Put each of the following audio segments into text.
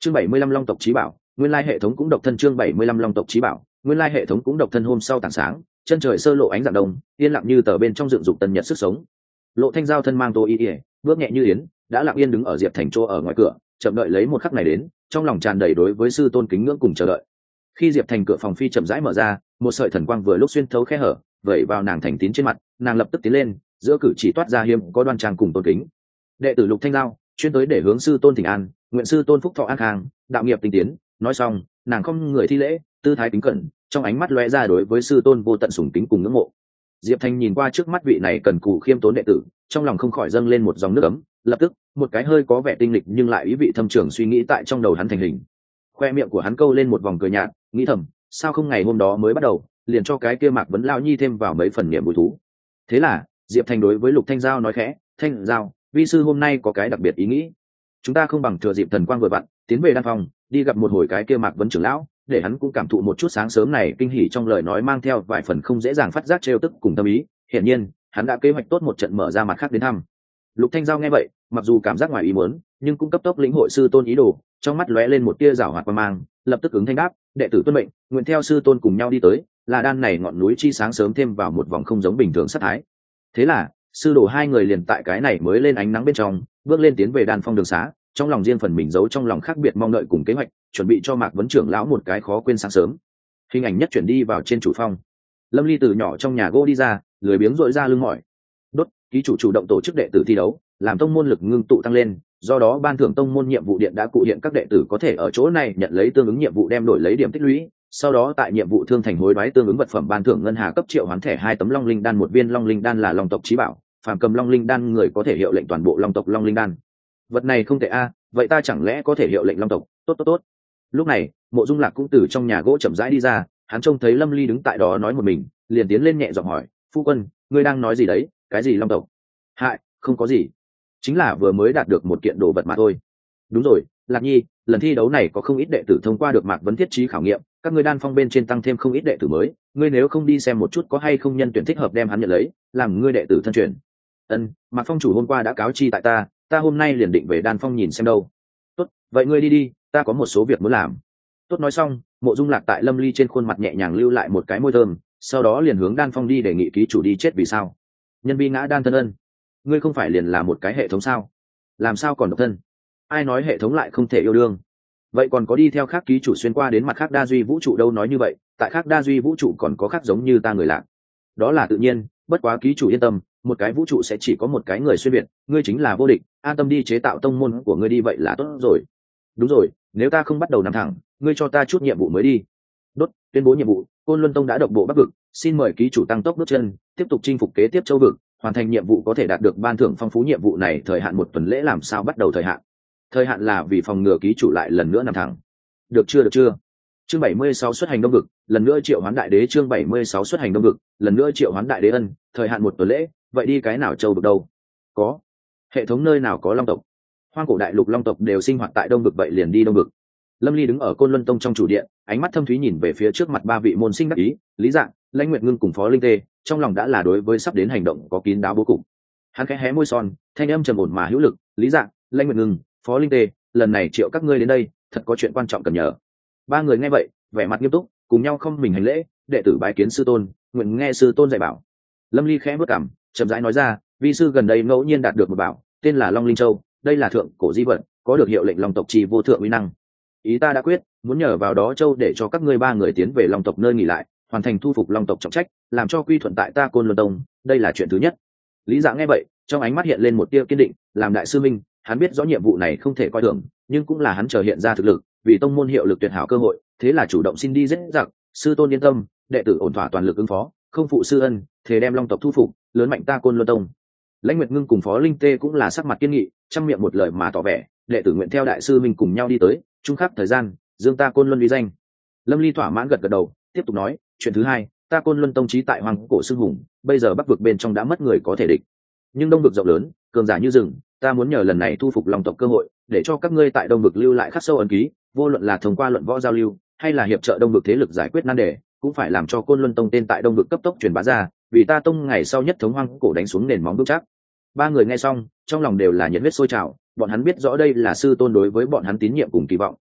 chương 75 long tộc trí bảo nguyên lai hệ thống cũng độc thân. chương 75 long tộc trí bảo nguyên lai hệ thống cũng độc thân. Hôm sau tảng sáng, chân trời sơ lộ ánh dạng đông, yên lặng như tờ bên trong dựng dục tân nhật sức sống. Lộ Thanh Giao thân mang tô y ỉa, bước nhẹ như yến, đã lặng yên đứng ở Diệp Thành chỗ ở ngoài cửa, chậm đợi lấy một khắc này đến, trong lòng tràn đầy đối với sư tôn kính ngưỡng cùng chờ đợi. Khi Diệp Thành cửa phòng phi chậm rãi mở ra, một sợi thần quang vừa lúc xuyên thấu khe hở, vẩy vào nàng thành tín trên mặt, nàng lập tức tiến lên, giữa cử chỉ toát ra hiếm có đoan trang cùng tôn kính. Đệ tử Lục Thanh Giao, chuyên tới để hướng sư tôn thỉnh an, nguyện sư tôn phúc thọ an khang, đạo nghiệp tinh tiến. Nói xong, nàng không người thi lễ, tư thái kính cẩn, trong ánh mắt lóe ra đối với sư tôn vô tận sùng kính cùng ngưỡng mộ. Diệp Thanh nhìn qua trước mắt vị này cần cù khiêm tốn đệ tử, trong lòng không khỏi dâng lên một dòng nước ấm, lập tức, một cái hơi có vẻ tinh lịch nhưng lại ý vị thâm trường suy nghĩ tại trong đầu hắn thành hình. Khoe miệng của hắn câu lên một vòng cười nhạt, nghĩ thầm, sao không ngày hôm đó mới bắt đầu, liền cho cái kia Mạc Vấn lão nhi thêm vào mấy phần niềm vui thú. Thế là, Diệp Thanh đối với Lục Thanh Giao nói khẽ, "Thanh Giao, vi sư hôm nay có cái đặc biệt ý nghĩ. Chúng ta không bằng thừa dịp thần quang vừa vặn, tiến về đan phòng, đi gặp một hồi cái kia Mạc Vấn trưởng lão, để hắn cũng cảm thụ một chút sáng sớm này kinh hỉ." Trong lời nói mang theo vài phần không dễ dàng phát giác trêu tức cùng tâm ý, hiển nhiên, hắn đã kế hoạch tốt một trận mở ra mặt khác đến thăm. Lục Thanh Giao nghe vậy, mặc dù cảm giác ngoài ý muốn, nhưng cũng cấp tốc lĩnh hội sư tôn ý đồ, trong mắt lóe lên một tia giảo hoạt quang mang, lập tức ứng thanh đáp, "Đệ tử tuân mệnh, nguyện theo sư tôn cùng nhau đi tới, là đan này ngọn núi chi sáng sớm thêm vào một vòng không giống bình thường sát thái." Thế là, sư đồ hai người liền tại cái này mới lên ánh nắng bên trong, bước lên tiến về đan phong đường xá, trong lòng riêng phần mình giấu trong lòng khác biệt mong đợi cùng kế hoạch, chuẩn bị cho Mạc Vấn trưởng lão một cái khó quên sáng sớm. Hình ảnh nhất chuyển đi vào trên chủ phong. Lâm Ly từ nhỏ trong nhà gỗ đi ra, lười biếng rỗi ra lưng mỏi. Đốt, ký chủ chủ động tổ chức đệ tử thi đấu, làm tông môn lực ngưng tụ tăng lên, do đó ban thưởng tông môn nhiệm vụ điện đã cụ hiện các đệ tử có thể ở chỗ này nhận lấy tương ứng nhiệm vụ đem đổi lấy điểm tích lũy, sau đó tại nhiệm vụ thương thành hối đoái tương ứng vật phẩm ban thưởng ngân hà cấp triệu hoán thẻ 2 tấm long linh đan, một viên long linh đan là long tộc chí bảo, phàm cầm long linh đan người có thể hiệu lệnh toàn bộ long tộc long linh đan. Vật này không tệ a, vậy ta chẳng lẽ có thể hiệu lệnh long tộc? Tốt tốt tốt. Lúc này, Mộ Dung Lạc cũng từ trong nhà gỗ chậm rãi đi ra, hắn trông thấy Lâm Ly đứng tại đó nói một mình, liền tiến lên nhẹ giọng hỏi, "Phu quân, ngươi đang nói gì đấy? Cái gì long tộc?" "Hại, không có gì, chính là vừa mới đạt được một kiện đồ vật mà thôi." "Đúng rồi, Lạc Nhi, lần thi đấu này có không ít đệ tử thông qua được Mạc Vấn thiết trí khảo nghiệm, các ngươi đan phong bên trên tăng thêm không ít đệ tử mới, ngươi nếu không đi xem một chút có hay không nhân tuyển thích hợp đem hắn nhận lấy, làm ngươi đệ tử thân truyền." "Ân, Mạc Phong chủ hôm qua đã cáo chi tại ta hôm nay liền định về đan phong nhìn xem đâu." "Tốt, vậy ngươi đi đi, ta có một số việc muốn làm." Tốt nói xong, Mộ Dung Lạc tại Lâm Ly trên khuôn mặt nhẹ nhàng lưu lại một cái môi thơm, sau đó liền hướng đan phong đi đề nghị ký chủ đi chết vì sao? Nhân vi ngã đan thân ân. Ngươi không phải liền là một cái hệ thống sao? Làm sao còn độc thân? Ai nói hệ thống lại không thể yêu đương? Vậy còn có đi theo khác ký chủ xuyên qua đến mặt khác đa duy vũ trụ đâu? Nói như vậy, tại khác đa duy vũ trụ còn có khác giống như ta người lạ. Đó là tự nhiên, bất quá ký chủ yên tâm, một cái vũ trụ sẽ chỉ có một cái người xuyên biệt, ngươi chính là vô địch, an tâm đi chế tạo tông môn của ngươi đi vậy là tốt rồi. Đúng rồi, nếu ta không bắt đầu nằm thẳng, ngươi cho ta chút nhiệm vụ mới đi. Đốt, tuyên bố nhiệm vụ, Côn Luân Tông đã độc bộ Bắc vực, xin mời ký chủ tăng tốc bước chân, tiếp tục chinh phục kế tiếp châu vực, hoàn thành nhiệm vụ có thể đạt được ban thưởng phong phú. Nhiệm vụ này thời hạn 1 tuần lễ. Làm sao bắt đầu thời hạn? Thời hạn là vì phòng ngừa ký chủ lại lần nữa nằm thẳng. Được chưa? Chương 76 xuất hành Đông vực, lần nữa triệu hoán đại đế. Chương 76 xuất hành Đông vực, lần nữa triệu hoán đại đế ân, thời hạn 1 tuần lễ, vậy đi cái nào châu vực đâu? Có. Hệ thống nơi nào có long tộc? Hoang cổ đại lục long tộc đều sinh hoạt tại Đông vực, vậy liền đi Đông vực. Lâm Ly đứng ở Côn Luân Tông trong chủ điện, ánh mắt thâm thúy nhìn về phía trước mặt 3 vị môn sinh đắc ý, Lý Dạng, Lãnh Nguyệt Ngưng cùng Phó Linh Tê, trong lòng đã là đối với sắp đến hành động có kín đáo bố cục. Hắn khẽ hé môi son, thanh âm trầm ổn mà hữu lực, "Lý Dạng, Lãnh Nguyệt Ngưng, Phó Linh Tê, lần này triệu các ngươi đến đây, thật có chuyện quan trọng cần nhờ." 3 người nghe vậy, vẻ mặt nghiêm túc, cùng nhau không mình hành lễ, "Đệ tử bái kiến sư tôn, nguyện nghe sư tôn dạy bảo." Lâm Ly khẽ bước cằm, chậm rãi nói ra, "Vi sư gần đây ngẫu nhiên đạt được một bảo, tên là Long Linh Châu, đây là thượng cổ di vật, có được hiệu lệnh long tộc chi vô thượng uy năng. Ý ta đã quyết, muốn nhờ vào đó châu để cho các ngươi 3 người tiến về long tộc nơi nghỉ lại, hoàn thành thu phục long tộc trọng trách, làm cho quy thuận tại ta Côn Luân Tông, đây là chuyện thứ nhất." Lý Dạng nghe vậy, trong ánh mắt hiện lên một tia kiên định, làm đại sư minh, hắn biết rõ nhiệm vụ này không thể coi thường, nhưng cũng là hắn chờ hiện ra thực lực, vì tông môn hiệu lực tuyệt hảo cơ hội, thế là chủ động xin đi giết giặc. "Sư tôn yên tâm, đệ tử ổn thỏa toàn lực ứng phó, không phụ sư ân, thế đem long tộc thu phục, lớn mạnh ta Côn Luân Tông." Lãnh Nguyệt Ngưng cùng Phó Linh Tê cũng là sắc mặt kiên nghị, trăm miệng một lời mà tỏ vẻ, đệ tử nguyện theo đại sư minh cùng nhau đi tới, chung khắp thời gian, dương ta Côn Luân uy danh. Lâm Ly thỏa mãn gật gật đầu, tiếp tục nói, "Chuyện thứ hai, ta Côn Luân Tông chí tại hoàng cổ xưng hùng, bây giờ Bắc vực bên trong đã mất người có thể địch, nhưng Đông vực rộng lớn, cường giả như rừng, ta muốn nhờ lần này thu phục long tộc cơ hội, để cho các ngươi tại Đông vực lưu lại khắc sâu ấn ký, vô luận là thông qua luận võ giao lưu, hay là hiệp trợ Đông vực thế lực giải quyết nan đề, cũng phải làm cho Côn Luân Tông tên tại Đông vực cấp tốc truyền bá ra, vì ta tông ngày sau nhất thống hoang cổ đánh xuống nền móng vững chắc." 3 người nghe xong, trong lòng đều là nhiệt huyết sôi trào, bọn hắn biết rõ đây là sư tôn đối với bọn hắn tín nhiệm cùng kỳ vọng,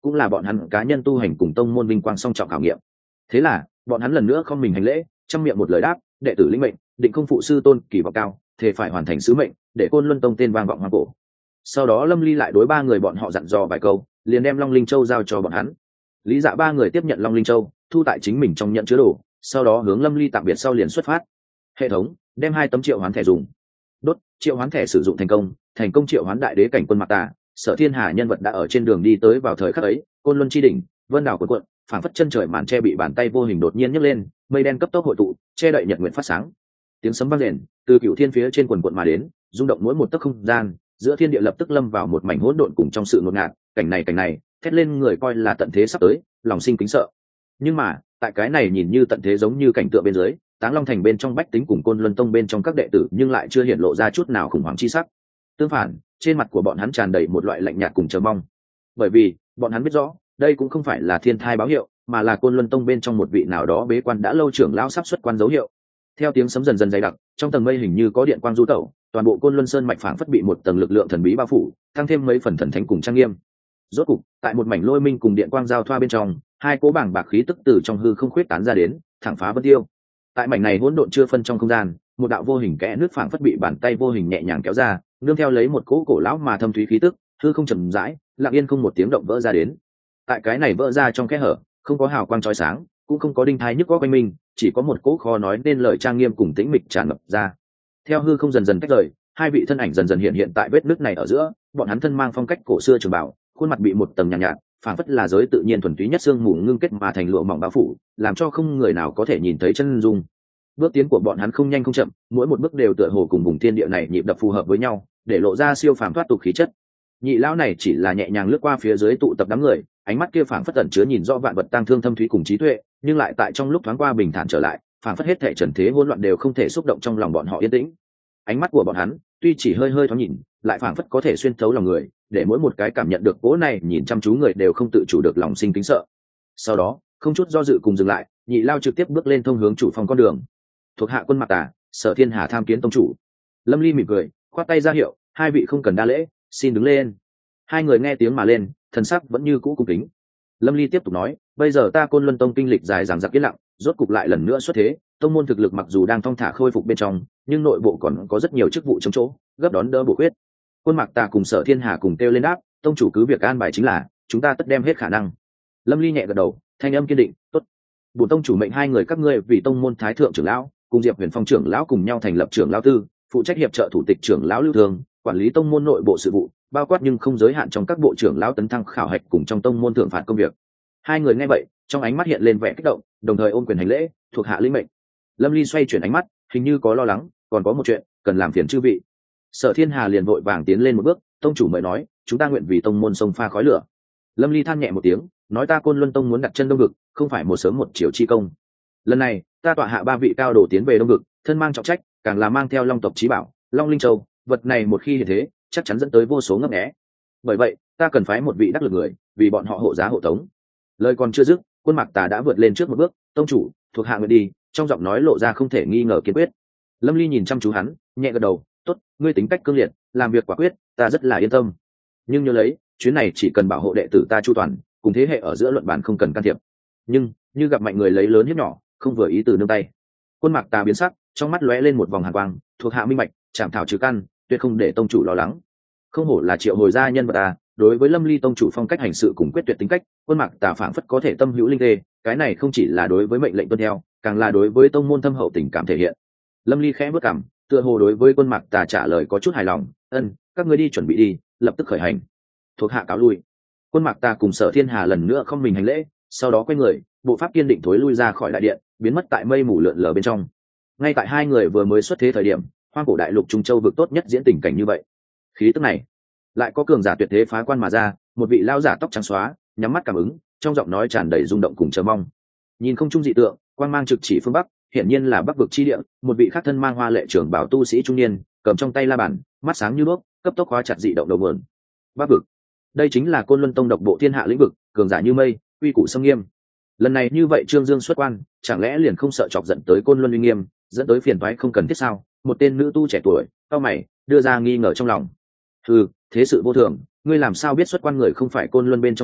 cũng là bọn hắn cá nhân tu hành cùng tông môn vinh quang song trọng khảo nghiệm. Thế là bọn hắn lần nữa không mình hành lễ, trong miệng một lời đáp, đệ tử lĩnh mệnh, định không phụ sư tôn kỳ vọng cao, thể phải hoàn thành sứ mệnh, để Côn Luân Tông tên vang vọng hoang cổ. Sau đó Lâm Ly lại đối ba người bọn họ dặn dò vài câu, liền đem Long Linh Châu giao cho bọn hắn. Lý Dạ ba người tiếp nhận Long Linh Châu, thu tại chính mình trong nhận chứa đồ, sau đó hướng Lâm Ly tạm biệt sau liền xuất phát. Hệ thống đem 2 tấm triệu hoán thẻ dùng. Đốt, triệu hoán thẻ sử dụng thành công triệu hoán đại đế cảnh Quân Mạc Tà. Sở Thiên Hà nhân vật đã ở trên đường đi tới vào thời khắc ấy, Côn Luân chi đỉnh, vân đảo cuộn cuộn, phảng phất chân trời màn che bị bàn tay vô hình đột nhiên nhấc lên, mây đen cấp tốc hội tụ, che đậy nhật nguyện phát sáng. Tiếng sấm vang rền từ cửu thiên phía trên quần quận mà đến, rung động mỗi một tấc không gian, giữa thiên địa lập tức lâm vào một mảnh hỗn độn cùng trong sự ngột ngạt. Cảnh này thét lên người coi là tận thế sắp tới, lòng sinh kính sợ. Nhưng mà tại cái này nhìn như tận thế giống như cảnh tượng bên dưới, Táng Long Thành bên trong bách tính cùng Côn Luân Tông bên trong các đệ tử nhưng lại chưa hiện lộ ra chút nào khủng hoảng chi sắc. Tương phản, trên mặt của bọn hắn tràn đầy một loại lạnh nhạt cùng chờ mong, bởi vì bọn hắn biết rõ đây cũng không phải là thiên thai báo hiệu, mà là Côn Luân Tông bên trong một vị nào đó bế quan đã lâu trưởng lão sắp xuất quan dấu hiệu. Theo tiếng sấm dần dần dày đặc, trong tầng mây hình như có điện quang du tẩu, toàn bộ Côn Luân Sơn mạch phảng phất bị một tầng lực lượng thần bí bao phủ, tăng thêm mấy phần thần thánh cùng trang nghiêm. Rốt cục, tại một mảnh lôi minh cùng điện quang giao thoa bên trong, 2 cỗ bảng bạc khí tức từ trong hư không khuyết tán ra đến, thẳng phá vân tiêu. Tại mảnh này hỗn độn chưa phân trong không gian, một đạo vô hình kẽ nước phảng phất bị bàn tay vô hình nhẹ nhàng kéo ra, nương theo lấy một cỗ cổ lão mà thâm thúy khí tức, hư không chậm rãi, lặng yên không một tiếng động vỡ ra đến. Tại cái này vỡ ra trong kẽ hở, không có hào quang chói sáng, cũng không có đinh thai nhức góc quanh mình, chỉ có một cỗ khó nói nên lời trang nghiêm cùng tĩnh mịch tràn ngập ra. Theo hư không dần dần tách rời, 2 vị thân ảnh dần dần hiện hiện tại vết nứt này ở giữa, bọn hắn thân mang phong cách cổ xưa trường bảo, khuôn mặt bị một tầng nhàn nhạt, phảng phất là giới tự nhiên thuần túy nhất xương mù ngưng kết mà thành lụa mỏng bao phủ, làm cho không người nào có thể nhìn thấy chân dung. Bước tiến của bọn hắn không nhanh không chậm, mỗi một bước đều tựa hồ cùng vùng thiên địa này nhịp đập phù hợp với nhau, để lộ ra siêu phàm thoát tục khí chất. Nhị lão này chỉ là nhẹ nhàng lướt qua phía dưới tụ tập đám người, ánh mắt kia phảng phất ẩn chứa nhìn rõ vạn vật tang thương thâm thúy cùng trí tuệ, nhưng lại tại trong lúc thoáng qua bình thản trở lại, phảng phất hết thảy trần thế hỗn loạn đều không thể xúc động trong lòng bọn họ yên tĩnh. Ánh mắt của bọn hắn tuy chỉ hơi hơi thoáng nhìn, lại phảng phất có thể xuyên thấu lòng người, để mỗi một cái cảm nhận được cỗ này nhìn chăm chú người đều không tự chủ được lòng sinh kính sợ. Sau đó, không chút do dự cùng dừng lại, nhị lao trực tiếp bước lên thông hướng chủ phòng con đường. Thuộc hạ Quân Mạc Tà, Sở Thiên Hà tham kiến tông chủ. Lâm Ly mỉm cười, khoát tay ra hiệu, 2 vị không cần đa lễ, xin đứng lên. 2 người nghe tiếng mà lên, thần sắc vẫn như cũ cung kính. Lâm Ly tiếp tục nói, bây giờ ta Côn Luân Tông kinh lịch dài dằng dặc yên lặng, rốt cục lại lần nữa xuất thế, tông môn thực lực mặc dù đang thong thả khôi phục bên trong, nhưng nội bộ còn có rất nhiều chức vụ chống chỗ, gấp đón đỡ bổ khuyết. Quân Mạc Tà cùng Sở Thiên Hà cùng kêu lên đáp, tông chủ cứ việc an bài chính là, chúng ta tất đem hết khả năng. Lâm Ly nhẹ gật đầu, thanh âm kiên định, tốt. Bổn tông chủ mệnh 2 người các ngươi vì tông môn thái thượng trưởng lão, cùng Diệp Huyền Phong trưởng lão cùng nhau thành lập trưởng lão tư, phụ trách hiệp trợ thủ tịch trưởng lão Lưu Thường, quản lý tông môn nội bộ sự vụ, bao quát nhưng không giới hạn trong các bộ trưởng lão tấn thăng khảo hạch cùng trong tông môn thượng phạt công việc. 2 người nghe vậy, trong ánh mắt hiện lên vẻ kích động, đồng thời ôm quyền hành lễ, thuộc hạ lĩnh mệnh. Lâm Ly xoay chuyển ánh mắt, hình như có lo lắng, còn có một chuyện cần làm phiền chư vị. Sở Thiên Hà liền vội vàng tiến lên một bước, tông chủ mời nói, chúng ta nguyện vì tông môn sông pha khói lửa. Lâm Ly than nhẹ một tiếng, nói ta Côn Luân Tông muốn đặt chân Đông Vực, không phải một sớm một chiều chi công. Lần này, ta tọa hạ 3 vị cao đồ tiến về Đông Vực, thân mang trọng trách, càng là mang theo Long tộc chí bảo, Long Linh Châu, vật này một khi hiện thế, chắc chắn dẫn tới vô số ngấp nghé. Bởi vậy, ta cần phái một vị đắc lực người, vì bọn họ hộ giá hộ tống. Lời còn chưa dứt, Quân Mạc Tà đã vượt lên trước một bước, tông chủ, thuộc hạ nguyện đi, trong giọng nói lộ ra không thể nghi ngờ kiên quyết. Lâm Ly nhìn chăm chú hắn, nhẹ gật đầu, tốt, ngươi tính cách cương liệt, làm việc quả quyết, ta rất là yên tâm. Nhưng nhớ lấy, chuyến này chỉ cần bảo hộ đệ tử ta chu toàn, cùng thế hệ ở giữa luận bàn không cần can thiệp. Nhưng như gặp mạnh người lấy lớn hiếp nhỏ, không vừa ý từ nương tay. Quân Mạc Tà biến sắc, trong mắt lóe lên một vòng hàn quang, thuộc hạ minh bạch, chảm thảo trừ căn, tuyệt không để tông chủ lo lắng. Không hổ là triệu hồi gia nhân vật ta, đối với Lâm Ly tông chủ phong cách hành sự cùng quyết tuyệt tính cách, Quân Mạc Tà phảng phất có thể tâm hữu linh tê, cái này không chỉ là đối với mệnh lệnh tuân theo, càng là đối với tông môn thâm hậu tình cảm thể hiện. Lâm Ly khẽ bước cằm, tựa hồ đối với Quân Mạc Tà trả lời có chút hài lòng, các ngươi đi chuẩn bị đi, lập tức khởi hành. Thuộc hạ cáo lui. Quân Mạc Tà cùng Sở Thiên Hà lần nữa không mình hành lễ, sau đó quay người, bộ pháp kiên định thối lui ra khỏi đại điện, biến mất tại mây mù lượn lờ bên trong. Ngay tại 2 người vừa mới xuất thế thời điểm, hoang cổ đại lục Trung Châu vực tốt nhất diễn tình cảnh như vậy. Khí tức này, lại có cường giả tuyệt thế phá quan mà ra, một vị lão giả tóc trắng xóa, nhắm mắt cảm ứng, trong giọng nói tràn đầy rung động cùng chờ mong. Nhìn không trung dị tượng, quang mang trực chỉ phương bắc, hiển nhiên là Bắc vực chi địa, một vị khác thân mang hoa lệ trưởng bảo tu sĩ trung niên, cầm trong tay la bàn, mắt sáng như đuốc, cấp tốc khóa chặt dị động đầu nguồn. Bắc vực, đây chính là Côn Luân Tông độc bộ thiên hạ lĩnh vực, cường giả như mây, uy củ xâm nghiêm. Lần này như vậy Trương Dương xuất quan, chẳng lẽ liền không sợ chọc giận tới Côn Luân uy nghiêm, dẫn tới phiền toái không cần thiết sao? Một tên nữ tu trẻ tuổi, cau mày, đưa ra nghi ngờ trong lòng. Thế sự vô thường, ngươi làm sao biết xuất quan người không phải Côn Luân bên trong người,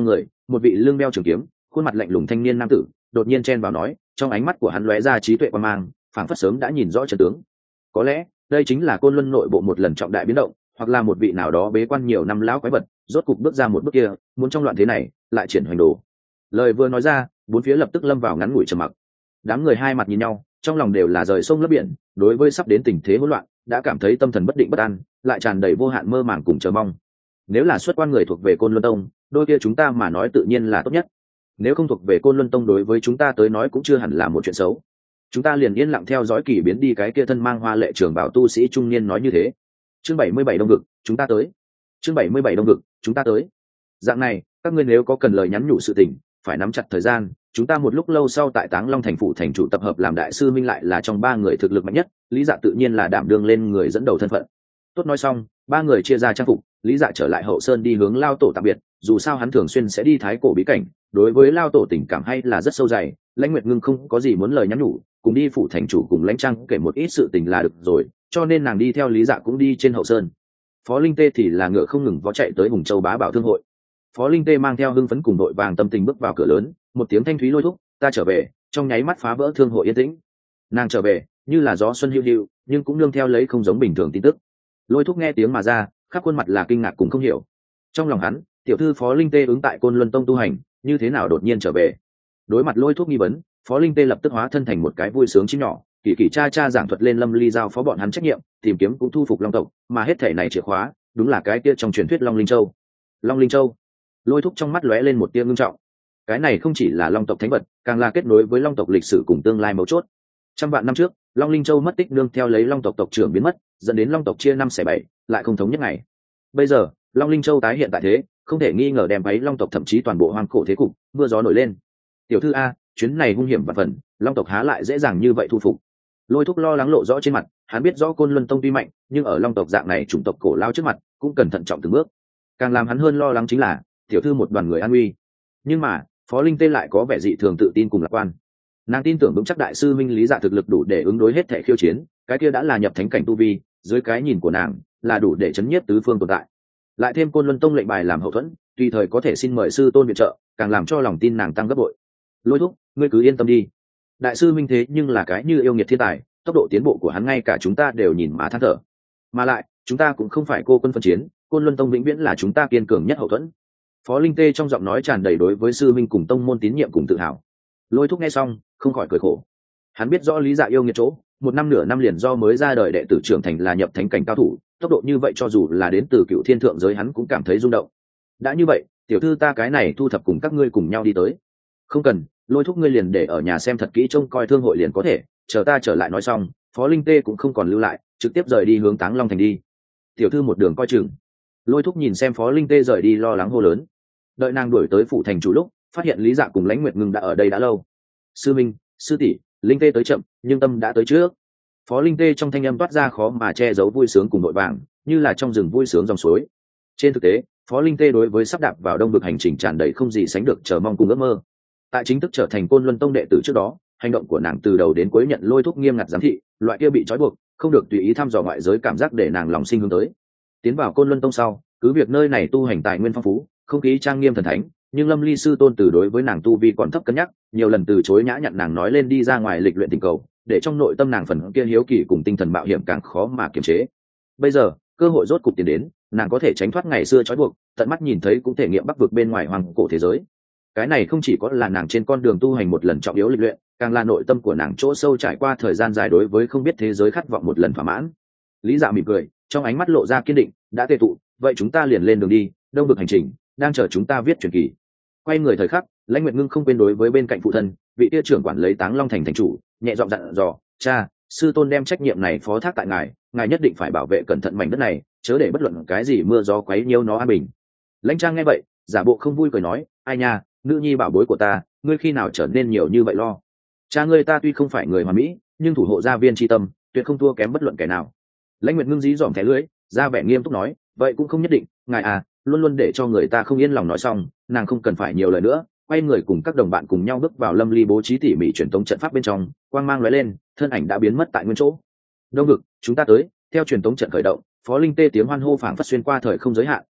một vị lưng đeo trường kiếm, khuôn mặt lạnh lùng thanh niên nam tử đột nhiên chen vào nói, trong ánh mắt của hắn lóe ra trí tuệ quan mang, phảng phất sớm đã nhìn rõ trận tướng. Có lẽ đây chính là Côn Luân nội bộ một lần trọng đại biến động, hoặc là một vị nào đó bế quan nhiều năm lão quái vật rốt cục bước ra một bước kia, muốn trong loạn thế này lại triển hoành đồ. Lời vừa nói ra, bốn phía lập tức lâm vào ngắn ngủi trầm mặc. Đám người hai mặt nhìn nhau, trong lòng đều là rời sông lấp biển, đối với sắp đến tình thế hỗn loạn đã cảm thấy tâm thần bất định bất an, lại tràn đầy vô hạn mơ màng cùng chờ mong. Nếu là xuất quan người thuộc về Côn Luân Tông, đôi kia chúng ta mà nói tự nhiên là tốt nhất. Nếu không thuộc về Côn Luân Tông, đối với chúng ta tới nói cũng chưa hẳn là một chuyện xấu. Chúng ta liền yên lặng theo dõi kỳ biến đi. Cái kia thân mang hoa lệ trưởng bảo tu sĩ trung niên nói như thế. Chương 77 Đông Vực, chúng ta tới. Chương 77 Đông Vực, chúng ta tới. Dạng này, các ngươi nếu có cần lời nhắn nhủ sự tình, phải nắm chặt thời gian. Chúng ta một lúc lâu sau tại Táng Long thành phủ thành chủ tập hợp làm đại sư minh, lại là trong ba người thực lực mạnh nhất, Lý Dạ tự nhiên là đảm đương lên người dẫn đầu thân phận. Tốt nói xong, ba người chia ra trang phục, Lý Dạ trở lại hậu sơn đi hướng Lao tổ tạm biệt. Dù sao hắn thường xuyên sẽ đi thái cổ bí cảnh, đối với Lao tổ tình cảm hay là rất sâu dày. Lãnh Nguyệt Ngưng không có gì muốn lời nhắn nhủ, cùng đi phủ thành chủ cùng Lãnh Trang kể một ít sự tình là được rồi, cho nên nàng đi theo Lý Dạ cũng đi trên hậu sơn. Phó Linh Tê thì là ngựa không ngừng vó chạy tới Hùng Châu Bá Bảo Thương hội. Phó Linh Tê mang theo hưng phấn cùng đội vàng tâm tình bước vào cửa lớn, một tiếng thanh thúy lôi thúc, ta trở về, trong nháy mắt phá vỡ thương hội yên tĩnh. Nàng trở về như là gió xuân hiu hiu, nhưng cũng nương theo lấy không giống bình thường tin tức. Lôi thúc nghe tiếng mà ra, khắp khuôn mặt là kinh ngạc cùng không hiểu. Trong lòng hắn, tiểu thư Phó Linh Tê ứng tại Côn Luân Tông tu hành, như thế nào đột nhiên trở về? Đối mặt Lôi thúc nghi vấn, Phó Linh Tê lập tức hóa thân thành một cái vui sướng chim nhỏ, kỳ kỳ cha giảng thuật lên Lâm Ly giao phó bọn hắn trách nhiệm, tìm kiếm cũng thu phục Long tộc, mà hết thể này chìa khóa đúng là cái kia trong truyền thuyết Long Linh Châu. Long Linh Châu. Lôi thúc trong mắt lóe lên một tia ngưng trọng. Cái này không chỉ là Long tộc thánh vật, càng là kết nối với Long tộc lịch sử cùng tương lai mấu chốt. Trăm vạn năm trước, Long Linh Châu mất tích nương theo lấy Long tộc tộc trưởng biến mất, dẫn đến Long tộc chia năm xẻ bảy, lại không thống nhất ngày. Bây giờ, Long Linh Châu tái hiện tại thế, không thể nghi ngờ đem váy Long tộc thậm chí toàn bộ hoang cổ thế cục, mưa gió nổi lên. Tiểu thư a, chuyến này hung hiểm và phần, Long tộc há lại dễ dàng như vậy thu phục? Lôi thúc lo lắng lộ rõ trên mặt, hắn biết rõ Côn Luân Tông tuy mạnh, nhưng ở Long tộc dạng này chủng tộc cổ lao trước mặt, cũng cần thận trọng từng bước. Càng làm hắn hơn lo lắng chính là tiểu thư một đoàn người an nguy. Nhưng mà Phó Linh Tê lại có vẻ dị thường tự tin cùng lạc quan. Nàng tin tưởng vững chắc đại sư minh Lý Dạ thực lực đủ để ứng đối hết thể khiêu chiến, cái kia đã là nhập thánh cảnh tu vi, dưới cái nhìn của nàng là đủ để chấn nhiếp tứ phương tồn tại. Lại thêm Côn Luân Tông lệnh bài làm hậu thuẫn, tùy thời có thể xin mời sư tôn viện trợ, càng làm cho lòng tin nàng tăng gấp bội. Lôi thúc, ngươi cứ yên tâm đi. Đại sư minh thế nhưng là cái như yêu nghiệt thiên tài, tốc độ tiến bộ của hắn ngay cả chúng ta đều nhìn mà than thở. Mà lại, chúng ta cũng không phải cô quân phân chiến, Côn Luân Tông vĩnh viễn là chúng ta kiên cường nhất hậu thuẫn. Phó Linh Tê trong giọng nói tràn đầy đối với sư minh cùng tông môn tín nhiệm cùng tự hào. Lôi thúc nghe xong không khỏi cười khổ. Hắn biết rõ Lý Dạ yêu nghiệt chỗ, một năm nửa năm liền do mới ra đời đệ tử trưởng thành là nhập thánh cảnh cao thủ, tốc độ như vậy cho dù là đến từ Cựu Thiên thượng giới hắn cũng cảm thấy rung động. Đã như vậy, tiểu thư ta cái này thu thập cùng các ngươi cùng nhau đi tới. Không cần, Lôi thúc ngươi liền để ở nhà xem thật kỹ trông coi thương hội liền có thể, chờ ta trở lại nói xong. Phó Linh Tê cũng không còn lưu lại, trực tiếp rời đi hướng Táng Long thành đi. Tiểu thư một đường coi chừng. Lôi thúc nhìn xem Phó Linh Tê rời đi lo lắng hô lớn. Đợi nàng đuổi tới phủ thành chủ lúc, phát hiện Lý Dạ cùng Lãnh Nguyệt Ngưng đã ở đây đã lâu. Sư minh, sư tỷ, Linh Tê tới chậm, nhưng tâm đã tới trước. Phó Linh Tê trong thanh âm toát ra khó mà che giấu vui sướng cùng nội vàng, như là trong rừng vui sướng dòng suối. Trên thực tế, Phó Linh Tê đối với sắp đạp vào Đông Vực hành trình tràn đầy không gì sánh được chờ mong cùng ước mơ. Tại chính thức trở thành Côn Luân Tông đệ tử trước đó, hành động của nàng từ đầu đến cuối nhận Lôi thúc nghiêm ngặt giám thị, loại kia bị trói buộc, không được tùy ý thăm dò ngoại giới cảm giác để nàng lòng sinh hướng tới. Tiến vào Côn Luân Tông sau, cứ việc nơi này tu hành tài nguyên phong phú, không khí trang nghiêm thần thánh, nhưng Lâm Ly sư tôn từ đối với nàng tu vi còn thấp cân nhắc, nhiều lần từ chối nhã nhặn nàng nói lên đi ra ngoài lịch luyện tình cầu, để trong nội tâm nàng phần kia hiếu kỳ cùng tinh thần mạo hiểm càng khó mà kiềm chế. Bây giờ, cơ hội rốt cục tiến đến, nàng có thể tránh thoát ngày xưa trói buộc, tận mắt nhìn thấy cũng thể nghiệm bắc vực bên ngoài hoàng cổ thế giới. Cái này không chỉ có là nàng trên con đường tu hành một lần trọng yếu lịch luyện, càng là nội tâm của nàng chỗ sâu trải qua thời gian dài đối với không biết thế giới khát vọng một lần thỏa mãn. Lý Dạ mỉm cười, trong ánh mắt lộ ra kiên định, đã tề tụ, vậy chúng ta liền lên đường đi, Đông Vực hành trình đang chờ chúng ta viết truyền kỳ. Quay người thời khắc, Lãnh Nguyệt Ngưng không quên đối với bên cạnh phụ thân, vị tia trưởng quản lấy Táng Long thành thành chủ, nhẹ giọng dặn dò, cha, sư tôn đem trách nhiệm này phó thác tại ngài, ngài nhất định phải bảo vệ cẩn thận mảnh đất này, chớ để bất luận cái gì mưa gió quấy nhiễu nó an bình. Lãnh Trang nghe vậy, giả bộ không vui cười nói, ai nha, nữ nhi bảo bối của ta, ngươi khi nào trở nên nhiều như vậy lo? Cha ngươi ta tuy không phải người hoàn mỹ, nhưng thủ hộ gia viên tri tâm, tuyệt không thua kém bất luận kẻ nào. Lãnh Nguyệt Ngưng dí dỏm thẻ lưới, ra vẻ nghiêm túc nói, vậy cũng không nhất định, ngài à, luôn luôn để cho người ta không yên lòng. Nói xong, nàng không cần phải nhiều lời nữa, quay người cùng các đồng bạn cùng nhau bước vào Lâm Ly bố trí tỉ mỉ truyền tống trận pháp bên trong, quang mang lóe lên, thân ảnh đã biến mất tại nguyên chỗ. Đông Vực, chúng ta tới. Theo truyền tống trận khởi động, Phó Linh Tê tiếng hoan hô phảng phất xuyên qua thời không giới hạn,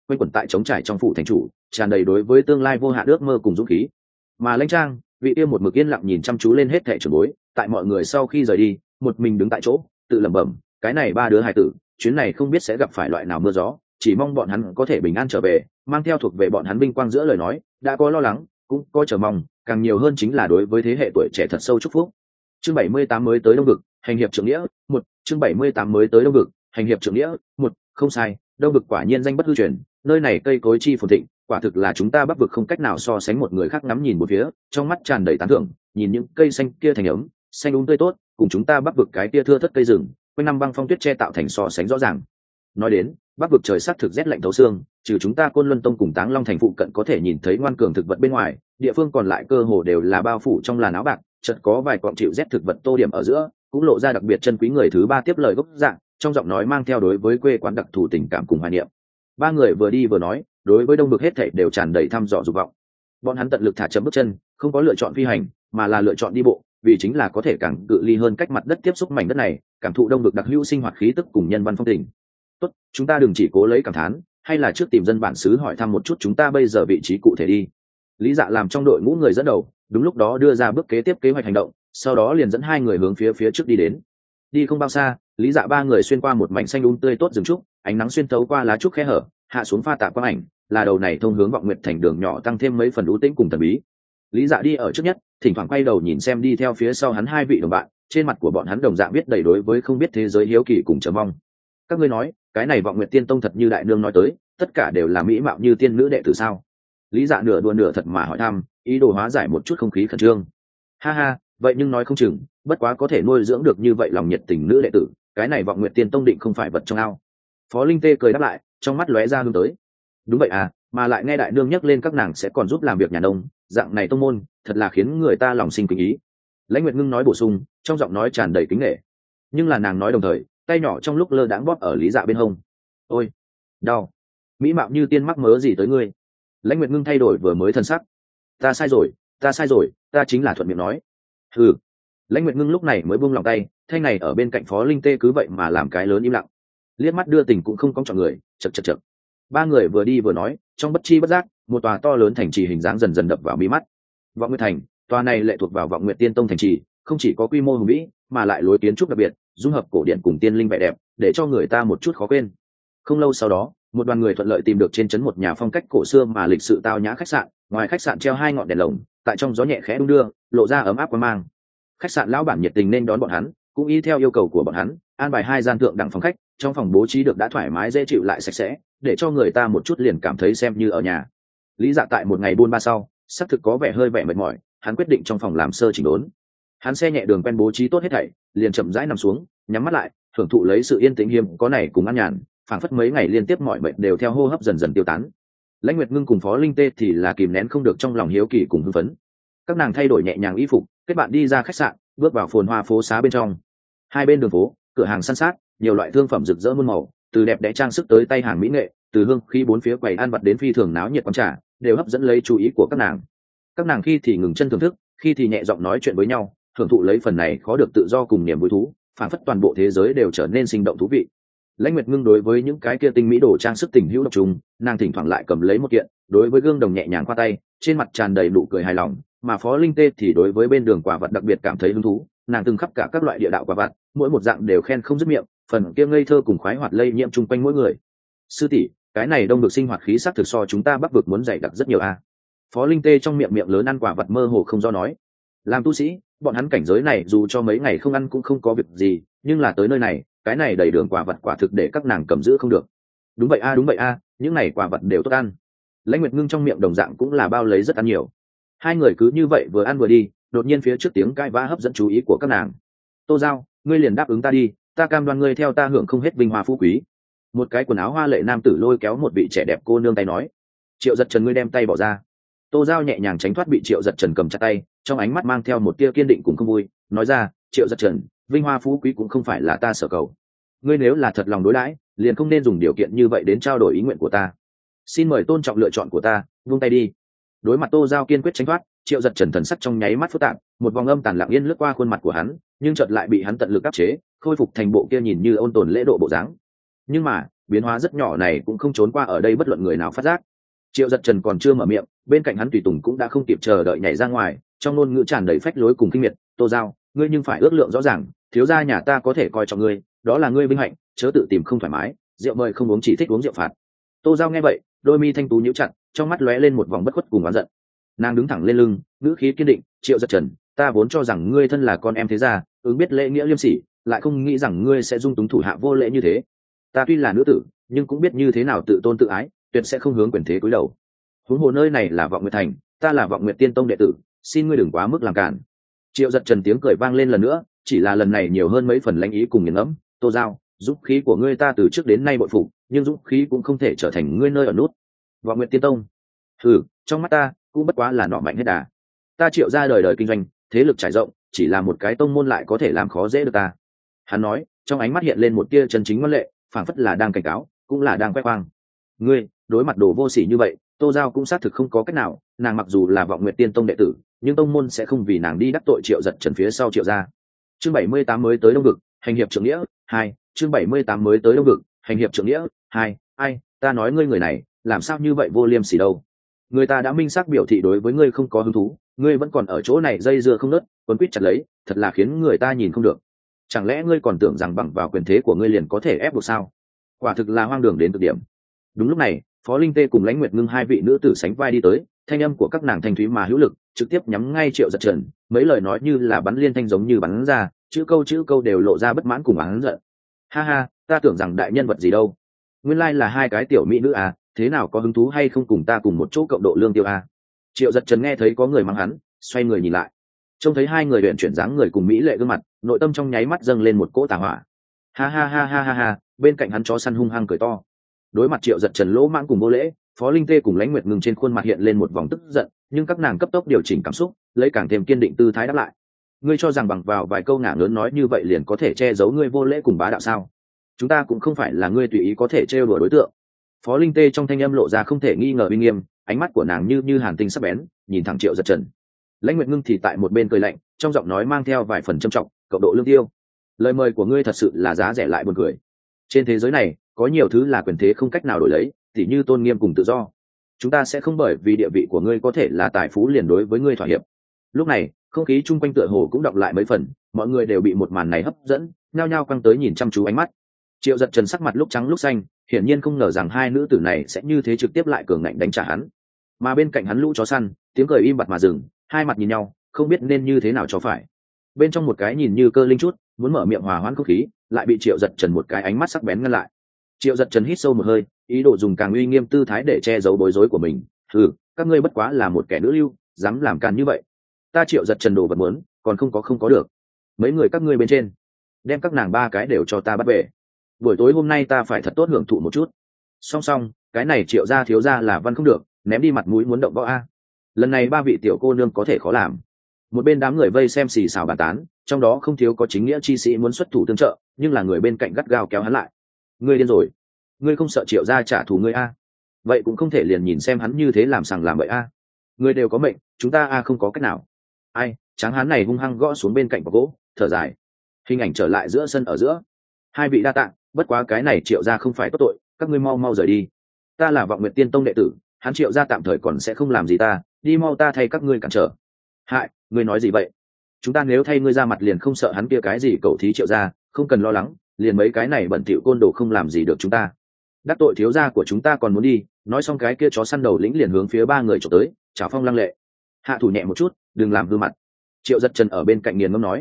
quanh quẩn tại trống trải trong phủ thành chủ, tràn đầy đối với tương lai vô hạn ước mơ cùng dũng khí. Mà Lãnh Trang, vị yêu một mực yên lặng nhìn chăm chú lên hết thảy trưởng bối, tại mọi người sau khi rời đi, một mình đứng tại chỗ, tự lẩm bẩm, cái này ba đứa hài tử, chuyến này không biết sẽ gặp phải loại nào mưa gió, chỉ mong bọn hắn có thể bình an trở về, mang theo thuộc về bọn hắn vinh quang giữa lời nói, đã có lo lắng, cũng có chờ mong, càng nhiều hơn chính là đối với thế hệ tuổi trẻ thật sâu chúc phúc. Chương 78 mới tới Đông Vực, hành hiệp trưởng nghĩa, một. Chương 78 mới tới Đông Vực, hành hiệp trưởng nghĩa, một. Không sai, Đông Vực quả nhiên danh bất hư truyền, nơi này cây cối chi phồn thịnh, quả thực là chúng ta Bắc Vực không cách nào so sánh. Một người khác ngắm nhìn một phía, trong mắt tràn đầy tán thưởng, nhìn những cây xanh kia thành ấm, xanh tươi tốt, cùng chúng ta Bắc Vực cái kia thưa thớt cây rừng, quanh năm băng phong tuyết che tạo thành so sánh rõ ràng. Nói đến, Bắc Vực trời sắc thực rét lạnh thấu xương, trừ chúng ta Côn Luân Tông cùng Táng Long thành phụ cận có thể nhìn thấy ngoan cường thực vật bên ngoài, địa phương còn lại cơ hồ đều là bao phủ trong làn áo bạc, chợt có vài cọng chịu rét thực vật tô điểm ở giữa, cũng lộ ra đặc biệt chân quý. Người thứ ba tiếp lời gốc dạng, trong giọng nói mang theo đối với quê quán đặc thù tình cảm cùng hoài niệm. Ba người vừa đi vừa nói, đối với Đông Vực hết thảy đều tràn đầy thăm dò dục vọng. Bọn hắn tận lực thả chậm bước chân, không có lựa chọn phi hành, mà là lựa chọn đi bộ, vì chính là có thể càng cự ly hơn cách mặt đất tiếp xúc mảnh đất này, cảm thụ Đông Vực đặc hữu sinh hoạt khí tức cùng nhân văn phong tình. Tốt, chúng ta đừng chỉ cố lấy cảm thán, hay là trước tìm dân bản xứ hỏi thăm một chút chúng ta bây giờ vị trí cụ thể đi. Lý Dạ làm trong đội ngũ người dẫn đầu, đúng lúc đó đưa ra bước kế tiếp kế hoạch hành động, sau đó liền dẫn hai người hướng phía trước đi đến. Đi không bao xa, Lý Dạ ba người xuyên qua một mảnh xanh tươi tốt rừng trúc, ánh nắng xuyên thấu qua lá trúc khe hở, hạ xuống pha tạp quang ảnh, là đầu này thông hướng Vọng Nguyệt thành đường nhỏ tăng thêm mấy phần u tĩnh cùng thần bí. Lý Dạ đi ở trước nhất, thỉnh thoảng quay đầu nhìn xem đi theo phía sau hắn hai vị đồng bạn, trên mặt của bọn hắn đồng dạng viết đầy đối với không biết thế giới hiếu kỳ cùng chờ mong. Các ngươi nói, cái này Vọng Nguyệt Tiên Tông thật như đại nương nói tới, tất cả đều là mỹ mạo như tiên nữ đệ tử sao? Lý Dạ nửa đùa nửa thật mà hỏi thăm, ý đồ hóa giải một chút không khí khẩn trương. Ha ha, vậy nhưng nói không chừng, bất quá có thể nuôi dưỡng được như vậy lòng nhiệt tình nữ đệ tử, cái này Vọng Nguyệt Tiên Tông định không phải vật trong ao. Phó Linh Tê cười đáp lại, trong mắt lóe ra hướng tới. Đúng vậy à, mà lại nghe đại nương nhắc lên các nàng sẽ còn giúp làm việc nhà nông, dạng này tông môn, thật là khiến người ta lòng sinh kính ý. Lãnh Nguyệt Ngưng nói bổ sung, trong giọng nói tràn đầy kính nể. Nhưng là nàng nói đồng thời, tay nhỏ trong lúc lơ đãng bóp ở Lý Dạ bên hông. Ôi, đau. Mỹ mạo như tiên mắc mớ gì tới ngươi? Lãnh Nguyệt Ngưng thay đổi vừa mới thân sắc. Ta sai rồi, ta chính là thuận miệng nói. Ừ. Lãnh Nguyệt Ngưng lúc này mới buông lòng tay, thanh này ở bên cạnh Phó Linh Tê cứ vậy mà làm cái lớn im lặng. Liếc mắt đưa tình cũng không có chọn người, chậc. Ba người vừa đi vừa nói, trong bất chi bất giác, một tòa to lớn thành trì hình dáng dần dần đập vào mi mắt. Vọng Nguyệt thành, tòa này lệ thuộc vào Vọng Nguyệt Tiên Tông thành trì, không chỉ có quy mô hùng vĩ, mà lại lối kiến trúc đặc biệt, dung hợp cổ điển cùng tiên linh vẻ đẹp, để cho người ta một chút khó quên. Không lâu sau đó, một đoàn người thuận lợi tìm được trên trấn một nhà phong cách cổ xưa mà lịch sự tao nhã khách sạn. Ngoài khách sạn treo hai ngọn đèn lồng, tại trong gió nhẹ khẽ đung đưa, lộ ra ấm áp quang mang. Khách sạn lão bản nhiệt tình nên đón bọn hắn, cũng y theo yêu cầu của bọn hắn, an bài hai gian thượng đẳng phòng khách, trong phòng bố trí được đã thoải mái dễ chịu lại sạch sẽ, để cho người ta một chút liền cảm thấy xem như ở nhà. Lý Dạ tại một ngày buôn ba sau, xác thực có vẻ hơi mệt mỏi, hắn quyết định trong phòng làm sơ chỉnh đốn. Hắn xe nhẹ đường quen bố trí tốt hết thảy, liền chậm rãi nằm xuống, nhắm mắt lại, thưởng thụ lấy sự yên tĩnh hiếm có này cùng an nhàn, phảng phất mấy ngày liên tiếp mọi bệnh đều theo hô hấp dần dần tiêu tán. Lãnh Nguyệt Ngưng cùng Phó Linh Tê thì là kìm nén không được trong lòng hiếu kỳ cùng hưng phấn. Các nàng thay đổi nhẹ nhàng y phục, kết bạn đi ra khách sạn, bước vào phồn hoa phố xá bên trong. Hai bên đường phố, cửa hàng san sát, nhiều loại thương phẩm rực rỡ muôn màu, từ đẹp đẽ trang sức tới tay hàng mỹ nghệ, từ hương khí bốn phía quầy ăn vặt đến phi thường náo nhiệt quán trà, đều hấp dẫn lấy chú ý của các nàng. Các nàng khi thì ngừng chân thưởng thức, khi thì nhẹ giọng nói chuyện với nhau, thưởng thụ lấy phần này khó được tự do cùng niềm vui thú, phảng phất toàn bộ thế giới đều trở nên sinh động thú vị. Lãnh Nguyệt Ngưng đối với những cái kia tinh mỹ đồ trang sức tình hữu độc trùng, nàng thỉnh thoảng lại cầm lấy một kiện, đối với gương đồng nhẹ nhàng qua tay, trên mặt tràn đầy nụ cười hài lòng. Mà Phó Linh Tê thì đối với bên đường quả vật đặc biệt cảm thấy hứng thú, nàng từng khắp cả các loại địa đạo quả vật, mỗi một dạng đều khen không dứt miệng, phần kia ngây thơ cùng khoái hoạt lây nhiễm chung quanh mỗi người. Sư tỷ, cái này Đông Vực sinh hoạt khí sắc thực so chúng ta Bắc Vực muốn dày đặc rất nhiều a. Phó Linh Tê trong miệng miệng lớn ăn quả vật mơ hồ không do nói. Làm tu sĩ, bọn hắn cảnh giới này dù cho mấy ngày không ăn cũng không có việc gì, nhưng là tới nơi này, cái này đầy đường quả vật quả thực để các nàng cầm giữ không được. Đúng vậy a, những này quả vật đều tốt ăn. Lãnh Nguyệt Ngưng trong miệng đồng dạng cũng là bao lấy rất ăn nhiều. Hai người cứ như vậy vừa ăn vừa đi, đột nhiên phía trước tiếng cãi vã hấp dẫn chú ý của các nàng. Tô Giao, ngươi liền đáp ứng ta đi, ta cam đoan ngươi theo ta hưởng không hết vinh hoa phú quý. Một cái quần áo hoa lệ nam tử lôi kéo một vị trẻ đẹp cô nương tay nói. Triệu Giật Trần, ngươi đem tay bỏ ra. Tô Giao nhẹ nhàng tránh thoát bị Triệu Giật Trần cầm chặt tay, trong ánh mắt mang theo một tia kiên định cùng không vui, nói ra, Triệu Giật Trần, vinh hoa phú quý cũng không phải là ta sở cầu. Ngươi nếu là thật lòng đối đãi, liền không nên dùng điều kiện như vậy đến trao đổi ý nguyện của ta. Xin mời tôn trọng lựa chọn của ta, vung tay đi. Đối mặt Tô Giao kiên quyết tránh thoát, Triệu Giật Trần thần sắc trong nháy mắt phức tạp, một vòng âm tàn lặng yên lướt qua khuôn mặt của hắn, nhưng chợt lại bị hắn tận lực áp chế, khôi phục thành bộ kia nhìn như ôn tồn lễ độ bộ dáng. Nhưng mà, biến hóa rất nhỏ này cũng không trốn qua ở đây bất luận người nào phát giác. Triệu Giật Trần còn chưa mở miệng, bên cạnh hắn tùy tùng cũng đã không kịp chờ đợi nhảy ra ngoài, trong ngôn ngữ tràn đầy phách lối cùng kinh miệt. Tô Giao, ngươi nhưng phải ước lượng rõ ràng, thiếu gia nhà ta có thể coi trọng ngươi, đó là ngươi vinh hạnh, chớ tự tìm không thoải mái, rượu mời không uống chỉ thích uống rượu phạt. Tô Giao nghe vậy, đôi mi thanh tú nhíu chặt, trong mắt lóe lên một vòng bất khuất cùng oán giận. Nàng đứng thẳng lên lưng, ngữ khí kiên định. Triệu Giật Trần, ta vốn cho rằng ngươi thân là con em thế gia, ứng biết lễ nghĩa liêm sỉ, lại không nghĩ rằng ngươi sẽ dung túng thủ hạ vô lễ như thế. Ta tuy là nữ tử, nhưng cũng biết như thế nào tự tôn tự ái, tuyệt sẽ không hướng quyền thế cúi đầu. Huống hồ nơi này là Vọng Nguyệt Thành, ta là Vọng Nguyệt Tiên Tông đệ tử, xin ngươi đừng quá mức làm cản. Triệu Giật Trần tiếng cười vang lên lần nữa, chỉ là lần này nhiều hơn mấy phần lãnh ý cùng nghiền ngẫm. Tô Giao, dũng khí của ngươi ta từ trước đến nay bội phục, nhưng dũng khí cũng không thể trở thành ngươi nơi ở nút. Vọng Nguyệt Tiên Tông, trong mắt ta cũng bất quá là nọ mạnh hết đà. Ta Triệu gia đời đời kinh doanh, thế lực trải rộng, chỉ là một cái tông môn lại có thể làm khó dễ được ta. Hắn nói, trong ánh mắt hiện lên một tia chân chính ngoan lệ, phảng phất là đang cảnh cáo, cũng là đang khoe khoang. Ngươi đối mặt đồ vô sỉ như vậy, Tô Giao cũng xác thực không có cách nào. Nàng mặc dù là Vọng Nguyệt Tiên Tông đệ tử, nhưng tông môn sẽ không vì nàng đi đắc tội Triệu Giật Trần phía sau Triệu gia. Chương 78 mới tới Đông Vực, hành hiệp trưởng nghĩa 2. Chương 78 mới tới Đông Vực, hành hiệp trưởng nghĩa 2. Ai, ta nói ngươi người này, làm sao như vậy vô liêm sỉ đâu? Người ta đã minh xác biểu thị đối với ngươi không có hứng thú, ngươi vẫn còn ở chỗ này dây dưa không nớt, quấn quýt chặt lấy, thật là khiến người ta nhìn không được. Chẳng lẽ ngươi còn tưởng rằng bằng vào quyền thế của ngươi liền có thể ép buộc sao? Quả thực là hoang đường đến cực điểm. Đúng lúc này, Phó Linh Tê cùng Lãnh Nguyệt Ngưng hai vị nữ tử sánh vai đi tới, thanh âm của các nàng thanh thúy mà hữu lực, trực tiếp nhắm ngay Triệu Giật Trần, mấy lời nói như là bắn liên thanh giống như bắn ra, chữ câu đều lộ ra bất mãn cùng oán giận. Ha ha, ta tưởng rằng đại nhân vật gì đâu, nguyên lai là hai cái tiểu mỹ nữ à, thế nào có hứng thú hay không cùng ta cùng một chỗ cộng độ lương tiêu à? Triệu Giật Trần nghe thấy có người mắng hắn, xoay người nhìn lại, trông thấy hai người luyện chuyển dáng người cùng mỹ lệ gương mặt, nội tâm trong nháy mắt dâng lên một cỗ tà hỏa. Ha ha ha ha ha ha, bên cạnh hắn chó săn hung hăng cười to. Đối mặt Triệu Giật Trần lỗ mãng cùng vô lễ, Phó Linh Tê cùng Lãnh Nguyệt Ngưng trên khuôn mặt hiện lên một vòng tức giận, nhưng các nàng cấp tốc điều chỉnh cảm xúc, lấy càng thêm kiên định tư thái đáp lại. Ngươi cho rằng bằng vào vài câu ngả ngớn nói như vậy liền có thể che giấu ngươi vô lễ cùng bá đạo sao? Chúng ta cũng không phải là ngươi tùy ý có thể trêu đùa đối tượng. Phó Linh Tê trong thanh âm lộ ra không thể nghi ngờ uy nghiêm, ánh mắt của nàng như hàn tinh sắc bén, nhìn thẳng Triệu Giật Trần. Lãnh Nguyệt Ngưng thì tại một bên cười lạnh, trong giọng nói mang theo vài phần trầm trọng, "Cộng độ lương tiêu, lời mời của ngươi thật sự là giá rẻ lại buồn cười. Trên thế giới này, có nhiều thứ là quyền thế không cách nào đổi lấy, tỉ như tôn nghiêm cùng tự do. Chúng ta sẽ không bởi vì địa vị của ngươi có thể là tài phú liền đối với ngươi thỏa hiệp." Lúc này, không khí chung quanh tựa hồ cũng đọng lại mấy phần, mọi người đều bị một màn này hấp dẫn, nhao nhao quăng tới nhìn chăm chú ánh mắt. Triệu Giật Trần sắc mặt lúc trắng lúc xanh, hiển nhiên không ngờ rằng hai nữ tử này sẽ như thế trực tiếp lại cường ngạnh đánh trả hắn. Mà bên cạnh hắn lũ chó săn, tiếng cười im bặt mà dừng, hai mặt nhìn nhau, không biết nên như thế nào cho phải. Bên trong một cái nhìn như cơ linh chút, muốn mở miệng hòa hoãn không khí, lại bị Triệu Giật Trần một cái ánh mắt sắc bén ngăn lại. Triệu Giật Trần hít sâu một hơi, ý đồ dùng càng uy nghiêm tư thái để che giấu bối rối của mình. Các ngươi bất quá là một kẻ nữ lưu, dám làm càn như vậy. Ta Triệu Giật Trần đồ vật muốn, còn không có được. Mấy người các ngươi bên trên, đem các nàng ba cái đều cho ta bắt về. Buổi tối hôm nay ta phải thật tốt hưởng thụ một chút. Song cái này Triệu gia thiếu gia là văn không được, ném đi mặt mũi muốn động võ a. Lần này ba vị tiểu cô nương có thể khó làm. Một bên đám người vây xem xì xào bàn tán, trong đó không thiếu có chính nghĩa chi sĩ muốn xuất thủ tương trợ, nhưng là người bên cạnh gắt gao kéo hắn lại. Ngươi điên rồi, ngươi không sợ Triệu gia trả thù ngươi a? Vậy cũng không thể liền nhìn xem hắn như thế làm sằng làm bậy a. Ngươi đều có mệnh, chúng ta a không có cách nào. Ai, tráng hán này hung hăng gõ xuống bên cạnh gỗ, thở dài. Hình ảnh trở lại giữa sân ở giữa. Hai vị đa tạ, bất quá cái này Triệu gia không phải tốt tội, các ngươi mau rời đi. Ta là Vọng Nguyệt Tiên Tông đệ tử, hắn Triệu gia tạm thời còn sẽ không làm gì ta, đi mau, ta thay các ngươi cản trở. Hại, ngươi nói gì vậy? Chúng ta nếu thay ngươi ra mặt liền không sợ hắn kia cái gì cẩu thí Triệu gia, không cần lo lắng, liền mấy cái này bẩn thỉu côn đồ không làm gì được chúng ta. Đắc tội thiếu gia của chúng ta còn muốn đi. Nói xong cái kia chó săn đầu lĩnh liền hướng phía ba người chụp tới, chào phong lăng lệ. Hạ thủ nhẹ một chút, đừng làm hư mặt. Triệu Giật Trần ở bên cạnh nghiền ngẫm nói.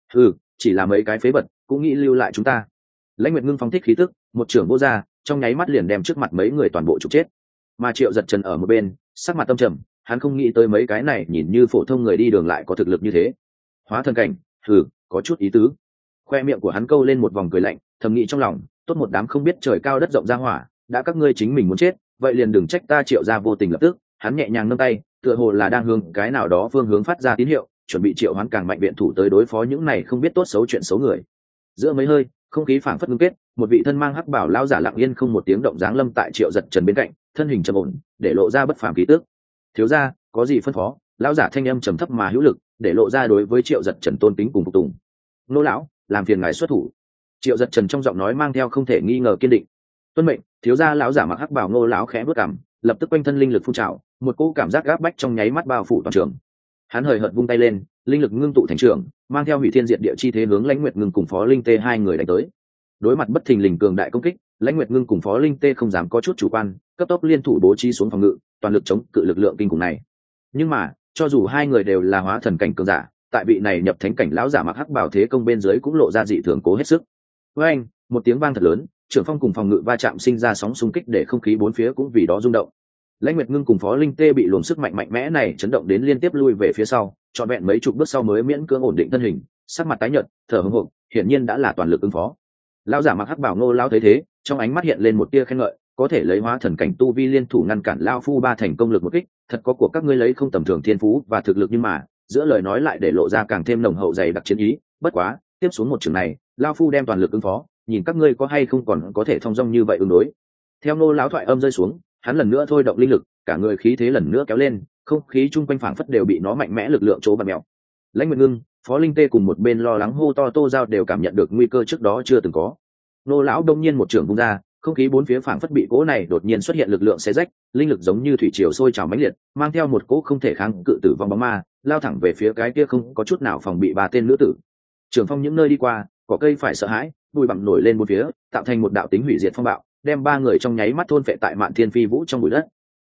Chỉ là mấy cái phế vật, cũng nghĩ lưu lại chúng ta. Lãnh Nguyệt Ngưng phóng thích khí tức, một trưởng vô ra, trong nháy mắt liền đem trước mặt mấy người toàn bộ trục chết. Mà Triệu Giật Trần ở một bên, sắc mặt tâm trầm, hắn không nghĩ tới mấy cái này nhìn như phổ thông người đi đường lại có thực lực như thế. Hóa thân cảnh, có chút ý tứ. Khoe miệng của hắn câu lên một vòng cười lạnh, thầm nghĩ trong lòng, tốt một đám không biết trời cao đất rộng ra hỏa, đã các ngươi chính mình muốn chết, vậy liền đừng trách ta Triệu gia vô tình lập tức. Hắn nhẹ nhàng nâng tay, tựa hồ là đang hướng cái nào đó phương hướng phát ra tín hiệu, chuẩn bị triệu hoán càng mạnh viện thủ tới đối phó những này không biết tốt xấu chuyện xấu người. Giữa mấy hơi, không khí phảng phất ngưng kết, một vị thân mang hắc bảo lão giả lặng yên không một tiếng động dáng lâm tại Triệu Giật Trần bên cạnh, thân hình trầm ổn, để lộ ra bất phàm khí tức. Thiếu gia, có gì phân phó? Lão giả thanh âm trầm thấp mà hữu lực, để lộ ra đối với Triệu Giật Trần tôn kính cùng phục tùng. Nô lão, làm phiền ngài xuất thủ. Triệu Giật Trần trong giọng nói mang theo không thể nghi ngờ kiên định. tuân mệnh. Thiếu gia lão giả mặc hắc bào Ngô lão khẽ bước cảm, lập tức quanh thân linh lực phun trào, một cỗ cảm giác gáp bách trong nháy mắt bao phủ toàn trường. Hắn hời hợt vung tay lên, linh lực ngưng tụ thành trường, mang theo hủy thiên diệt địa chi thế hướng Lãnh Nguyệt Ngưng cùng Phó Linh Tê hai người đánh tới. Đối mặt bất thình lình cường đại công kích, Lãnh Nguyệt Ngưng cùng Phó Linh Tê không dám có chút chủ quan, cấp tốc liên thủ bố trí xuống phòng ngự, toàn lực chống cự lực lượng kinh khủng này. Nhưng mà, cho dù hai người đều là hóa thần cảnh cường giả, tại vị này nhập thánh cảnh lão giả mặc hắc bào thế công bên dưới cũng lộ ra dị thường cố hết sức. Với anh, một tiếng vang thật lớn, trưởng phong cùng phòng ngự va chạm sinh ra sóng xung kích để không khí bốn phía cũng vì đó rung động. Lãnh Nguyệt Ngưng cùng Phó Linh Tê bị luồng sức mạnh mạnh mẽ này chấn động đến liên tiếp lui về phía sau, trọn vẹn mấy chục bước sau mới miễn cưỡng ổn định thân hình, sắc mặt tái nhợt, thở hổn hển, hiển nhiên đã là toàn lực ứng phó. Lão giả mặc hắc bào Ngô lão thấy thế, trong ánh mắt hiện lên một tia khen ngợi, có thể lấy hóa thần cảnh tu vi liên thủ ngăn cản lão phu ba thành công lực một kích, thật có của các ngươi lấy không tầm thường thiên phú và thực lực, nhưng mà, giữa lời nói lại để lộ ra càng thêm nồng hậu dày đặc chiến ý, bất quá, tiếp xuống một trường này, lão phu đem toàn lực ứng phó, nhìn các ngươi có hay không còn có thể thông dong như vậy ứng đối. Theo Ngô lão thoại âm rơi xuống, hắn lần nữa thôi động linh lực, cả người khí thế lần nữa kéo lên, không khí chung quanh phảng phất đều bị nó mạnh mẽ lực lượng chỗ bật mèo. Lãnh Nguyệt Ngưng, Phó Linh Tê cùng một bên lo lắng hô to Tô Giao đều cảm nhận được nguy cơ trước đó chưa từng có. Nô lão đông nhiên một trường vung ra, không khí bốn phía phảng phất bị cỗ này đột nhiên xuất hiện lực lượng xé rách, linh lực giống như thủy triều sôi trào mãnh liệt, mang theo một cỗ không thể kháng cự tử vong bóng ma, lao thẳng về phía cái kia không có chút nào phòng bị ba tên nữ tử. Trường phong những nơi đi qua, cỏ cây phải sợ hãi, bụi bặm nổi lên bốn phía, tạo thành một đạo tính hủy diệt phong bạo, đem ba người trong nháy mắt thôn phệ tại Mạn Thiên Phi Vũ trong bụi đất.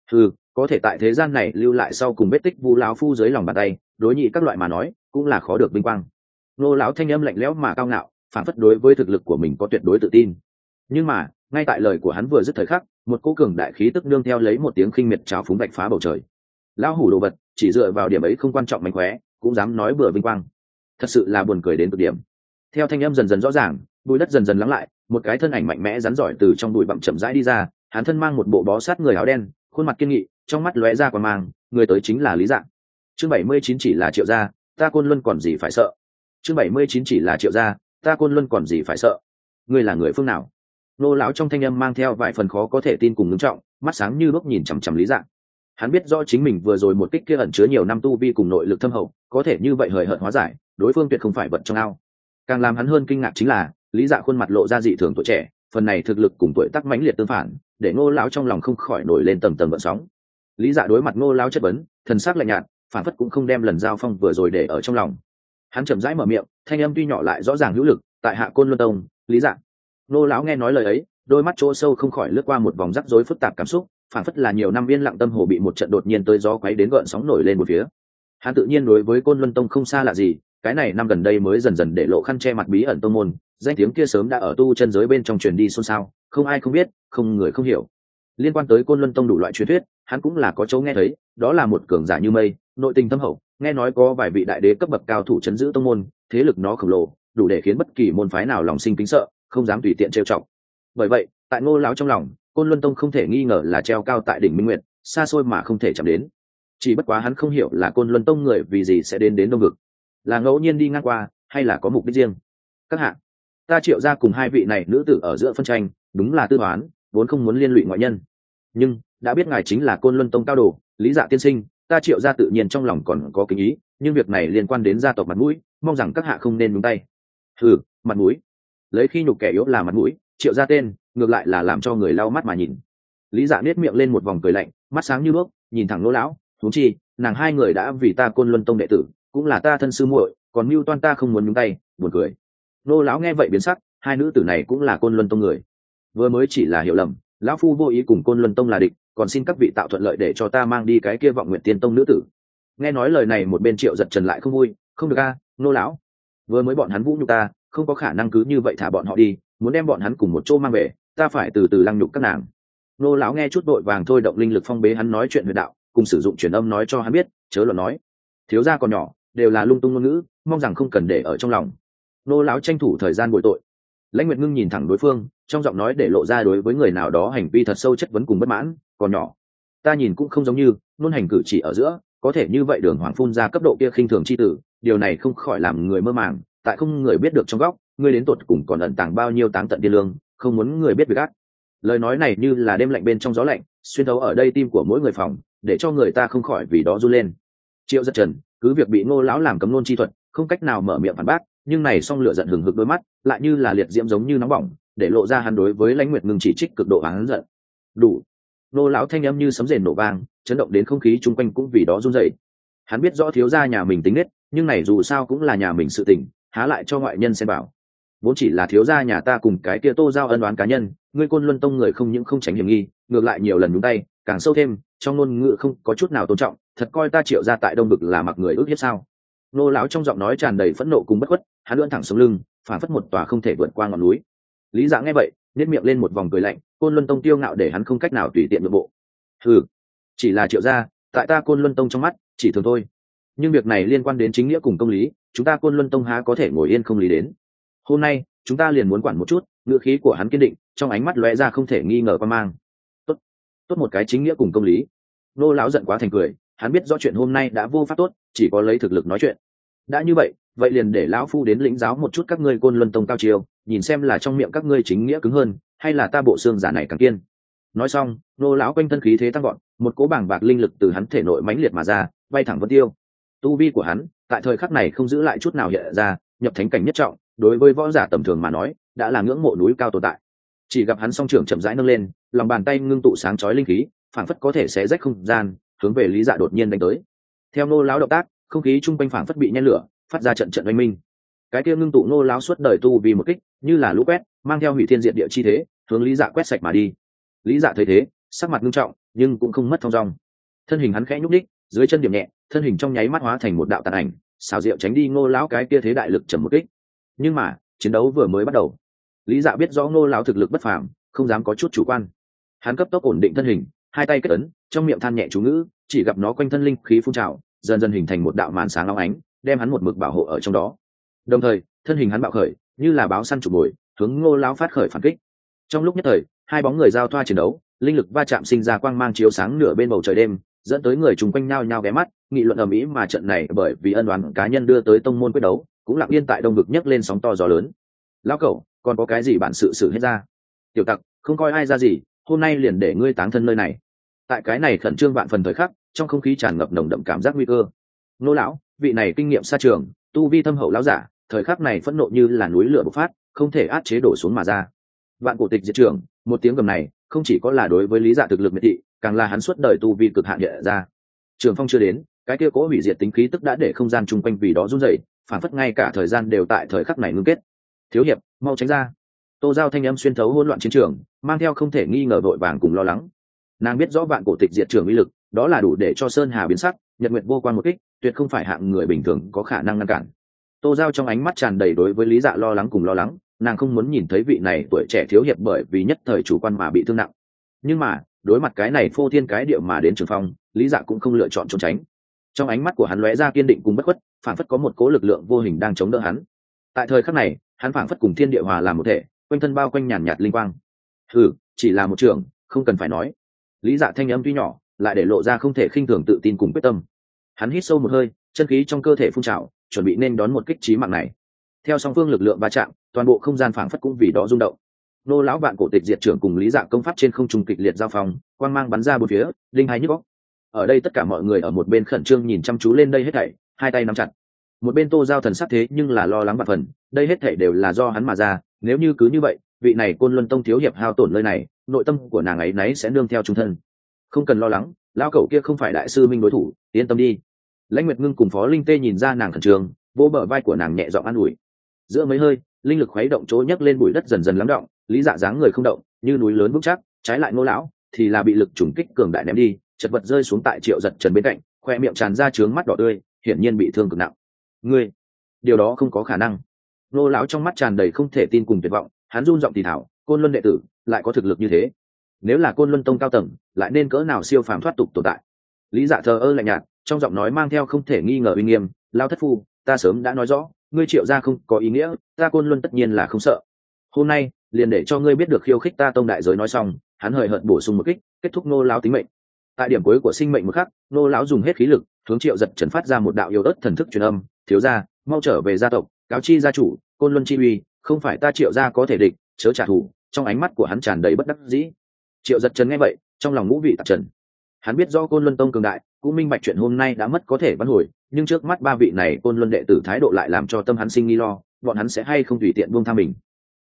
Có thể tại thế gian này lưu lại sau cùng vết tích Vu lão phu dưới lòng bàn tay, đối nhị các loại mà nói, cũng là khó được vinh quang. Nô lão thanh âm lạnh lẽo mà cao ngạo, phản phất đối với thực lực của mình có tuyệt đối tự tin. Nhưng mà, ngay tại lời của hắn vừa dứt thời khắc, một cỗ cường đại khí tức nương theo lấy một tiếng khinh miệt trào phúng bạch phá bầu trời. Lão hủ đồ vật, chỉ dựa vào điểm ấy không quan trọng mánh khóe, cũng dám nói bừa vinh quang. Thật sự là buồn cười đến cực điểm. Theo thanh âm dần dần rõ ràng, bụi đất dần dần lắng lại, một cái thân ảnh mạnh mẽ rắn giỏi từ trong bụi bặm chậm rãi đi ra, hắn thân mang một bộ bó sát người áo đen, khuôn mặt kiên nghị, trong mắt lóe ra quang mang, người tới chính là Lý Dạng. Chương 79 chỉ là Triệu gia, ta Côn Luân còn gì phải sợ. Chương 79 chỉ là Triệu gia, ta Côn Luân còn gì phải sợ. Ngươi là người phương nào? Nô lão trong thanh âm mang theo vài phần khó có thể tin cùng ngưng trọng, mắt sáng như đuốc nhìn chằm chằm Lý Dạng. Hắn biết rõ chính mình vừa rồi một kích kia ẩn chứa nhiều năm tu vi cùng nội lực thâm hậu, có thể như vậy hời hợt hóa giải, đối phương tuyệt không phải vật trong ao. Càng làm hắn hơn kinh ngạc chính là, Lý Dạ khuôn mặt lộ ra dị thường tuổi trẻ, phần này thực lực cùng tuổi tác mãnh liệt tương phản, để Ngô lão trong lòng không khỏi nổi lên tầng tầng gợn sóng. Lý Dạ đối mặt Ngô lão chất vấn, thần sắc lạnh nhạt, phản phất cũng không đem lần giao phong vừa rồi để ở trong lòng. Hắn chậm rãi mở miệng, thanh âm tuy nhỏ lại rõ ràng hữu lực, tại Hạ Côn Luân Tông, Lý Dạ. Ngô lão nghe nói lời ấy, đôi mắt chỗ sâu không khỏi lướt qua một vòng rắc rối phức tạp cảm xúc, phản phất là nhiều năm yên lặng tâm hồ bị một trận đột nhiên tới gió quấy đến gợn sóng nổi lên một phía. Hắn tự nhiên đối với Côn Luân Tông không xa lạ gì, cái này năm gần đây mới dần dần để lộ khăn che mặt bí ẩn tông môn, danh tiếng kia sớm đã ở tu chân giới bên trong truyền đi xôn xao, không ai không biết, không người không hiểu. Liên quan tới Côn Luân Tông đủ loại truyền thuyết, hắn cũng là có chỗ nghe thấy, đó là một cường giả như mây, nội tình thâm hậu, nghe nói có vài vị đại đế cấp bậc cao thủ trấn giữ tông môn, thế lực nó khổng lồ, đủ để khiến bất kỳ môn phái nào lòng sinh kính sợ, không dám tùy tiện trêu chọc. Bởi vậy, tại Ngô lão trong lòng, Côn Luân Tông không thể nghi ngờ là treo cao tại đỉnh Minh Nguyệt, xa xôi mà không thể chạm đến. Chỉ bất quá hắn không hiểu là Côn Luân Tông người vì gì sẽ đến Đông Vực, là ngẫu nhiên đi ngang qua, hay là có mục đích riêng. Các hạ, ta Triệu gia cùng hai vị này nữ tử ở giữa phân tranh, đúng là tư toán, vốn không muốn liên lụy ngoại nhân. Nhưng đã biết ngài chính là Côn Luân Tông cao đồ, Lý Dạ tiên sinh, ta Triệu gia tự nhiên trong lòng còn có kính ý, nhưng việc này liên quan đến gia tộc mặt mũi, mong rằng các hạ không nên nhúng tay. Mặt mũi? Lấy khi nhục kẻ yếu là mặt mũi, Triệu gia tên, ngược lại là làm cho người lau mắt mà nhìn. Lý Dạ nét miệng lên một vòng cười lạnh, mắt sáng như đuốc, nhìn thẳng Lỗ lão, huống chi, nàng hai người đã vì ta Côn Luân Tông đệ tử, cũng là ta thân sư muội, còn mưu toan ta không muốn nhúng tay, buồn cười. Lỗ lão nghe vậy biến sắc, hai nữ tử này cũng là Côn Luân Tông người. Vừa mới chỉ là hiểu lầm, lão phu vô ý cùng Côn Luân Tông là địch, còn xin các vị tạo thuận lợi để cho ta mang đi cái kia Vọng Nguyện Tiên Tông nữ tử. Nghe nói lời này một bên Triệu Giật Trần lại không vui, không được a, Nô lão, vừa mới bọn hắn vũ nhục ta, không có khả năng cứ như vậy thả bọn họ đi, muốn đem bọn hắn cùng một chỗ mang về, ta phải từ từ lăng nhục các nàng. Nô lão nghe chút đội vàng thôi động linh lực phong bế hắn nói chuyện huyền đạo, cùng sử dụng truyền âm nói cho hắn biết, chớ luận nói. Thiếu gia còn nhỏ, đều là lung tung ngôn ngữ, mong rằng không cần để ở trong lòng. Nô lão tranh thủ thời gian bồi tội. Lãnh Nguyệt Ngưng nhìn thẳng đối phương, trong giọng nói để lộ ra đối với người nào đó hành vi thật sâu chất vấn cùng bất mãn. Còn nhỏ, ta nhìn cũng không giống như nôn hành cử chỉ ở giữa, có thể như vậy đường hoàng phun ra cấp độ kia khinh thường chi tử, điều này không khỏi làm người mơ màng. Tại không người biết được trong góc, ngươi đến tột cùng còn ẩn tàng bao nhiêu táng tận tiên lương, không muốn người biết việc ác. Lời nói này như là đêm lạnh bên trong gió lạnh, xuyên thấu ở đây tim của mỗi người phòng, để cho người ta không khỏi vì đó run lên. Triệu Giật Trần cứ việc bị Ngô lão làm cấm nôn chi thuật, không cách nào mở miệng phản bác, nhưng này song lửa giận hừng hực đôi mắt, lại như là liệt diễm giống như nóng bỏng, để lộ ra hắn đối với Lãnh Nguyệt Ngưng chỉ trích cực độ hắn giận. Đủ. Nô lão thanh âm như sấm rền nổ vang, chấn động đến không khí chung quanh cũng vì đó run rẩy. Hắn biết rõ thiếu gia nhà mình tính nết, nhưng này dù sao cũng là nhà mình sự tình, há lại cho ngoại nhân xen vào. Vốn chỉ là thiếu gia nhà ta cùng cái kia Tô Giao ân oán cá nhân, ngươi Côn Luân Tông người không những không tránh hiểm nghi, ngược lại nhiều lần nhúng tay, càng sâu thêm, trong ngôn ngữ không có chút nào tôn trọng, thật coi ta Triệu gia tại Đông Vực là mặc người ước hiếp sao? Nô lão trong giọng nói tràn đầy phẫn nộ cùng bất khuất, hắn lưỡn thẳng sống lưng, phản phất một tòa không thể vượt qua ngọn núi. Lý Dạ nghe vậy, nhếch miệng lên một vòng cười lạnh, Côn Luân Tông tiêu ngạo để hắn không cách nào tùy tiện nhượng bộ. Hừ, chỉ là Triệu gia, tại ta Côn Luân Tông trong mắt, chỉ thường thôi. Nhưng việc này liên quan đến chính nghĩa cùng công lý, chúng ta Côn Luân Tông há có thể ngồi yên không lý đến. Hôm nay, chúng ta liền muốn quản một chút. Ngữ khí của hắn kiên định, trong ánh mắt lóe ra không thể nghi ngờ quan mang. Tốt một cái chính nghĩa cùng công lý. Nô lão giận quá thành cười, hắn biết rõ chuyện hôm nay đã vô pháp tốt, chỉ có lấy thực lực nói chuyện. Đã như vậy, vậy liền để lão phu đến lĩnh giáo một chút các ngươi Côn Luân Tông cao chiêu, nhìn xem là trong miệng các ngươi chính nghĩa cứng hơn, hay là ta bộ xương giả này càng kiên. Nói xong, nô lão quanh thân khí thế tăng gọn, một cỗ bảng bạc linh lực từ hắn thể nội mãnh liệt mà ra, bay thẳng vân tiêu. Tu vi của hắn, tại thời khắc này không giữ lại chút nào hiện ra, nhập thánh cảnh nhất trọng, đối với võ giả tầm thường mà nói, đã là ngưỡng mộ núi cao tồn tại. Chỉ gặp hắn song trưởng chậm rãi nâng lên, lòng bàn tay ngưng tụ sáng chói linh khí, phảng phất có thể xé rách không gian, hướng về Lý Dạ đột nhiên đánh tới. Theo nô lão động tác, không khí trung quanh phảng phất bị nhen lửa, phát ra trận trận oanh minh. Cái kia ngưng tụ nô lão suốt đời tu vì một kích, như là lũ quét, mang theo hủy thiên diệt địa chi thế, hướng Lý Dạ quét sạch mà đi. Lý Dạ thấy thế, sắc mặt nghiêm trọng, nhưng cũng không mất thong dong. Thân hình hắn khẽ nhúc nhích, dưới chân điểm nhẹ, thân hình trong nháy mắt hóa thành một đạo tàn ảnh, xào diệu tránh đi Ngô lão cái kia thế đại lực trầm một kích. Nhưng mà, chiến đấu vừa mới bắt đầu. Lý Dạ biết rõ Ngô lão thực lực bất phàm, không dám có chút chủ quan. Hắn cấp tốc ổn định thân hình, hai tay kết ấn, trong miệng than nhẹ chú ngữ, chỉ gặp nó quanh thân linh khí phun trào, dần dần hình thành một đạo màn sáng long ánh, đem hắn một mực bảo hộ ở trong đó. Đồng thời, thân hình hắn bạo khởi, như là báo săn chụp mồi, hướng Ngô lão phát khởi phản kích. Trong lúc nhất thời, hai bóng người giao thoa chiến đấu, linh lực va chạm sinh ra quang mang chiếu sáng nửa bên bầu trời đêm, dẫn tới người chung quanh nhao nhao ghé mắt, nghị luận ầm ĩ mà trận này bởi vì ân oán cá nhân đưa tới tông môn quyết đấu, cũng lặng yên tại Đông Vực nhấc lên sóng to gió lớn. Lão cẩu, còn có cái gì bản sự xử hết ra? Tiểu tặc, không coi ai ra gì, hôm nay liền để ngươi táng thân nơi này. Tại cái này khẩn trương vạn phần thời khắc, trong không khí tràn ngập nồng đậm cảm giác nguy cơ. Nô lão, vị này kinh nghiệm xa trường, tu vi thâm hậu lão giả, thời khắc này phẫn nộ như là núi lửa bộc phát, không thể át chế đổ xuống mà ra. Vạn cổ tịch diệt trưởng, một tiếng gầm này, không chỉ có là đối với Lý Dạ thực lực miệt thị, càng là hắn suốt đời tu vi cực hạn hiện ra. Trường phong chưa đến, cái kia cố hủy diệt tính khí tức đã để không gian chung quanh vì đó run rẩy, phản phất ngay cả thời gian đều tại thời khắc này ngưng kết. Thiếu hiệp, mau tránh ra. Tô Giao thanh âm xuyên thấu hỗn loạn chiến trường, mang theo không thể nghi ngờ vội vàng cùng lo lắng. Nàng biết rõ vạn cổ tịch diệt trường uy lực, đó là đủ để cho sơn hà biến sắc, nhật nguyệt vô quan một kích, tuyệt không phải hạng người bình thường có khả năng ngăn cản. Tô Giao trong ánh mắt tràn đầy đối với Lý Dạ lo lắng cùng lo lắng, nàng không muốn nhìn thấy vị này tuổi trẻ thiếu hiệp bởi vì nhất thời chủ quan mà bị thương nặng. Nhưng mà, đối mặt cái này phô thiên cái địa mà đến Trường Phong, Lý Dạ cũng không lựa chọn trốn tránh. Trong ánh mắt của hắn lóe ra kiên định cùng bất khuất, phảng phất có một cố lực lượng vô hình đang chống đỡ hắn. Tại thời khắc này, hắn phảng phất cùng thiên địa hòa làm một thể, quanh thân bao quanh nhàn nhạt linh quang. Hừ, chỉ là một trường, không cần phải nói. Lý Dạ thanh âm tuy nhỏ, lại để lộ ra không thể khinh thường tự tin cùng quyết tâm. Hắn hít sâu một hơi, chân khí trong cơ thể phun trào, chuẩn bị nên đón một kích chí mạng này. Theo song phương lực lượng va chạm, toàn bộ không gian phảng phất cũng vì đó rung động. Nô lão vạn cổ tịch diệt trưởng cùng Lý Dạ công pháp trên không trung kịch liệt giao phong, quang mang bắn ra bốn phía, linh hai nhức óc. Ở đây tất cả mọi người ở một bên khẩn trương nhìn chăm chú lên đây hết thảy, hai tay nắm chặt. Một bên Tô Giao thần sắc thế nhưng là lo lắng vạn phần, đây hết thảy đều là do hắn mà ra, nếu như cứ như vậy, vị này Côn Luân Tông thiếu hiệp hao tổn nơi này, nội tâm của nàng ấy nấy sẽ nương theo trung thân. Không cần lo lắng, lão cậu kia không phải đại sư minh đối thủ, yên tâm đi. Lãnh Nguyệt Ngưng cùng Phó Linh Tê nhìn ra nàng khẩn trương, vỗ bờ vai của nàng nhẹ giọng an ủi. Giữa mấy hơi, linh lực khuấy động chỗ nhấc lên bụi đất dần dần lắng động, Lý Dạ dáng người không động, như núi lớn vững chắc, trái lại Ngô lão thì là bị lực trùng kích cường đại ném đi, chật vật rơi xuống tại Triệu Giật Trần bên cạnh, khoe miệng tràn ra trướng mắt đỏ tươi, hiển nhiên bị thương cực nặng. Ngươi, điều đó không có khả năng. Ngô lão trong mắt tràn đầy không thể tin cùng tuyệt vọng, hắn run giọng thì thảo, Côn Luân đệ tử lại có thực lực như thế, nếu là Côn Luân Tông cao tầng, lại nên cỡ nào siêu phàm thoát tục tồn tại. Lý Dạ thờ ơ lạnh nhạt, trong giọng nói mang theo không thể nghi ngờ uy nghiêm, lao thất phu, ta sớm đã nói rõ, ngươi Triệu gia không có ý nghĩa, ta Côn Luân tất nhiên là không sợ. Hôm nay liền để cho ngươi biết được khiêu khích ta tông đại giới. Nói xong, hắn hời hợt bổ sung một kích, kết thúc Ngô lão tính mệnh. Tại điểm cuối của sinh mệnh một khắc, Ngô lão dùng hết khí lực, hướng Triệu Giật Trần phát ra một đạo yêu ớt thần thức truyền âm, thiếu gia, mau trở về gia tộc, cáo chi gia chủ, Côn Luân chi uy, không phải ta Triệu gia có thể địch, chớ trả thù. Trong ánh mắt của hắn tràn đầy bất đắc dĩ. Triệu Giật Trần nghe vậy, trong lòng ngũ vị tạp trần. Hắn biết do Côn Luân Tông cường đại, cũng minh bạch chuyện hôm nay đã mất có thể vãn hồi, nhưng trước mắt ba vị này Côn Luân đệ tử thái độ lại làm cho tâm hắn sinh nghi lo, bọn hắn sẽ hay không tùy tiện buông tha mình.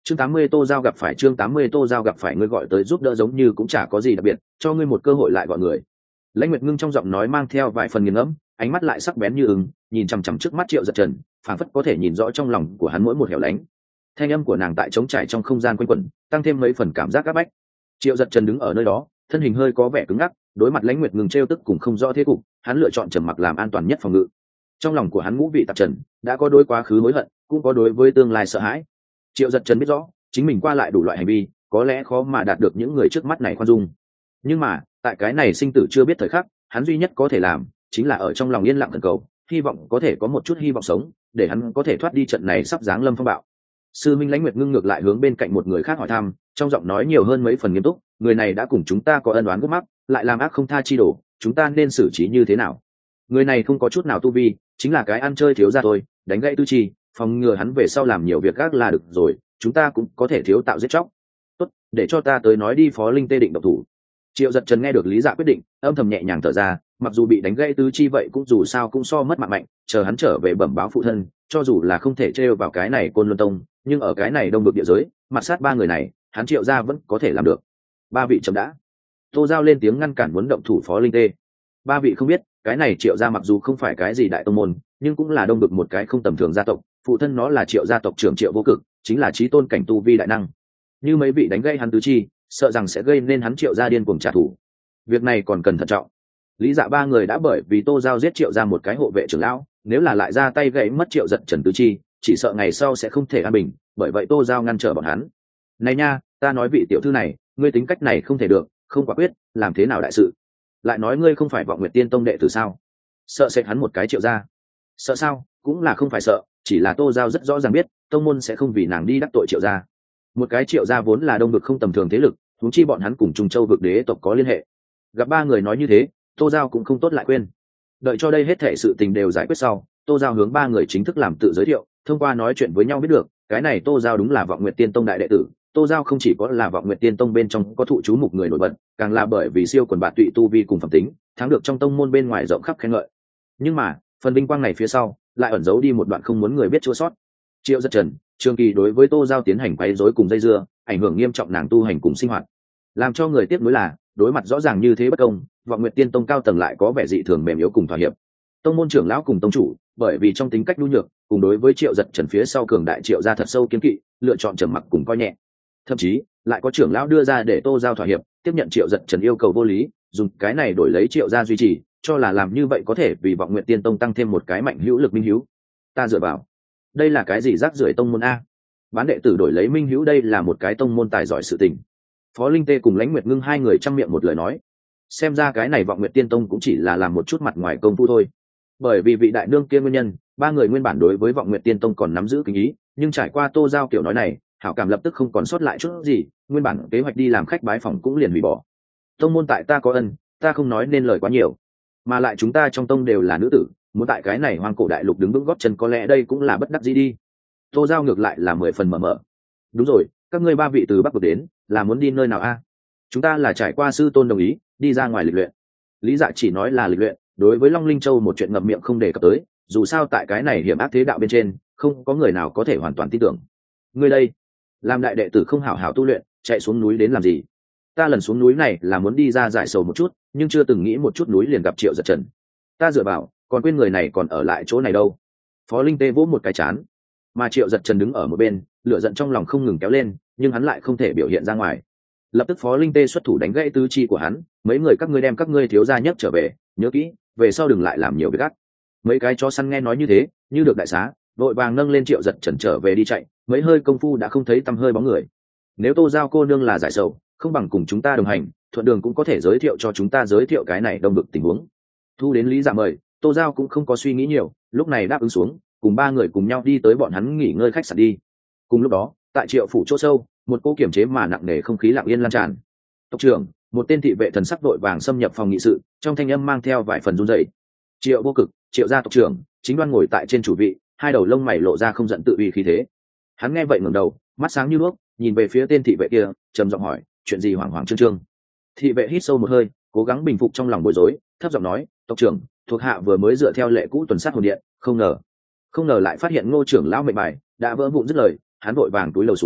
Chương 80 Tô Giao gặp phải, chương 80 Tô Giao gặp phải, ngươi gọi tới giúp đỡ giống như cũng chả có gì đặc biệt, cho ngươi một cơ hội lại gọi người. Lãnh Nguyệt Ngưng trong giọng nói mang theo vài phần nghiền ngẫm, ánh mắt lại sắc bén như ưng, nhìn chằm chằm trước mắt Triệu Giật Trần, phảng phất có thể nhìn rõ trong lòng của hắn mỗi một hẻo lánh. Thanh âm của nàng tại trống trải trong không gian quanh quẩn, tăng thêm mấy phần cảm giác áp bách. Triệu Giật Trần đứng ở nơi đó, thân hình hơi có vẻ cứng ngắc, đối mặt Lãnh Nguyệt Ngưng trêu tức cùng không rõ thế cục, hắn lựa chọn trầm mặc làm an toàn nhất phòng ngự. Trong lòng của hắn ngũ vị tạp trần, đã có đối quá khứ hối hận, cũng có đối với tương lai sợ hãi. Triệu Giật Trần biết rõ, chính mình qua lại đủ loại hành vi, có lẽ khó mà đạt được những người trước mắt này khoan dung. Nhưng mà, tại cái này sinh tử chưa biết thời khắc, hắn duy nhất có thể làm, chính là ở trong lòng yên lặng thần cầu, hy vọng có thể có một chút hy vọng sống, để hắn có thể thoát đi trận này sắp giáng lâm phong bạo. Sư Minh Lãnh Nguyệt Ngưng ngược lại hướng bên cạnh một người khác hỏi thăm, trong giọng nói nhiều hơn mấy phần nghiêm túc, người này đã cùng chúng ta có ân oán gút mắc, lại làm ác không tha chi đổ, chúng ta nên xử trí như thế nào? Người này không có chút nào tu vi, chính là cái ăn chơi thiếu gia thôi, đánh gãy tư chi, phòng ngừa hắn về sau làm nhiều việc gác là được rồi, chúng ta cũng có thể thiếu tạo giết chóc. Tốt, để cho ta tới nói đi. Phó Linh tê định độc thủ. Triệu Giật Trần nghe được Lý Dạ quyết định, âm thầm nhẹ nhàng thở ra, mặc dù bị đánh gãy tứ chi vậy cũng dù sao cũng so mất mạng mạnh, chờ hắn trở về bẩm báo phụ thân, cho dù là không thể trêu vào cái này Côn Luân Tông, nhưng ở cái này đông vực địa giới, mặt sát ba người này, hắn Triệu gia vẫn có thể làm được. Ba vị chậm đã. Tô Giao lên tiếng ngăn cản muốn động thủ Phó Linh tê. Ba vị không biết, cái này Triệu gia mặc dù không phải cái gì đại tông môn, nhưng cũng là đông vực một cái không tầm thường gia tộc, phụ thân nó là Triệu gia tộc trưởng Triệu Vô Cực, chính là chí tôn cảnh tu vi đại năng. Như mấy vị đánh gây hắn tứ chi, sợ rằng sẽ gây nên hắn Triệu gia điên cuồng trả thù. Việc này còn cần thận trọng. Lý Dạ ba người đã bởi vì Tô Giao giết Triệu gia một cái hộ vệ trưởng lão, nếu là lại ra tay gãy mất Triệu Giật Trần tứ chi, chỉ sợ ngày sau sẽ không thể an bình, bởi vậy Tô Giao ngăn trở bọn hắn. Này nha, ta nói vị tiểu thư này, ngươi tính cách này không thể được, không quả quyết, làm thế nào đại sự? Lại nói ngươi không phải Vọng Nguyệt Tiên Tông đệ tử sao? Sợ sệt hắn một cái Triệu gia? Sợ sao? Cũng là không phải sợ, chỉ là Tô Giao rất rõ ràng biết, tông môn sẽ không vì nàng đi đắc tội Triệu gia. Một cái Triệu gia vốn là đông vực không tầm thường thế lực, huống chi bọn hắn cùng Trung Châu vực đế tộc có liên hệ. Gặp ba người nói như thế, Tô Giao cũng không tốt lại quên. Đợi cho đây hết thảy sự tình đều giải quyết sau, Tô Giao hướng ba người chính thức làm tự giới thiệu, thông qua nói chuyện với nhau biết được, cái này Tô Giao đúng là Vọng Nguyệt Tiên Tông đại đệ tử. Tô Giao không chỉ có là Vọng Nguyệt Tiên Tông bên trong có thụ chú mục người nổi bật, càng là bởi vì siêu quần bạt tụy tu vi cùng phẩm tính, thắng được trong tông môn bên ngoài rộng khắp khen ngợi. Nhưng mà, phần vinh quang này phía sau, lại ẩn giấu đi một đoạn không muốn người biết chua sót. Triệu Giật Trần, Trường Kỳ đối với Tô Giao tiến hành quấy rối cùng dây dưa, ảnh hưởng nghiêm trọng nàng tu hành cùng sinh hoạt. Làm cho người tiếc nuối là, đối mặt rõ ràng như thế bất công, Vọng Nguyệt Tiên Tông cao tầng lại có vẻ dị thường mềm yếu cùng thỏa hiệp. Tông môn trưởng lão cùng tông chủ, bởi vì trong tính cách nhu nhược, cùng đối với Triệu Giật Trần phía sau cường đại Triệu gia thật sâu kiến kỵ, lựa chọn trầm mặc cùng coi nhẹ. Thậm chí, lại có trưởng lão đưa ra để Tô Giao thỏa hiệp, tiếp nhận Triệu Giật Trần yêu cầu vô lý, dùng cái này đổi lấy Triệu gia duy trì, cho là làm như vậy có thể vì Vọng Nguyệt Tiên Tông tăng thêm một cái mạnh hữu lực minh hữu. Ta dựa vào, đây là cái gì rác rưởi tông môn a? Bán đệ tử đổi lấy minh hữu, đây là một cái tông môn tài giỏi sự tình. Phó Linh Tê cùng Lãnh Nguyệt Ngưng hai người trăm miệng một lời nói, xem ra cái này Vọng Nguyệt Tiên Tông cũng chỉ là làm một chút mặt ngoài công phu thôi. Bởi vì vị đại nương kia nguyên nhân, ba người nguyên bản đối với Vọng Nguyệt Tiên Tông còn nắm giữ kính ý, nhưng trải qua Tô Giao kiểu nói này, hảo cảm lập tức không còn sót lại chút gì, nguyên bản kế hoạch đi làm khách bái phỏng cũng liền hủy bỏ. Tông môn tại ta có ân, ta không nói nên lời quá nhiều, mà lại chúng ta trong tông đều là nữ tử, muốn tại cái này hoang cổ đại lục đứng vững gót chân có lẽ đây cũng là bất đắc dĩ đi. Tô Giao ngược lại là 10 phần mở mở. Đúng rồi, các ngươi ba vị từ Bắc vực đến, là muốn đi nơi nào a? Chúng ta là trải qua sư tôn đồng ý, đi ra ngoài lịch luyện. Lý Dạ chỉ nói là lịch luyện, đối với Long Linh Châu một chuyện ngậm miệng không đề cập tới, dù sao tại cái này hiểm ác thế đạo bên trên, không có người nào có thể hoàn toàn tin tưởng. Ngươi đây, làm đại đệ tử không hảo hảo tu luyện, chạy xuống núi đến làm gì? Ta lần xuống núi này là muốn đi ra giải sầu một chút, nhưng chưa từng nghĩ một chút núi liền gặp Triệu Giật Trần. Ta dựa vào, còn quên người này còn ở lại chỗ này đâu. Phó Linh Tê vỗ một cái chán, mà Triệu Giật Trần đứng ở một bên, lửa giận trong lòng không ngừng kéo lên, nhưng hắn lại không thể biểu hiện ra ngoài. Lập tức Phó Linh Tê xuất thủ đánh gãy tứ chi của hắn, mấy người các ngươi đem các ngươi thiếu gia nhấc trở về, nhớ kỹ, về sau đừng lại làm nhiều việc ác. Mấy cái chó săn nghe nói như thế, như được đại xá, vội vàng nâng lên Triệu Giật Trần trở về đi chạy, mấy hơi công phu đã không thấy tăm hơi bóng người. Nếu Tô Giao cô nương là giải sầu, không bằng cùng chúng ta đồng hành, thuận đường cũng có thể giới thiệu cho chúng ta giới thiệu cái này đông vực tình huống. Thu đến Lý Dạ mời, Tô Giao cũng không có suy nghĩ nhiều, lúc này đáp ứng xuống, cùng ba người cùng nhau đi tới bọn hắn nghỉ ngơi khách sạn đi. Cùng lúc đó, tại Triệu phủ chỗ sâu, một cô kiểm chế mà nặng nề không khí lặng yên lan tràn. Tộc trưởng, một tên thị vệ thần sắc vội vàng xâm nhập phòng nghị sự, trong thanh âm mang theo vài phần run rẩy. Triệu Vô Cực, Triệu gia tộc trưởng, chính đoan ngồi tại trên chủ vị, hai đầu lông mày lộ ra không giận tự uy khí thế. Hắn nghe vậy ngẩng đầu, mắt sáng như đuốc, nhìn về phía tên thị vệ kia, trầm giọng hỏi, chuyện gì hoảng hoảng trương trương? Thị vệ hít sâu một hơi, cố gắng bình phục trong lòng bối rối, thấp giọng nói, tộc trưởng, thuộc hạ vừa mới dựa theo lệ cũ tuần sát hồn điện, không ngờ lại phát hiện Ngô trưởng lão mệnh bài đã vỡ vụn, dứt lời, hắn vội vàng túi lầu xuống,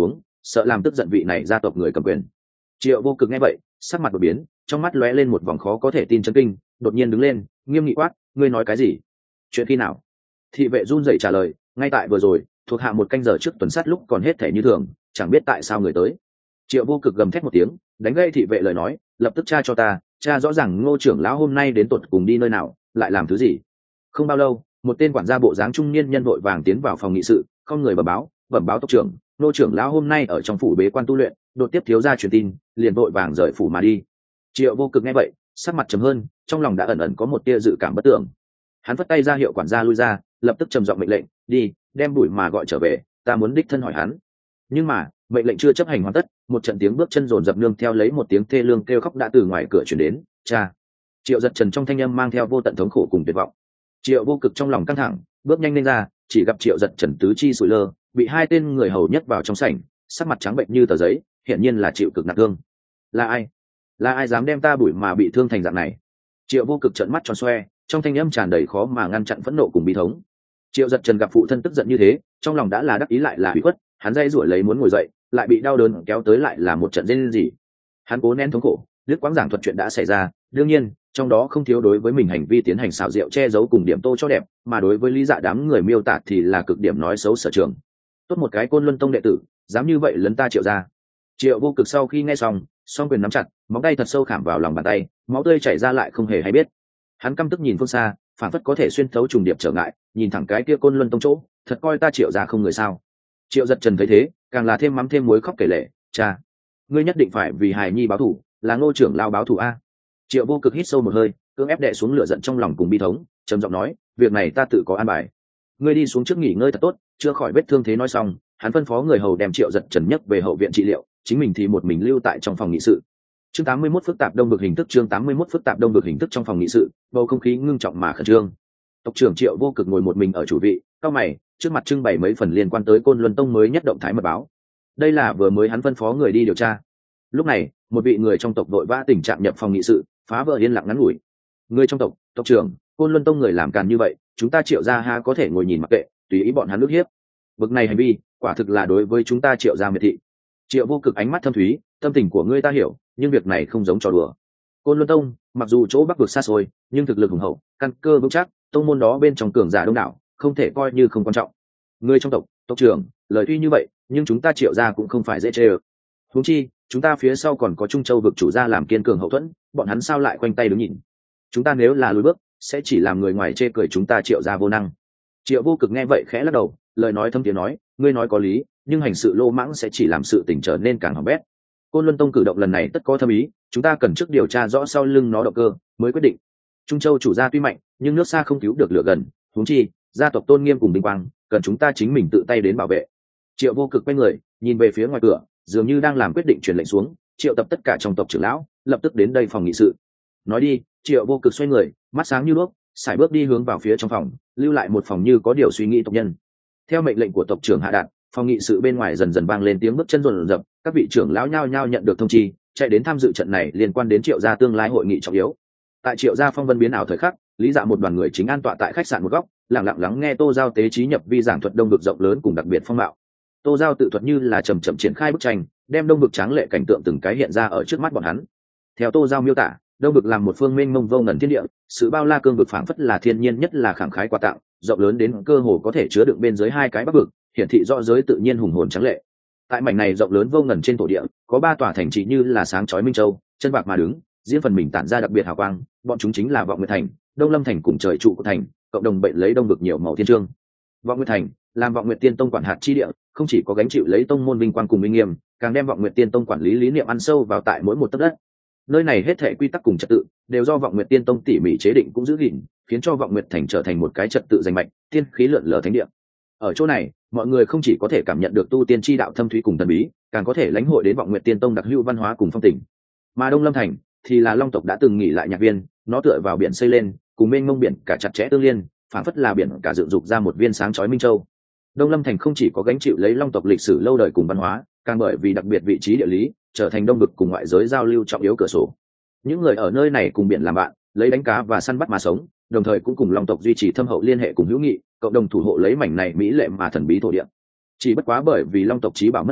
sợ làm tức giận vị này gia tộc người cầm quyền. Triệu Vô Cực nghe vậy sắc mặt đột biến, trong mắt lóe lên một vòng khó có thể tin chấn kinh, đột nhiên đứng lên nghiêm nghị quát: ngươi nói cái gì? Chuyện khi nào? Thị vệ run rẩy trả lời: ngay tại vừa rồi, thuộc hạ một canh giờ trước tuần sát lúc còn hết thể như thường, chẳng biết tại sao người tới. Triệu Vô Cực gầm thét một tiếng, đánh gây thị vệ lời nói: lập tức tra cho ta, tra rõ ràng Ngô trưởng lão hôm nay đến tột cùng đi nơi nào, lại làm thứ gì. Không bao lâu, một tên quản gia bộ dáng trung niên nhân vội vàng tiến vào phòng nghị sự, không người bẩm báo tộc trưởng: Ngô trưởng lão hôm nay ở trong phủ bế quan tu luyện, đột tiếp thiếu gia truyền tin, liền vội vàng rời phủ mà đi. Triệu Vô Cực nghe vậy sắc mặt trầm hơn, trong lòng đã ẩn ẩn có một tia dự cảm bất tưởng. Hắn vất tay ra hiệu quản gia lui ra, lập tức trầm giọng mệnh lệnh: đi, đem Bùi mà gọi trở về, ta muốn đích thân hỏi hắn. Nhưng mà mệnh lệnh chưa chấp hành hoàn tất, một trận tiếng bước chân rồn rập nương theo lấy một tiếng thê lương kêu khóc đã từ ngoài cửa chuyển đến. Cha! Triệu Giật Trần trong thanh âm mang theo vô tận thống khổ cùng tuyệt vọng. Triệu Vô Cực trong lòng căng thẳng, bước nhanh lên ra, chỉ gặp Triệu Giật Trần tứ chi sủi lơ, bị hai tên người hầu nhất vào trong sảnh, sắc mặt trắng bệnh như tờ giấy, hiển nhiên là chịu cực nặng thương. Là ai? Là ai dám đem ta Bùi mà bị thương thành dạng này? Triệu Vô Cực trợn mắt tròn xoe, trong thanh âm tràn đầy khó mà ngăn chặn phẫn nộ cùng bi thống. Triệu Giật Trần gặp phụ thân tức giận như thế, trong lòng đã là đắc ý lại là ủy khuất, hắn dây rủi lấy muốn ngồi dậy, lại bị đau đớn kéo tới lại là một trận rên rỉ. Hắn cố nén thống khổ, đứt quãng giảng thuật chuyện đã xảy ra, đương nhiên trong đó không thiếu đối với mình hành vi tiến hành xảo diệu che giấu cùng điểm tô cho đẹp, mà đối với lý dạ đám người miêu tả thì là cực điểm nói xấu sở trường. Tốt một cái Côn Luân Tông đệ tử, dám như vậy lấn ta Triệu gia. Triệu Vô Cực sau khi nghe xong, song quyền nắm chặt, móng tay thật sâu khảm vào lòng bàn tay, máu tươi chảy ra lại không hề hay biết. Hắn căm tức nhìn phương xa, phản phất có thể xuyên thấu trùng điệp trở ngại, nhìn thẳng cái kia Côn Luân Tông chỗ, thật coi ta Triệu gia không người sao? Triệu Giật Trần thấy thế, càng là thêm mắm thêm muối khóc kể lể: cha, ngươi nhất định phải vì hài nhi báo thù, là Ngô trưởng lao báo thù a. Triệu Vô Cực hít sâu một hơi, cưỡng ép đè xuống lửa giận trong lòng cùng bi thống, trầm giọng nói: việc này ta tự có an bài, ngươi đi xuống trước nghỉ ngơi thật tốt, chữa khỏi vết thương thế. Nói xong, hắn phân phó người hầu đem Triệu Giật Trần nhấc về hậu viện trị liệu, chính mình thì một mình lưu tại trong phòng nghị sự. Chương 81 phức tạp đông vực hình thức. Chương 81 phức tạp đông vực hình thức. Trong phòng nghị sự, bầu không khí ngưng trọng mà khẩn trương. Tộc trưởng Triệu Vô Cực ngồi một mình ở chủ vị, cao mày, trước mặt trưng bày mấy phần liên quan tới Côn Luân Tông mới nhất động thái mật báo. Đây là vừa mới hắn phân phó người đi điều tra. Lúc này, một vị người trong tộc vội vã tình trạng nhập phòng nghị sự, phá vỡ yên lặng ngắn ngủi. Người trong tộc: tộc trưởng, Côn Luân Tông người làm càn như vậy, chúng ta Triệu gia ha có thể ngồi nhìn mặc kệ, tùy ý bọn hắn ức hiếp. Bực này hành vi, quả thực là đối với chúng ta Triệu gia miệt thị. Triệu Vô Cực ánh mắt thâm thúy: tâm tình của ngươi ta hiểu, nhưng việc này không giống trò đùa. Côn Luân Tông mặc dù chỗ bắc vực xa xôi, nhưng thực lực hùng hậu, căn cơ vững chắc, tông môn đó bên trong cường giả đông đảo, không thể coi như không quan trọng. Ngươi trong tộc trưởng, lời tuy như vậy, nhưng chúng ta Triệu gia cũng không phải dễ chê ơ. Huống chi, chúng ta phía sau còn có Trung Châu vực chủ gia làm kiên cường hậu thuẫn, bọn hắn sao lại khoanh tay đứng nhìn? Chúng ta nếu là lùi bước, sẽ chỉ làm người ngoài chê cười chúng ta Triệu gia vô năng. Triệu Vô Cực nghe vậy khẽ lắc đầu, lời nói thâm tiếng nói: ngươi nói có lý, nhưng hành sự lô mãng sẽ chỉ làm sự tình trở nên càng hỏng bét. Côn Luân Tông cử động lần này tất có thâm ý, chúng ta cần trước điều tra rõ sau lưng nó động cơ mới quyết định. Trung Châu chủ gia tuy mạnh, nhưng nước xa không cứu được lửa gần, huống chi gia tộc tôn nghiêm cùng vinh quang, cần chúng ta chính mình tự tay đến bảo vệ. Triệu Vô Cực quay người, nhìn về phía ngoài cửa, dường như đang làm quyết định truyền lệnh xuống, triệu tập tất cả trong tộc trưởng lão, lập tức đến đây phòng nghị sự. Nói đi. Triệu Vô Cực xoay người, mắt sáng như đuốc, sải bước đi hướng vào phía trong phòng, lưu lại một phòng như có điều suy nghĩ tộc nhân. Theo mệnh lệnh của tộc trưởng hạ đạt, phòng nghị sự bên ngoài dần dần vang lên tiếng bước chân rồn rập, các vị trưởng lão nhao nhao nhận được thông chi, chạy đến tham dự trận này liên quan đến Triệu gia tương lai hội nghị trọng yếu. Tại Triệu gia phong vân biến ảo thời khắc, Lý Dạ một đoàn người chính an tọa tại khách sạn một góc, lặng lặng lắng nghe Tô Giao tế trí nhập vi giảng thuật đông vực rộng lớn cùng đặc biệt phong mạo. Tô Giao tự thuật như là chậm chậm triển khai bức tranh, đem đông vực tráng lệ cảnh tượng từng cái hiện ra ở trước mắt bọn hắn. Theo Tô Giao miêu tả, đông vực làm một phương mênh mông vô ngần thiên địa, sự bao la cương vực phảng phất là thiên nhiên nhất là khẳng khái quà tặng, rộng lớn đến cơ hồ có thể chứa đựng bên dưới hai cái bắc vực, hiển thị rõ giới tự nhiên hùng hồn tráng lệ. Tại mảnh này rộng lớn vô ngần trên thổ địa, có ba tòa thành trì như là sáng chói minh châu, chân bạc mà đứng, riêng phần mình tản ra đặc biệt hào quang, bọn chúng chính là Vọng Nguyệt Thành, Đông Lâm Thành cùng Trời Trụ của thành, cộng đồng bệnh lấy đông vực nhiều màu thiên chương. Vọng Nguyệt Thành làm Vọng Nguyệt Tiên Tông quản hạt chi địa, không chỉ có gánh chịu lấy tông môn vinh quang cùng uy nghiêm, càng đem Vọng Nguyệt Tiên Tông quản lý lý niệm ăn sâu vào tại mỗi một tấc đất. Nơi này hết thảy quy tắc cùng trật tự đều do Vọng Nguyệt Tiên Tông tỉ mỉ chế định cũng giữ gìn, khiến cho Vọng Nguyệt Thành trở thành một cái trật tự danh mạch, tiên khí lượn lờ thánh địa. Ở chỗ này, mọi người không chỉ có thể cảm nhận được tu tiên chi đạo thâm thúy cùng thần bí, càng có thể lãnh hội đến Vọng Nguyệt Tiên Tông đặc hữu văn hóa cùng phong tình. Mà Đông Lâm Thành thì là Long tộc đã từng nghỉ lại nhạc viên, nó tựa vào biển xây lên, cùng mênh mông biển cả chặt chẽ tương liên, phản phất là biển cả dựng dục ra một viên sáng chói minh châu. Đông Lâm Thành không chỉ có gánh chịu lấy Long tộc lịch sử lâu đời cùng văn hóa, càng bởi vì đặc biệt vị trí địa lý, trở thành đông vực cùng ngoại giới giao lưu trọng yếu cửa sổ. Những người ở nơi này cùng biển làm bạn, lấy đánh cá và săn bắt mà sống, đồng thời cũng cùng Long tộc duy trì thâm hậu liên hệ cùng hữu nghị, cộng đồng thủ hộ lấy mảnh này mỹ lệ mà thần bí thổ địa. Chỉ bất quá bởi vì Long tộc chí bảo mất đi,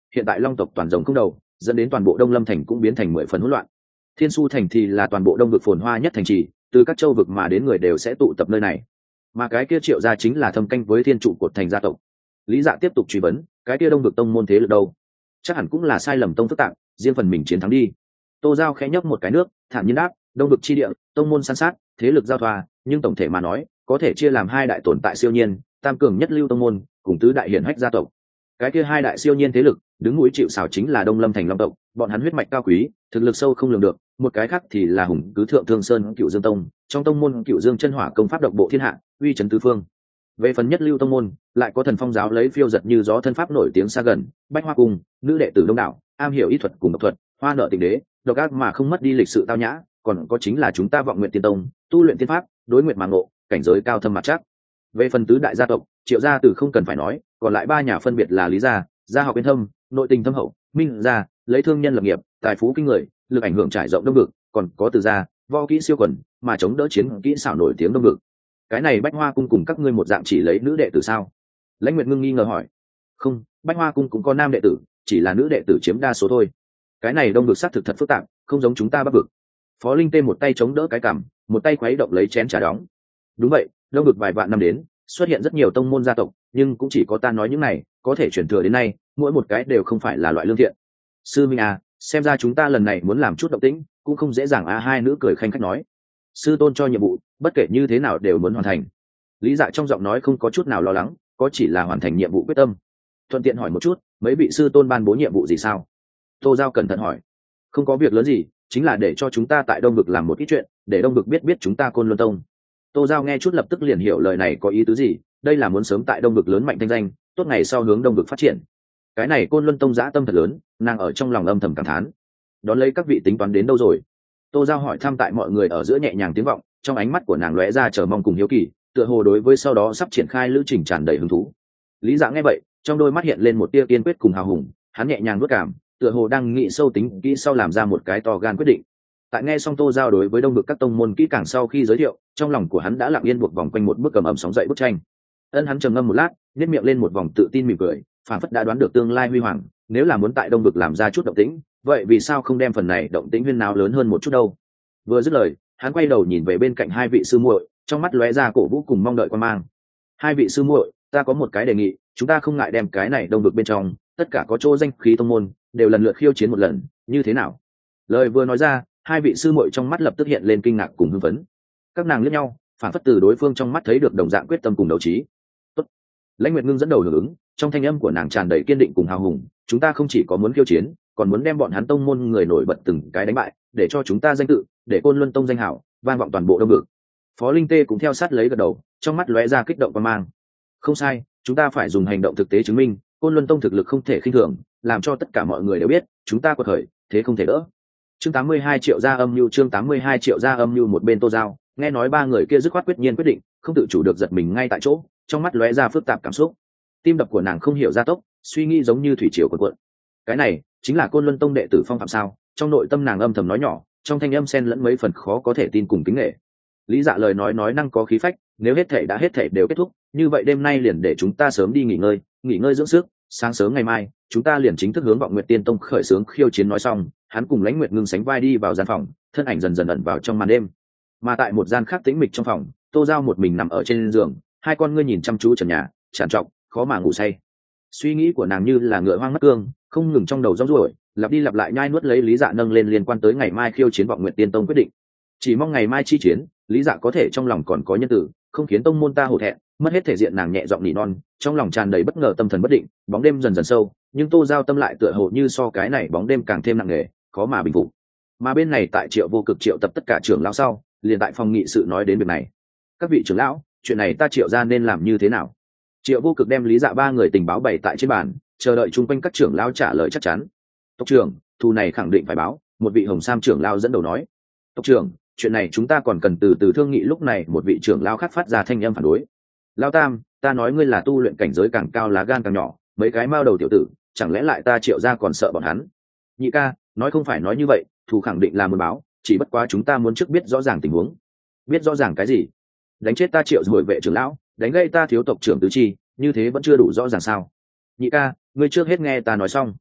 hiện tại long tộc toàn rồng không đầu, dẫn đến toàn bộ đông lâm thành cũng biến thành 10 phần hỗn loạn. Thiên Su thành thì là toàn bộ đông vực phồn hoa nhất thành trì, từ các châu vực mà đến người đều sẽ tụ tập nơi này. Mà cái kia Triệu gia chính là thâm canh với thiên trụ cột thành gia tộc. Lý Dạ tiếp tục truy vấn, cái kia đông vực tông môn thế lực đâu? Chắc hẳn cũng là sai lầm tông phức tạp, riêng phần mình chiến thắng đi. Tô Giao khẽ nhấp một cái nước, thản nhiên đáp, đông vực chi địa, tông môn san sát, thế lực giao thoa, nhưng tổng thể mà nói, có thể chia làm hai đại tồn tại siêu nhiên, tam cường nhất lưu tông môn, cùng tứ đại hiển hách gia tộc. Cái kia hai đại siêu nhiên thế lực, đứng núi chịu sào chính là Đông Lâm thành Long tộc, bọn hắn huyết mạch cao quý, thực lực sâu không lường được, một cái khác thì là hùng cứ thượng Thương Sơn Cựu Dương tông, trong tông môn Cựu Dương chân hỏa công pháp độc bộ thiên hạ, uy chấn tứ phương. Về phần nhất lưu tông môn, lại có Thần Phong giáo lấy phiêu giật như gió thân pháp nổi tiếng xa gần, Bách Hoa cung, nữ đệ tử đông đảo, am hiểu y thuật cùng độc thuật, hoa nợ tình đế, độc ác mà không mất đi lịch sự tao nhã, còn có chính là chúng ta Vọng Nguyện Tiên tông, tu luyện tiên pháp, đối nguyện mà ngộ, cảnh giới cao thâm mặt chắc. Về phần tứ đại gia tộc, Triệu gia từ không cần phải nói, còn lại ba nhà phân biệt là Lý gia, gia học bên thâm, nội tình thâm hậu, Minh gia, lấy thương nhân lập nghiệp, tài phú kinh người, lực ảnh hưởng trải rộng đông vực, còn có Từ gia, võ kỹ siêu quần, mà chống đỡ chiến kỹ xảo nổi tiếng đông vực. Cái này Bách Hoa cung cùng các ngươi một dạng chỉ lấy nữ đệ tử sao? Lãnh Nguyệt Ngưng nghi ngờ hỏi. Không, Bách Hoa cung cũng có nam đệ tử, chỉ là nữ đệ tử chiếm đa số thôi. Cái này đông vực xác thực thật phức tạp, không giống chúng ta Bắc vực. Phó Linh Tê một tay chống đỡ cái cằm, một tay khuấy động lấy chén trà đóng. Đúng vậy, đông vực vài vạn năm đến, xuất hiện rất nhiều tông môn gia tộc, nhưng cũng chỉ có ta nói những này, có thể truyền thừa đến nay, mỗi một cái đều không phải là loại lương thiện. Sư Minh à, xem ra chúng ta lần này muốn làm chút động tĩnh, cũng không dễ dàng à. Hai nữ cười khanh khách nói. Sư tôn cho nhiệm vụ, bất kể như thế nào đều muốn hoàn thành. Lý Dạ trong giọng nói không có chút nào lo lắng, có chỉ là hoàn thành nhiệm vụ quyết tâm. Thuận tiện hỏi một chút, mấy vị sư tôn ban bố nhiệm vụ gì sao? Tô Giao cẩn thận hỏi. Không có việc lớn gì, chính là để cho chúng ta tại đông vực làm một ít chuyện, để đông vực biết chúng ta Côn Luân tông. Tô Giao nghe chút lập tức liền hiểu lời này có ý tứ gì, đây là muốn sớm tại đông vực lớn mạnh thanh danh, tốt ngày sau hướng đông vực phát triển. Cái này Côn Luân tông dã tâm thật lớn, nàng ở trong lòng âm thầm cảm thán. Đón lấy các vị tính toán đến đâu rồi? Tô Giao hỏi thăm tại mọi người ở giữa nhẹ nhàng tiếng vọng, trong ánh mắt của nàng lóe ra chờ mong cùng hiếu kỳ, tựa hồ đối với sau đó sắp triển khai lữ trình tràn đầy hứng thú. Lý Dạ nghe vậy, trong đôi mắt hiện lên một tia kiên quyết cùng hào hùng, hắn nhẹ nhàng nuốt cảm, tựa hồ đang nghĩ sâu tính kỹ sau làm ra một cái to gan quyết định. Tại nghe xong Tô Giao đối với đông vực các tông môn kỹ càng sau khi giới thiệu, trong lòng của hắn đã lặng yên buộc vòng quanh một bức cầm ẩm sóng dậy bức tranh. Hắn trầm ngâm một lát, nhếch miệng lên một vòng tự tin mỉm cười, phản phất đã đoán được tương lai huy hoàng, nếu là muốn tại đông vực làm ra chút động tĩnh, vậy vì sao không đem phần này động tĩnh huyên náo lớn hơn một chút đâu? Vừa dứt lời, hắn quay đầu nhìn về bên cạnh hai vị sư muội, trong mắt lóe ra cổ vũ cùng mong đợi quan mang. Hai vị sư muội, ta có một cái đề nghị, chúng ta không ngại đem cái này đông vực bên trong tất cả có chỗ danh khí tông môn đều lần lượt khiêu chiến một lần, như thế nào? Lời vừa nói ra, hai vị sư muội trong mắt lập tức hiện lên kinh ngạc cùng hưng phấn. Các nàng liếc nhau, phản phất từ đối phương trong mắt thấy được đồng dạng quyết tâm cùng đấu trí. Tốt. Lãnh Nguyệt Ngưng dẫn đầu hưởng ứng, trong thanh âm của nàng tràn đầy kiên định cùng hào hùng, chúng ta không chỉ có muốn khiêu chiến, còn muốn đem bọn hắn tông môn người nổi bật từng cái đánh bại, để cho chúng ta danh tự, để Côn Luân tông danh hảo vang vọng toàn bộ đông vực. Phó Linh Tê cũng theo sát lấy gật đầu, trong mắt lóe ra kích động quan mang. Không sai, chúng ta phải dùng hành động thực tế chứng minh Côn Luân tông thực lực không thể khinh thường, làm cho tất cả mọi người đều biết chúng ta quật khởi, thế không thể đỡ. Chương 82 triệu gia âm nhu, chương 82 triệu gia âm nhu. Một bên Tô Giao nghe nói ba người kia dứt khoát quyết nhiên quyết định, không tự chủ được giật mình ngay tại chỗ, trong mắt lóe ra phức tạp cảm xúc. Tim đập của nàng không hiểu gia tốc, suy nghĩ giống như thủy triều cuộn cuộn. Cái này chính là Côn Luân tông đệ tử phong phạm sao? Trong nội tâm nàng âm thầm nói nhỏ, trong thanh âm xen lẫn mấy phần khó có thể tin cùng kính nể. Lý Dạ lời nói năng có khí phách, nếu hết thể đã hết thể đều kết thúc, như vậy đêm nay liền để chúng ta sớm đi nghỉ ngơi dưỡng sức, sáng sớm ngày mai chúng ta liền chính thức hướng Vọng Nguyệt Tiên tông khởi xướng khiêu chiến. Nói xong, hắn cùng Lãnh Nguyệt Ngưng sánh vai đi vào gian phòng, thân ảnh dần dần ẩn vào trong màn đêm. Mà tại một gian khác tĩnh mịch trong phòng, Tô Giao một mình nằm ở trên giường, hai con ngươi nhìn chăm chú trần nhà, tràn trọc, khó mà ngủ say. Suy nghĩ của nàng như là ngựa hoang mất cương, không ngừng trong đầu rong ruổi, lặp đi lặp lại nhai nuốt lấy Lý Dạ nâng lên liên quan tới ngày mai khiêu chiến Vọng Nguyệt Tiên tông quyết định. Chỉ mong ngày mai chi chiến, Lý Dạ có thể trong lòng còn có nhân tử, không khiến tông môn ta hổ thẹn. Mất hết thể diện nàng nhẹ giọng nỉ non, trong lòng tràn đầy bất ngờ, tâm thần bất định. Bóng đêm dần dần sâu, nhưng Tô Giao tâm lại tựa hồ như so cái này bóng đêm càng thêm nặng nề, khó mà bình phục. Mà bên này tại Triệu Vô Cực triệu tập tất cả trưởng lão sau, liền tại phòng nghị sự nói đến việc này. Các vị trưởng lão, chuyện này ta Triệu gia nên làm như thế nào? Triệu Vô Cực đem Lý Dạ ba người tình báo bày tại trên bàn, chờ đợi chung quanh các trưởng lão trả lời chắc chắn. Tộc trưởng, thù này khẳng định phải báo. Một vị hồng sam trưởng lão dẫn đầu nói. Tộc trưởng, chuyện này chúng ta còn cần từ từ thương nghị. Lúc này một vị trưởng lão khác phát ra thanh âm phản đối. Lão Tam, ta nói ngươi là tu luyện cảnh giới càng cao lá gan càng nhỏ, mấy cái mao đầu tiểu tử, chẳng lẽ lại ta Triệu gia còn sợ bọn hắn? Nhị ca, nói không phải nói như vậy, thù khẳng định là muốn báo, chỉ bất quá chúng ta muốn trước biết rõ ràng tình huống. Biết rõ ràng cái gì? Đánh chết ta Triệu rồi vệ trưởng lão, đánh gây ta thiếu tộc trưởng tứ chi, như thế vẫn chưa đủ rõ ràng sao? Nhị ca, ngươi trước hết nghe ta nói xong.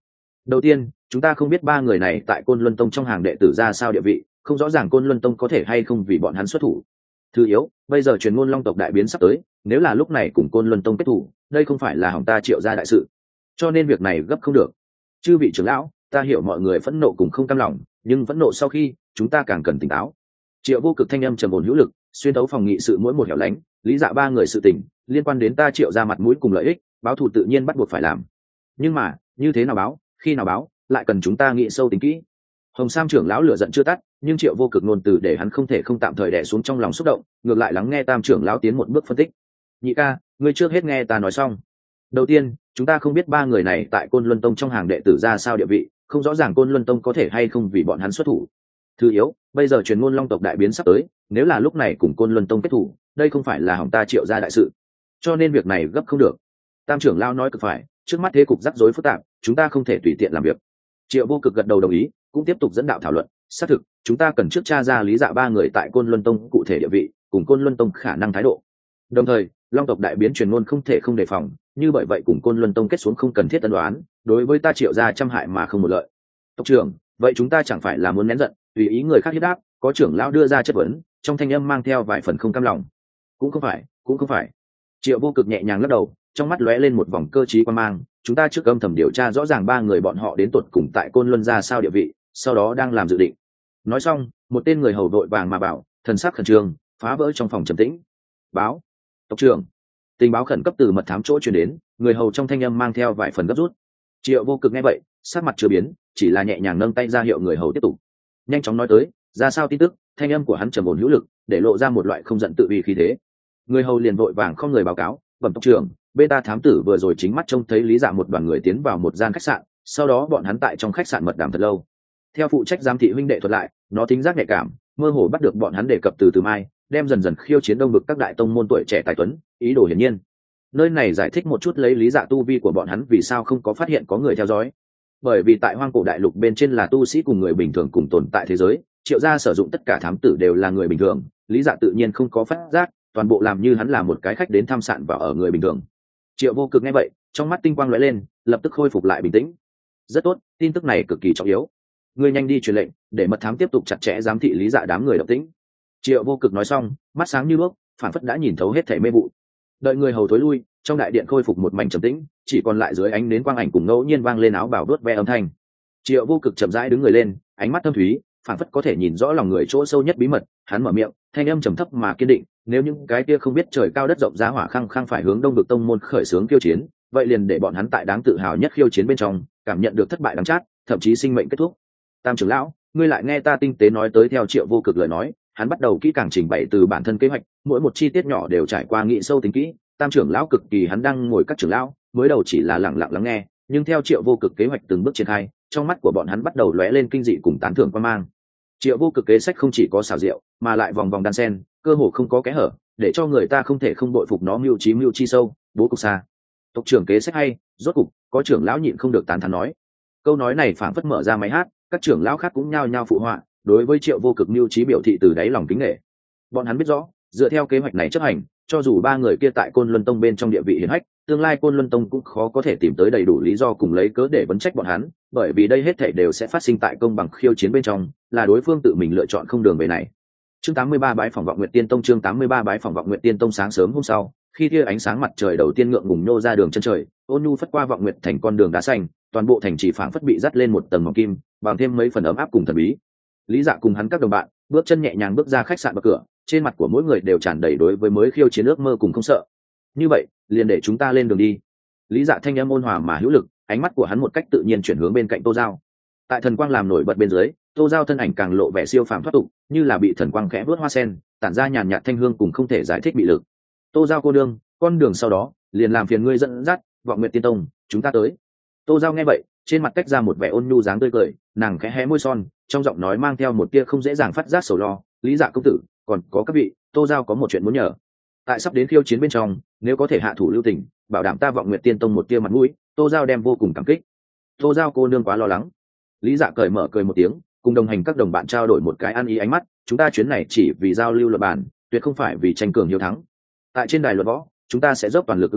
Đầu tiên, chúng ta không biết ba người này tại Côn Luân Tông trong hàng đệ tử ra sao địa vị, không rõ ràng Côn Luân Tông có thể hay không vì bọn hắn xuất thủ. Thứ yếu, bây giờ truyền ngôn Long tộc đại biến sắp tới, nếu là lúc này cùng Côn Luân Tông kết thủ, đây không phải là hỏng ta Triệu gia đại sự. Cho nên việc này gấp không được. Chư vị trưởng lão, ta hiểu mọi người phẫn nộ cùng không cam lòng, nhưng phẫn nộ sau khi, chúng ta càng cần tỉnh táo. Triệu Vô Cực thanh âm trầm ổn hữu lực, xuyên tấu phòng nghị sự mỗi một hẻo lánh, lý dạ ba người sự tình, liên quan đến ta Triệu gia mặt mũi cùng lợi ích, báo thù tự nhiên bắt buộc phải làm. Nhưng mà, như thế nào báo, khi nào báo, lại cần chúng ta nghĩ sâu tính kỹ. Hồng Sam trưởng lão lửa giận chưa tắt, nhưng Triệu Vô Cực ngôn từ để hắn không thể không tạm thời đè xuống trong lòng xúc động, ngược lại lắng nghe Tam trưởng lão tiến một bước phân tích. Nhị ca, ngươi trước hết nghe ta nói xong. Đầu tiên, chúng ta không biết ba người này tại Côn Luân Tông trong hàng đệ tử ra sao địa vị, không rõ ràng Côn Luân Tông có thể hay không vì bọn hắn xuất thủ. Thứ yếu, bây giờ truyền ngôn Long tộc đại biến sắp tới, nếu là lúc này cùng Côn Luân Tông kết thủ, đây không phải là hỏng ta Triệu gia đại sự. Cho nên việc này gấp không được. Tam trưởng lão nói cực phải, trước mắt thế cục rắc rối phức tạp, chúng ta không thể tùy tiện làm việc. Triệu Vô Cực gật đầu đồng ý, cũng tiếp tục dẫn đạo thảo luận. Xác thực, chúng ta cần trước tra ra lý dạ ba người tại Côn Luân Tông cụ thể địa vị, cùng Côn Luân Tông khả năng thái độ. Đồng thời, Long tộc đại biến truyền ngôn không thể không đề phòng, như bởi vậy cùng Côn Luân Tông kết xuống không cần thiết tân đoán, đối với ta Triệu gia trăm hại mà không một lợi. Tộc trưởng, vậy chúng ta chẳng phải là muốn nén giận, tùy ý người khác hiếp đáp? Có trưởng lão đưa ra chất vấn, trong thanh âm mang theo vài phần không cam lòng. Cũng không phải. Triệu Vô Cực nhẹ nhàng lắc đầu, trong mắt lóe lên một vòng cơ trí quan mang. Chúng ta trước âm thầm điều tra rõ ràng ba người bọn họ đến tuột cùng tại Côn Luân ra sao địa vị, sau đó đang làm dự định. Nói xong, một tên người hầu vội vàng mà bảo, thần sắc khẩn trương, phá vỡ trong phòng trầm tĩnh. Báo, tộc trưởng. Tình báo khẩn cấp từ mật thám chỗ truyền đến, người hầu trong thanh âm mang theo vài phần gấp rút. Triệu Vô Cực nghe vậy, sắc mặt chưa biến, chỉ là nhẹ nhàng nâng tay ra hiệu người hầu tiếp tục. Nhanh chóng nói tới, ra sao tin tức? Thanh âm của hắn trầm ổn hữu lực, để lộ ra một loại không giận tự uy khí thế. Người hầu liền vội vàng không người báo cáo, bẩm tộc trưởng, beta thám tử vừa rồi chính mắt trông thấy lý dạ một đoàn người tiến vào một gian khách sạn, sau đó bọn hắn tại trong khách sạn mật đàm thật lâu. Theo phụ trách giám thị huynh đệ thuật lại, nó thính giác nhạy cảm, mơ hồ bắt được bọn hắn đề cập từ từ mai, đem dần dần khiêu chiến đông vực các đại tông môn tuổi trẻ tài tuấn, ý đồ hiển nhiên. Nơi này giải thích một chút lấy lý dạ tu vi của bọn hắn vì sao không có phát hiện có người theo dõi. Bởi vì tại hoang cổ đại lục bên trên là tu sĩ cùng người bình thường cùng tồn tại thế giới, Triệu gia sử dụng tất cả thám tử đều là người bình thường, lý dạ tự nhiên không có phát giác, toàn bộ làm như hắn là một cái khách đến thăm sạn vào ở người bình thường. Triệu Vô Cực nghe vậy, trong mắt tinh quang lóe lên, lập tức khôi phục lại bình tĩnh. Rất tốt, tin tức này cực kỳ trọng yếu. Ngươi nhanh đi truyền lệnh, để mật thám tiếp tục chặt chẽ giám thị lý dạ đám người động tĩnh. Triệu Vô Cực nói xong, mắt sáng như đuốc, phản phất đã nhìn thấu hết thảy mê vụ. Đợi người hầu thối lui, trong đại điện khôi phục một mảnh trầm tĩnh, chỉ còn lại dưới ánh nến quang ảnh cùng ngẫu nhiên vang lên áo bào đốt ve âm thanh. Triệu Vô Cực chậm rãi đứng người lên, ánh mắt thâm thúy, phản phất có thể nhìn rõ lòng người chỗ sâu nhất bí mật. Hắn mở miệng, thanh âm trầm thấp mà kiên định, nếu những cái kia không biết trời cao đất rộng giá hỏa khăng khăng phải hướng đông vực tông môn khởi xướng khiêu chiến, vậy liền để bọn hắn tại đáng tự hào nhất khiêu chiến bên trong cảm nhận được thất bại đắng chát, thậm chí sinh mệnh kết thúc. Tam trưởng lão, ngươi lại nghe ta tinh tế nói tới. Theo Triệu Vô Cực lời nói, hắn bắt đầu kỹ càng trình bày từ bản thân kế hoạch, mỗi một chi tiết nhỏ đều trải qua nghị sâu tính kỹ. Tam trưởng lão cực kỳ hắn đang ngồi các trưởng lão, mới đầu chỉ là lặng lặng lắng nghe, nhưng theo Triệu Vô Cực kế hoạch từng bước triển khai, trong mắt của bọn hắn bắt đầu lóe lên kinh dị cùng tán thưởng quan mang. Triệu Vô Cực kế sách không chỉ có xảo diệu, mà lại vòng vòng đan sen, cơ hồ không có kẽ hở, để cho người ta không thể không bội phục nó mưu trí mưu chi sâu, bố cục xa. Tộc trưởng kế sách hay, rốt cục có trưởng lão nhịn không được tán thán nói. Câu nói này phảng phất mở ra máy hát, các trưởng lão khác cũng nhao nhao phụ họa, đối với Triệu Vô Cực mưu trí biểu thị từ đáy lòng kính nể. Bọn hắn biết rõ, dựa theo kế hoạch này chấp hành, cho dù ba người kia tại Côn Luân Tông bên trong địa vị hiển hách, tương lai Côn Luân Tông cũng khó có thể tìm tới đầy đủ lý do cùng lấy cớ để vấn trách bọn hắn, bởi vì đây hết thảy đều sẽ phát sinh tại công bằng khiêu chiến bên trong, là đối phương tự mình lựa chọn không đường về này. Chương 83 bái phỏng vọng Nguyệt Tiên Tông. Chương 83 bái phỏng vọng Nguyệt Tiên Tông. Sáng sớm hôm sau, khi tia ánh sáng mặt trời đầu tiên ngượng ngùng nhô ra đường chân trời, ôn nhu phất qua vọng nguyệt thành con đường đá xanh, toàn bộ thành chỉ phảng phất bị dắt lên một tầng mỏng kim, bằng thêm mấy phần ấm áp cùng thần bí. Lý Dạ cùng hắn các đồng bạn bước chân nhẹ nhàng bước ra khách sạn bậc cửa, trên mặt của mỗi người đều tràn đầy đối với mới khiêu chiến ước mơ cùng không sợ. Như vậy, liền để chúng ta lên đường đi. Lý Dạ thanh âm ôn hòa mà hữu lực, ánh mắt của hắn một cách tự nhiên chuyển hướng bên cạnh Tô Giao. Tại thần quang làm nổi bật bên dưới, Tô Giao thân ảnh càng lộ vẻ siêu phàm thoát tục, như là bị thần quang khẽ vớt hoa sen, tản ra nhàn nhạt thanh hương cùng không thể giải thích bị lực. Tô Giao cô đương, con đường sau đó liền làm phiền ngươi dẫn dắt, vọng Nguyệt Tiên Tông, chúng ta tới. Tô Giao nghe vậy, trên mặt cách ra một vẻ ôn nhu dáng tươi cười, nàng khẽ hé môi son, trong giọng nói mang theo một tia không dễ dàng phát giác sầu lo. Lý Dạ công tử, còn có các vị, Tô Giao có một chuyện muốn nhờ. Tại sắp đến khiêu chiến bên trong, nếu có thể hạ thủ lưu tình, bảo đảm ta vọng Nguyệt Tiên Tông một tia mặt mũi, Tô Giao đem vô cùng cảm kích. Tô Giao cô nương quá lo lắng. Lý Dạ cởi mở cười một tiếng, cùng đồng hành các đồng bạn trao đổi một cái ăn ý ánh mắt. Chúng ta chuyến này chỉ vì giao lưu luận bàn, tuyệt không phải vì tranh cường hiếu thắng. Tại trên đài luận võ, chúng ta sẽ dốc toàn lực ứng phó,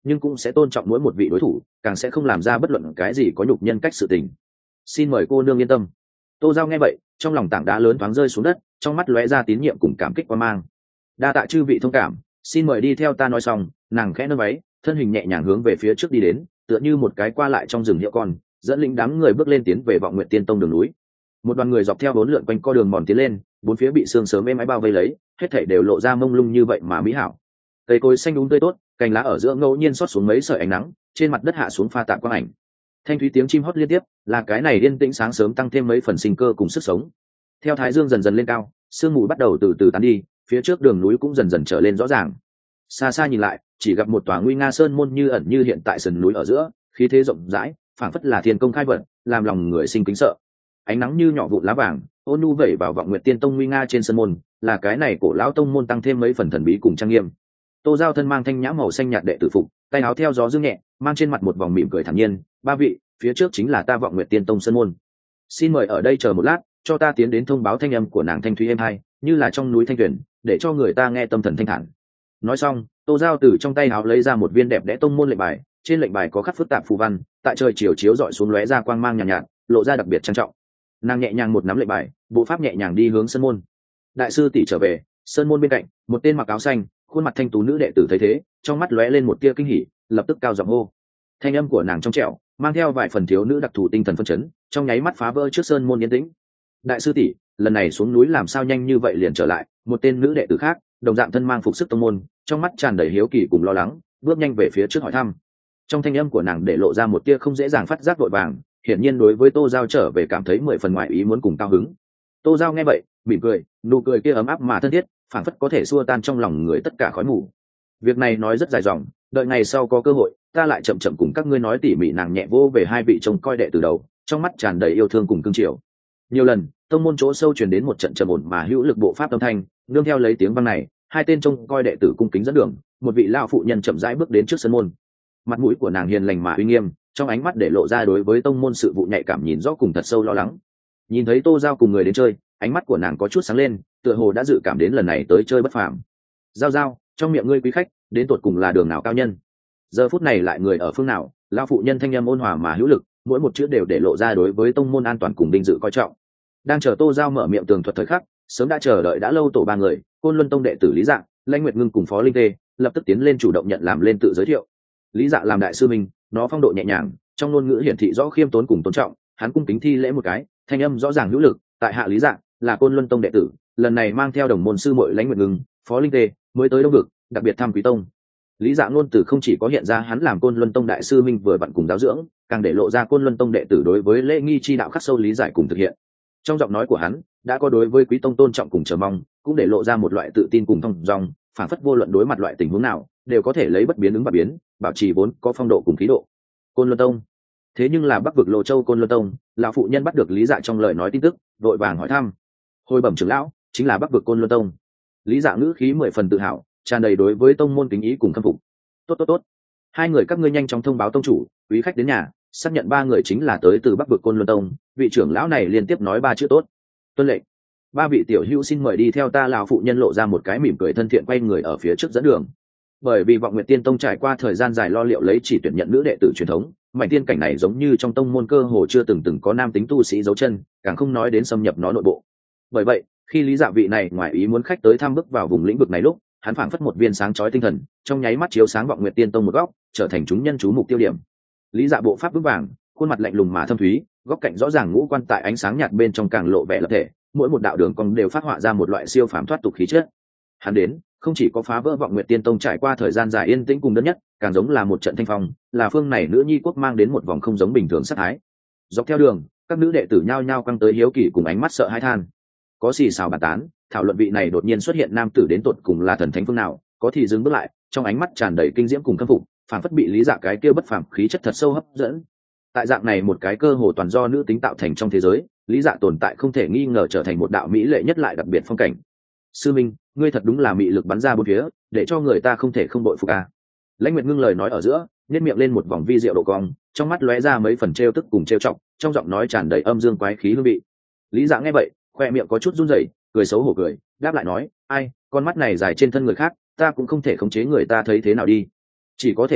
nhưng cũng sẽ tôn trọng mỗi một vị đối thủ, càng sẽ không làm ra bất luận cái gì có nhục nhân cách sự tình. Xin mời cô nương yên tâm. Tô Giao nghe vậy, trong lòng tảng đá lớn thoáng rơi xuống đất, trong mắt lóe ra tín nhiệm cùng cảm kích quan mang. Đa tạ chư vị thông cảm, xin mời đi theo ta. Nói xong, nàng khẽ nâng váy, thân hình nhẹ nhàng hướng về phía trước đi đến, tựa như một cái qua lại trong rừng hiệu con, dẫn lĩnh đám người bước lên tiến về Vọng Nguyệt Tiên Tông đường núi. Một đoàn người dọc theo bốn lượn quanh co đường mòn tiến lên, bốn phía bị sương sớm êm ái bao vây lấy, hết thảy đều lộ ra mông lung như vậy mà mỹ hảo. Cây cối xanh đúng tươi tốt, cành lá ở giữa ngẫu nhiên xót xuống mấy sợi ánh nắng, trên mặt đất hạ xuống pha tạp quang ảnh. Thanh thúy tiếng chim hót liên tiếp, là cái này yên tĩnh sáng sớm tăng thêm mấy phần sinh cơ cùng sức sống. Theo thái dương dần dần lên cao, sương mù bắt đầu từ từ tán đi, phía trước đường núi cũng dần dần trở lên rõ ràng. Xa xa nhìn lại, chỉ gặp một tòa nguy nga sơn môn như ẩn như hiện tại sườn núi ở giữa, khí thế rộng rãi, phảng phất là thiên công khai vận, làm lòng người sinh kính sợ. Ánh nắng như nhỏ vụn lá vàng, ôn nhu vẩy vào Vọng Nguyệt Tiên Tông nguy nga trên sơn môn, là cái này cổ lão tông môn tăng thêm mấy phần thần bí cùng trang nghiêm. Tô Giao thân mang thanh nhã màu xanh nhạt đệ tử phục, tay áo theo gió dương nhẹ, mang trên mặt một vòng mỉm cười thản nhiên. Ba vị, phía trước chính là ta Vọng Nguyệt Tiên Tông sơn môn. Xin mời ở đây chờ một lát, cho ta tiến đến thông báo thanh âm của nàng thanh thúy êm hai, như là trong núi thanh tuyển, để cho người ta nghe tâm thần thanh thản. Nói xong, Tô Giao từ trong tay áo lấy ra một viên đẹp đẽ tông môn lệnh bài, trên lệnh bài có khắc phức tạp phù văn, tại trời chiều chiếu dọi xuống lóe ra quang mang nhàn nhạt, lộ ra đặc biệt trang trọng. Nàng nhẹ nhàng một nắm lệnh bài, bộ pháp nhẹ nhàng đi hướng sơn môn. Đại sư tỷ trở về. Sơn môn bên cạnh, một tên mặc áo xanh, khuôn mặt thanh tú nữ đệ tử thấy thế, trong mắt lóe lên một tia kinh hỉ, lập tức cao giọng hô. Thanh âm của nàng trong trẻo, mang theo vài phần thiếu nữ đặc thù tinh thần phấn chấn, trong nháy mắt phá vỡ trước sơn môn yên tĩnh. Đại sư tỷ, lần này xuống núi làm sao nhanh như vậy liền trở lại? Một tên nữ đệ tử khác, đồng dạng thân mang phục sức tông môn, trong mắt tràn đầy hiếu kỳ cùng lo lắng, bước nhanh về phía trước hỏi thăm. Trong thanh âm của nàng để lộ ra một tia không dễ dàng phát giác vội vàng, hiển nhiên đối với Tô Giao trở về cảm thấy 10 phần ngoại ý muốn cùng cao hứng. Tô Giao nghe vậy, mỉm cười, nụ cười kia ấm áp mà thân thiết, phảng phất có thể xua tan trong lòng người tất cả khói mù. Việc này nói rất dài dòng, đợi ngày sau có cơ hội, ta lại chậm chậm cùng các ngươi nói tỉ mỉ. Nàng nhẹ vô về hai vị trông coi đệ từ đầu, trong mắt tràn đầy yêu thương cùng cương triều. Nhiều lần, tông môn chỗ sâu truyền đến một trận trầm ổn mà hữu lực bộ pháp âm thanh, nương theo lấy tiếng vang này, hai tên trông coi đệ tử cung kính dẫn đường, một vị lão phụ nhân chậm rãi bước đến trước sân môn. Mặt mũi của nàng hiền lành mà uy nghiêm, trong ánh mắt để lộ ra đối với tông môn sự vụ nhạy cảm nhìn rõ cùng thật sâu lo lắng. Nhìn thấy Tô Giao cùng người đến chơi, ánh mắt của nàng có chút sáng lên, tựa hồ đã dự cảm đến lần này tới chơi bất phàm. Giao Giao, trong miệng ngươi quý khách, đến tột cùng là đường nào cao nhân? Giờ phút này lại người ở phương nào? Lão phụ nhân thanh âm ôn hòa mà hữu lực, mỗi một chữ đều để lộ ra đối với tông môn an toàn cùng vinh dự coi trọng. Đang chờ Tô Giao mở miệng tường thuật thời khắc, sớm đã chờ đợi đã lâu tổ ba người, Côn Luân Tông đệ tử Lý Dạ, Lãnh Nguyệt Ngưng cùng Phó Linh Tê, lập tức tiến lên chủ động nhận làm lên tự giới thiệu. Lý Dạ làm đại sư mình, nó phong độ nhẹ nhàng, trong ngôn ngữ hiển thị rõ khiêm tốn cùng tôn trọng, hắn cung kính thi lễ một cái, thanh âm rõ ràng hữu lực, tại hạ Lý Dạ, là Côn Luân Tông đệ tử, lần này mang theo đồng môn sư muội Lãnh Nguyệt Ngưng, Phó Linh Tê, mới tới Đông Vực, đặc biệt thăm Quý Tông. Lý Dạ ngôn từ không chỉ có hiện ra hắn làm Côn Luân Tông đại sư minh vừa vặn cùng giáo dưỡng, càng để lộ ra Côn Luân Tông đệ tử đối với lễ nghi chi đạo khắc sâu lý giải cùng thực hiện. Trong giọng nói của hắn, đã có đối với Quý Tông tôn trọng cùng chờ mong, cũng để lộ ra một loại tự tin cùng thông dong, phản phất vô luận đối mặt loại tình huống nào, đều có thể lấy bất biến ứng và biến, bảo trì vốn có phong độ cùng khí độ. Côn Luân Tông. Thế nhưng là Bắc vực Lô Châu Côn Luân Tông, lão phụ nhân bắt được Lý Dạ trong lời nói tin tức, vội vàng hỏi thăm. Hồi bẩm trưởng lão, chính là Bắc vực Côn Luân Tông. Lý Dạ ngữ khí 10 phần tự hào, tràn đầy đối với tông môn kính ý cùng khâm phục. Tốt. Hai người các ngươi nhanh chóng thông báo tông chủ, quý khách đến nhà, xác nhận ba người chính là tới từ Bắc vực Côn Luân Tông. Vị trưởng lão này liên tiếp nói 3 chữ tốt. Tuân lệnh. Ba vị tiểu hữu xin mời đi theo ta. Lão phụ nhân lộ ra một cái mỉm cười thân thiện, quay người ở phía trước dẫn đường. Bởi vì Vọng Nguyệt Tiên Tông trải qua thời gian dài lo liệu lấy chỉ tuyển nhận nữ đệ tử truyền thống, mảnh tiên cảnh này giống như trong tông môn cơ hồ chưa từng có nam tính tu sĩ dấu chân, càng không nói đến xâm nhập nó nội bộ. Bởi vậy, khi Lý Dạ vị này ngoài ý muốn khách tới thăm bước vào vùng lĩnh vực này lúc, hắn phảng phất một viên sáng chói tinh thần, trong nháy mắt chiếu sáng Vọng Nguyệt Tiên Tông một góc, trở thành chúng nhân chú mục tiêu điểm. Lý Dạ bộ pháp vững vàng, khuôn mặt lạnh lùng mà thâm thúy, góc cạnh rõ ràng ngũ quan tại ánh sáng nhạt bên trong càng lộ vẻ lập thể, mỗi một đạo đường cong đều phát họa ra một loại siêu phàm thoát tục khí chất. Hắn đến, không chỉ có phá vỡ Vọng Nguyệt Tiên Tông trải qua thời gian dài yên tĩnh cùng đơn nhất, càng giống là một trận thanh phong, là phương này nữ nhi quốc mang đến một vòng không giống bình thường sát thái. Dọc theo đường, các nữ đệ tử nhao nhao căng tới hiếu kỳ cùng ánh mắt sợ hãi than. Có xì xào bàn tán, thảo luận vị này đột nhiên xuất hiện nam tử đến tột cùng là thần thánh phương nào, có thì dừng bước lại, trong ánh mắt tràn đầy kinh diễm cùng khâm phục, phảng phất bị Lý Dạ cái kia bất phàm khí chất thật sâu hấp dẫn. Tại dạng này một cái cơ hồ toàn do nữ tính tạo thành trong thế giới, Lý Dạ tồn tại không thể nghi ngờ trở thành một đạo mỹ lệ nhất lại đặc biệt phong cảnh. Sư minh, ngươi thật đúng là mị lực bắn ra bốn phía, để cho người ta không thể không đội phục a. Lãnh Nguyệt Ngưng lời nói ở giữa, nhếch miệng lên một vòng vi diệu độ cong, trong mắt lóe ra mấy phần trêu tức cùng trêu chọc, trong giọng nói tràn đầy âm dương quái khí hương vị. Lý Dạ nghe vậy, khoe miệng có chút run rẩy, cười xấu hổ cười, đáp lại nói, ai, con mắt này dài trên thân người khác, ta cũng không thể khống chế người ta thấy thế nào đi. Chỉ có thể nói,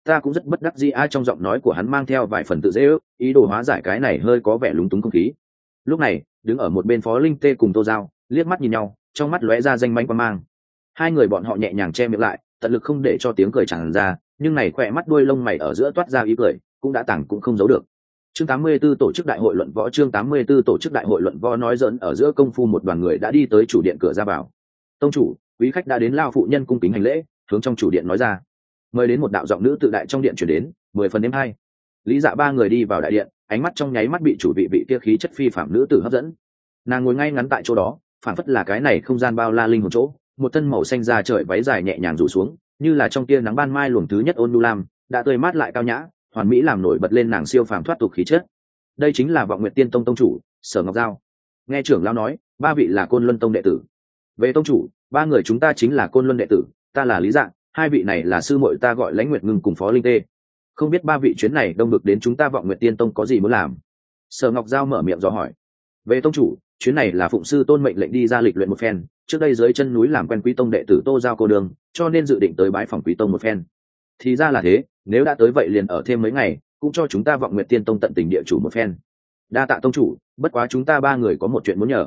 Ta cũng rất bất đắc dĩ ai, trong giọng nói của hắn mang theo vài phần tự dễ ước, ý đồ hóa giải cái này hơi có vẻ lúng túng không khí. Lúc này đứng ở một bên Phó Linh Tê cùng Tô Giao liếc mắt nhìn nhau, trong mắt lóe ra danh manh quan mang. Hai người bọn họ nhẹ nhàng che miệng lại, tận lực không để cho tiếng cười tràn ra, nhưng này khỏe mắt đuôi lông mày ở giữa toát ra ý cười cũng đã tàng cũng không giấu được. Chương 84 tổ chức đại hội luận võ. Chương 84 tổ chức đại hội luận võ. Nói giỡn ở giữa công phu, một đoàn người đã đi tới chủ điện cửa ra vào. Tông chủ, quý khách đã đến. Lao phụ nhân cung kính hành lễ, hướng trong chủ điện nói ra. Mời đến. Một đạo giọng nữ tự đại trong điện truyền đến, 10 phần đêm hai. Lý Dạ ba người đi vào đại điện, ánh mắt trong nháy mắt bị chủ vị kia khí chất phi phàm nữ tử hấp dẫn. Nàng ngồi ngay ngắn tại chỗ đó, phản phất là cái này không gian bao la linh hồn chỗ, một thân màu xanh da trời váy dài nhẹ nhàng rủ xuống, như là trong tia nắng ban mai luồng thứ nhất ôn nhu lam, đã tươi mát lại cao nhã, hoàn mỹ làm nổi bật lên nàng siêu phàm thoát tục khí chất. Đây chính là Vọng Nguyệt Tiên Tông tông chủ Sở Ngọc Giao. Nghe trưởng lão nói, ba vị là Côn Luân Tông đệ tử. Về tông chủ, ba người chúng ta chính là Côn Luân đệ tử, ta là Lý Dạng, hai vị này là sư muội ta gọi Lãnh Nguyệt Ngưng cùng Phó Linh Tê. Không biết ba vị chuyến này đông vực đến chúng ta Vọng Nguyệt Tiên Tông có gì muốn làm? Sở Ngọc Giao mở miệng dò hỏi. Về tông chủ, chuyến này là phụng sư tôn mệnh lệnh đi ra lịch luyện một phen, trước đây dưới chân núi làm quen Quý Tông đệ tử Tô Giao cô đường, cho nên dự định tới bái phòng Quý Tông một phen. Thì ra là thế, nếu đã tới vậy liền ở thêm mấy ngày, cũng cho chúng ta Vọng Nguyệt Tiên Tông tận tình địa chủ một phen. Đa tạ tông chủ, bất quá chúng ta ba người có một chuyện muốn nhờ.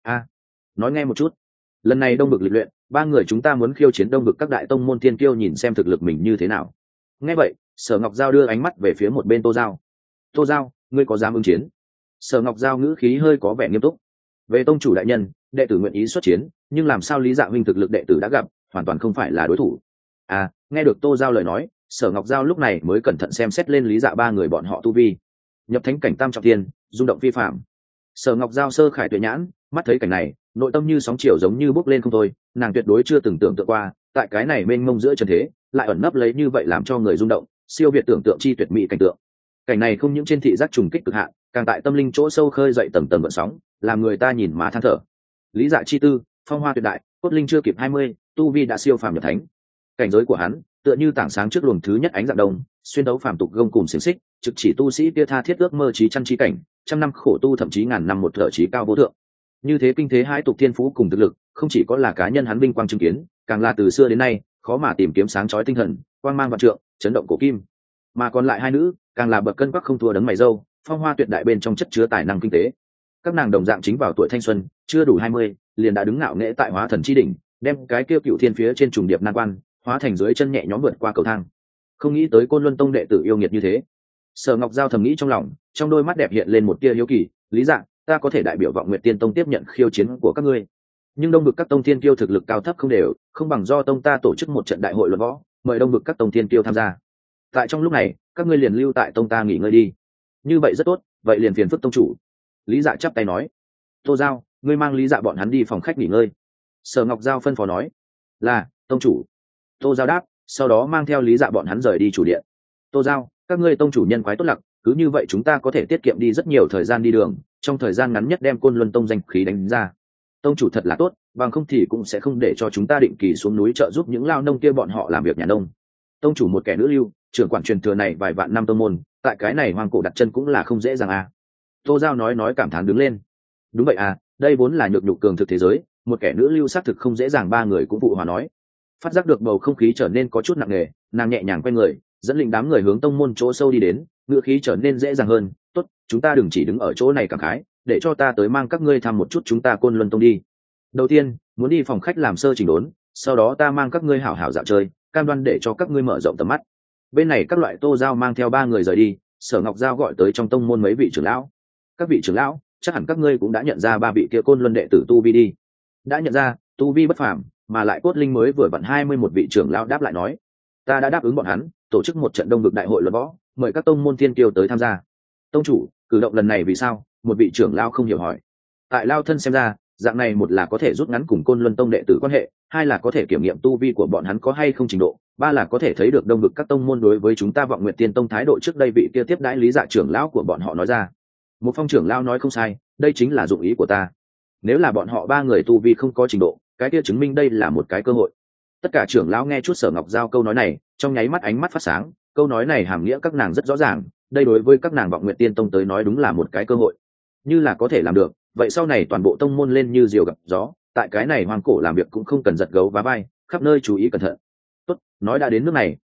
Nói nghe một chút. Lần này đông vực lịch luyện, ba người chúng ta muốn khiêu chiến đông vực các đại tông môn thiên kiêu, nhìn xem thực lực mình như thế nào. Nghe vậy, Sở Ngọc Giao đưa ánh mắt về phía một bên Tô Giao. Tô Giao, ngươi có dám ứng chiến? Sở Ngọc Giao ngữ khí hơi có vẻ nghiêm túc. Về tông chủ đại nhân, đệ tử nguyện ý xuất chiến, nhưng làm sao Lý Dạ huynh thực lực đệ tử đã gặp, hoàn toàn không phải là đối thủ. Nghe được Tô Giao lời nói, Sở Ngọc Giao lúc này mới cẩn thận xem xét lên Lý Dạ ba người bọn họ tu vi. Nhập thánh cảnh tam trọng thiên, rung động phi phạm. Sở Ngọc Giao sơ khải tuệ nhãn, mắt thấy cảnh này, nội tâm như sóng chiều giống như bốc lên không thôi, nàng tuyệt đối chưa từng tưởng tượng qua, tại cái này mênh mông giữa trần thế, lại ẩn nấp lấy như vậy làm cho người rung động, siêu việt tưởng tượng chi tuyệt mỹ cảnh tượng. Cảnh này không những trên thị giác trùng kích cực hạn, càng tại tâm linh chỗ sâu khơi dậy tầng tầng gợn sóng, làm người ta nhìn mà than thở. Lý Dạ chi tư, phong hoa tuyệt đại, cốt linh chưa kịp 20, tu vi đã siêu phàm nhập thánh. Cảnh giới của hắn, tựa như tảng sáng trước luồng thứ nhất ánh dạng đông, xuyên đấu phàm tục gông cùng xiềng xích, trực chỉ tu sĩ kia tha thiết ước mơ chí chăn chí cảnh, trăm năm khổ tu thậm chí ngàn năm một thở chí cao vô thượng. Như thế kinh thế hai tục thiên phú cùng thực lực, không chỉ có là cá nhân hắn vinh quang chứng kiến, càng là từ xưa đến nay khó mà tìm kiếm sáng chói tinh thần, quang mang vạn trượng, chấn động cổ kim. Mà còn lại hai nữ, càng là bậc cân quắc không thua đấng mày râu, phong hoa tuyệt đại bên trong chất chứa tài năng kinh tế. Các nàng đồng dạng chính vào tuổi thanh xuân, chưa đủ 20, liền đã đứng ngạo nghễ tại hóa thần chi đỉnh, đem cái kia cựu thiên phía trên trùng điệp nan quan, hóa thành dưới chân nhẹ nhõm vượt qua cầu thang. Không nghĩ tới Côn Luân Tông đệ tử yêu nghiệt như thế. Sở Ngọc Giao thầm nghĩ trong lòng, trong đôi mắt đẹp hiện lên một tia hiếu kỳ. Lý Dạng, ta có thể đại biểu Vọng Nguyệt Tiên Tông tiếp nhận khiêu chiến của các ngươi, nhưng đông vực các tông thiên kiêu thực lực cao thấp không đều, không bằng do tông ta tổ chức một trận đại hội luận võ, mời đông vực các tông thiên kiêu tham gia. Tại trong lúc này, các ngươi liền lưu tại tông ta nghỉ ngơi đi. Như vậy rất tốt, vậy liền phiền phức tông chủ. Lý Dạ chắp tay nói. Tô Giao, ngươi mang Lý Dạ bọn hắn đi phòng khách nghỉ ngơi. Sở Ngọc Giao phân phó nói. Là tông chủ. Tô Giao đáp, sau đó mang theo Lý Dạ bọn hắn rời đi chủ điện. Tô Giao, các ngươi tông chủ nhân quái tốt lặc, cứ như vậy chúng ta có thể tiết kiệm đi rất nhiều thời gian đi đường, trong thời gian ngắn nhất đem Côn Luân Tông danh khí đánh ra. Tông chủ thật là tốt, bằng không thì cũng sẽ không để cho chúng ta định kỳ xuống núi trợ giúp những lao nông kia bọn họ làm việc nhà nông. Tông chủ một kẻ nữ lưu, trưởng quản truyền thừa này vài vạn năm tông môn, tại cái này hoang cổ đặt chân cũng là không dễ dàng Tô Giao nói cảm thán đứng lên. Đúng vậy đây vốn là nhược nhục cường thực thế giới, một kẻ nữ lưu xác thực không dễ dàng, ba người cũng phụ hòa nói. Phát giác được bầu không khí trở nên có chút nặng nề, nàng nhẹ nhàng quay người, dẫn lĩnh đám người hướng tông môn chỗ sâu đi đến, ngữ khí trở nên dễ dàng hơn. Tốt, chúng ta đừng chỉ đứng ở chỗ này cảm khái, để cho ta tới mang các ngươi thăm một chút chúng ta Côn Luân Tông đi. Đầu tiên, muốn đi phòng khách làm sơ chỉnh đốn, sau đó ta mang các ngươi hảo hảo dạo chơi, cam đoan để cho các ngươi mở rộng tầm mắt. Bên này các loại Tô Giao mang theo ba người rời đi, Sở Ngọc Giao gọi tới trong tông môn mấy vị trưởng lão. Các vị trưởng lão, chắc hẳn các ngươi cũng đã nhận ra ba vị kia Côn Luân đệ tử tu vi đi. Đã nhận ra, tu vi bất phàm, mà lại cốt linh mới vừa vặn 21 vị trưởng lão đáp lại nói. Ta đã đáp ứng bọn hắn, tổ chức một trận đông vực đại hội luận võ, mời các tông môn thiên kiêu tới tham gia. Tông chủ, cử động lần này vì sao? Một vị trưởng lão không hiểu hỏi. Tại lao thân xem ra, dạng này một là có thể rút ngắn cùng Côn Luân Tông đệ tử quan hệ, hai là có thể kiểm nghiệm tu vi của bọn hắn có hay không trình độ, ba là có thể thấy được đông vực các tông môn đối với chúng ta Vọng Nguyệt Tiên Tông thái độ. Trước đây vị kia tiếp đãi Lý Dạ trưởng lão của bọn họ nói ra. Một phong trưởng lão nói không sai, đây chính là dụng ý của ta. Nếu là bọn họ ba người tu vi không có trình độ, cái kia chứng minh đây là một cái cơ hội. Tất cả trưởng lão nghe chút Sở Ngọc Giao câu nói này, trong nháy mắt ánh mắt phát sáng, câu nói này hàm nghĩa các nàng rất rõ ràng, đây đối với các nàng Vọng Nguyệt Tiên Tông tới nói đúng là một cái cơ hội. Như là có thể làm được, vậy sau này toàn bộ tông môn lên như diều gặp gió, tại cái này hoang cổ làm việc cũng không cần giật gấu vá vai, khắp nơi chú ý cẩn thận. Tốt, nói đã đến nước này,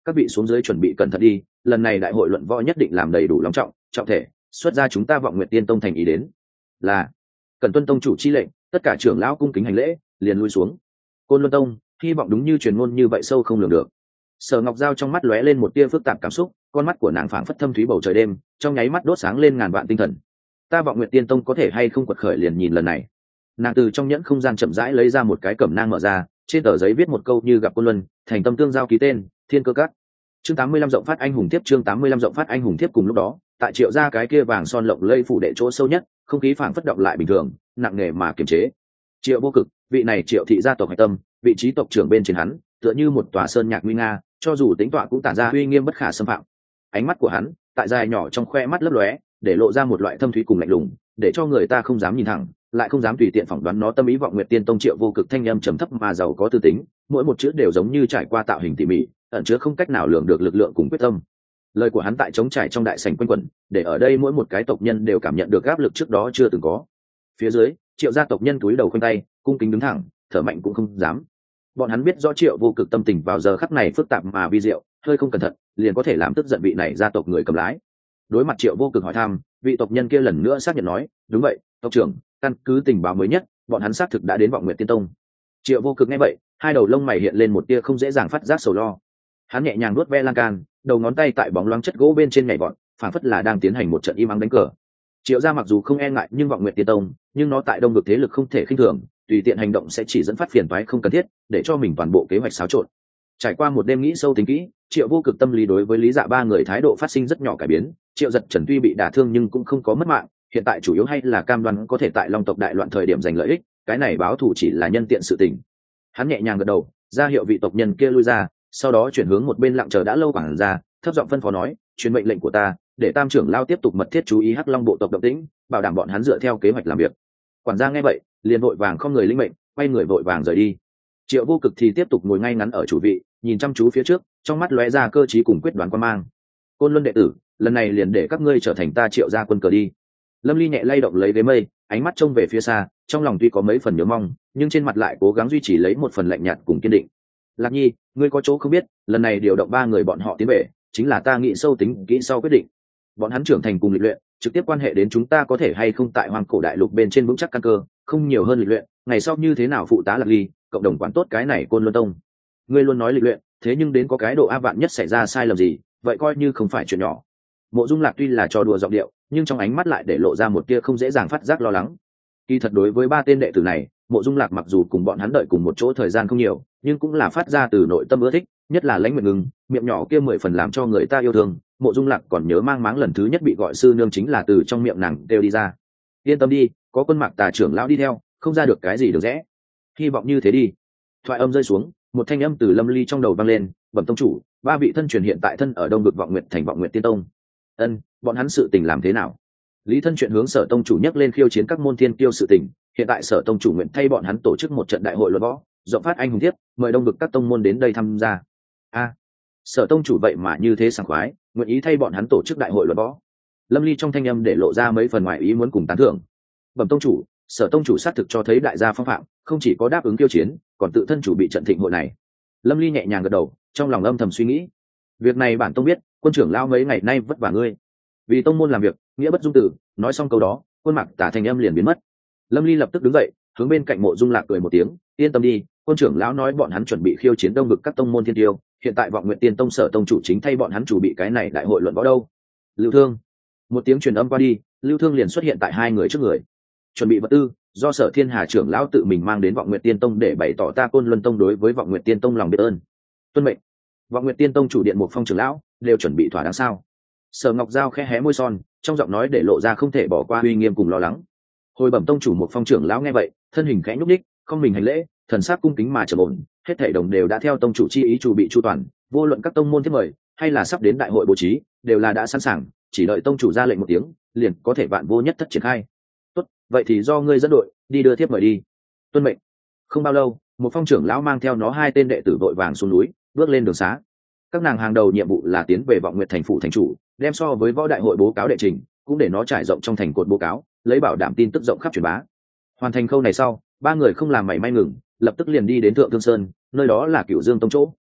các vị xuống dưới chuẩn bị cẩn thận đi, lần này đại hội luận võ nhất định làm đầy đủ long trọng trọng thể, xuất ra chúng ta Vọng Nguyệt Tiên Tông thành ý đến. Là cần tuân tông chủ chi lệnh. Tất cả trưởng lão cung kính hành lễ, liền lui xuống. Côn Luân Tông, hy vọng đúng như truyền ngôn như vậy sâu không lường được. Sở Ngọc Giao trong mắt lóe lên một tia phức tạp cảm xúc, con mắt của nàng phảng phất thâm thúy bầu trời đêm, trong nháy mắt đốt sáng lên ngàn vạn tinh thần. Ta Vọng Nguyệt Tiên Tông có thể hay không quật khởi liền nhìn lần này. Nàng từ trong nhẫn không gian chậm rãi lấy ra một cái cẩm nang mở ra, trên tờ giấy viết một câu như gặp Côn Luân, thành tâm tương giao ký tên, Thiên Cơ Các. Chương 85 rộng phát anh hùng tiếp, chương 85 rộng phát anh hùng tiếp. Cùng lúc đó, tại Triệu gia cái kia vàng son lộng lẫy phủ đệ chỗ sâu nhất, không khí phảng phất động lại bình thường, nặng nề mà kiềm chế. Triệu Vô Cực, vị này Triệu thị gia tộc hải tâm, vị trí tộc trưởng bên trên hắn, tựa như một tòa sơn nhạc nguy nga, cho dù tính tọa cũng tản ra uy nghiêm bất khả xâm phạm. Ánh mắt của hắn, tại dài nhỏ trong khoe mắt lấp lóe, để lộ ra một loại thâm thúy cùng lạnh lùng, để cho người ta không dám nhìn thẳng, lại không dám tùy tiện phỏng đoán nó tâm ý. Vọng Nguyệt Tiên Tông Triệu Vô Cực thanh âm trầm thấp mà giàu có tư tính, mỗi một chữ đều giống như trải qua tạo hình tỉ mỉ, ẩn chứa không cách nào lường được lực lượng cùng quyết tâm. Lời của hắn tại trống trải trong đại sảnh quanh quẩn, để ở đây mỗi một cái tộc nhân đều cảm nhận được áp lực trước đó chưa từng có. Phía dưới, Triệu gia tộc nhân cúi đầu khoanh tay, cung kính đứng thẳng, thở mạnh cũng không dám. Bọn hắn biết rõ Triệu Vô Cực tâm tình vào giờ khắc này phức tạp mà vi diệu, hơi không cẩn thận liền có thể làm tức giận vị này gia tộc người cầm lái. Đối mặt Triệu Vô Cực hỏi thăm, vị tộc nhân kia lần nữa xác nhận nói, đúng vậy tộc trưởng, căn cứ tình báo mới nhất, bọn hắn xác thực đã đến Vọng Nguyệt Tiên Tông. Triệu Vô Cực nghe vậy, hai đầu lông mày hiện lên một tia không dễ dàng phát giác sầu lo. Hắn nhẹ nhàng nuốt ve lan can, đầu ngón tay tại bóng loáng chất gỗ bên trên nhảy vọt, phảng phất là đang tiến hành một trận im ắng đánh cờ. Triệu gia mặc dù không e ngại nhưng Vọng Nguyệt Tiên Tông, nhưng nó tại đông vực thế lực không thể khinh thường, tùy tiện hành động sẽ chỉ dẫn phát phiền toái không cần thiết, để cho mình toàn bộ kế hoạch xáo trộn. Trải qua một đêm nghĩ sâu tính kỹ, Triệu Vô Cực tâm lý đối với Lý Dạ ba người thái độ phát sinh rất nhỏ cải biến. Triệu Giật Trần tuy bị đả thương nhưng cũng không có mất mạng, hiện tại chủ yếu hay là cam đoan có thể tại Long tộc đại loạn thời điểm giành lợi ích, cái này báo thù chỉ là nhân tiện sự tình. Hắn nhẹ nhàng gật đầu, ra hiệu vị tộc nhân kia lui ra, sau đó chuyển hướng một bên lặng chờ đã lâu quản gia, thấp giọng phân phó nói, truyền mệnh lệnh của ta, để Tam trưởng lao tiếp tục mật thiết chú ý Hắc Long bộ tộc động tĩnh, bảo đảm bọn hắn dựa theo kế hoạch làm việc. Quản gia nghe vậy, liền vội vàng không người linh mệnh, quay người vội vàng rời đi. Triệu Vô Cực thì tiếp tục ngồi ngay ngắn ở chủ vị, nhìn chăm chú phía trước, trong mắt lóe ra cơ trí cùng quyết đoán quan mang. Côn Luân đệ tử, lần này liền để các ngươi trở thành ta Triệu gia quân cờ đi. Lâm Ly nhẹ lay động lấy ghế mây, ánh mắt trông về phía xa, trong lòng tuy có mấy phần nhớ mong, nhưng trên mặt lại cố gắng duy trì lấy một phần lạnh nhạt cùng kiên định. Lạc Nhi, ngươi có chỗ không biết, lần này điều động ba người bọn họ tiến về, chính là ta nghĩ sâu tính kỹ sau quyết định. Bọn hắn trưởng thành cùng lịch luyện, trực tiếp quan hệ đến chúng ta có thể hay không tại Hoang Cổ Đại Lục bên trên vững chắc căn cơ, không nhiều hơn lịch luyện, ngày sau như thế nào phụ tá Lạc Ly, cộng đồng quản tốt cái này Côn Luân Tông. Ngươi luôn nói lịch luyện, thế nhưng đến có cái độ áp vạn nhất xảy ra sai lầm gì, vậy coi như không phải chuyện nhỏ. Mộ Dung Lạc tuy là trò đùa giọng điệu, nhưng trong ánh mắt lại để lộ ra một tia không dễ dàng phát giác lo lắng. Kỳ thật đối với ba tên đệ tử này, Mộ Dung Lạc mặc dù cùng bọn hắn đợi cùng một chỗ thời gian không nhiều, nhưng cũng là phát ra từ nội tâm ưa thích, nhất là Lãnh Nguyệt Ngưng, miệng nhỏ kia 10 phần làm cho người ta yêu thương. Mộ Dung Lạc còn nhớ mang máng lần thứ nhất bị gọi sư nương chính là từ trong miệng nàng đều đi ra. Yên tâm đi, có Quân Mạc Tà trưởng lão đi theo, không ra được cái gì được rẽ. Hy vọng như thế đi. Thoại âm rơi xuống, một thanh âm từ Lâm Ly trong đầu vang lên, bẩm tông chủ, ba vị thân truyền hiện tại thân ở Đông Vực Vọng Nguyệt thành Vọng Nguyệt Tiên Tông. Ân, bọn hắn sự tình làm thế nào? Lý thân chuyện hướng Sở tông chủ nhắc lên khiêu chiến các môn thiên kiêu sự tình, hiện tại Sở tông chủ nguyện thay bọn hắn tổ chức một trận đại hội luận võ, rộng phát anh hùng thiếp, mời Đông Vực các tông môn đến đây tham gia. A, Sở tông chủ vậy mà như thế sảng khoái, nguyện ý thay bọn hắn tổ chức đại hội luận võ. Lâm Ly trong thanh âm để lộ ra mấy phần ngoài ý muốn cùng tán thưởng. Bẩm tông chủ, Sở tông chủ xác thực cho thấy đại gia phong phạm, không chỉ có đáp ứng khiêu chiến, còn tự thân chủ bị trận thịnh hội này. Lâm Ly nhẹ nhàng gật đầu, trong lòng âm thầm suy nghĩ, việc này bản tông biết, quân trưởng lao mấy ngày nay vất vả ngươi, vì tông môn làm việc, nghĩa bất dung tử. Nói xong câu đó, Quân Mạc Tà thanh âm liền biến mất. Lâm Ly lập tức đứng dậy, hướng bên cạnh Mộ Dung Lạc cười một tiếng, yên tâm đi, quân trưởng lão nói bọn hắn chuẩn bị khiêu chiến Đông Vực các tông môn thiên tiêu, hiện tại Vọng Nguyệt Tiên Tông Sở tông chủ chính thay bọn hắn chủ bị cái này đại hội luận võ đâu. Lưu Thương, một tiếng truyền âm qua đi, Lưu Thương liền xuất hiện tại hai người trước người. Chuẩn bị vật tư, do Sở Thiên Hà trưởng lão tự mình mang đến Vọng Nguyệt Tiên Tông để bày tỏ ta Côn Luân Tông đối với Vọng Nguyệt Tiên Tông lòng biết ơn. Tuân mệnh. Vọng Nguyệt Tiên Tông chủ điện Một Phong trưởng lão đều chuẩn bị thỏa đáng sao? Sở Ngọc Giao khẽ hé môi son, trong giọng nói để lộ ra không thể bỏ qua uy nghiêm cùng lo lắng. Hồi bẩm tông chủ Một Phong trưởng lão nghe vậy, thân hình khẽ nhúc nhích, không mình hành lễ, thần sắc cung kính mà trầm ổn, hết thảy đồng đều đã theo tông chủ chi ý chủ bị chu toàn, vô luận các tông môn thiết mời hay là sắp đến đại hội bố trí, đều là đã sẵn sàng, chỉ đợi tông chủ ra lệnh một tiếng, liền có thể vạn vô nhất thất triển khai. Tốt, vậy thì do ngươi dẫn đội đi đưa thiếp mời đi. Tuân mệnh. Không bao lâu, Một Phong trưởng lão mang theo nó hai tên đệ tử vội vàng xuống núi, bước lên đường xá. Các nàng hàng đầu nhiệm vụ là tiến về Vọng Nguyệt thành phủ thành chủ, đem so với võ đại hội bố cáo đệ trình, cũng để nó trải rộng trong thành cột bố cáo, lấy bảo đảm tin tức rộng khắp truyền bá. Hoàn thành khâu này sau, ba người không làm mảy may ngừng, lập tức liền đi đến Thượng Thương Sơn, nơi đó là Cửu Dương Tông chỗ.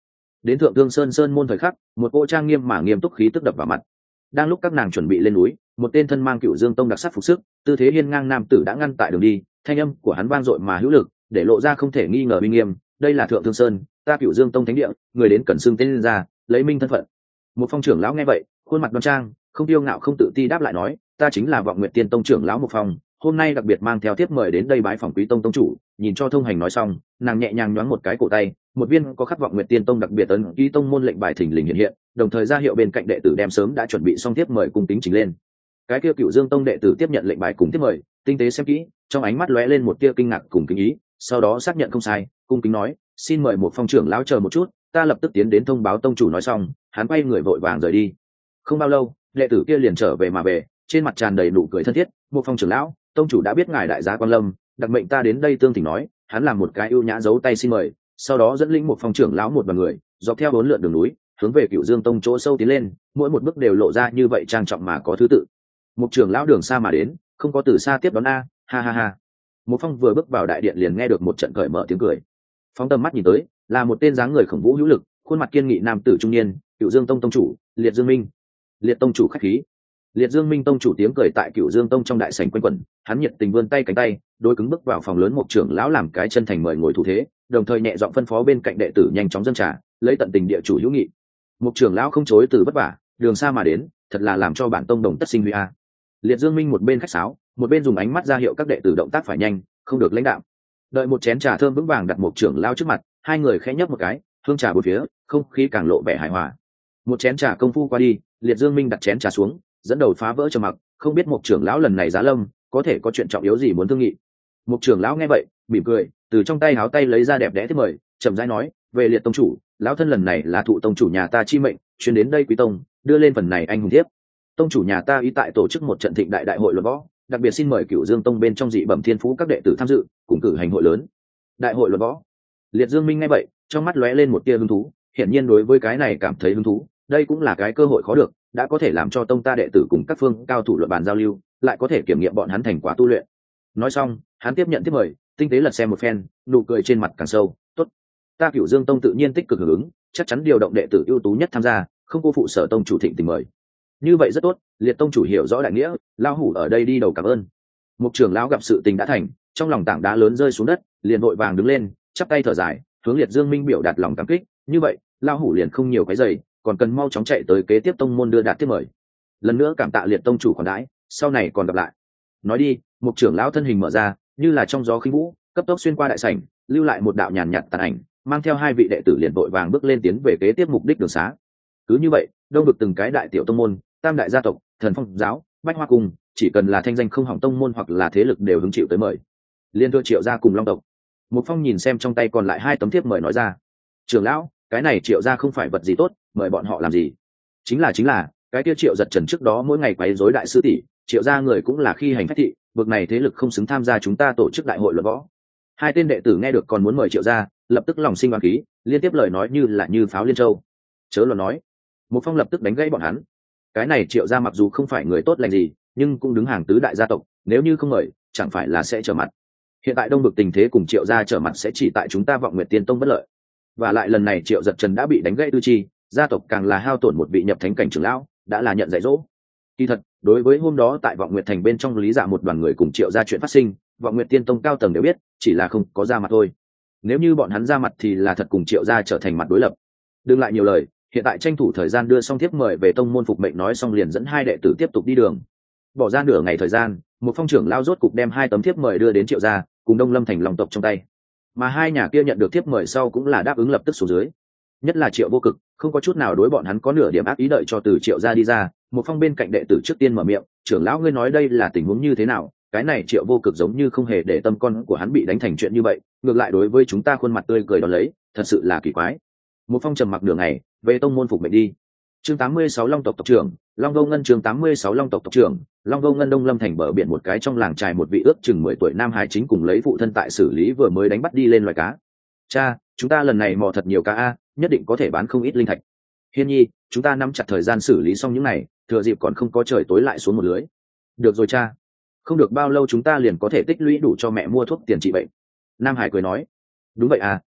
Đến thượng thương sơn môn thời khắc, một cô trang nghiêm mà nghiêm túc khí tức đập vào mặt. Đang lúc các nàng chuẩn bị lên núi, một tên thân mang Cựu Dương Tông đặc sắc phục sức, tư thế hiên ngang nam tử đã ngăn tại đường đi, thanh âm của hắn vang dội mà hữu lực, để lộ ra không thể nghi ngờ uy nghiêm. Đây là thượng thương sơn, ta Cựu Dương Tông thánh địa, người đến cần xưng tên lên ra, lấy minh thân phận. Một phong trưởng lão nghe vậy, khuôn mặt đoan trang, không tiêu ngạo không tự ti đáp lại nói, ta chính là Vọng Nguyệt Tiên Tông trưởng lão Một Phong, hôm nay đặc biệt mang theo tiếp mời đến đây bái phỏng Quý Tông tông chủ. Nhìn cho thông hành nói xong, nàng nhẹ nhàng nhoáng một cái cổ tay, một viên có khắc Vọng Nguyệt Tiên Tông đặc biệt ấn ký tông môn lệnh bài thình lình hiện hiện, đồng thời ra hiệu bên cạnh đệ tử đem sớm đã chuẩn bị xong tiếp mời cùng tính trình lên. Cái kia Cựu Dương Tông đệ tử tiếp nhận lệnh bài cùng tiếp mời, tinh tế xem kỹ, trong ánh mắt lóe lên một tia kinh ngạc cùng kính ý, sau đó xác nhận không sai, cung kính nói, xin mời Một Phong trưởng lão chờ một chút, ta lập tức tiến đến thông báo tông chủ. Nói xong, hắn quay người vội vàng rời đi. Không bao lâu, đệ tử kia liền trở về mà về, trên mặt tràn đầy nụ cười thân thiết. Một Phong trưởng lão, tông chủ đã biết ngài đại giá quan lâm, đặc mệnh ta đến đây tương tình nói. Hắn làm một cái ưu nhã giấu tay xin mời, sau đó dẫn lĩnh Một Phong trưởng lão một đoàn người dọc theo 4 lượn đường núi hướng về Cựu Dương Tông chỗ sâu tiến lên, mỗi một bước đều lộ ra như vậy trang trọng mà có thứ tự. Một trưởng lão đường xa mà đến, không có từ xa tiếp đón a, ha ha ha. Một Phong vừa bước vào đại điện liền nghe được một trận cởi mở tiếng cười. Phóng tầm mắt nhìn tới, là một tên dáng người khổng vũ hữu lực, khuôn mặt kiên nghị nam tử trung niên, Cựu Dương Tông tông chủ Liệt Dương Minh. Liệt tông chủ khách khí. Liệt Dương Minh tông chủ tiếng cười tại Cựu Dương Tông trong đại sảnh quanh quẩn, hắn nhiệt tình vươn tay cánh tay, đối cứng bước vào phòng lớn. Một trưởng lão làm cái chân thành mời ngồi thủ thế, đồng thời nhẹ giọng phân phó bên cạnh đệ tử nhanh chóng dâng trà, lấy tận tình địa chủ hữu nghị. Một trưởng lão không chối từ vất vả, đường xa mà đến, thật là làm cho bản tông đồng tất sinh huy a. Liệt Dương Minh một bên khách sáo, một bên dùng ánh mắt ra hiệu các đệ tử động tác phải nhanh, không được lãnh đạm. Đợi một chén trà thơm vững vàng đặt một trưởng lão trước mặt, hai người khẽ nhấp một cái, hương trà bốn phía, không khí càng lộ vẻ hài hòa. Một chén trà công phu qua đi, Liệt Dương Minh đặt chén trà xuống, dẫn đầu phá vỡ trầm mặc, không biết một trưởng lão lần này giá lâm có thể có chuyện trọng yếu gì muốn thương nghị. Một trưởng lão nghe vậy mỉm cười, từ trong tay háo tay lấy ra đẹp đẽ thiếp mời, chậm rãi nói, về Liệt tông chủ, lão thân lần này là thụ tông chủ nhà ta chi mệnh, chuyến đến đây Quý Tông, đưa lên phần này anh hùng thiếp. Tông chủ nhà ta ý tại tổ chức một trận thịnh đại đại hội luận võ, đặc biệt xin mời Cựu Dương Tông bên trong dị bẩm thiên phú các đệ tử tham dự, cùng cử hành hội lớn. Đại hội luận võ. Liệt Dương Minh nghe vậy, trong mắt lóe lên một tia hứng thú, hiển nhiên đối với cái này cảm thấy hứng thú, đây cũng là cái cơ hội khó được, đã có thể làm cho tông ta đệ tử cùng các phương cao thủ luận bàn giao lưu, lại có thể kiểm nghiệm bọn hắn thành quả tu luyện. Nói xong, hắn tiếp nhận tiếp mời, tinh tế lật xem một phen, nụ cười trên mặt càng sâu. Tốt, ta Cựu Dương Tông tự nhiên tích cực hưởng ứng, chắc chắn điều động đệ tử ưu tú nhất tham gia, không cô phụ sở tông chủ thịnh tình mời. Như vậy rất tốt, Liệt tông chủ hiểu rõ đại nghĩa, lao hủ ở đây đi đầu cảm ơn. Một trưởng lão gặp sự tình đã thành, trong lòng tảng đá lớn rơi xuống đất, liền vội vàng đứng lên, chắp tay thở dài, hướng Liệt Dương Minh biểu đạt lòng cảm kích. Như vậy, lao hủ liền không nhiều cái giày, còn cần mau chóng chạy tới kế tiếp tông môn đưa đạt tiếp mời. Lần nữa cảm tạ Liệt tông chủ khoản đãi, sau này còn gặp lại. Nói đi, một trưởng lão thân hình mở ra, như là trong gió khinh vũ, cấp tốc xuyên qua đại sảnh, lưu lại một đạo nhàn nhạt tàn ảnh, mang theo 2 vị đệ tử liền vội vàng bước lên tiến về kế tiếp mục đích đường xá. Cứ như vậy, đông vực từng cái đại tiểu tông môn, tam đại gia tộc, Thần Phong giáo, Bách Hoa cung, chỉ cần là thanh danh không hỏng tông môn hoặc là thế lực đều hứng chịu tới mời. Liên thưa Triệu gia cùng Long tộc. Một Phong nhìn xem trong tay còn lại 2 tấm thiếp mời nói ra, trưởng lão, cái này Triệu gia không phải vật gì tốt, mời bọn họ làm gì? Chính là cái kia Triệu Giật Trần trước đó mỗi ngày quấy rối đại sư tỷ, Triệu gia người cũng là khi hành phách thị, vực này thế lực không xứng tham gia chúng ta tổ chức đại hội luận võ. 2 tên đệ tử nghe được còn muốn mời Triệu gia, lập tức lòng sinh oán khí, liên tiếp lời nói như là như pháo liên châu. Chớ lo nói. Một Phong lập tức đánh gãy bọn hắn. Cái này Triệu gia mặc dù không phải người tốt lành gì, nhưng cũng đứng hàng tứ đại gia tộc, nếu như không mời, chẳng phải là sẽ trở mặt. Hiện tại đông vực tình thế cùng Triệu gia trở mặt sẽ chỉ tại chúng ta Vọng Nguyệt Tiên Tông bất lợi. Và lại lần này Triệu Giật Trần đã bị đánh gãy tư chi, gia tộc càng là hao tổn một vị nhập thánh cảnh trưởng lão, đã là nhận dạy dỗ. Kỳ thật, đối với hôm đó tại Vọng Nguyệt Thành bên trong Lý Dạ một đoàn người cùng Triệu gia chuyện phát sinh, Vọng Nguyệt Tiên Tông cao tầng đều biết, chỉ là không có ra mặt thôi. Nếu như bọn hắn ra mặt thì là thật cùng Triệu gia trở thành mặt đối lập. Đừng lại nhiều lời, hiện tại tranh thủ thời gian đưa xong thiếp mời về tông môn phục mệnh. Nói xong liền dẫn 2 đệ tử tiếp tục đi đường. Bỏ ra nửa ngày thời gian, một Phong trưởng lao rốt cục đem 2 tấm thiếp mời đưa đến Triệu gia cùng Đông Lâm thành Long tộc trong tay. Mà 2 nhà kia nhận được thiếp mời sau cũng là đáp ứng lập tức xuống dưới. Nhất là Triệu Vô Cực, không có chút nào đối bọn hắn có nửa điểm ác ý, đợi cho từ Triệu gia đi ra, một Phong bên cạnh đệ tử trước tiên mở miệng, trưởng lão ngươi nói đây là tình huống như thế nào? Cái này Triệu Vô Cực giống như không hề để tâm con của hắn bị đánh thành chuyện như vậy, ngược lại đối với chúng ta khuôn mặt tươi cười đón lấy, thật sự là kỳ quái. Một Phong trầm mặc nửa ngày, về tông môn phục mệnh đi. Chương 86 Long tộc tộc trưởng, Long Vô Ngân. Chương 86 Long tộc tộc trưởng, Long Vô Ngân. Đông Lâm thành bờ biển một cái trong làng trài, một vị ước chừng 10 tuổi nam hải chính cùng lấy phụ thân tại xử lý vừa mới đánh bắt đi lên loài cá. Cha, chúng ta lần này mò thật nhiều cá a, nhất định có thể bán không ít linh thạch. Hiên nhi, chúng ta nắm chặt thời gian xử lý xong những này, thừa dịp còn không có trời tối lại xuống một lưới. Được rồi cha, không được bao lâu chúng ta liền có thể tích lũy đủ cho mẹ mua thuốc tiền trị bệnh. Nam Hải cười nói. Đúng vậy à,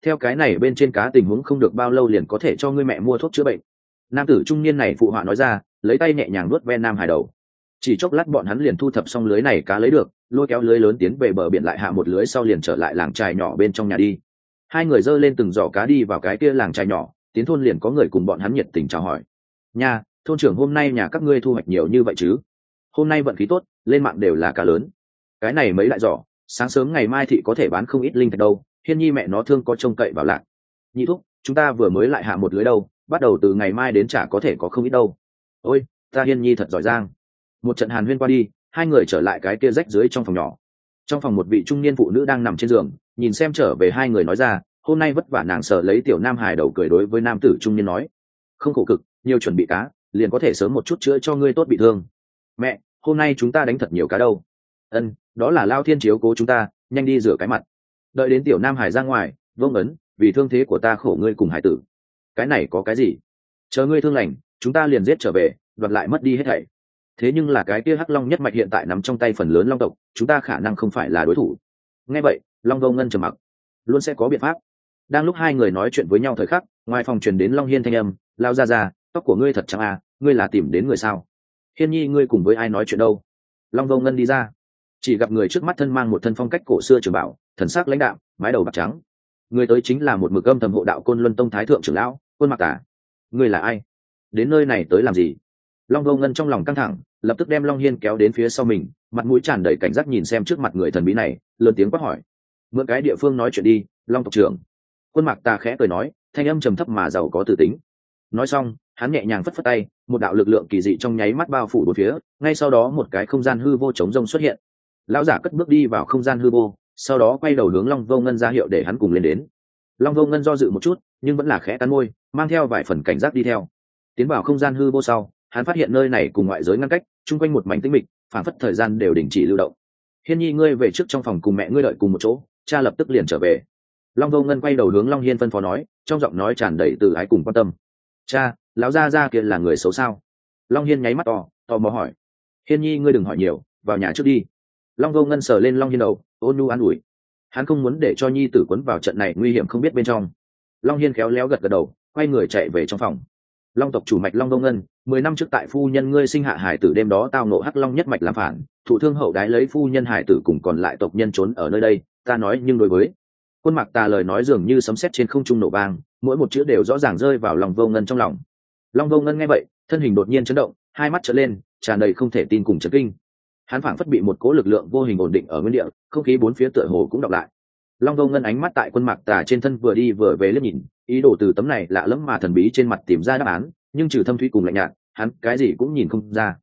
theo cái này bên trên cá tình huống không được bao lâu liền có thể cho ngươi mẹ mua thuốc chữa bệnh. Nam tử trung niên này phụ họa nói ra, lấy tay nhẹ nhàng nuốt ve Nam Hải đầu. Chỉ chốc lát bọn hắn liền thu thập xong lưới này cá lấy được, lôi kéo lưới lớn tiến về bờ biển, lại hạ một lưới sau liền trở lại làng chài nhỏ bên trong nhà đi. Hai người giơ lên từng giỏ cá đi vào cái kia làng chài nhỏ, tiến thôn liền có người cùng bọn hắn nhiệt tình chào hỏi. Nha, thôn trưởng, hôm nay nhà các ngươi thu hoạch nhiều như vậy chứ? Hôm nay vận khí tốt, lên mạng đều là cá lớn. Cái này mấy đại giỏ, sáng sớm ngày mai thị có thể bán không ít linh thạch đâu. Hiên Nhi mẹ nó thương có trông cậy vào Lạc Nhị thúc, chúng ta vừa mới lại hạ một lưới đâu, bắt đầu từ ngày mai đến chả có thể có không ít đâu. Ôi, ta Hiên Nhi thật giỏi giang. Một trận hàn huyên qua đi, hai người trở lại cái kia rách dưới trong phòng nhỏ. Trong phòng một vị trung niên phụ nữ đang nằm trên giường, nhìn xem trở về hai người nói ra, hôm nay vất vả nàng sợ lấy tiểu Nam Hải đầu, cười đối với nam tử trung niên nói, không khổ cực, nhiều chuẩn bị cá, liền có thể sớm một chút chữa cho ngươi tốt bị thương. Mẹ, hôm nay chúng ta đánh thật nhiều cá đâu. Ân, đó là Lao Thiên chiếu cố chúng ta, nhanh đi rửa cái mặt. Đợi đến tiểu Nam Hải ra ngoài, vông ấn, vì thương thế của ta khổ ngươi cùng hải tử. Cái này có cái gì? Chờ ngươi thương lành, chúng ta liền giết trở về, đoạt lại mất đi hết thảy. Thế nhưng là cái kia Hắc Long nhất mạch hiện tại nắm trong tay phần lớn long tộc, chúng ta khả năng không phải là đối thủ. Nghe vậy, Long Vô Ngân trầm mặc, luôn sẽ có biện pháp. Đang lúc hai người nói chuyện với nhau thời khắc, ngoài phòng truyền đến Long Hiên thanh âm, lao ra, tóc của ngươi thật trắng à, ngươi là tìm đến người sao? Hiên Nhi, ngươi cùng với ai nói chuyện đâu? Long Vô Ngân đi ra, chỉ gặp người trước mắt thân mang một thân phong cách cổ xưa trường bảo, thần sắc lãnh đạm, mái đầu bạc trắng. Người tới chính là một mực âm thầm hộ đạo Côn Luân Tông thái thượng trưởng lão Quân Mặc Tà. Ngươi là ai? Đến nơi này tới làm gì? Long Vô Ngân trong lòng căng thẳng, lập tức đem Long Hiên kéo đến phía sau mình, mặt mũi tràn đầy cảnh giác nhìn xem trước mặt người thần bí này, lớn tiếng quát hỏi, mượn cái địa phương nói chuyện đi, Long tộc trưởng. Quân Mặc Tà khẽ cười nói, thanh âm trầm thấp mà giàu có tự tính. Nói xong, hắn nhẹ nhàng phất phất tay, một đạo lực lượng kỳ dị trong nháy mắt bao phủ bốn phía, ngay sau đó một cái không gian hư vô trống rông xuất hiện. Lão giả cất bước đi vào không gian hư vô, sau đó quay đầu hướng Long Vô Ngân ra hiệu để hắn cùng lên đến. Long Vô Ngân do dự một chút, nhưng vẫn là khẽ cắn môi, mang theo vài phần cảnh giác đi theo. Tiến vào không gian hư vô sau, hắn phát hiện nơi này cùng ngoại giới ngăn cách, chung quanh một mảnh tĩnh mịch, phảng phất thời gian đều đình chỉ lưu động. Hiên Nhi, ngươi về trước trong phòng cùng mẹ ngươi đợi cùng một chỗ, cha lập tức liền trở về. Long Vô Ngân quay đầu hướng Long Hiên phân phó nói, trong giọng nói tràn đầy từ ái cùng quan tâm. Cha, lão gia kia là người xấu sao? Long Hiên nháy mắt tò mò hỏi. Hiên Nhi, ngươi đừng hỏi nhiều, vào nhà trước đi. Long Vô Ngân sờ lên Long Hiên đầu, ôn nhu an ủi. Hắn không muốn để cho Nhi tử quấn vào trận này nguy hiểm không biết bên trong. Long Hiên khéo léo gật gật đầu, quay người chạy về trong phòng. Long tộc chủ mạch Long Vô Ngân, 10 năm trước tại phu nhân ngươi sinh hạ hải tử đêm đó tao nộ Hắc Long nhất mạch làm phản, thụ thương hậu đái lấy phu nhân hải tử cùng còn lại tộc nhân trốn ở nơi đây, ta nói nhưng đối với Quân Mặc Tà lời nói dường như sấm sét trên không trung nổ vang, mỗi một chữ đều rõ ràng rơi vào lòng Vô Ngân trong lòng. Long Vô Ngân nghe vậy, thân hình đột nhiên chấn động, hai mắt trợn lên, tràn đầy không thể tin cùng chấn kinh. Hắn phảng phất bị một cỗ lực lượng vô hình ổn định ở nguyên địa, không khí bốn phía tựa hồ cũng đọc lại. Long Vô Ngân ánh mắt tại Quân Mặc Tà trên thân vừa đi vừa về liếc nhìn, ý đồ từ tấm này lạ lẫm mà thần bí trên mặt tìm ra đáp án, nhưng trừ thâm thúy cùng lạnh nhạt, hắn cái gì cũng nhìn không ra.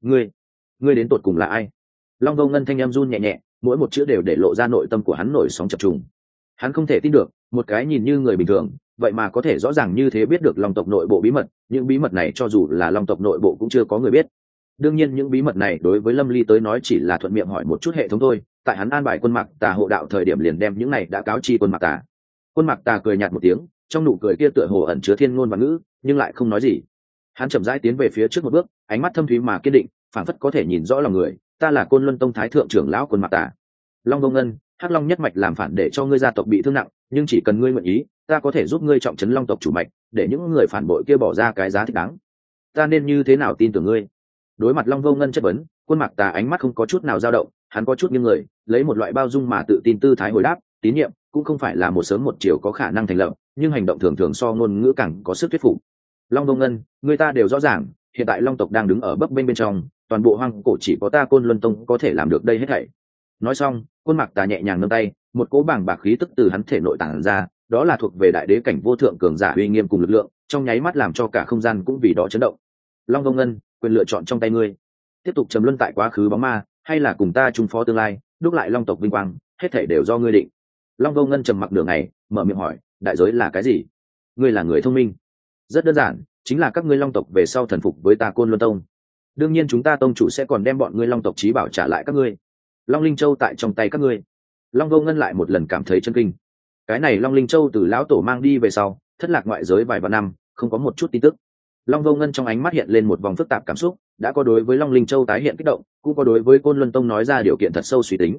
Ngươi đến tột cùng là ai? Long Vô Ngân thanh em run nhẹ nhẹ, mỗi một chữ đều để lộ ra nội tâm của hắn nổi sóng chập trùng. Hắn không thể tin được, một cái nhìn như người bình thường, vậy mà có thể rõ ràng như thế biết được Long tộc nội bộ bí mật, những bí mật này cho dù là Long tộc nội bộ cũng chưa có người biết. Đương nhiên những bí mật này đối với Lâm Ly tới nói chỉ là thuận miệng hỏi một chút hệ thống thôi, tại hắn an bài Quân Mặc Tà hộ đạo thời điểm liền đem những này đã cáo chi Quân Mặc Tà. Quân Mặc Tà cười nhạt một tiếng, trong nụ cười kia tựa hồ ẩn chứa thiên ngôn và ngữ, nhưng lại không nói gì. Hắn chậm rãi tiến về phía trước một bước, ánh mắt thâm thúy mà kiên định, phảng phất có thể nhìn rõ lòng người, ta là Côn Luân Tông thái thượng trưởng lão Quân Mặc Tà. Long Vô Ngân, Hắc Long nhất mạch làm phản để cho ngươi gia tộc bị thương nặng, nhưng chỉ cần ngươi nguyện ý, ta có thể giúp ngươi trọng trấn Long tộc chủ mạch, để những người phản bội kia bỏ ra cái giá thích đáng. Ta nên như thế nào tin tưởng ngươi? Đối mặt Long Vô Ngân chất vấn, Quân Mặc Tà ánh mắt không có chút nào dao động, hắn có chút nghiêng người, lấy một loại bao dung mà tự tin tư thái hồi đáp, tín nhiệm cũng không phải là một sớm một chiều có khả năng thành lập, nhưng hành động thường thường so ngôn ngữ càng có sức thuyết phục. Long Vô Ngân, người ta đều rõ ràng, hiện tại Long tộc đang đứng ở bấp bênh bên trong, toàn bộ hoang cổ chỉ có ta Côn Luân Tông có thể làm được đây hết thảy. Nói xong, Quân Mặc Tà nhẹ nhàng nâng tay, một cỗ bàng bạc khí tức từ hắn thể nội tản ra, đó là thuộc về đại đế cảnh vô thượng cường giả uy nghiêm cùng lực lượng, trong nháy mắt làm cho cả không gian cũng vì đó chấn động. Long Vô Ngân, quyền lựa chọn trong tay ngươi. Tiếp tục trầm luân tại quá khứ bóng ma, hay là cùng ta chung phó tương lai, đúc lại Long tộc vinh quang, hết thảy đều do ngươi định. Long Vô Ngân trầm mặc nửa ngày, mở miệng hỏi, đại giới là cái gì? Ngươi là người thông minh. Rất đơn giản, chính là các ngươi Long tộc về sau thần phục với ta Côn Luân Tông. Đương nhiên chúng ta tông chủ sẽ còn đem bọn ngươi Long tộc chí bảo trả lại các ngươi. Long Linh Châu tại trong tay các ngươi. Long Vô Ngân lại một lần cảm thấy chân kinh. Cái này Long Linh Châu từ lão tổ mang đi về sau, thất lạc ngoại giới vài vạn năm, không có một chút tin tức. Long Vô Ngân trong ánh mắt hiện lên một vòng phức tạp cảm xúc, đã có đối với Long Linh Châu tái hiện kích động, cũng có đối với Côn Luân Tông nói ra điều kiện thật sâu suy tính.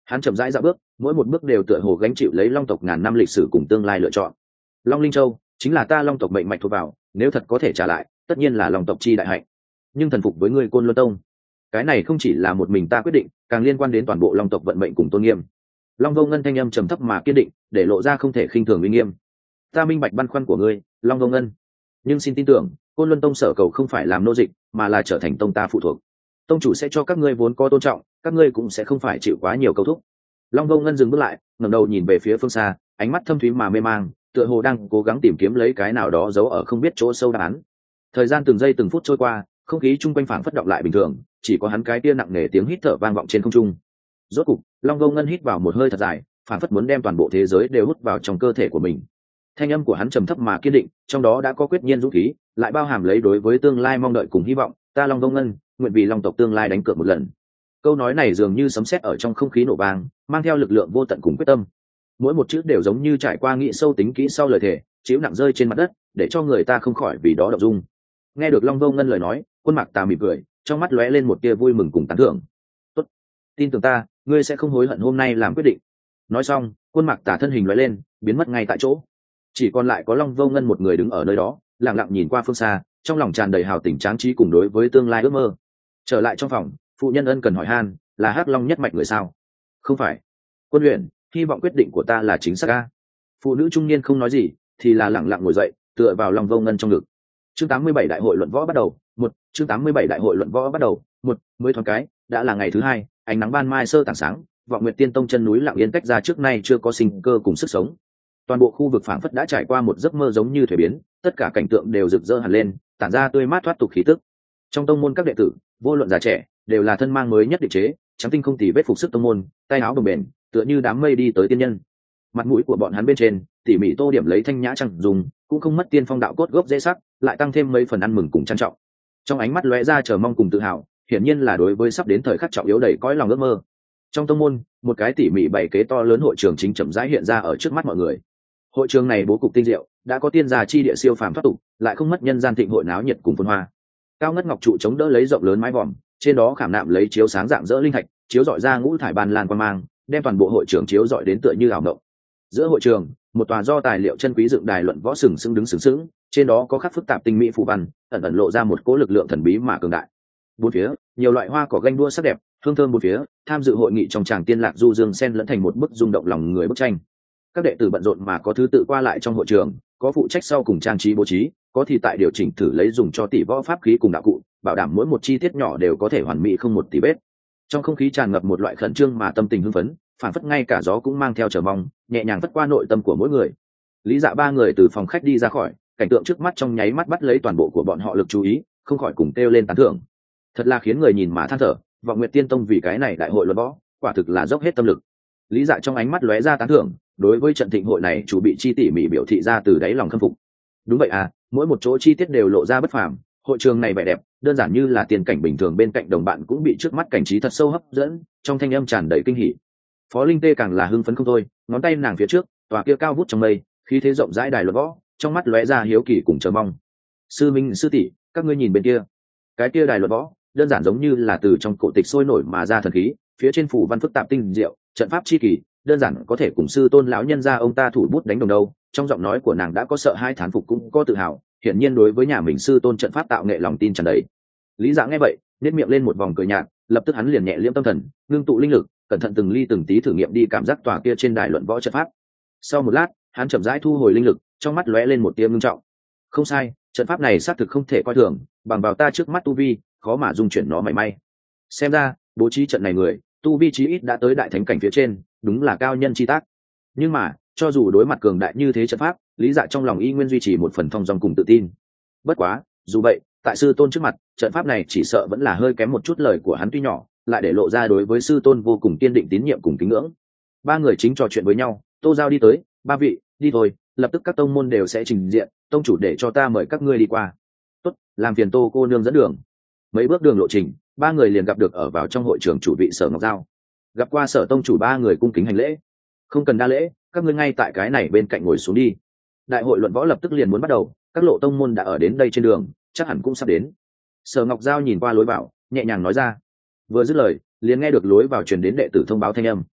Hắn chậm rãi dạo bước, mỗi một bước đều tựa hồ gánh chịu lấy long tộc ngàn năm lịch sử cùng tương lai lựa chọn. Long Linh Châu chính là ta long tộc mệnh mạch thuộc vào, nếu thật có thể trả lại, tất nhiên là long tộc chi đại hạnh. Nhưng thần phục với ngươi Côn Luân Tông, cái này không chỉ là một mình ta quyết định, càng liên quan đến toàn bộ long tộc vận mệnh cùng tôn nghiêm. Long Vô Ngân thanh âm trầm thấp mà kiên định, để lộ ra không thể khinh thường uy nghiêm. Ta minh bạch băn khoăn của ngươi, Long Vô Ngân, nhưng xin tin tưởng, Côn Luân Tông sở cầu không phải làm nô dịch, mà là trở thành tông ta phụ thuộc. Tông chủ sẽ cho các ngươi vốn có tôn trọng, các ngươi cũng sẽ không phải chịu quá nhiều câu thúc. Long Vô Ngân dừng bước lại, ngẩng đầu nhìn về phía phương xa, ánh mắt thâm thúy mà mê mang, tựa hồ đang cố gắng tìm kiếm lấy cái nào đó giấu ở không biết chỗ sâu đáp án. Thời gian từng giây từng phút trôi qua, không khí chung quanh phảng phất động lại bình thường, chỉ có hắn cái tia nặng nề tiếng hít thở vang vọng trên không trung. Rốt cục, Long Vô Ngân hít vào một hơi thật dài, phảng phất muốn đem toàn bộ thế giới đều hút vào trong cơ thể của mình. Thanh âm của hắn trầm thấp mà kiên định, trong đó đã có quyết nhiên dũng khí, lại bao hàm lấy đối với tương lai mong đợi cùng hy vọng. Ta Long Vô Ngân, nguyện vì long tộc tương lai đánh cược một lần. Câu nói này dường như sấm sét ở trong không khí nổ vang, mang theo lực lượng vô tận cùng quyết tâm. Mỗi một chữ đều giống như trải qua nghĩ sâu tính kỹ sau lời thề, chiếu nặng rơi trên mặt đất, để cho người ta không khỏi vì đó động dung. Nghe được Long Vô Ngân lời nói, Quân Mạc Tà mỉm cười, trong mắt lóe lên một tia vui mừng cùng tán thưởng. Tốt, tin tưởng ta, ngươi sẽ không hối hận hôm nay làm quyết định. Nói xong, Quân Mạc Tà thân hình lóe lên, biến mất ngay tại chỗ. Chỉ còn lại có Long Vô Ngân một người đứng ở nơi đó, lặng lặng nhìn qua phương xa, trong lòng tràn đầy hào tình tráng trí cùng đối với tương lai ước mơ. Trở lại trong phòng, phụ nhân ân cần hỏi han, là Hắc Long nhất mạch người sao? Không phải. Quân Uyển, hy vọng quyết định của ta là chính xác a. Phụ nữ trung niên không nói gì, thì là lặng lặng ngồi dậy, tựa vào Long Vô Ngân trong ngực. Chương 87 đại hội luận võ bắt đầu. Chương 87 đại hội luận võ bắt đầu. Mới thoáng cái, đã là ngày thứ hai, ánh nắng ban mai sơ tảng sáng, Vọng Nguyệt Tiên Tông chân núi lặng yên tách ra trước nay chưa có sinh cơ cùng sức sống. Toàn bộ khu vực phảng phất đã trải qua một giấc mơ giống như thủy biến, tất cả cảnh tượng đều rực rỡ hẳn lên, tản ra tươi mát thoát tục khí tức. Trong tông môn các đệ tử, vô luận già trẻ, đều là thân mang mới nhất định chế, trắng tinh không tì vết phục sức tông môn, tay áo bồng bềnh, tựa như đám mây đi tới tiên nhân. Mặt mũi của bọn hắn bên trên, tỉ mỉ tô điểm lấy thanh nhã chẳng dùng, cũng không mất tiên phong đạo cốt gốc dễ sắc, lại tăng thêm mấy phần ăn mừng cùng trang trọng. Trong ánh mắt lóe ra chờ mong cùng tự hào, hiển nhiên là đối với sắp đến thời khắc trọng yếu đầy cõi lòng ước mơ. Trong tông môn, một cái tỉ mỉ bảy kế to lớn hội trường chính chậm rãi hiện ra ở trước mắt mọi người. Hội trường này bố cục tinh diệu, đã có tiên gia chi địa siêu phàm thoát tục, lại không mất nhân gian thịnh hội náo nhiệt cùng phồn hoa. Cao ngất ngọc trụ chống đỡ lấy rộng lớn mái vòm, trên đó khảm nạm lấy chiếu sáng dạng dỡ linh thạch, chiếu rọi ra ngũ thải ban lan quang mang, đem toàn bộ hội trường chiếu rọi đến tựa như ảo mộng. Giữa hội trường, một tòa do tài liệu chân quý dựng đài luận võ sừng sững đứng sừng sững, trên đó có khắc phức tạp tinh mỹ phù văn, ẩn ẩn lộ ra một cỗ lực lượng thần bí mà cường đại. Bốn phía, nhiều loại hoa cỏ ganh đua sắc đẹp, hương thơm bốn phía, tham dự hội nghị trong tràng tiên lạc du dương xen lẫn thành một bức rung động lòng người bức tranh. Các đệ tử bận rộn mà có thứ tự qua lại trong hội trường, có phụ trách sau cùng trang trí bố trí, có thì tại điều chỉnh thử lấy dùng cho tỷ võ pháp khí cùng đạo cụ, bảo đảm mỗi một chi tiết nhỏ đều có thể hoàn mỹ không một tí vết. Trong không khí tràn ngập một loại khẩn trương mà tâm tình hưng phấn, phản phất ngay cả gió cũng mang theo chờ mong, nhẹ nhàng vất qua nội tâm của mỗi người. Lý Dạ ba người từ phòng khách đi ra khỏi, cảnh tượng trước mắt trong nháy mắt bắt lấy toàn bộ của bọn họ lực chú ý, không khỏi cùng kêu lên tán thưởng. Thật là khiến người nhìn mà than thở, Vọng Nguyệt Tiên Tông vì cái này đại hội luận võ, quả thực là dốc hết tâm lực. Lý Dạ trong ánh mắt lóe ra tán thưởng, đối với trận thịnh hội này chủ bị chi tỉ mỉ biểu thị ra từ đáy lòng khâm phục. Đúng vậy à, mỗi một chỗ chi tiết đều lộ ra bất phàm, hội trường này vẻ đẹp, đơn giản như là tiền cảnh bình thường, bên cạnh đồng bạn cũng bị trước mắt cảnh trí thật sâu hấp dẫn, trong thanh âm tràn đầy kinh hỉ. Phó Linh Tê càng là hưng phấn không thôi, ngón tay nàng phía trước, tòa kia cao vút trong mây, khí thế rộng rãi đài luận võ, trong mắt lóe ra hiếu kỳ cùng chờ mong. Sư minh sư tỷ, các ngươi nhìn bên kia, cái kia đài luận võ, đơn giản giống như là từ trong cổ tịch sôi nổi mà ra thần khí, phía trên phủ văn phức tạp tinh diệu, trận pháp chi kỳ, đơn giản có thể cùng sư tôn lão nhân gia ông ta thủ bút đánh đồng đâu. Trong giọng nói của nàng đã có sợ hai thán phục cũng có tự hào, hiển nhiên đối với nhà mình sư tôn trận pháp tạo nghệ lòng tin tràn đầy. Lý Dạ nghe vậy, nét miệng lên một vòng cười nhạt, lập tức hắn liền nhẹ liễm tâm thần, ngưng tụ linh lực, cẩn thận từng ly từng tí thử nghiệm đi cảm giác tòa kia trên đài luận võ trận pháp. Sau một lát, hắn chậm rãi thu hồi linh lực, trong mắt lóe lên một tia ngưng trọng. Không sai, trận pháp này xác thực không thể coi thường, bằng vào ta trước mắt tu vi, khó mà dung chuyển nó mảy may. Xem ra, bố trí trận này người, tu vi chí ít đã tới đại thánh cảnh phía trên, đúng là cao nhân chi tác. Nhưng mà, cho dù đối mặt cường đại như thế trận pháp, Lý Dạ trong lòng y nguyên duy trì một phần thong dong cùng tự tin. Bất quá, dù vậy, tại sư tôn trước mặt, trận pháp này chỉ sợ vẫn là hơi kém một chút, lời của hắn tuy nhỏ, lại để lộ ra đối với sư tôn vô cùng kiên định tín nhiệm cùng kính ngưỡng. Ba người chính trò chuyện với nhau, Tô Giao đi tới, ba vị, đi thôi, lập tức các tông môn đều sẽ trình diện, tông chủ để cho ta mời các ngươi đi qua. Tốt, làm phiền Tô cô nương dẫn đường. Mấy bước đường lộ trình, ba người liền gặp được ở vào trong hội trường chủ vị Sở Ngọc Giao. Gặp qua Sở tông chủ, ba người cung kính hành lễ. Không cần đa lễ, các ngươi ngay tại cái này bên cạnh ngồi xuống đi. Đại hội luận võ lập tức liền muốn bắt đầu, các lộ tông môn đã ở đến đây trên đường, chắc hẳn cũng sắp đến. Sở Ngọc Giao nhìn qua lối vào, nhẹ nhàng nói ra. Vừa dứt lời, liền nghe được lối vào truyền đến đệ tử thông báo thanh âm.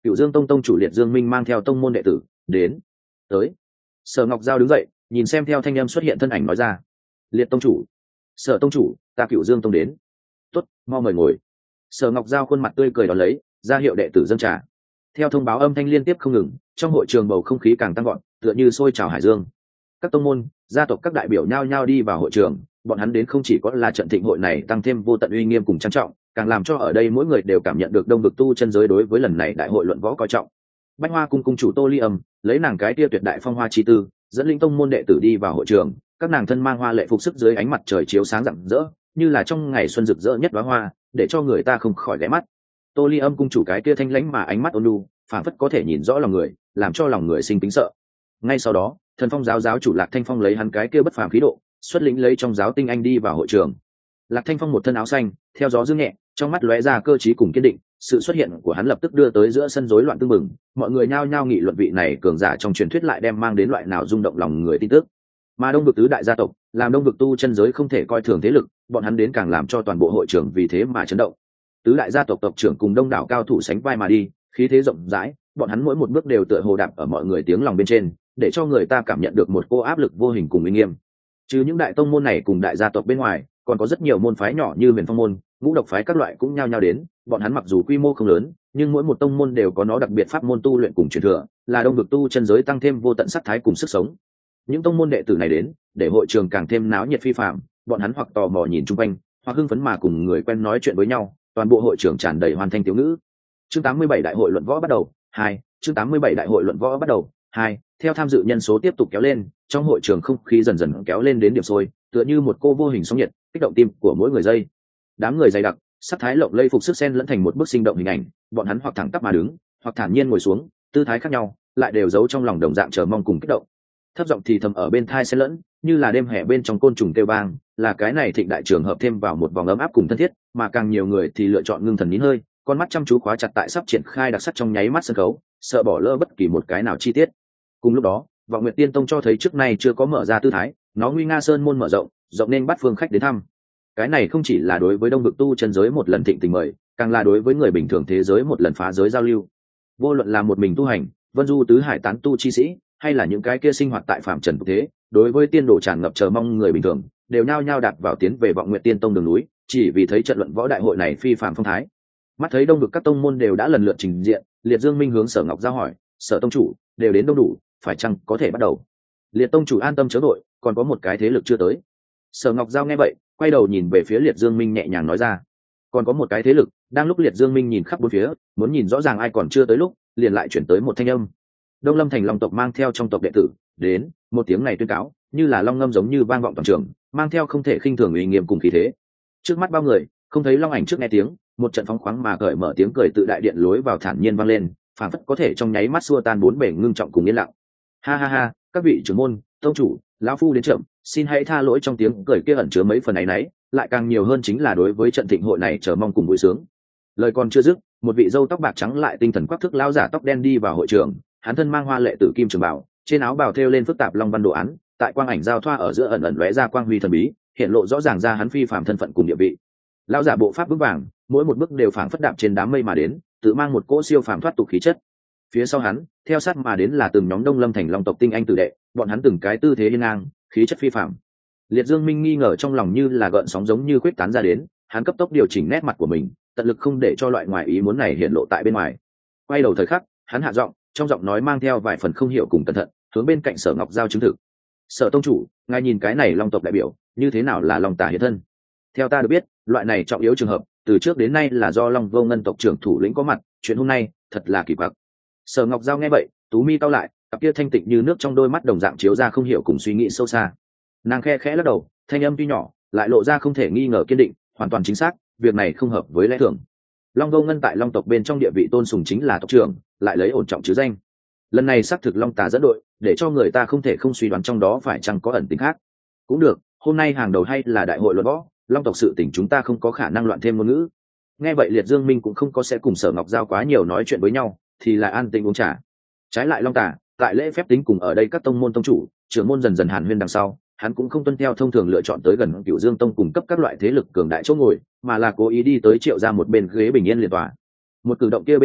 Cửu Dương tông tông chủ Liệt Dương Minh mang theo tông môn đệ tử đến tới. Sở Ngọc Giao đứng dậy, nhìn xem theo thanh âm xuất hiện thân ảnh nói ra: Liệt tông chủ, Sở tông chủ, ta Cửu Dương tông đến. Tốt, mau mời ngồi. Sở Ngọc Giao khuôn mặt tươi cười đón lấy, ra hiệu đệ tử dâng trà. Theo thông báo âm thanh liên tiếp không ngừng, trong hội trường bầu không khí càng tăng gọn, tựa như sôi trào hải dương. Các tông môn, gia tộc các đại biểu nhao nhao đi vào hội trường, bọn hắn đến không chỉ có là trận thịnh hội này tăng thêm vô tận uy nghiêm cùng trang trọng, càng làm cho ở đây mỗi người đều cảm nhận được đông vực tu chân giới đối với lần này đại hội luận võ coi trọng. Bách Hoa cung cung chủ Tô Ly Âm lấy nàng cái tia tuyệt đại phong hoa chi tư, dẫn linh tông môn đệ tử đi vào hội trường, các nàng thân mang hoa lệ phục sức dưới ánh mặt trời chiếu sáng rạng rỡ, như là trong ngày xuân rực rỡ nhất đóa hoa, để cho người ta không khỏi ghé mắt. Tô Ly Âm cung chủ cái kia thanh lãnh mà ánh mắt ôn nhu, phảng phất có thể nhìn rõ lòng người, làm cho lòng người sinh kính sợ. Ngay sau đó, Thần Phong giáo giáo chủ Lạc Thanh Phong lấy hắn cái kia bất phàm khí độ, xuất lĩnh lấy trong giáo tinh anh đi vào hội trường. Lạc Thanh Phong một thân áo xanh, theo gió dương nhẹ, trong mắt lóe ra cơ trí cùng kiên định, sự xuất hiện của hắn lập tức đưa tới giữa sân rối loạn tương mừng, mọi người nhao nhao nghị luận vị này cường giả trong truyền thuyết lại đem mang đến loại nào rung động lòng người tin tức. Mà Đông vực tứ đại gia tộc, làm Đông vực tu chân giới không thể coi thường thế lực, bọn hắn đến càng làm cho toàn bộ hội trường vì thế mà chấn động. Tứ đại gia tộc tộc trưởng cùng đông đảo cao thủ sánh vai mà đi, khí thế rộng rãi, bọn hắn mỗi một bước đều tựa hồ đạp ở mọi người tiếng lòng bên trên, để cho người ta cảm nhận được một cô áp lực vô hình cùng uy nghiêm. Trừ những đại tông môn này cùng đại gia tộc bên ngoài, còn có rất nhiều môn phái nhỏ như Huyền Phong môn, Ngũ Độc phái các loại cũng nhao nhao đến, bọn hắn mặc dù quy mô không lớn, nhưng mỗi một tông môn đều có nó đặc biệt pháp môn tu luyện cùng truyền thừa, là đông vực tu chân giới tăng thêm vô tận sắc thái cùng sức sống. Những tông môn đệ tử này đến, để hội trường càng thêm náo nhiệt phi phàm, bọn hắn hoặc tò mò nhìn chung quanh, hoặc hưng phấn mà cùng người quen nói chuyện với nhau, toàn bộ hội trường tràn đầy hoàn thanh tiểu ngữ. Chương 87 đại hội luận võ bắt đầu, 2, chương 87 đại hội luận võ bắt đầu, 2, theo tham dự nhân số tiếp tục kéo lên, trong hội trường không khí dần dần kéo lên đến điểm sôi, tựa như một cô vô hình sóng nhiệt, kích động tim của mỗi người giây. Đám người dày đặc, sắc thái lộng lây phục sức sen lẫn thành một bức sinh động hình ảnh, bọn hắn hoặc thẳng tắp mà đứng, hoặc thản nhiên ngồi xuống, tư thái khác nhau, lại đều giấu trong lòng đồng dạng chờ mong cùng kích động. Thấp giọng thì thầm ở bên thai xen lẫn, như là đêm hè bên trong côn trùng kêu vang, là cái này thịnh đại trường hợp thêm vào một vòng ấm áp cùng thân thiết, mà càng nhiều người thì lựa chọn ngưng thần nín hơi, con mắt chăm chú khóa chặt tại sắp triển khai đặc sắc trong nháy mắt sân khấu, sợ bỏ lỡ bất kỳ một cái nào chi tiết. Cùng lúc đó, Vọng Nguyệt Tiên Tông cho thấy trước nay chưa có mở ra tư thái, nó nguy nga sơn môn mở rộng, rộng nên bắt phương khách đến thăm. Cái này không chỉ là đối với đông vực tu chân giới một lần thịnh tình mời, càng là đối với người bình thường thế giới một lần phá giới giao lưu. Vô luận là một mình tu hành, vân du tứ hải tán tu chi sĩ, hay là những cái kia sinh hoạt tại phạm trần thế, đối với tiên đồ tràn ngập chờ mong người bình thường, đều nhao nhao đạp vào tiến về Vọng Nguyệt Tiên Tông đường núi, chỉ vì thấy trận luận võ đại hội này phi phàm phong thái. Mắt thấy đông vực các tông môn đều đã lần lượt trình diện, Liệt Dương Minh hướng Sở Ngọc Giao hỏi: Sở tông chủ, đều đến đông đủ, phải chăng có thể bắt đầu? Liệt tông chủ an tâm chớ vội, còn có một cái thế lực chưa tới. Sở Ngọc Giao nghe vậy, quay đầu nhìn về phía Liệt Dương Minh nhẹ nhàng nói ra: còn có một cái thế lực. Đang lúc Liệt Dương Minh nhìn khắp bốn phía, muốn nhìn rõ ràng ai còn chưa tới lúc, liền lại chuyển tới một thanh âm. Đông Lâm thành Long tộc mang theo trong tộc đệ tử đến, một tiếng này tuyên cáo, như là long ngâm giống như vang vọng toàn trường, mang theo không thể khinh thường uy nghiêm cùng khí thế. Trước mắt bao người, không thấy long ảnh trước nghe tiếng, một trận phóng khoáng mà cởi mở tiếng cười tự đại điện lối vào thản nhiên vang lên, phảng phất có thể trong nháy mắt xua tan bốn bể ngưng trọng cùng yên lặng. Ha ha ha, các vị trưởng môn, tông chủ, lão phu đến chậm, xin hãy tha lỗi. Trong tiếng cười kia ẩn chứa mấy phần áy náy, lại càng nhiều hơn chính là đối với trận thịnh hội này chờ mong cùng vui sướng. Lời còn chưa dứt, một vị râu tóc bạc trắng lại tinh thần quắc thước lão giả tóc đen đi vào hội trường, hắn thân mang hoa lệ tử kim trường bào, trên áo bào thêu lên phức tạp long văn đồ án, tại quang ảnh giao thoa ở giữa ẩn ẩn lóe ra quang huy thần bí, hiện lộ rõ ràng ra hắn phi phàm thân phận cùng địa vị. Lão giả bộ pháp vững vàng, mỗi một bước đều phảng phất đạp trên đám mây mà đến, tự mang một cỗ siêu phàm thoát tục khí chất. Phía sau hắn, theo sát mà đến là từng nhóm Đông Lâm thành Long tộc tinh anh tử đệ, bọn hắn từng cái tư thế hiên ngang, khí chất phi phàm. Liệt Dương Minh nghi ngờ trong lòng như là gợn sóng giống như quyết tán ra đến, hắn cấp tốc điều chỉnh nét mặt của mình, tận lực không để cho loại ngoài ý muốn này hiện lộ tại bên ngoài. Quay đầu thời khắc, hắn hạ giọng, trong giọng nói mang theo vài phần không hiểu cùng cẩn thận, hướng bên cạnh Sở Ngọc Giao chứng thực: Sở tông chủ, ngài nhìn cái này Long tộc đại biểu, như thế nào là Long tả hiện thân? Theo ta được biết, loại này trọng yếu trường hợp, từ trước đến nay là do Long Vô Ngân tộc trưởng thủ lĩnh có mặt, chuyện hôm nay thật là kỳ quặc. Sở Ngọc Giao nghe vậy, tú mi cau lại, cặp kia thanh tịnh như nước trong đôi mắt đồng dạng chiếu ra không hiểu cùng suy nghĩ sâu xa. Nàng khe khẽ lắc đầu, thanh âm tuy nhỏ, lại lộ ra không thể nghi ngờ kiên định, hoàn toàn chính xác, việc này không hợp với lẽ thường. Long Vô Ngân tại Long tộc bên trong địa vị tôn sùng chính là tộc trưởng, lại lấy ổn trọng chứ danh. Lần này xác thực Long tà dẫn đội, để cho người ta không thể không suy đoán trong đó phải chăng có ẩn tính khác. Cũng được, hôm nay hàng đầu hay là đại hội luận võ, Long tộc sự tình chúng ta không có khả năng loạn thêm ngôn ngữ. Nghe vậy Liệt Dương Minh cũng không có sẽ cùng Sở Ngọc Giao quá nhiều nói chuyện với nhau, thì lại an tĩnh uống trà. Trái lại Long tà, tại lễ phép tính cùng ở đây các tông môn tông chủ, trưởng môn dần dần hàn huyên đằng sau, hắn cũng không tuân theo thông thường lựa chọn tới gần Cửu Dương tông cung cấp các loại thế lực cường đại chỗ ngồi, mà là cố ý đi tới Triệu ra một bên ghế bình yên liền tòa. Một cử động kia bên trong,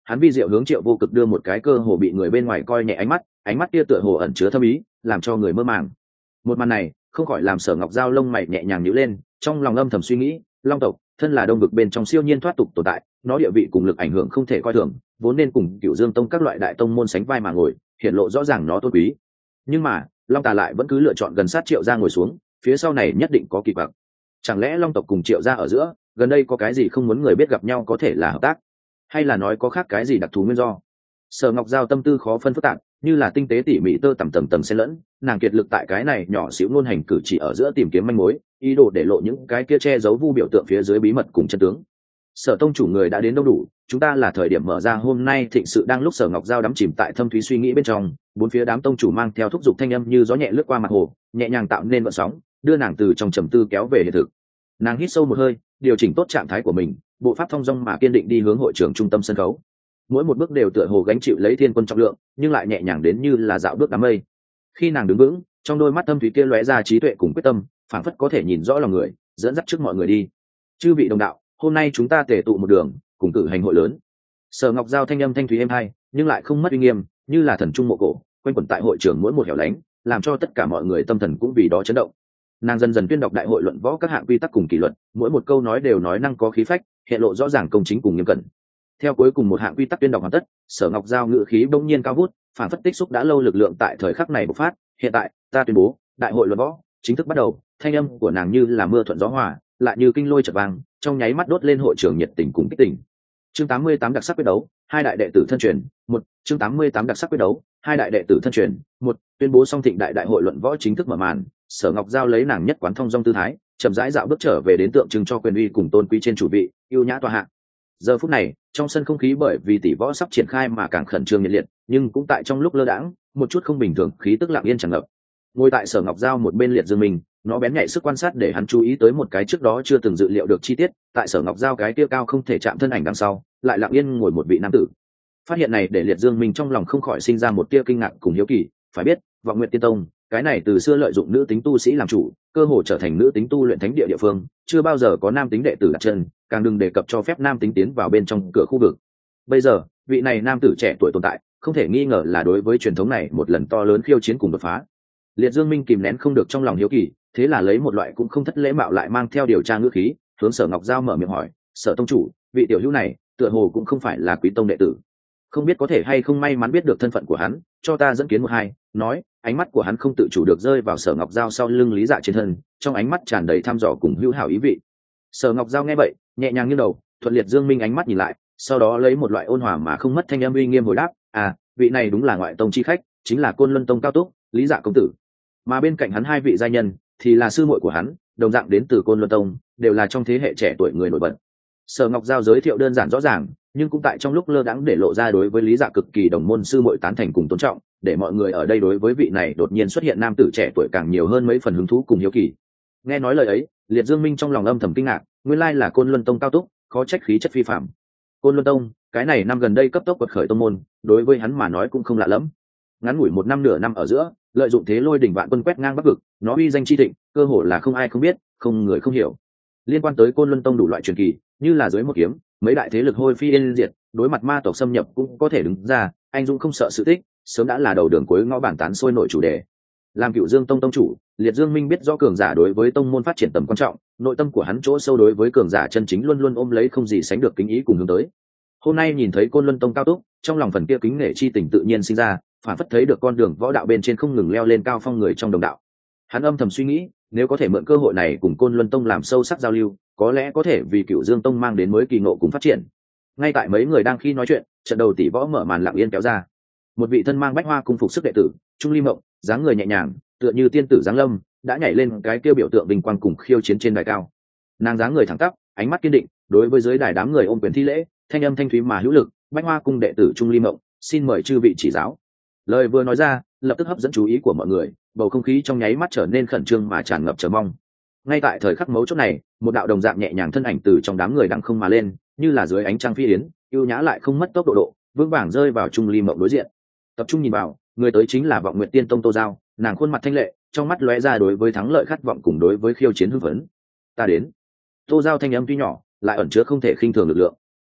hắn vi diệu hướng Triệu Vô Cực đưa một cái cơ hồ bị người bên ngoài coi nhẹ ánh mắt kia tựa hồ ẩn chứa thâm ý, làm cho người mơ màng. Một màn này không khỏi làm Sở Ngọc Giao lông mày nhẹ nhàng nhíu lên, trong lòng âm thầm suy nghĩ, Long tộc thân là đông vực bên trong siêu nhiên thoát tục tồn tại, nó địa vị cùng lực ảnh hưởng không thể coi thường, vốn nên cùng Cửu Dương tông các loại đại tông môn sánh vai mà ngồi, hiện lộ rõ ràng nó tôn quý. Nhưng mà Long Tà lại vẫn cứ lựa chọn gần sát Triệu gia ngồi xuống, phía sau này nhất định có kỳ quặc. Chẳng lẽ Long tộc cùng Triệu gia ở giữa gần đây có cái gì không muốn người biết gặp nhau, có thể là hợp tác, hay là nói có khác cái gì đặc thù nguyên do? Sở Ngọc Giao tâm tư khó phân phức tạp, như là tinh tế tỉ mỉ tơ tầng xen lẫn, nàng kiệt lực tại cái này nhỏ xíu ngôn hành cử chỉ ở giữa tìm kiếm manh mối, ý đồ để lộ những cái kia che giấu vu biểu tượng phía dưới bí mật cùng chân tướng. Sở tông chủ người đã đến đông đủ, chúng ta là thời điểm mở ra hôm nay thịnh sự. Đang lúc Sở Ngọc Giao đắm chìm tại thâm thúy suy nghĩ bên trong, bốn phía đám tông chủ mang theo thúc giục thanh âm như gió nhẹ lướt qua mặt hồ, nhẹ nhàng tạo nên vận sóng, đưa nàng từ trong trầm tư kéo về hiện thực. Nàng hít sâu một hơi, điều chỉnh tốt trạng thái của mình, bộ pháp thong dong mà kiên định đi hướng hội trường trung tâm sân khấu. Mỗi một bước đều tựa hồ gánh chịu lấy thiên quân trọng lượng, nhưng lại nhẹ nhàng đến như là dạo bước đám mây. Khi nàng đứng vững, trong đôi mắt thâm thúy kia lóe ra trí tuệ cùng quyết tâm, phảng phất có thể nhìn rõ lòng người, dẫn dắt trước mọi người đi. Chư vị đồng đạo, hôm nay chúng ta tề tụ một đường, cùng cử hành hội lớn. Sở Ngọc Giao thanh âm thanh thúy êm hai, nhưng lại không mất uy nghiêm, như là thần trung mộ cổ, quanh quẩn tại hội trường mỗi một hẻo lánh, làm cho tất cả mọi người tâm thần cũng vì đó chấn động. Nàng dần dần tuyên đọc đại hội luận võ các hạng quy tắc cùng kỷ luật, mỗi một câu nói đều nói năng có khí phách, hiện lộ rõ ràng công chính cùng nghiêm cẩn. Theo cuối cùng một hạng quy tắc tuyên đọc hoàn tất, Sở Ngọc Giao ngữ khí bỗng nhiên cao vút, phản phất tích xúc đã lâu lực lượng tại thời khắc này bộc phát. Hiện tại ta tuyên bố đại hội luận võ chính thức bắt đầu. Thanh âm của nàng như là mưa thuận gió hòa, lại như kinh lôi chợt vang, trong nháy mắt đốt lên hội trường nhiệt tình cùng kích tình. Chương 88 đặc sắc quyết đấu, hai đại đệ tử thân truyền, một. Chương 88 đặc sắc quyết đấu, hai đại đệ tử thân truyền, một. Tuyên bố xong thịnh đại hội luận võ chính thức mở màn. Sở Ngọc Giao lấy nàng nhất quán thông dong tư thái, chậm rãi dạo bước trở về đến tượng trưng cho quyền uy cùng tôn quý trên chủ vị, yêu nhã tọa hạ. Giờ phút này, trong sân không khí bởi vì tỷ võ sắp triển khai mà càng khẩn trương nhiệt liệt, nhưng cũng tại trong lúc lơ đãng, một chút không bình thường khí tức lặng yên tràn ngập. Ngồi tại Sở Ngọc Giao một bên Liệt Dương Minh, nó bén nhạy sức quan sát để hắn chú ý tới một cái trước đó chưa từng dự liệu được chi tiết, tại Sở Ngọc Giao cái kia cao không thể chạm thân ảnh đằng sau, lại lặng yên ngồi một vị nam tử. Phát hiện này để Liệt Dương Minh trong lòng không khỏi sinh ra một tia kinh ngạc cùng hiếu kỳ. Phải biết, Vọng Nguyệt Tiên Tông, cái này từ xưa lợi dụng nữ tính tu sĩ làm chủ, cơ hồ trở thành nữ tính tu luyện thánh địa địa phương, chưa bao giờ có nam tính đệ tử đặt chân, càng đừng đề cập cho phép nam tính tiến vào bên trong cửa khu vực. Bây giờ, vị này nam tử trẻ tuổi tồn tại, không thể nghi ngờ là đối với truyền thống này một lần to lớn khiêu chiến cùng đột phá. Liệt Dương Minh kìm nén không được trong lòng hiếu kỳ, thế là lấy một loại cũng không thất lễ mạo lại mang theo điều tra ngữ khí, hướng Sở Ngọc Giao mở miệng hỏi, Sở tông chủ, vị tiểu hữu này tựa hồ cũng không phải là Quý tông đệ tử, không biết có thể hay không may mắn biết được thân phận của hắn, cho ta dẫn kiến một hai. Nói, ánh mắt của hắn không tự chủ được rơi vào Sở Ngọc Giao sau lưng Lý Dạ trên thân, trong ánh mắt tràn đầy thăm dò cùng hữu hảo ý vị. Sở Ngọc Giao nghe vậy, nhẹ nhàng nghiêng đầu, thuận Liệt Dương Minh ánh mắt nhìn lại, sau đó lấy một loại ôn hòa mà không mất thanh âm uy nghiêm hồi đáp, vị này đúng là ngoại tông chi khách, chính là Côn Luân tông cao túc, Lý Dạ công tử. Mà bên cạnh hắn hai vị gia nhân thì là sư muội của hắn, đồng dạng đến từ Côn Luân tông, đều là trong thế hệ trẻ tuổi người nổi bật. Sở Ngọc Giao giới thiệu đơn giản rõ ràng, nhưng cũng tại trong lúc lơ đãng để lộ ra đối với Lý Dạ cực kỳ đồng môn sư muội tán thành cùng tôn trọng, để mọi người ở đây đối với vị này đột nhiên xuất hiện nam tử trẻ tuổi càng nhiều hơn mấy phần hứng thú cùng hiếu kỳ. Nghe nói lời ấy, Liệt Dương Minh trong lòng âm thầm kinh ngạc, nguyên lai là Côn Luân tông cao túc, khó trách khí chất phi phàm. Côn Luân tông, cái này năm gần đây cấp tốc quật khởi tông môn, đối với hắn mà nói cũng không lạ lẫm. Ngắn ngủi một năm nửa năm ở giữa, lợi dụng thế lôi đỉnh vạn quân quét ngang Bắc vực, nó uy danh chi thịnh, cơ hồ là không ai không biết, không người không hiểu. Liên quan tới Côn Luân tông đủ loại truyền kỳ, như là dưới một kiếm, mấy đại thế lực hôi phi yên diệt, đối mặt ma tộc xâm nhập cũng có thể đứng ra, anh dũng không sợ sự tích, sớm đã là đầu đường cuối ngõ bản tán sôi nổi chủ đề. Làm Cựu Dương tông tông chủ, Liệt Dương Minh biết rõ cường giả đối với tông môn phát triển tầm quan trọng, nội tâm của hắn chỗ sâu đối với cường giả chân chính luôn luôn ôm lấy không gì sánh được kính ý cùng hướng tới. Hôm nay nhìn thấy Côn Luân tông cao túc, trong lòng phần kia kính nể chi tình tự nhiên sinh ra, phản phất thấy được con đường võ đạo bên trên không ngừng leo lên cao phong người trong đồng đạo. Hắn âm thầm suy nghĩ, nếu có thể mượn cơ hội này cùng Côn Luân tông làm sâu sắc giao lưu, có lẽ có thể vì Cựu Dương tông mang đến mới kỳ ngộ cùng phát triển. Ngay tại mấy người đang khi nói chuyện, trận đầu tỷ võ mở màn lặng yên kéo ra. Một vị thân mang bách hoa cung phục sức đệ tử, Trung Ly Mộng, dáng người nhẹ nhàng, tựa như tiên tử giáng lâm, đã nhảy lên cái tiêu biểu tượng vinh quang cùng khiêu chiến trên đài cao. Nàng dáng người thẳng tắp, ánh mắt kiên định, đối với dưới đài đám người ôm quyền thi lễ, thanh âm thanh thúy mà hữu lực, bách hoa cung đệ tử Trung Ly Mộng, xin mời chư vị chỉ giáo. Lời vừa nói ra, lập tức hấp dẫn chú ý của mọi người, bầu không khí trong nháy mắt trở nên khẩn trương mà tràn ngập chờ mong. Ngay tại thời khắc mấu chốt này, một đạo đồng dạng nhẹ nhàng thân ảnh từ trong đám người đằng không mà lên, như là dưới ánh trăng phi yến, ưu nhã lại không mất tốc độ, vững vàng rơi vào Trung Ly Mộng đối diện. Tập trung nhìn vào, người tới chính là Vọng Nguyệt Tiên Tông Tô Giao, nàng khuôn mặt thanh lệ, trong mắt lóe ra đối với thắng lợi khát vọng cùng đối với khiêu chiến hưng phấn. Ta đến. Tô Giao thanh âm tuy nhỏ, lại ẩn chứa không thể khinh thường lực lượng.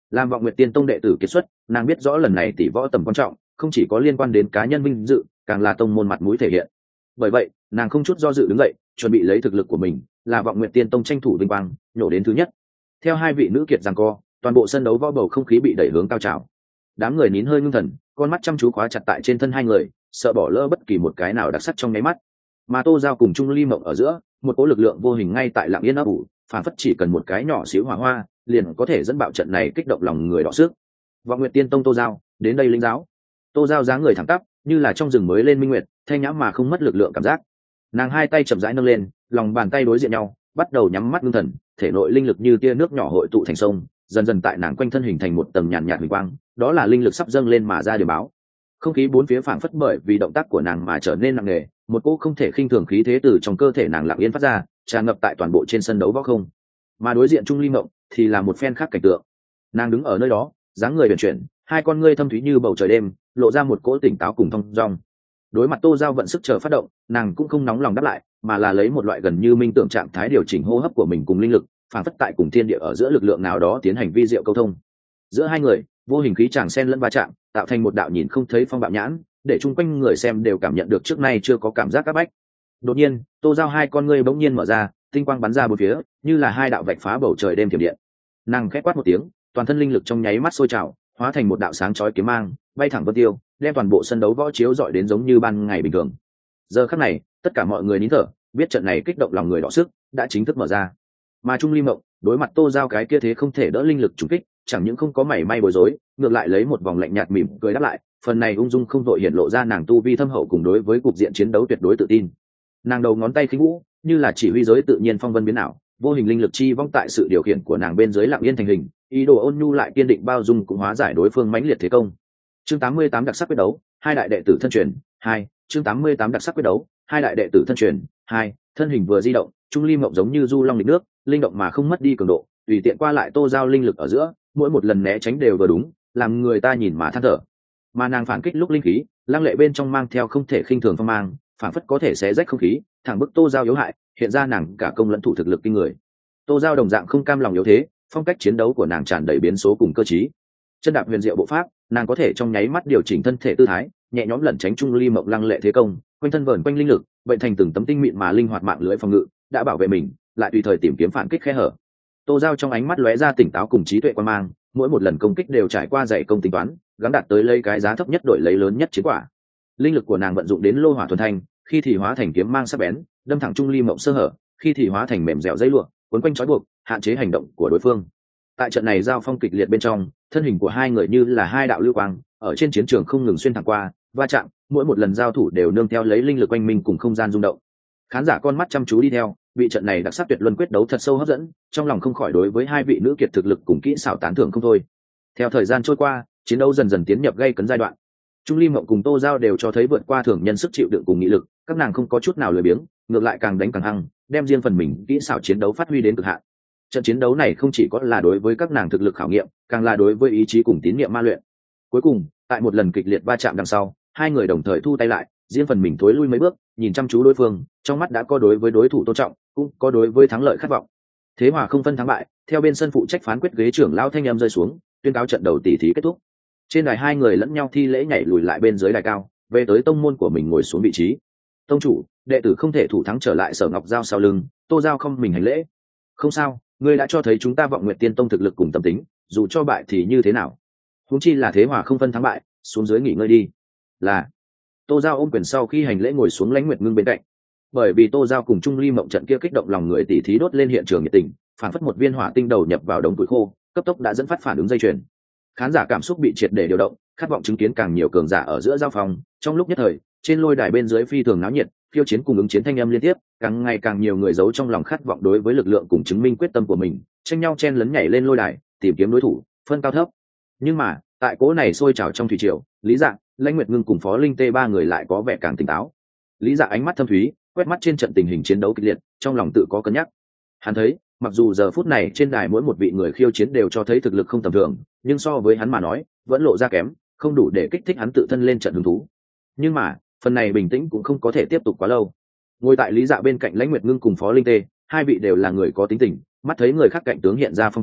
Làm Vọng Nguyệt Tiên Tông đệ tử kiệt xuất, nàng biết rõ lần này tỷ võ tầm quan trọng, không chỉ có liên quan đến cá nhân vinh dự, càng là tông môn mặt mũi thể hiện. Bởi vậy, nàng không chút do dự đứng dậy, chuẩn bị lấy thực lực của mình, là Vọng Nguyệt Tiên Tông tranh thủ vinh quang, nhổ đến thứ nhất. Theo hai vị nữ kiệt giằng co, toàn bộ sân đấu võ bầu không khí bị đẩy hướng cao trào. Đám người nín hơi ngưng thần, con mắt chăm chú khóa chặt tại trên thân hai người, sợ bỏ lỡ bất kỳ một cái nào đặc sắc trong nháy mắt. Mà Tô Giao cùng Trung Ly Mộng ở giữa, một cỗ lực lượng vô hình ngay tại lặng yên ấp ủ, phản phất chỉ cần một cái nhỏ xíu hỏa hoa, liền có thể dẫn bạo trận này, kích động lòng người đỏ sức. Vọng Nguyệt Tiên Tông Tô Giao, đến đây linh giáo. Tô Giao dáng người thẳng tắp, như là trong rừng mới lên minh nguyệt, thanh nhã mà không mất lực lượng cảm giác. Nàng hai tay chậm rãi nâng lên, lòng bàn tay đối diện nhau, bắt đầu nhắm mắt ngưng thần, thể nội linh lực như tia nước nhỏ hội tụ thành sông, dần dần tại nàng quanh thân hình thành một tầng nhàn nhạt huỳnh quang, đó là linh lực sắp dâng lên mà ra điều báo. Không khí bốn phía phảng phất bởi vì động tác của nàng mà trở nên nặng nề, một cỗ không thể khinh thường khí thế từ trong cơ thể nàng lặng yên phát ra, tràn ngập tại toàn bộ trên sân đấu võ không. Mà đối diện Trung Ly Mộng thì là một phen khác cảnh tượng. Nàng đứng ở nơi đó, dáng người uyển chuyển, hai con ngươi thâm thúy như bầu trời đêm, lộ ra một cỗ tỉnh táo cùng thong dong. Đối mặt Tô Giao vận sức chờ phát động, nàng cũng không nóng lòng đáp lại, mà là lấy một loại gần như minh tưởng trạng thái điều chỉnh hô hấp của mình cùng linh lực, phản phất tại cùng thiên địa ở giữa lực lượng nào đó tiến hành vi diệu câu thông. Giữa hai người, vô hình khí chàng xen lẫn va chạm, tạo thành một đạo nhìn không thấy phong bạo nhãn, để chung quanh người xem đều cảm nhận được trước nay chưa có cảm giác áp bách. Đột nhiên, Tô Giao hai con ngươi bỗng nhiên mở ra, tinh quang bắn ra bốn phía, như là hai đạo vạch phá bầu trời đêm thiểm điện. Nàng khẽ quát một tiếng, toàn thân linh lực trong nháy mắt sôi trào, hóa thành một đạo sáng chói kiếm mang, bay thẳng vân tiêu, đem toàn bộ sân đấu võ chiếu rọi đến giống như ban ngày bình thường. Giờ khắc này, tất cả mọi người nín thở, biết trận này kích động lòng người đỏ sức đã chính thức mở ra. Mà Trung Ly Mộng đối mặt Tô Giao cái kia thế không thể đỡ linh lực trùng kích, chẳng những không có mảy may bối rối, ngược lại lấy một vòng lạnh nhạt mỉm cười đáp lại, phần này ung dung không vội hiện lộ ra nàng tu vi thâm hậu cùng đối với cục diện chiến đấu tuyệt đối tự tin. Nàng đầu ngón tay khinh vũ, như là chỉ huy giới tự nhiên phong vân biến ảo, vô hình linh lực chi vong tại sự điều khiển của nàng bên dưới lặng yên thành hình, ý đồ ôn nhu lại kiên định bao dung cũng hóa giải đối phương mãnh liệt thế công. Chương 88 đặc sắc quyết đấu, hai đại đệ tử thân truyền, 2, chương 88 đặc sắc quyết đấu, hai đại đệ tử thân truyền, 2, thân hình vừa di động, Trung Ly Mộng giống như du long lịch nước, linh động mà không mất đi cường độ, tùy tiện qua lại Tô Giao linh lực ở giữa, mỗi một lần né tránh đều vừa đúng, làm người ta nhìn mà than thở. Mà nàng phản kích lúc linh khí, lăng lệ bên trong mang theo không thể khinh thường phong mang, phản phất có thể xé rách không khí, thẳng bức Tô Giao yếu hại, hiện ra nàng cả công lẫn thủ thực lực kinh người. Tô Giao đồng dạng không cam lòng yếu thế, phong cách chiến đấu của nàng tràn đầy biến số cùng cơ trí. Chân đạp huyền diệu bộ pháp, nàng có thể trong nháy mắt điều chỉnh thân thể tư thái, nhẹ nhõm lẩn tránh Trung Ly Mộng lăng lệ thế công, quanh thân vờn quanh linh lực, bệnh thành từng tấm tinh mịn mà linh hoạt mạng lưới phòng ngự, đã bảo vệ mình, lại tùy thời tìm kiếm phản kích khe hở. Tô Giao trong ánh mắt lóe ra tỉnh táo cùng trí tuệ quan mang, mỗi một lần công kích đều trải qua dày công tính toán, gắng đạt tới lấy cái giá thấp nhất đổi lấy lớn nhất chiến quả. Linh lực của nàng vận dụng đến lô hỏa thuần thanh, khi thì hóa thành kiếm mang sắc bén, đâm thẳng Trung Ly Mộng sơ hở, khi thì hóa thành mềm dẻo dây lụa, quấn quanh trói buộc, hạn chế hành động của đối phương. Tại trận này giao phong kịch liệt bên trong, thân hình của hai người như là hai đạo lưu quang, ở trên chiến trường không ngừng xuyên thẳng qua, va chạm, mỗi một lần giao thủ đều nương theo lấy linh lực quanh mình cùng không gian rung động. Khán giả con mắt chăm chú đi theo, bị trận này đặc sắc tuyệt luân quyết đấu thật sâu hấp dẫn, trong lòng không khỏi đối với hai vị nữ kiệt thực lực cùng kỹ xảo tán thưởng không thôi. Theo thời gian trôi qua, chiến đấu dần dần tiến nhập gay cấn giai đoạn. Trung Ly Mộng cùng Tô Giao đều cho thấy vượt qua thường nhân sức chịu đựng cùng nghị lực, các nàng không có chút nào lười biếng, ngược lại càng đánh càng hăng, đem riêng phần mình kỹ xảo chiến đấu phát huy đến cực hạn. Trận chiến đấu này không chỉ có là đối với các nàng thực lực khảo nghiệm, càng là đối với ý chí cùng tín niệm ma luyện. Cuối cùng, tại một lần kịch liệt va chạm đằng sau, hai người đồng thời thu tay lại, riêng phần mình thối lui mấy bước, nhìn chăm chú đối phương, trong mắt đã có đối với đối thủ tôn trọng, cũng có đối với thắng lợi khát vọng. Thế hòa không phân thắng bại, theo bên sân phụ trách phán quyết ghế trưởng lão thanh em rơi xuống, tuyên cáo trận đầu tỷ thí kết thúc. Trên đài hai người lẫn nhau thi lễ nhảy lùi lại bên dưới đài cao, về tới tông môn của mình ngồi xuống vị trí. Tông chủ, đệ tử không thể thủ thắng trở lại Sở Ngọc Giao sau lưng, Tô Giao không mình hành lễ. Không sao, ngươi đã cho thấy chúng ta Vọng Nguyệt Tiên Tông thực lực cùng tâm tính, dù cho bại thì như thế nào? Huống chi là thế hòa không phân thắng bại, xuống dưới nghỉ ngơi đi. Là. Tô Giao ôm quyền sau khi hành lễ ngồi xuống Lãnh Nguyệt Ngưng bên cạnh. Bởi vì Tô Giao cùng Trung Ly Mộng trận kia kích động lòng người tỉ thí đốt lên hiện trường nhiệt tình, phản phất một viên hỏa tinh đầu nhập vào đống củi khô, cấp tốc đã dẫn phát phản ứng dây chuyền. Khán giả cảm xúc bị triệt để điều động, khát vọng chứng kiến càng nhiều cường giả ở giữa giao phòng. Trong lúc nhất thời, trên lôi đài bên dưới phi thường náo nhiệt, phiêu chiến cùng ứng chiến thanh âm liên tiếp, càng ngày càng nhiều người giấu trong lòng khát vọng đối với lực lượng cùng chứng minh quyết tâm của mình, tranh nhau chen lấn nhảy lên lôi đài, tìm kiếm đối thủ, phân cao thấp. Nhưng mà, tại cố này sôi trào trong thủy triều, Lý Dạ, Lãnh Nguyệt Ngưng cùng Phó Linh Tê ba người lại có vẻ càng tỉnh táo. Lý Dạ ánh mắt thâm thúy, quét mắt trên trận tình hình chiến đấu kịch liệt, trong lòng tự có cân nhắc. Hắn thấy, mặc dù giờ phút này trên đài mỗi một vị người khiêu chiến đều cho thấy thực lực không tầm thường, nhưng so với hắn mà nói, vẫn lộ ra kém, không đủ để kích thích hắn tự thân lên trận hứng thú. Nhưng mà, phần này bình tĩnh cũng không có thể tiếp tục quá lâu. Ngồi tại Lý Dạ bên cạnh Lãnh Nguyệt Ngưng cùng Phó Linh Tê, hai vị đều là người có tính tình, mắt thấy người khác cạnh tướng hiện ra phong thái,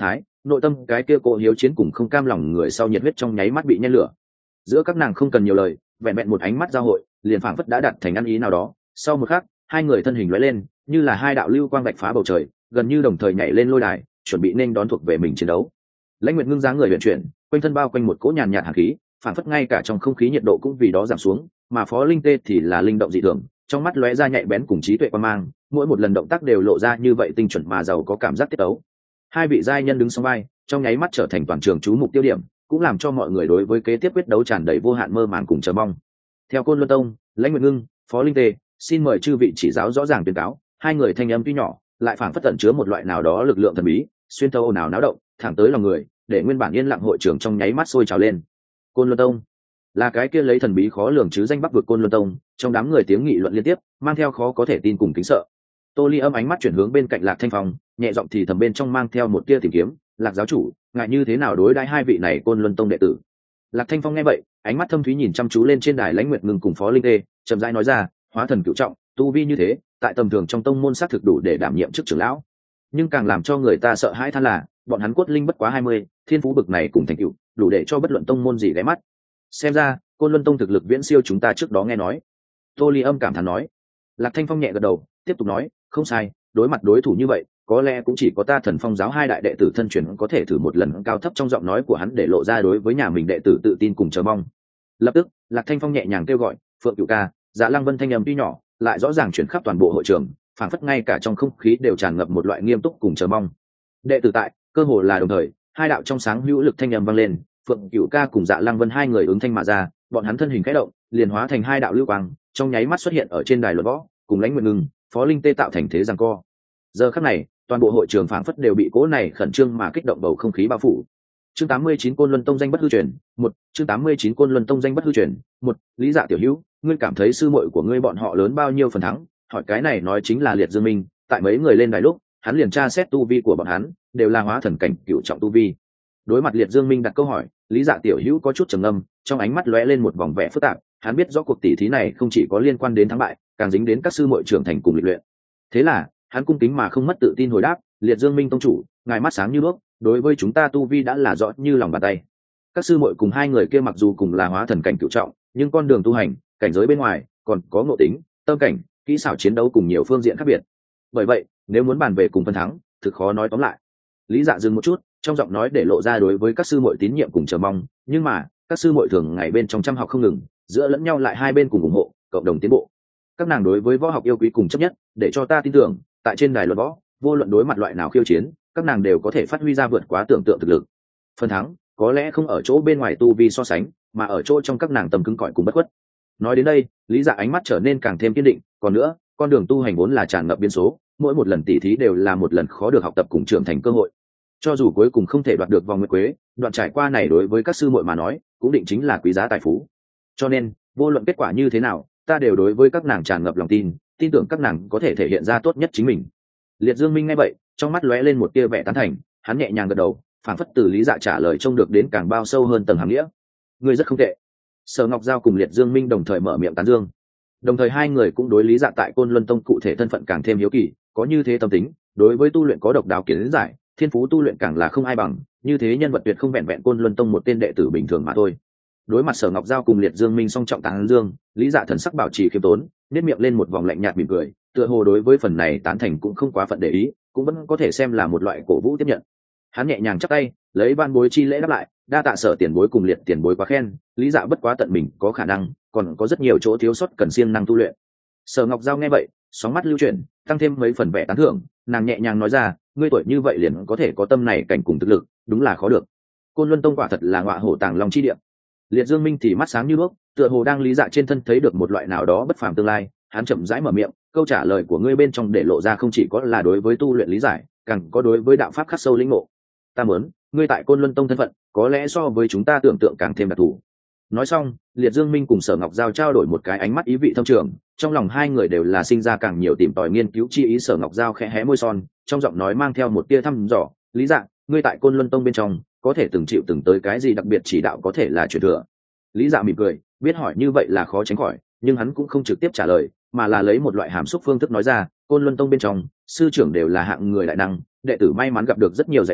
nội tâm cái kia cô hiếu chiến cùng không cam lòng người sau nhiệt huyết trong nháy mắt bị nhen lửa. Giữa các nàng không cần nhiều lời, vẹn vẹn một ánh mắt giao hội liền phảng phất đã đặt thành ăn ý nào đó. Sau một khắc, hai người thân hình lóe lên, như là hai đạo lưu quang vạch phá bầu trời, gần như đồng thời nhảy lên lôi đài, chuẩn bị nên đón thuộc về mình chiến đấu. Lãnh Nguyệt Ngưng dáng người huyền chuyển, quanh thân bao quanh một cỗ nhàn nhạt hàn khí, phảng phất ngay cả trong không khí nhiệt độ cũng vì đó giảm xuống, mà Phó Linh Tê thì là linh động dị thường, trong mắt lóe ra nhạy bén cùng trí tuệ quan mang, mỗi một lần động tác đều lộ ra như vậy tinh chuẩn mà giàu có cảm giác tiết tấu. Hai vị giai nhân đứng song vai, trong nháy mắt trở thành toàn trường chú mục tiêu điểm, cũng làm cho mọi người đối với kế tiếp quyết đấu tràn đầy vô hạn mơ màng cùng chờ mong. Theo Côn Luân Tông, Lãnh Nguyệt Ngưng, Phó Linh Tê, xin mời chư vị chỉ giáo rõ ràng tuyên cáo. Hai người thanh âm tuy nhỏ, lại phảng phất tẩn chứa một loại nào đó lực lượng thần bí, xuyên thấu ồn ào náo động, thẳng tới lòng người, để nguyên bản yên lặng hội trường trong nháy mắt sôi trào lên. Côn Luân Tông là cái kia lấy thần bí khó lường chứ danh Bắc vực Côn Luân Tông, trong đám người tiếng nghị luận liên tiếp, mang theo khó có thể tin cùng kính sợ. Tô Ly Âm ánh mắt chuyển hướng bên cạnh Lạc Thanh Phong, nhẹ giọng thì thầm bên trong mang theo một tia tìm kiếm, Lạc giáo chủ, ngại như thế nào đối đãi hai vị này Côn Luân Tông đệ tử. Lạc Thanh Phong nghe vậy, ánh mắt thâm thúy nhìn chăm chú lên trên đài Lãnh Nguyệt Ngưng cùng Phó Linh Tê, chậm rãi nói ra, hóa thần cửu trọng, tu vi như thế, tại tầm thường trong tông môn xác thực đủ để đảm nhiệm chức trưởng lão. Nhưng càng làm cho người ta sợ hãi than là, bọn hắn cốt linh bất quá 20, thiên phú bực này cùng thành tựu, đủ để cho bất luận tông môn gì ghé mắt. Xem ra, Côn Luân Tông thực lực viễn siêu chúng ta trước đó nghe nói. Tô Ly Âm cảm thán nói. Lạc Thanh Phong nhẹ gật đầu, tiếp tục nói, không sai, đối mặt đối thủ như vậy, có lẽ cũng chỉ có ta Thần Phong giáo hai đại đệ tử thân truyền có thể thử một lần. Cao thấp trong giọng nói của hắn để lộ ra đối với nhà mình đệ tử tự tin cùng chờ mong. Lập tức, Lạc Thanh Phong nhẹ nhàng kêu gọi, Phượng Cửu ca. Dạ Lăng Vân thanh âm tuy nhỏ, lại rõ ràng chuyển khắp toàn bộ hội trường, phảng phất ngay cả trong không khí đều tràn ngập một loại nghiêm túc cùng chờ mong. Đệ tử tại, cơ hồ là đồng thời, hai đạo trong sáng hữu lực thanh âm vang lên, Phượng Cửu ca cùng Dạ Lăng Vân hai người ứng thanh mà ra, bọn hắn thân hình khẽ động, liền hóa thành hai đạo lưu quang, trong nháy mắt xuất hiện ở trên đài luận võ, cùng Lãnh Nguyệt Ngưng, Phó Linh Tê tạo thành thế giằng co. Giờ khắc này, toàn bộ hội trường phảng phất đều bị cỗ này khẩn trương mà kích động bầu không khí bao phủ. Chương 89 Côn Luân Tông danh bất hư truyền, 1, chương 89 Côn Luân Tông danh bất hư truyền, 1, Lý Dạ tiểu hữu, ngươi cảm thấy sư muội của ngươi bọn họ lớn bao nhiêu phần thắng? Hỏi cái này nói chính là Liệt Dương Minh, tại mấy người lên đài lúc, hắn liền tra xét tu vi của bọn hắn, đều là hóa thần cảnh cửu trọng tu vi. Đối mặt Liệt Dương Minh đặt câu hỏi, Lý Dạ tiểu hữu có chút trầm ngâm, trong ánh mắt lóe lên một vòng vẻ phức tạp, hắn biết rõ cuộc tỷ thí này không chỉ có liên quan đến thắng bại, càng dính đến các sư muội trưởng thành cùng lịch luyện. Thế là, hắn cung kính mà không mất tự tin hồi đáp, Liệt Dương Minh tông chủ, ngài mắt sáng như đuốc, đối với chúng ta tu vi đã là rõ như lòng bàn tay. Các sư muội cùng hai người kia mặc dù cùng là hóa thần cảnh cửu trọng, nhưng con đường tu hành, cảnh giới bên ngoài, còn có ngộ tính, tâm cảnh, kỹ xảo chiến đấu cùng nhiều phương diện khác biệt. Bởi vậy, nếu muốn bàn về cùng phân thắng, thực khó nói tóm lại. Lý Dạ dừng một chút, trong giọng nói để lộ ra đối với các sư muội tín nhiệm cùng chờ mong, nhưng mà, các sư muội thường ngày bên trong chăm học không ngừng, giữa lẫn nhau lại hai bên cùng ủng hộ, cộng đồng tiến bộ. Các nàng đối với võ học yêu quý cùng chấp nhất, để cho ta tin tưởng, tại trên đài luận võ, vô luận đối mặt loại nào khiêu chiến, các nàng đều có thể phát huy ra vượt quá tưởng tượng thực lực. Phần thắng có lẽ không ở chỗ bên ngoài tu vi so sánh, mà ở chỗ trong các nàng tầm cứng cỏi cùng bất khuất. Nói đến đây, Lý Dạ ánh mắt trở nên càng thêm kiên định, còn nữa, con đường tu hành vốn là tràn ngập biến số, mỗi một lần tỉ thí đều là một lần khó được học tập cùng trưởng thành cơ hội. Cho dù cuối cùng không thể đoạt được vòng nguyệt quế, đoạn trải qua này đối với các sư muội mà nói, cũng định chính là quý giá tài phú. Cho nên, vô luận kết quả như thế nào, ta đều đối với các nàng tràn ngập lòng tin, tin tưởng các nàng có thể thể hiện ra tốt nhất chính mình. Liệt Dương Minh nghe vậy, trong mắt lóe lên một tia vẻ tán thành, hắn nhẹ nhàng gật đầu, phảng phất từ Lý Dạ trả lời trông được đến càng bao sâu hơn tầng hàm nghĩa. Ngươi rất không tệ. Sở Ngọc Giao cùng Liệt Dương Minh đồng thời mở miệng tán dương. Đồng thời hai người cũng đối Lý Dạ tại Côn Luân Tông cụ thể thân phận càng thêm hiếu kỳ, có như thế tâm tính, đối với tu luyện có độc đáo kiến giải, thiên phú tu luyện càng là không ai bằng, như thế nhân vật tuyệt không vẹn vẹn Côn Luân Tông một tên đệ tử bình thường mà thôi. Đối mặt Sở Ngọc Giao cùng Liệt Dương Minh song trọng tán dương, Lý Dạ thần sắc bảo trì khiêm tốn, nét miệng lên một vòng lạnh nhạt mỉm cười, tựa hồ đối với phần này tán thành cũng không quá phận để ý, cũng vẫn có thể xem là một loại cổ vũ tiếp nhận. Hắn nhẹ nhàng chắp tay, lấy ban bối chi lễ đáp lại, đa tạ Sở tiền bối cùng Liệt tiền bối quá khen, Lý Dạ bất quá tận mình có khả năng, còn có rất nhiều chỗ thiếu sót cần siêng năng tu luyện. Sở Ngọc Giao nghe vậy, sóng mắt lưu chuyển, tăng thêm mấy phần vẻ tán thưởng, nàng nhẹ nhàng nói ra, ngươi tuổi như vậy liền có thể có tâm này cảnh cùng thực lực, đúng là khó được. Côn Luân Tông quả thật là ngọa hổ tàng long chi địa. Liệt Dương Minh thì mắt sáng như đuốc, tựa hồ đang Lý Dạ trên thân thấy được một loại nào đó bất phàm tương lai, hắn chậm rãi mở miệng, câu trả lời của ngươi bên trong để lộ ra không chỉ có là đối với tu luyện lý giải, càng có đối với đạo pháp khắc sâu lĩnh ngộ. Ta muốn, ngươi tại Côn Luân Tông thân phận, có lẽ so với chúng ta tưởng tượng càng thêm đặc thù. Nói xong, Liệt Dương Minh cùng Sở Ngọc Giao trao đổi một cái ánh mắt ý vị thâm trường, trong lòng hai người đều là sinh ra càng nhiều tìm tòi nghiên cứu chi ý. Sở Ngọc Giao khẽ hé môi son, trong giọng nói mang theo một tia thăm dò, Lý Dạ, ngươi tại Côn Luân Tông bên trong, có thể từng chịu từng tới cái gì đặc biệt chỉ đạo có thể là truyền thừa. Lý Dạ mỉm cười, biết hỏi như vậy là khó tránh khỏi, nhưng hắn cũng không trực tiếp trả lời, mà là lấy một loại hàm xúc phương thức nói ra, Côn Luân Tông bên trong, sư trưởng đều là hạng người đại năng, đệ tử may mắn gặp được rất nhiều dạy bảo,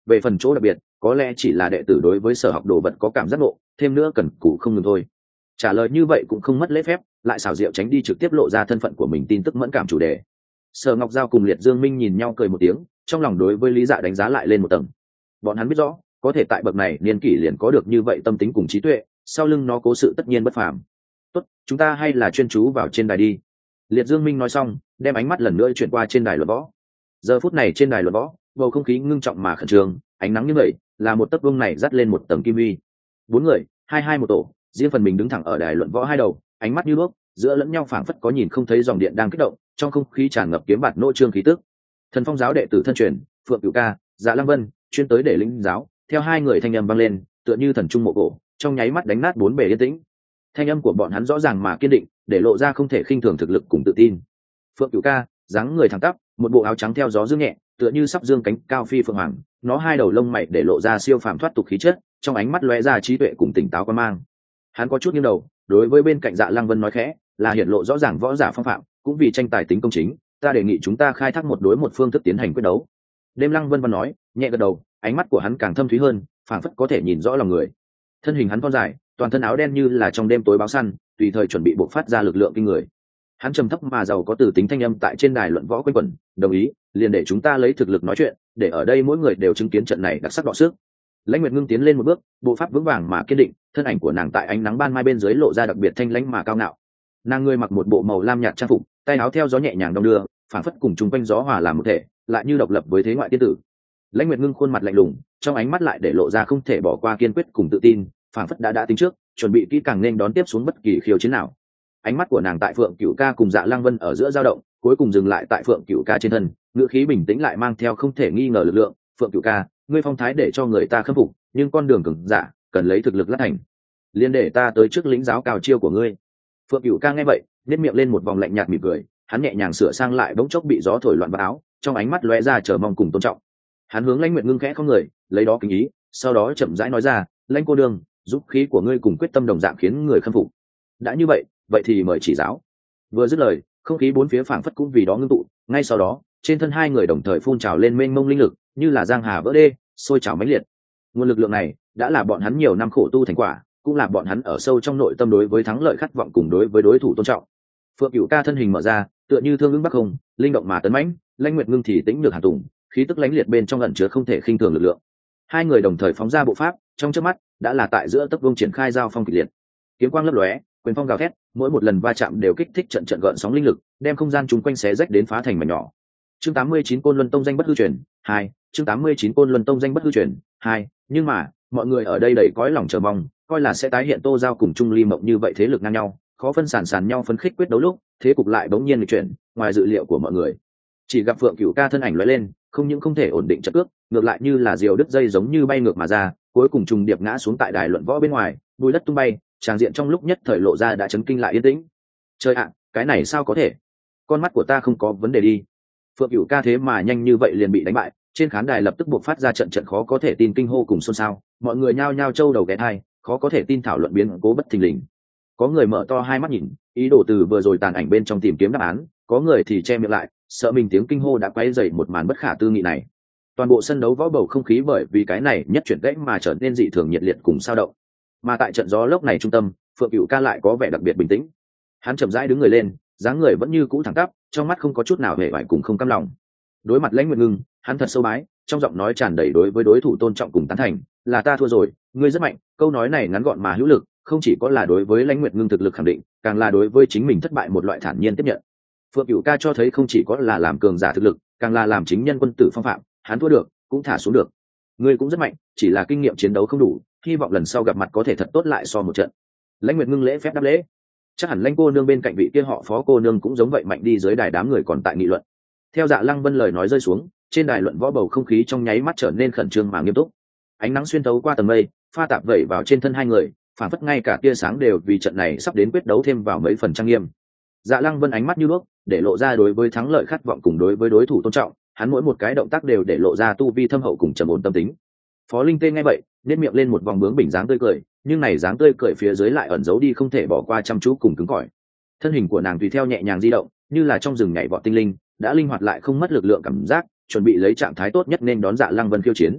về phần chỗ đặc biệt có lẽ chỉ là đệ tử đối với sở học đồ vật có cảm giác ngộ, thêm nữa cần cù không ngừng thôi. Trả lời như vậy cũng không mất lễ phép, lại xảo diệu tránh đi trực tiếp lộ ra thân phận của mình tin tức mẫn cảm chủ đề. Sở Ngọc Giao cùng Liệt Dương Minh nhìn nhau cười một tiếng, trong lòng đối với Lý Dạ đánh giá lại lên một tầng. Bọn hắn biết rõ, có thể tại bậc này niên kỷ liền có được như vậy tâm tính cùng trí tuệ, sau lưng nó cố sự tất nhiên bất phàm. Tốt, chúng ta hay là chuyên chú vào trên đài đi. Liệt Dương Minh nói xong, đem ánh mắt lần nữa chuyển qua trên đài luận võ. Giờ phút này trên đài luận võ, bầu không khí ngưng trọng mà khẩn trương, ánh nắng như vậy, là một tấc vương này dắt lên một tầng kim uy. Bốn người, hai một tổ, riêng phần mình đứng thẳng ở đài luận võ hai đầu, ánh mắt như đuốc, giữa lẫn nhau phảng phất có nhìn không thấy dòng điện đang kích động, trong không khí tràn ngập kiếm bạt nô trương khí tức. Thần Phong giáo đệ tử thân truyền, Phượng Cửu Ca, Dạ Lăng Vân, chuyên tới để lĩnh giáo, theo hai người thanh âm vang lên, tựa như thần trung mộ cổ, trong nháy mắt đánh nát bốn bề yên tĩnh. Thanh âm của bọn hắn rõ ràng mà kiên định, để lộ ra không thể khinh thường thực lực cùng tự tin. Phượng Cửu Ca, dáng người thẳng tắp, một bộ áo trắng theo gió dương nhẹ, tựa như sắp dương cánh cao phi phượng hoàng, nó hai đầu lông mày để lộ ra siêu phàm thoát tục khí chất, trong ánh mắt lóe ra trí tuệ cùng tỉnh táo quan mang. Hắn có chút nghiêng đầu, đối với bên cạnh Dạ Lăng Vân nói khẽ, là hiện lộ rõ ràng võ giả phong phạm, cũng vì tranh tài tính công chính, ta đề nghị chúng ta khai thác một đối một phương thức tiến hành quyết đấu. Đêm Lăng Vân nói, nhẹ gật đầu, ánh mắt của hắn càng thâm thúy hơn, phảng phất có thể nhìn rõ lòng người. Thân hình hắn thon dài, toàn thân áo đen như là trong đêm tối báo săn, tùy thời chuẩn bị bộc phát ra lực lượng kinh người. Hắn trầm thấp mà giàu có từ tính thanh âm tại trên đài luận võ quanh quẩn, đồng ý, liền để chúng ta lấy thực lực nói chuyện, để ở đây mỗi người đều chứng kiến trận này đặc sắc đọ sức. Lãnh Nguyệt Ngưng tiến lên một bước, bộ pháp vững vàng mà kiên định, thân ảnh của nàng tại ánh nắng ban mai bên dưới lộ ra đặc biệt thanh lãnh mà cao ngạo. Nàng người mặc một bộ màu lam nhạt trang phục, tay áo theo gió nhẹ nhàng đong đưa, phảng phất cùng chung quanh gió hòa làm một thể, lại như độc lập với thế ngoại tiên tử. Lãnh Nguyệt Ngưng khuôn mặt lạnh lùng, trong ánh mắt lại để lộ ra không thể bỏ qua kiên quyết cùng tự tin, phảng phất đã tính trước, chuẩn bị kỹ càng nên đón tiếp xuống bất kỳ khiêu chiến nào. Ánh mắt của nàng tại Phượng Cửu Ca cùng Dạ Lăng Vân ở giữa dao động, cuối cùng dừng lại tại Phượng Cửu Ca trên thân, ngữ khí bình tĩnh lại mang theo không thể nghi ngờ lực lượng. Phượng Cửu Ca, ngươi phong thái để cho người ta khâm phục, nhưng con đường cường giả cần lấy thực lực lát thành. Liên để ta tới trước lĩnh giáo cao chiêu của ngươi. Phượng Cửu Ca nghe vậy, nét miệng lên một vòng lạnh nhạt mỉm cười, hắn nhẹ nhàng sửa sang lại bỗng chốc bị gió thổi loạn vào áo, trong ánh mắt lóe ra chờ mong cùng tôn trọng. Hắn hướng Lãnh Nguyệt Ngưng khẽ không người, lấy đó kính ý, sau đó chậm rãi nói ra, Lãnh cô đương, giúp khí của ngươi cùng quyết tâm đồng dạng khiến người khâm phục. Đã như vậy, vậy thì mời chỉ giáo. Vừa dứt lời, không khí bốn phía phảng phất cũng vì đó ngưng tụ, ngay sau đó, trên thân hai người đồng thời phun trào lên mênh mông linh lực, như là giang hà vỡ đê, sôi trào mãnh liệt. Nguồn lực lượng này đã là bọn hắn nhiều năm khổ tu thành quả, cũng là bọn hắn ở sâu trong nội tâm đối với thắng lợi khát vọng cùng đối với đối thủ tôn trọng. Phượng Cửu Ca thân hình mở ra, tựa như thương ứng bắc hùng, linh động mà tấn mãnh, Lãnh Nguyệt Ngưng thì tĩnh được hàn tùng, khí tức lãnh liệt bên trong ẩn chứa không thể khinh thường lực lượng. Hai người đồng thời phóng ra bộ pháp, trong chớp mắt đã là tại giữa tấc vông triển khai giao phong kịch liệt. Kiếm quang lấp lóe, quyền phong gào thét, mỗi một lần va chạm đều kích thích trận trận gợn sóng linh lực, đem không gian chúng quanh xé rách đến phá thành mảnh nhỏ. Chương 89 Côn Luân Tông danh bất hư truyền 2, chương 89 Côn Luân Tông danh bất hư truyền 2, nhưng mà, mọi người ở đây đầy cõi lòng chờ mong, coi là sẽ tái hiện Tô Giao cùng Trung Ly Mộng như vậy thế lực ngang nhau, khó phân sàn nhau phấn khích quyết đấu lúc, thế cục lại bỗng nhiên nghịch chuyển, ngoài dự liệu của mọi người. Chỉ gặp Phượng Cửu Ca thân ảnh lóe lên, không những không thể ổn định trận cước, ngược lại như là diều đứt dây giống như bay ngược mà ra, cuối cùng trùng điệp ngã xuống tại đài luận võ bên ngoài, bụi đất tung bay, tràng diện trong lúc nhất thời lộ ra đã chấn kinh lại yên tĩnh. Trời ạ, cái này sao có thể? Con mắt của ta không có vấn đề đi. Phượng Cửu Ca thế mà nhanh như vậy liền bị đánh bại, trên khán đài lập tức buộc phát ra trận trận khó có thể tin kinh hô cùng xôn xao, mọi người nhao nhao trâu đầu ghé thai, khó có thể tin thảo luận biến cố bất thình lình. Có người mở to hai mắt nhìn, ý đồ từ vừa rồi tàn ảnh bên trong tìm kiếm đáp án, có người thì che miệng lại, sợ mình tiếng kinh hô đã quấy rầy một màn bất khả tư nghị này. Toàn bộ sân đấu võ bầu không khí bởi vì cái này nhất chuyển gãy mà trở nên dị thường nhiệt liệt cùng sao động. Mà tại trận gió lốc này trung tâm, Phượng Cửu Ca lại có vẻ đặc biệt bình tĩnh. Hắn chậm rãi đứng người lên, dáng người vẫn như cũ thẳng tắp, trong mắt không có chút nào hề bại cùng không cam lòng. Đối mặt Lãnh Nguyệt Ngưng, hắn thật sâu bái, trong giọng nói tràn đầy đối với đối thủ tôn trọng cùng tán thành, là ta thua rồi, ngươi rất mạnh. Câu nói này ngắn gọn mà hữu lực, không chỉ có là đối với Lãnh Nguyệt Ngưng thực lực khẳng định, càng là đối với chính mình thất bại một loại thản nhiên tiếp nhận. Phượng Cửu Ca cho thấy không chỉ có là làm cường giả thực lực, càng là làm chính nhân quân tử phong phạm, hắn thua được, cũng thả xuống được. Ngươi cũng rất mạnh, chỉ là kinh nghiệm chiến đấu không đủ, hy vọng lần sau gặp mặt có thể thật tốt lại so một trận. Lãnh Nguyệt Ngưng lễ phép đáp lễ. Chắc hẳn Lãnh cô nương bên cạnh vị kia họ Phó cô nương cũng giống vậy mạnh đi dưới đài đám người còn tại nghị luận. Theo Dạ Lăng Vân lời nói rơi xuống, trên đài luận võ bầu không khí trong nháy mắt trở nên khẩn trương mà nghiêm túc. Ánh nắng xuyên thấu qua tầng mây, pha tạp vẩy vào trên thân hai người, phản phất ngay cả tia sáng đều vì trận này sắp đến quyết đấu thêm vào mấy phần trang nghiêm. Dạ Lăng Vân ánh mắt như đuốc, để lộ ra đối với thắng lợi khát vọng cùng đối với đối thủ tôn trọng, hắn mỗi một cái động tác đều để lộ ra tu vi thâm hậu cùng trầm ổn tâm tính. Phó Linh Tê nghe vậy, nét miệng lên một vòng bướng bỉnh dáng tươi cười, nhưng này dáng tươi cười phía dưới lại ẩn giấu đi không thể bỏ qua chăm chú cùng cứng cỏi. Thân hình của nàng tùy theo nhẹ nhàng di động, như là trong rừng nhảy vọt tinh linh, đã linh hoạt lại không mất lực lượng cảm giác, chuẩn bị lấy trạng thái tốt nhất nên đón Dạ Lăng Vân khiêu chiến.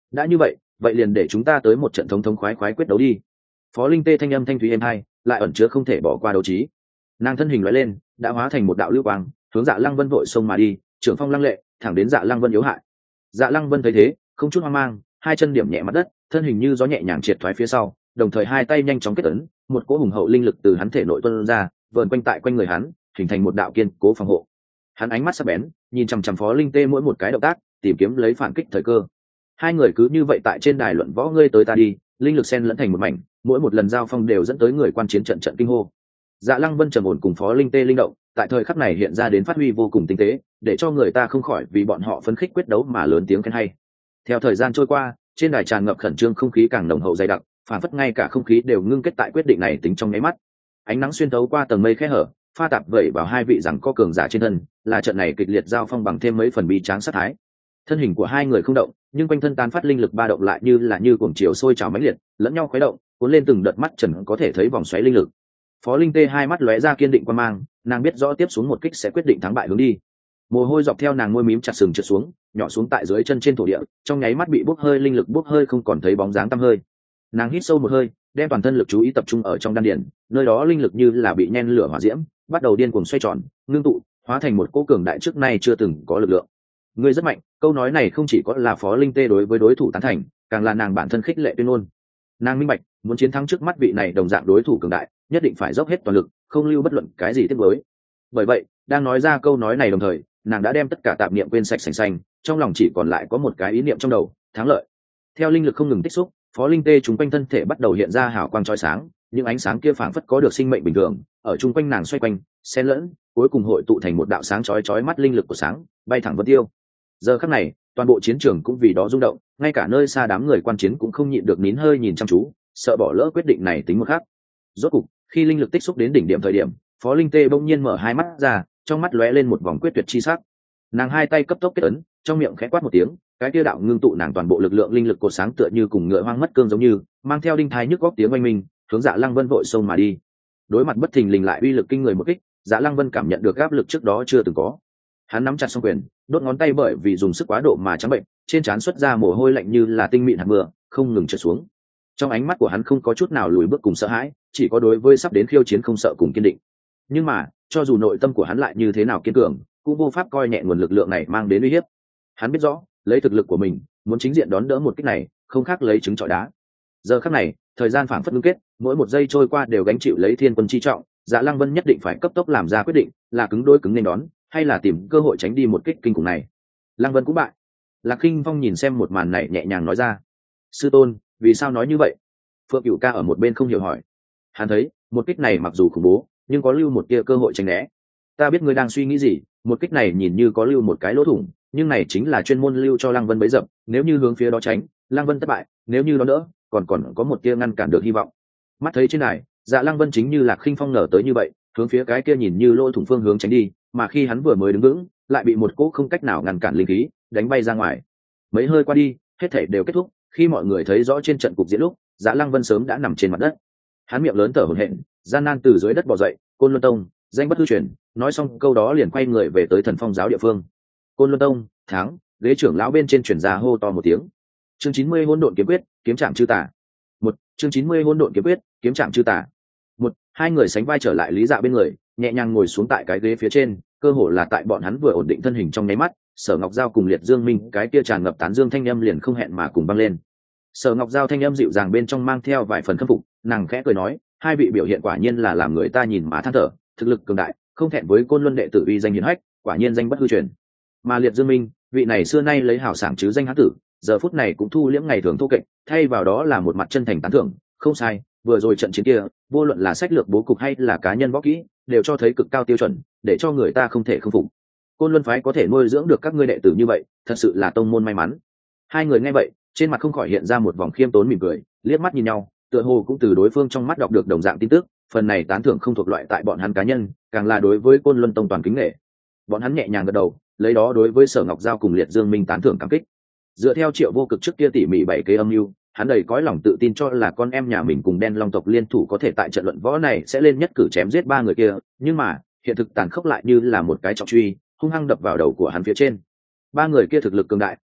đã như vậy vậy liền để chúng ta tới một trận thống thống khoái khoái quyết đấu đi. Phó Linh Tê thanh âm thanh thúy êm hai, lại ẩn chứa không thể bỏ qua đấu trí. Nàng thân hình lóe lên, đã hóa thành một đạo lưu quang, hướng Dạ Lăng Vân vội xông mà đi, trưởng phong lăng lệ, thẳng đến Dạ Lăng Vân yếu hại. Dạ Lăng Vân thấy thế, không chút hoang mang, hai chân điểm nhẹ mặt đất, thân hình như gió nhẹ nhàng triệt thoái phía sau, đồng thời hai tay nhanh chóng kết ấn, một cỗ hùng hậu linh lực từ hắn thể nội tuôn ra, vờn quanh tại quanh người hắn, hình thành một đạo kiên cố phòng hộ. Hắn ánh mắt sắc bén, nhìn chằm chằm Phó Linh Tê mỗi một cái động tác, tìm kiếm lấy phản kích thời cơ. Hai người cứ như vậy tại trên đài luận võ ngươi tới ta đi, linh lực xen lẫn thành một mảnh, mỗi một lần giao phong đều dẫn tới người quan chiến trận trận kinh hô. Dạ Lăng Vân trầm ổn cùng Phó Linh Tê linh động, tại thời khắc này hiện ra đến phát huy vô cùng tinh tế, để cho người ta không khỏi vì bọn họ phấn khích quyết đấu mà lớn tiếng khen hay. Theo thời gian trôi qua, trên đài tràn ngập khẩn trương không khí càng nồng hậu dày đặc, phản phất ngay cả không khí đều ngưng kết tại quyết định này tính trong nháy mắt. Ánh nắng xuyên thấu qua tầng mây khe hở, pha tạp vẩy vào hai vị rằng có cường giả trên thân, là trận này kịch liệt giao phong bằng thêm mấy phần bi tráng sát thái. Thân hình của hai người không động, nhưng quanh thân tán phát linh lực ba động lại như cuồng chiều sôi trào mãnh liệt, lẫn nhau khuấy động, cuốn lên từng đợt mắt trần có thể thấy vòng xoáy linh lực. Phó Linh Tê hai mắt lóe ra kiên định quan mang, nàng biết rõ tiếp xuống một kích sẽ quyết định thắng bại hướng đi. Mồ hôi dọc theo nàng môi mím chặt sừng trượt xuống, nhỏ xuống tại dưới chân trên thổ địa, trong nháy mắt bị bốc hơi linh lực bốc hơi không còn thấy bóng dáng tăm hơi. Nàng hít sâu một hơi, đem toàn thân lực chú ý tập trung ở trong đan điền, nơi đó linh lực như là bị nhen lửa hỏa diễm, bắt đầu điên cuồng xoay tròn, ngưng tụ, hóa thành một cỗ cường đại trước nay chưa từng có lực lượng. Ngươi rất mạnh, câu nói này không chỉ có là Phó Linh Tê đối với đối thủ tán thành, càng là nàng bản thân khích lệ tuyên ngôn. Nàng minh bạch, muốn chiến thắng trước mắt vị này đồng dạng đối thủ cường đại, nhất định phải dốc hết toàn lực, không lưu bất luận cái gì tiếc nuối. Bởi vậy, đang nói ra câu nói này đồng thời, nàng đã đem tất cả tạp niệm quên sạch sành xanh, trong lòng chỉ còn lại có một cái ý niệm trong đầu, thắng lợi. Theo linh lực không ngừng tích xúc, Phó Linh Tê chúng quanh thân thể bắt đầu hiện ra hào quang chói sáng, những ánh sáng kia phảng phất có được sinh mệnh bình thường, ở chung quanh nàng xoay quanh, xen lẫn, cuối cùng hội tụ thành một đạo sáng chói chói mắt linh lực của sáng, bay thẳng vân tiêu. Giờ khắc này, toàn bộ chiến trường cũng vì đó rung động, ngay cả nơi xa đám người quan chiến cũng không nhịn được nín hơi nhìn chăm chú, sợ bỏ lỡ quyết định này tính một khắc. Rốt cục, khi linh lực tích xúc đến đỉnh điểm thời điểm, Phó Linh Tê bỗng nhiên mở hai mắt ra, trong mắt lóe lên một vòng quyết tuyệt chi sắc. Nàng hai tay cấp tốc kết ấn, trong miệng khẽ quát một tiếng, cái kia đạo ngưng tụ nàng toàn bộ lực lượng linh lực cột sáng tựa như cùng ngựa hoang mất cương giống như, mang theo đinh thái nhức góc tiếng oanh minh, hướng Dạ Lăng Vân vội xông mà đi. Đối mặt bất thình lình lại uy lực kinh người một kích, Dạ Lăng Vân cảm nhận được áp lực trước đó chưa từng có. Hắn nắm chặt song quyền, đốt ngón tay bởi vì dùng sức quá độ mà trắng bệnh, trên trán xuất ra mồ hôi lạnh như là tinh mịn hạt mưa, không ngừng trượt xuống. Trong ánh mắt của hắn không có chút nào lùi bước cùng sợ hãi, chỉ có đối với sắp đến khiêu chiến không sợ cùng kiên định. Nhưng mà, cho dù nội tâm của hắn lại như thế nào kiên cường, cũng vô pháp coi nhẹ nguồn lực lượng này mang đến uy hiếp. Hắn biết rõ, lấy thực lực của mình, muốn chính diện đón đỡ một kích này, không khác lấy trứng trọi đá. Giờ khắc này, thời gian phảng phất ngưng kết, mỗi một giây trôi qua đều gánh chịu lấy thiên quân chi trọng, Dạ Lăng Vân nhất định phải cấp tốc làm ra quyết định, là cứng đối cứng nên đón, hay là tìm cơ hội tránh đi một kích kinh khủng này. Lăng Vân cũng bại. Lạc Kinh Phong nhìn xem một màn này nhẹ nhàng nói ra: "Sư tôn, vì sao nói như vậy?" Phượng Cửu Ca ở một bên không hiểu hỏi. Hắn thấy, một kích này mặc dù khủng bố, nhưng có lưu một tia cơ hội tránh né. "Ta biết ngươi đang suy nghĩ gì, một kích này nhìn như có lưu một cái lỗ thủng, nhưng này chính là chuyên môn lưu cho Lăng Vân bấy dập, nếu như hướng phía đó tránh, Lăng Vân thất bại, nếu như đó đỡ, còn có một tia ngăn cản được hy vọng." Mắt thấy trên này, Dạ Lăng Vân chính như Lạc Khinh Phong ngờ tới như vậy, hướng phía cái kia nhìn như lỗ thủng phương hướng tránh đi, mà khi hắn vừa mới đứng vững, lại bị một cỗ không cách nào ngăn cản linh khí đánh bay ra ngoài. Mấy hơi qua đi, hết thảy đều kết thúc, khi mọi người thấy rõ trên trận cục diễn lúc, Dạ Lăng Vân sớm đã nằm trên mặt đất. Hắn miệng lớn thở hổn hển, gian nan từ dưới đất bò dậy, Côn Luân Tông, danh bất hư truyền, nói xong câu đó liền quay người về tới Thần Phong giáo địa phương. Côn Luân Tông, thắng, ghế trưởng lão bên trên truyền ra hô to một tiếng. Chương 90 Hỗn Độn Kiếm Quyết, kiếm trạm chư tà. Chương 90 Hỗn Độn Kiếm Quyết, kiếm trạm chư tà. Hai người sánh vai trở lại Lý Dạ bên người, nhẹ nhàng ngồi xuống tại cái ghế phía trên, cơ hồ là tại bọn hắn vừa ổn định thân hình trong nháy mắt, Sở Ngọc Giao cùng Liệt Dương Minh cái kia tràn ngập tán dương thanh âm liền không hẹn mà cùng vang lên. Sở Ngọc Giao thanh âm dịu dàng bên trong mang theo vài phần khâm phục, nàng khẽ cười nói: "Hai vị biểu hiện quả nhiên là làm người ta nhìn mà than thở, thực lực cường đại, không thẹn với Côn Luân đệ tử uy danh hiển hách, quả nhiên danh bất hư truyền." Mà Liệt Dương Minh, vị này xưa nay lấy hảo sảng chứ danh hán tử, giờ phút này cũng thu liễm ngày thường thô kệch, thay vào đó là một mặt chân thành tán thưởng: "Không sai, vừa rồi trận chiến kia, vô luận là sách lược bố cục hay là cá nhân võ kỹ, đều cho thấy cực cao tiêu chuẩn, để cho người ta không thể không phục. Côn Luân phái có thể nuôi dưỡng được các ngươi đệ tử như vậy, thật sự là tông môn may mắn." Hai người nghe vậy, trên mặt không khỏi hiện ra một vòng khiêm tốn mỉm cười, liếc mắt nhìn nhau, tựa hồ cũng từ đối phương trong mắt đọc được đồng dạng tin tức, phần này tán thưởng không thuộc loại tại bọn hắn cá nhân, càng là đối với Côn Luân tông toàn kính nể. Bọn hắn nhẹ nhàng gật đầu, lấy đó đối với Sở Ngọc Giao cùng Liệt Dương Minh tán thưởng cảm kích. Dựa theo Triệu Vô Cực trước kia tỉ mỉ bảy kế âm mưu, hắn đầy cõi lòng tự tin cho là con em nhà mình cùng Đen Long tộc liên thủ có thể tại trận luận võ này sẽ lên nhất cử chém giết ba người kia, nhưng mà hiện thực tàn khốc lại như là một cái trọng truy, hung hăng đập vào đầu của hắn phía trên. Ba người kia thực lực cường đại,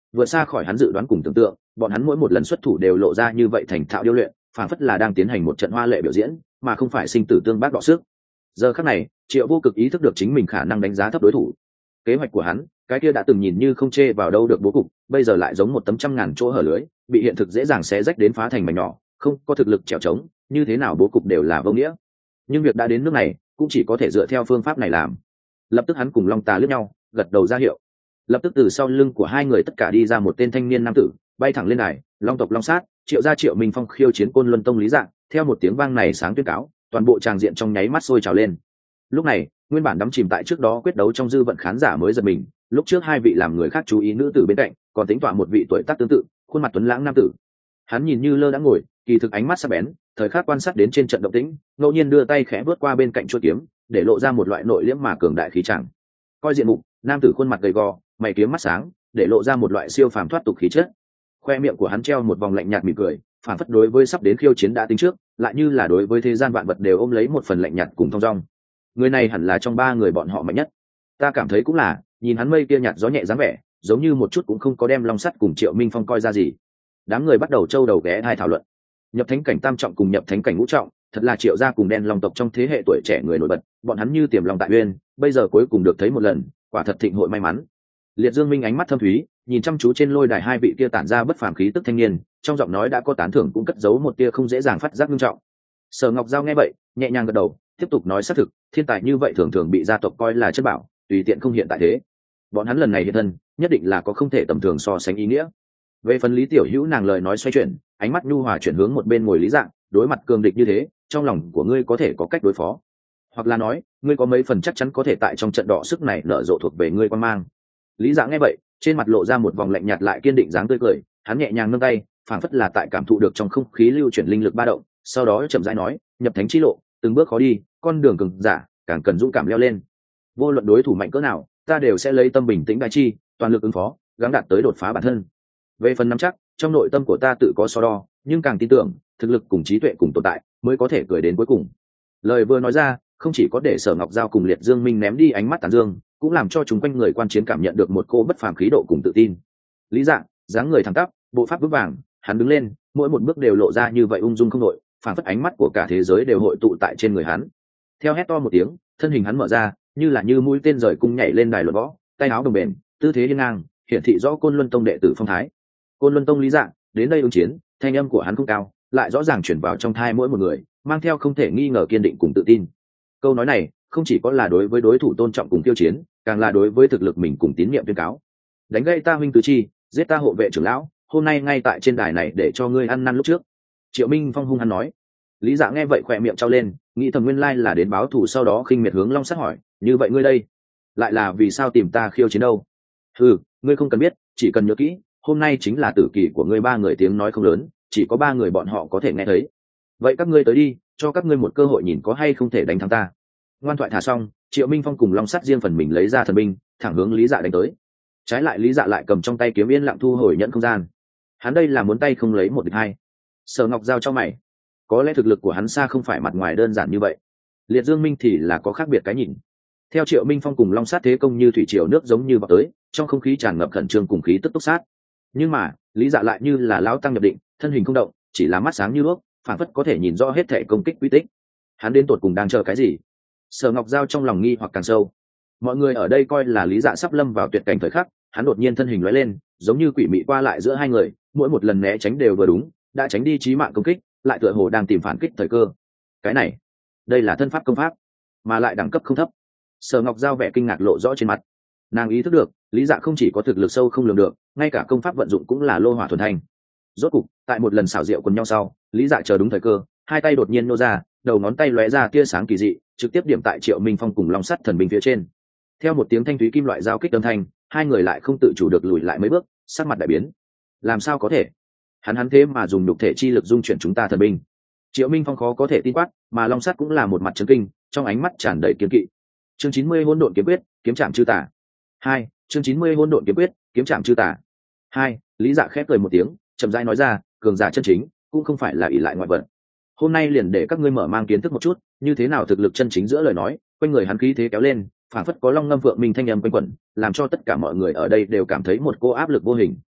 vượt xa khỏi hắn dự đoán cùng tưởng tượng. Bọn hắn mỗi một lần xuất thủ đều lộ ra như vậy thành thạo điêu luyện, phản phất là đang tiến hành một trận hoa lệ biểu diễn, mà không phải sinh tử tương bác đọ sức. Giờ khắc này, Triệu Vô Cực ý thức được chính mình khả năng đánh giá thấp đối thủ. Kế hoạch của hắn, cái kia đã từng nhìn như không chê vào đâu được bố cục, bây giờ lại giống một tấm trăm ngàn chỗ hở lưới, bị hiện thực dễ dàng xé rách đến phá thành mảnh nhỏ, không có thực lực trèo trống, như thế nào bố cục đều là vô nghĩa. Nhưng việc đã đến nước này, cũng chỉ có thể dựa theo phương pháp này làm. Lập tức hắn cùng Long Tà liếc nhau, gật đầu ra hiệu. Lập tức từ sau lưng của hai người tất cả đi ra một tên thanh niên nam tử, bay thẳng lên đài. Long tộc Long Sát, Triệu gia Triệu Minh Phong khiêu chiến Côn Luân Tông Lý Dạng. Theo một tiếng vang này sáng tuyên cáo, toàn bộ tràng diện trong nháy mắt sôi trào lên. Lúc này, nguyên bản đắm chìm tại trước đó quyết đấu trong dư vận khán giả mới giật mình. Lúc trước hai vị làm người khác chú ý nữ tử bên cạnh, còn tính toán một vị tuổi tác tương tự, khuôn mặt tuấn lãng nam tử. Hắn nhìn như lơ đãng ngồi, kỳ thực ánh mắt sắc bén, thời khắc quan sát đến trên trận động tĩnh, ngẫu nhiên đưa tay khẽ vớt qua bên cạnh chuôi kiếm, để lộ ra một loại nội liễm mà cường đại khí tràng. Coi diện mục, nam tử khuôn mặt gầy gò, mày kiếm mắt sáng, để lộ ra một loại siêu phàm thoát tục khí chất. Khoe miệng của hắn treo một vòng lạnh nhạt mỉm cười, phản phất đối với sắp đến khiêu chiến đã tính trước, lại như là đối với thế gian vạn vật đều ôm lấy một phần lạnh nhạt cùng thong dong. Người này hẳn là trong ba người bọn họ mạnh nhất. Ta cảm thấy cũng là, nhìn hắn mây kia nhạt gió nhẹ dáng vẻ, giống như một chút cũng không có đem Long Sắt cùng Triệu Minh Phong coi ra gì. Đám người bắt đầu trâu đầu ghé thai thảo luận. Nhập thánh cảnh tam trọng cùng nhập thánh cảnh ngũ trọng, thật là Triệu gia cùng Đen Long tộc trong thế hệ tuổi trẻ người nổi bật, bọn hắn như tiềm lòng tại uyên, bây giờ cuối cùng được thấy một lần, quả thật thịnh hội may mắn. Liệt Dương Minh ánh mắt thâm thúy, nhìn chăm chú trên lôi đài hai vị kia tản ra bất phàm khí tức thanh niên, trong giọng nói đã có tán thưởng cũng cất giấu một tia không dễ dàng phát giác nghiêm trọng. Sở Ngọc Giao nghe vậy, nhẹ nhàng gật đầu, tiếp tục nói xác thực, thiên tài như vậy thường thường bị gia tộc coi là chất bảo, tùy tiện không hiện tại thế. Bọn hắn lần này hiện thân, nhất định là có không thể tầm thường so sánh ý nghĩa. Về phần Lý Tiểu Hữu, nàng lời nói xoay chuyển, ánh mắt nhu hòa chuyển hướng một bên ngồi Lý Dạng, đối mặt cường địch như thế, trong lòng của ngươi có thể có cách đối phó, hoặc là nói, ngươi có mấy phần chắc chắn có thể tại trong trận đọ sức này nở rộ thuộc về ngươi quan mang. Lý Dạng nghe vậy, trên mặt lộ ra một vòng lạnh nhạt lại kiên định dáng tươi cười, hắn nhẹ nhàng nâng tay, phảng phất là tại cảm thụ được trong không khí lưu chuyển linh lực ba động, sau đó chậm rãi nói, nhập thánh chi lộ, từng bước khó đi, con đường cường giả, càng cần dũng cảm leo lên. Vô luận đối thủ mạnh cỡ nào, ta đều sẽ lấy tâm bình tĩnh đại chi, toàn lực ứng phó, gắng đạt tới đột phá bản thân. Về phần nắm chắc, trong nội tâm của ta tự có so đo, nhưng càng tin tưởng, thực lực cùng trí tuệ cùng tồn tại, mới có thể cười đến cuối cùng. Lời vừa nói ra, không chỉ có để Sở Ngọc Giao cùng Liệt Dương Minh ném đi ánh mắt tán dương, cũng làm cho chúng quanh người quan chiến cảm nhận được một cô bất phàm khí độ cùng tự tin. Lý Dạng, dáng người thẳng tắp, bộ pháp vững vàng, hắn đứng lên, mỗi một bước đều lộ ra như vậy ung dung không đội, phảng phất ánh mắt của cả thế giới đều hội tụ tại trên người hắn. Theo hét to một tiếng, thân hình hắn mở ra, như là như mũi tên rời cung nhảy lên đài luận võ, tay áo đồng bền, tư thế hiên ngang, hiển thị rõ Côn Luân Tông đệ tử phong thái. Côn Luân Tông Lý Dạng, đến đây ứng chiến, thanh âm của hắn không cao, lại rõ ràng chuyển vào trong thai mỗi một người, mang theo không thể nghi ngờ kiên định cùng tự tin. Câu nói này, không chỉ có là đối với đối thủ tôn trọng cùng tiêu chiến, càng là đối với thực lực mình cùng tín nhiệm tuyên cáo. Đánh gây ta huynh tứ chi, giết ta hộ vệ trưởng lão, hôm nay ngay tại trên đài này để cho ngươi ăn năn lúc trước. Triệu Minh Phong hung hăng nói. Lý Dạng nghe vậy khỏe miệng trao lên, nghĩ thầm nguyên lai là đến báo thù, sau đó khinh miệt hướng Long Sắt hỏi, như vậy ngươi đây, lại là vì sao tìm ta khiêu chiến đâu? Ừ, ngươi không cần biết, chỉ cần nhớ kỹ, hôm nay chính là tử kỳ của ngươi. Ba người tiếng nói không lớn, chỉ có ba người bọn họ có thể nghe thấy. Vậy các ngươi tới đi, cho các ngươi một cơ hội nhìn có hay không thể đánh thắng ta. Ngoan thoại thả xong, Triệu Minh Phong cùng Long Sắt riêng phần mình lấy ra thần binh, thẳng hướng Lý Dạ đánh tới. Trái lại Lý Dạ lại cầm trong tay kiếm yên lặng thu hồi nhận không gian. Hắn đây là muốn tay không lấy một địch hai. Sở Ngọc Giao cho mày, có lẽ thực lực của hắn xa không phải mặt ngoài đơn giản như vậy. Liệt Dương Minh thì là có khác biệt cái nhìn. Theo Triệu Minh Phong cùng Long Sát thế công như thủy triều nước giống như vào tới, trong không khí tràn ngập khẩn trương cùng khí tức túc sát. Nhưng mà Lý Dạ lại như là lão tăng nhập định, thân hình không động, chỉ là mắt sáng như đuốc, phảng phất có thể nhìn rõ hết thể công kích quy tích. Hắn đến tột cùng đang chờ cái gì? Sở Ngọc Giao trong lòng nghi hoặc càng sâu. Mọi người ở đây coi là Lý Dạ sắp lâm vào tuyệt cảnh thời khắc, hắn đột nhiên thân hình lóe lên, giống như quỷ mị qua lại giữa hai người, mỗi một lần né tránh đều vừa đúng, đã tránh đi chí mạng công kích, lại tựa hồ đang tìm phản kích thời cơ. Cái này, đây là thân pháp công pháp, mà lại đẳng cấp không thấp. Sở Ngọc Giao vẻ kinh ngạc lộ rõ trên mặt. Nàng ý thức được, Lý Dạ không chỉ có thực lực sâu không lường được, ngay cả công pháp vận dụng cũng là lô hỏa thuần thành. Rốt cục, tại một lần xảo diệu quần nhau sau, Lý Dạ chờ đúng thời cơ, hai tay đột nhiên nô ra, đầu ngón tay lóe ra tia sáng kỳ dị, trực tiếp điểm tại Triệu Minh Phong cùng Long Sắt thần binh phía trên. Theo một tiếng thanh thúy kim loại giao kích âm thanh, hai người lại không tự chủ được lùi lại mấy bước, sắc mặt đại biến. Làm sao có thể? Hắn thế mà dùng nhục thể chi lực dung chuyển chúng ta thần binh. Triệu Minh Phong khó có thể tin quát, mà Long Sắt cũng là một mặt chấn kinh, trong ánh mắt tràn đầy kiên kỵ. Chương 90 Hỗn Độn Kiếm Quyết, kiếm trảm chư tà. 2. Chương 90 Hỗn Độn Kiếm Quyết, kiếm trảm chư tà. 2. Lý Dạ khép cười một tiếng, chậm rãi nói ra, cường giả chân chính cũng không phải là ỷ lại ngoại vật. Hôm nay liền để các ngươi mở mang kiến thức một chút, như thế nào thực lực chân chính giữa lời nói. Quanh người hắn khí thế kéo lên, phảng phất có long ngâm vượng minh thanh âm quanh quẩn, làm cho tất cả mọi người ở đây đều cảm thấy một cô áp lực vô hình.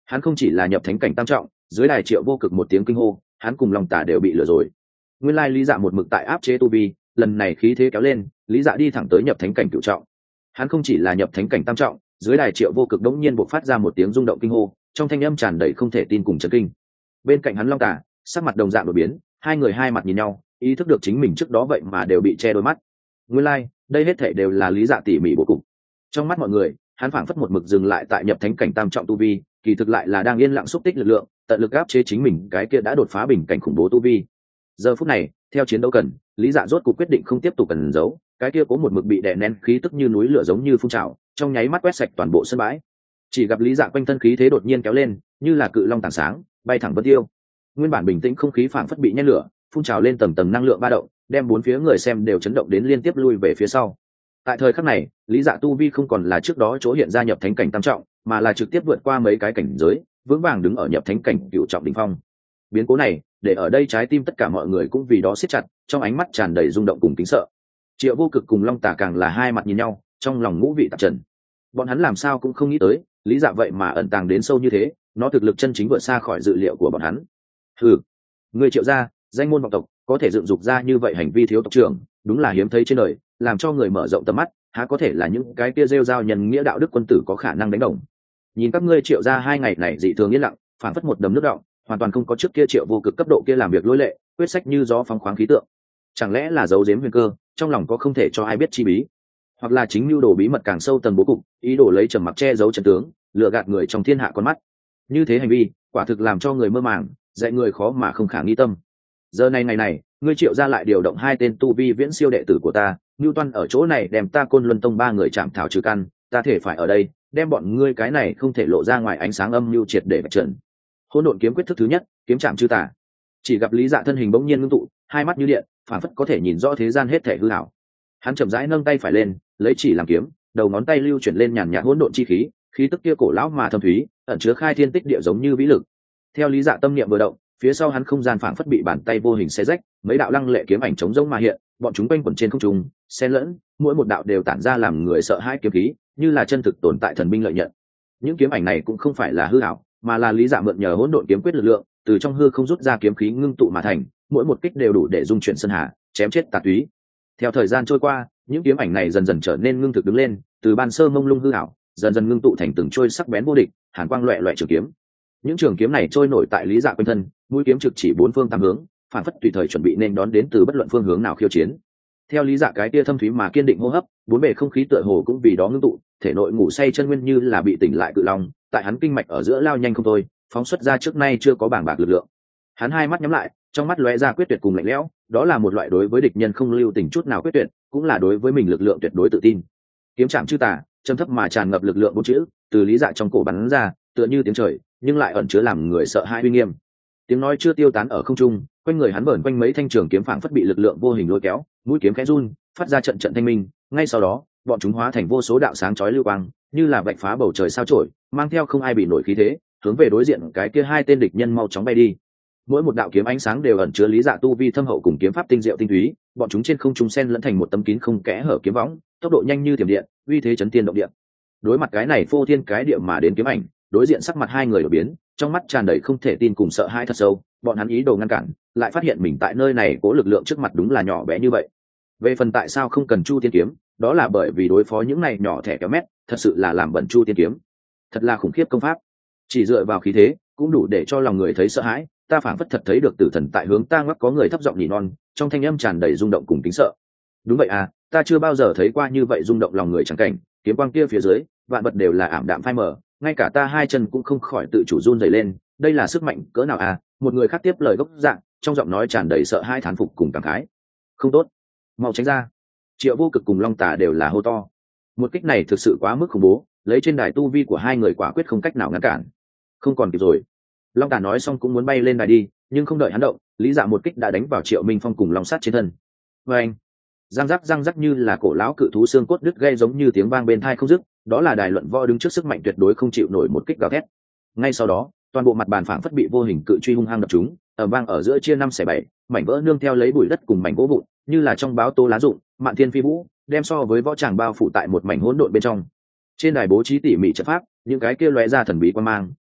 Hắn không chỉ là nhập thánh cảnh tam trọng, dưới đài Triệu Vô Cực một tiếng kinh hô, hắn cùng Long Tả đều bị lừa rồi. Nguyên lai Lý Dạ một mực tại áp chế tu vi, lần này khí thế kéo lên, Lý Dạ đi thẳng tới nhập thánh cảnh cửu trọng. Hắn không chỉ là nhập thánh cảnh tam trọng, dưới đài Triệu Vô Cực đống nhiên bộc phát ra một tiếng rung động kinh hô, trong thanh âm tràn đầy không thể tin cùng chấn kinh. Bên cạnh hắn Long Tả, sắc mặt đồng dạng đổi biến, hai người hai mặt nhìn nhau, ý thức được chính mình trước đó vậy mà đều bị che đôi mắt. Nguyên lai, đây hết thảy đều là Lý Dạ tỉ mỉ bố cục. Trong mắt mọi người, hắn phảng phất một mực dừng lại tại nhập thánh cảnh tam trọng tu vi, kỳ thực lại là đang yên lặng xúc tích lực lượng, tận lực áp chế chính mình cái kia đã đột phá bình cảnh khủng bố tu vi. Giờ phút này, theo chiến đấu cần, Lý Dạ rốt cuộc quyết định không tiếp tục ẩn giấu, cái kia có một mực bị đè nén khí tức như núi lửa giống như phun trào, trong nháy mắt quét sạch toàn bộ sân bãi. Chỉ gặp Lý Dạ quanh thân khí thế đột nhiên kéo lên, như là cự long tảng sáng, bay thẳng vân tiêu. Nguyên bản bình tĩnh không khí phảng phất bị nhen lửa, phun trào lên tầng tầng năng lượng ba động, đem bốn phía người xem đều chấn động đến liên tiếp lui về phía sau. Tại thời khắc này, Lý Dạ tu vi không còn là trước đó chỗ hiện ra nhập thánh cảnh tam trọng, mà là trực tiếp vượt qua mấy cái cảnh giới, vững vàng đứng ở nhập thánh cảnh cửu trọng đỉnh phong. Biến cố này, để ở đây trái tim tất cả mọi người cũng vì đó siết chặt, trong ánh mắt tràn đầy rung động cùng kính sợ. Triệu Vô Cực cùng Long Tả càng là hai mặt nhìn nhau, trong lòng ngũ vị tạp trần. Bọn hắn làm sao cũng không nghĩ tới, Lý Dạ vậy mà ẩn tàng đến sâu như thế, nó thực lực chân chính vượt xa khỏi dự liệu của bọn hắn. Hừ, người Triệu gia, danh môn vọng tộc, có thể dựng dục ra như vậy hành vi thiếu tộc trưởng, đúng là hiếm thấy trên đời, làm cho người mở rộng tầm mắt, há có thể là những cái kia rêu rao nhân nghĩa đạo đức quân tử có khả năng đánh đồng. Nhìn các ngươi Triệu gia hai ngày này dị thường yên lặng, phản phất một đầm nước đọng, hoàn toàn không có trước kia Triệu Vô Cực cấp độ kia làm việc lối lệ, quyết sách như gió phóng khoáng khí tượng. Chẳng lẽ là giấu giếm huyền cơ, trong lòng có không thể cho ai biết chi bí, hoặc là chính mưu đồ bí mật càng sâu tầng bố cục, ý đồ lấy trầm mặc che giấu trận tướng, lừa gạt người trong thiên hạ con mắt. Như thế hành vi, quả thực làm cho người mơ màng, dạy người khó mà không khả nghi tâm. Giờ này ngày này, ngươi Triệu gia lại điều động hai tên tu vi viễn siêu đệ tử của ta, Newton ở chỗ này đem ta Côn Luân Tông ba người chạm thảo trừ căn, ta thể phải ở đây, đem bọn ngươi cái này không thể lộ ra ngoài ánh sáng âm mưu triệt để vạch trần. Hỗn độn kiếm quyết thức thứ nhất, kiếm chạm chư tả. Chỉ gặp Lý Dạ thân hình bỗng nhiên ngưng tụ, hai mắt như điện, phản phất có thể nhìn rõ thế gian hết thể hư ảo. Hắn chậm rãi nâng tay phải lên, lấy chỉ làm kiếm, đầu ngón tay lưu chuyển lên nhàn nhạt hỗn độn chi khí, khí tức kia cổ lão mà thâm thúy, ẩn chứa khai thiên tích địa giống như vĩ lực. Theo Lý Dạ tâm niệm vừa động, phía sau hắn không gian phảng phất bị bàn tay vô hình xé rách, mấy đạo lăng lệ kiếm ảnh chống rông mà hiện, bọn chúng quanh quẩn trên không trung, xen lẫn, mỗi một đạo đều tản ra làm người sợ hãi kiếm khí, như là chân thực tồn tại thần binh lợi nhận. Những kiếm ảnh này cũng không phải là hư ảo, mà là Lý Dạ mượn nhờ hỗn độn kiếm quyết lực lượng, từ trong hư không rút ra kiếm khí ngưng tụ mà thành, mỗi một kích đều đủ để dung chuyển sơn hà, chém chết tà túy. Theo thời gian trôi qua, những kiếm ảnh này dần dần trở nên ngưng thực đứng lên, từ ban sơ mông lung hư ảo, dần dần ngưng tụ thành từng trôi sắc bén vô địch, hàn quang loẹt loẹt trường kiếm. Những trường kiếm này trôi nổi tại Lý Dạ quanh thân, mũi kiếm trực chỉ bốn phương tám hướng, phản phất tùy thời chuẩn bị nên đón đến từ bất luận phương hướng nào khiêu chiến. Theo Lý Dạ cái tia thâm thúy mà kiên định hô hấp, bốn bề không khí tựa hồ cũng vì đó ngưng tụ, thể nội ngủ say chân nguyên như là bị tỉnh lại cự long, tại hắn kinh mạch ở giữa lao nhanh không thôi, phóng xuất ra trước nay chưa có bảng bạc lực lượng. Hắn hai mắt nhắm lại, trong mắt lóe ra quyết tuyệt cùng lạnh lẽo, đó là một loại đối với địch nhân không lưu tình chút nào quyết tuyệt, cũng là đối với mình lực lượng tuyệt đối tự tin. Kiếm chạm chư tả, trầm thấp mà tràn ngập lực lượng bốn chữ, từ Lý Dạ trong cổ bắn ra, tựa như tiếng trời, nhưng lại ẩn chứa làm người sợ hãi uy nghiêm. Tiếng nói chưa tiêu tán ở không trung, quanh người hắn vờn quanh mấy thanh trường kiếm phảng phất bị lực lượng vô hình lôi kéo, mũi kiếm khẽ run, phát ra trận trận thanh minh, ngay sau đó, bọn chúng hóa thành vô số đạo sáng chói lưu quang, như là vạch phá bầu trời sao chổi, mang theo không ai bị nổi khí thế, hướng về đối diện cái kia hai tên địch nhân mau chóng bay đi. Mỗi một đạo kiếm ánh sáng đều ẩn chứa Lý Dạ tu vi thâm hậu cùng kiếm pháp tinh diệu tinh túy, bọn chúng trên không trung xen lẫn thành một tấm kín không kẽ hở kiếm võng, tốc độ nhanh như thiểm điện, uy thế chấn thiên động địa. Đối mặt cái này phô thiên cái địa mà đến kiếm ảnh, đối diện sắc mặt hai người đổi biến, trong mắt tràn đầy không thể tin cùng sợ hãi thật sâu, bọn hắn ý đồ ngăn cản, lại phát hiện mình tại nơi này cố lực lượng trước mặt đúng là nhỏ bé như vậy. Về phần tại sao không cần Chu Tiên kiếm, đó là bởi vì đối phó những này nhỏ thẻ kéo mét, thật sự là làm bẩn Chu Tiên kiếm. Thật là khủng khiếp công pháp, chỉ dựa vào khí thế, cũng đủ để cho lòng người thấy sợ hãi. Ta phảng phất thật thấy được tử thần tại hướng ta ngoắc, có người thấp giọng nhỉ non, trong thanh âm tràn đầy rung động cùng kính sợ. Đúng vậy à, ta chưa bao giờ thấy qua như vậy rung động lòng người chẳng cảnh, kiếm quang kia phía dưới, vạn vật đều là ảm đạm phai mờ, ngay cả ta hai chân cũng không khỏi tự chủ run rẩy lên. Đây là sức mạnh cỡ nào à? Một người khác tiếp lời gốc dạng, trong giọng nói tràn đầy sợ hãi thán phục cùng cảm khái. Không tốt, mau tránh ra! Triệu Vô Cực cùng Long Tả đều là hô to. Một kích này thực sự quá mức khủng bố, lấy trên đài tu vi của hai người quả quyết không cách nào ngăn cản. Không còn kịp rồi. Long Tả nói xong cũng muốn bay lên đài đi, nhưng không đợi hắn động, Lý Dạ một kích đã đánh vào Triệu Minh Phong cùng Long Sắt trên thân. Và anh, răng rắc như là cổ lão cự thú xương cốt đứt gây, giống như tiếng vang bên tai không dứt. Đó là đài luận võ đứng trước sức mạnh tuyệt đối không chịu nổi một kích gào thét. Ngay sau đó, toàn bộ mặt bàn phảng phất bị vô hình cự truy hung hăng đập chúng, ầm vang ở giữa chia năm xẻ bảy, mảnh vỡ nương theo lấy bụi đất cùng mảnh gỗ vụn, như là trong báo tố lá rụng, mạn thiên phi vũ, đem so với võ tràng bao phủ tại một mảnh hỗn độn bên trong. Trên đài bố trí tỉ mỉ trận pháp, những cái kia lóe ra thần bí quan mang,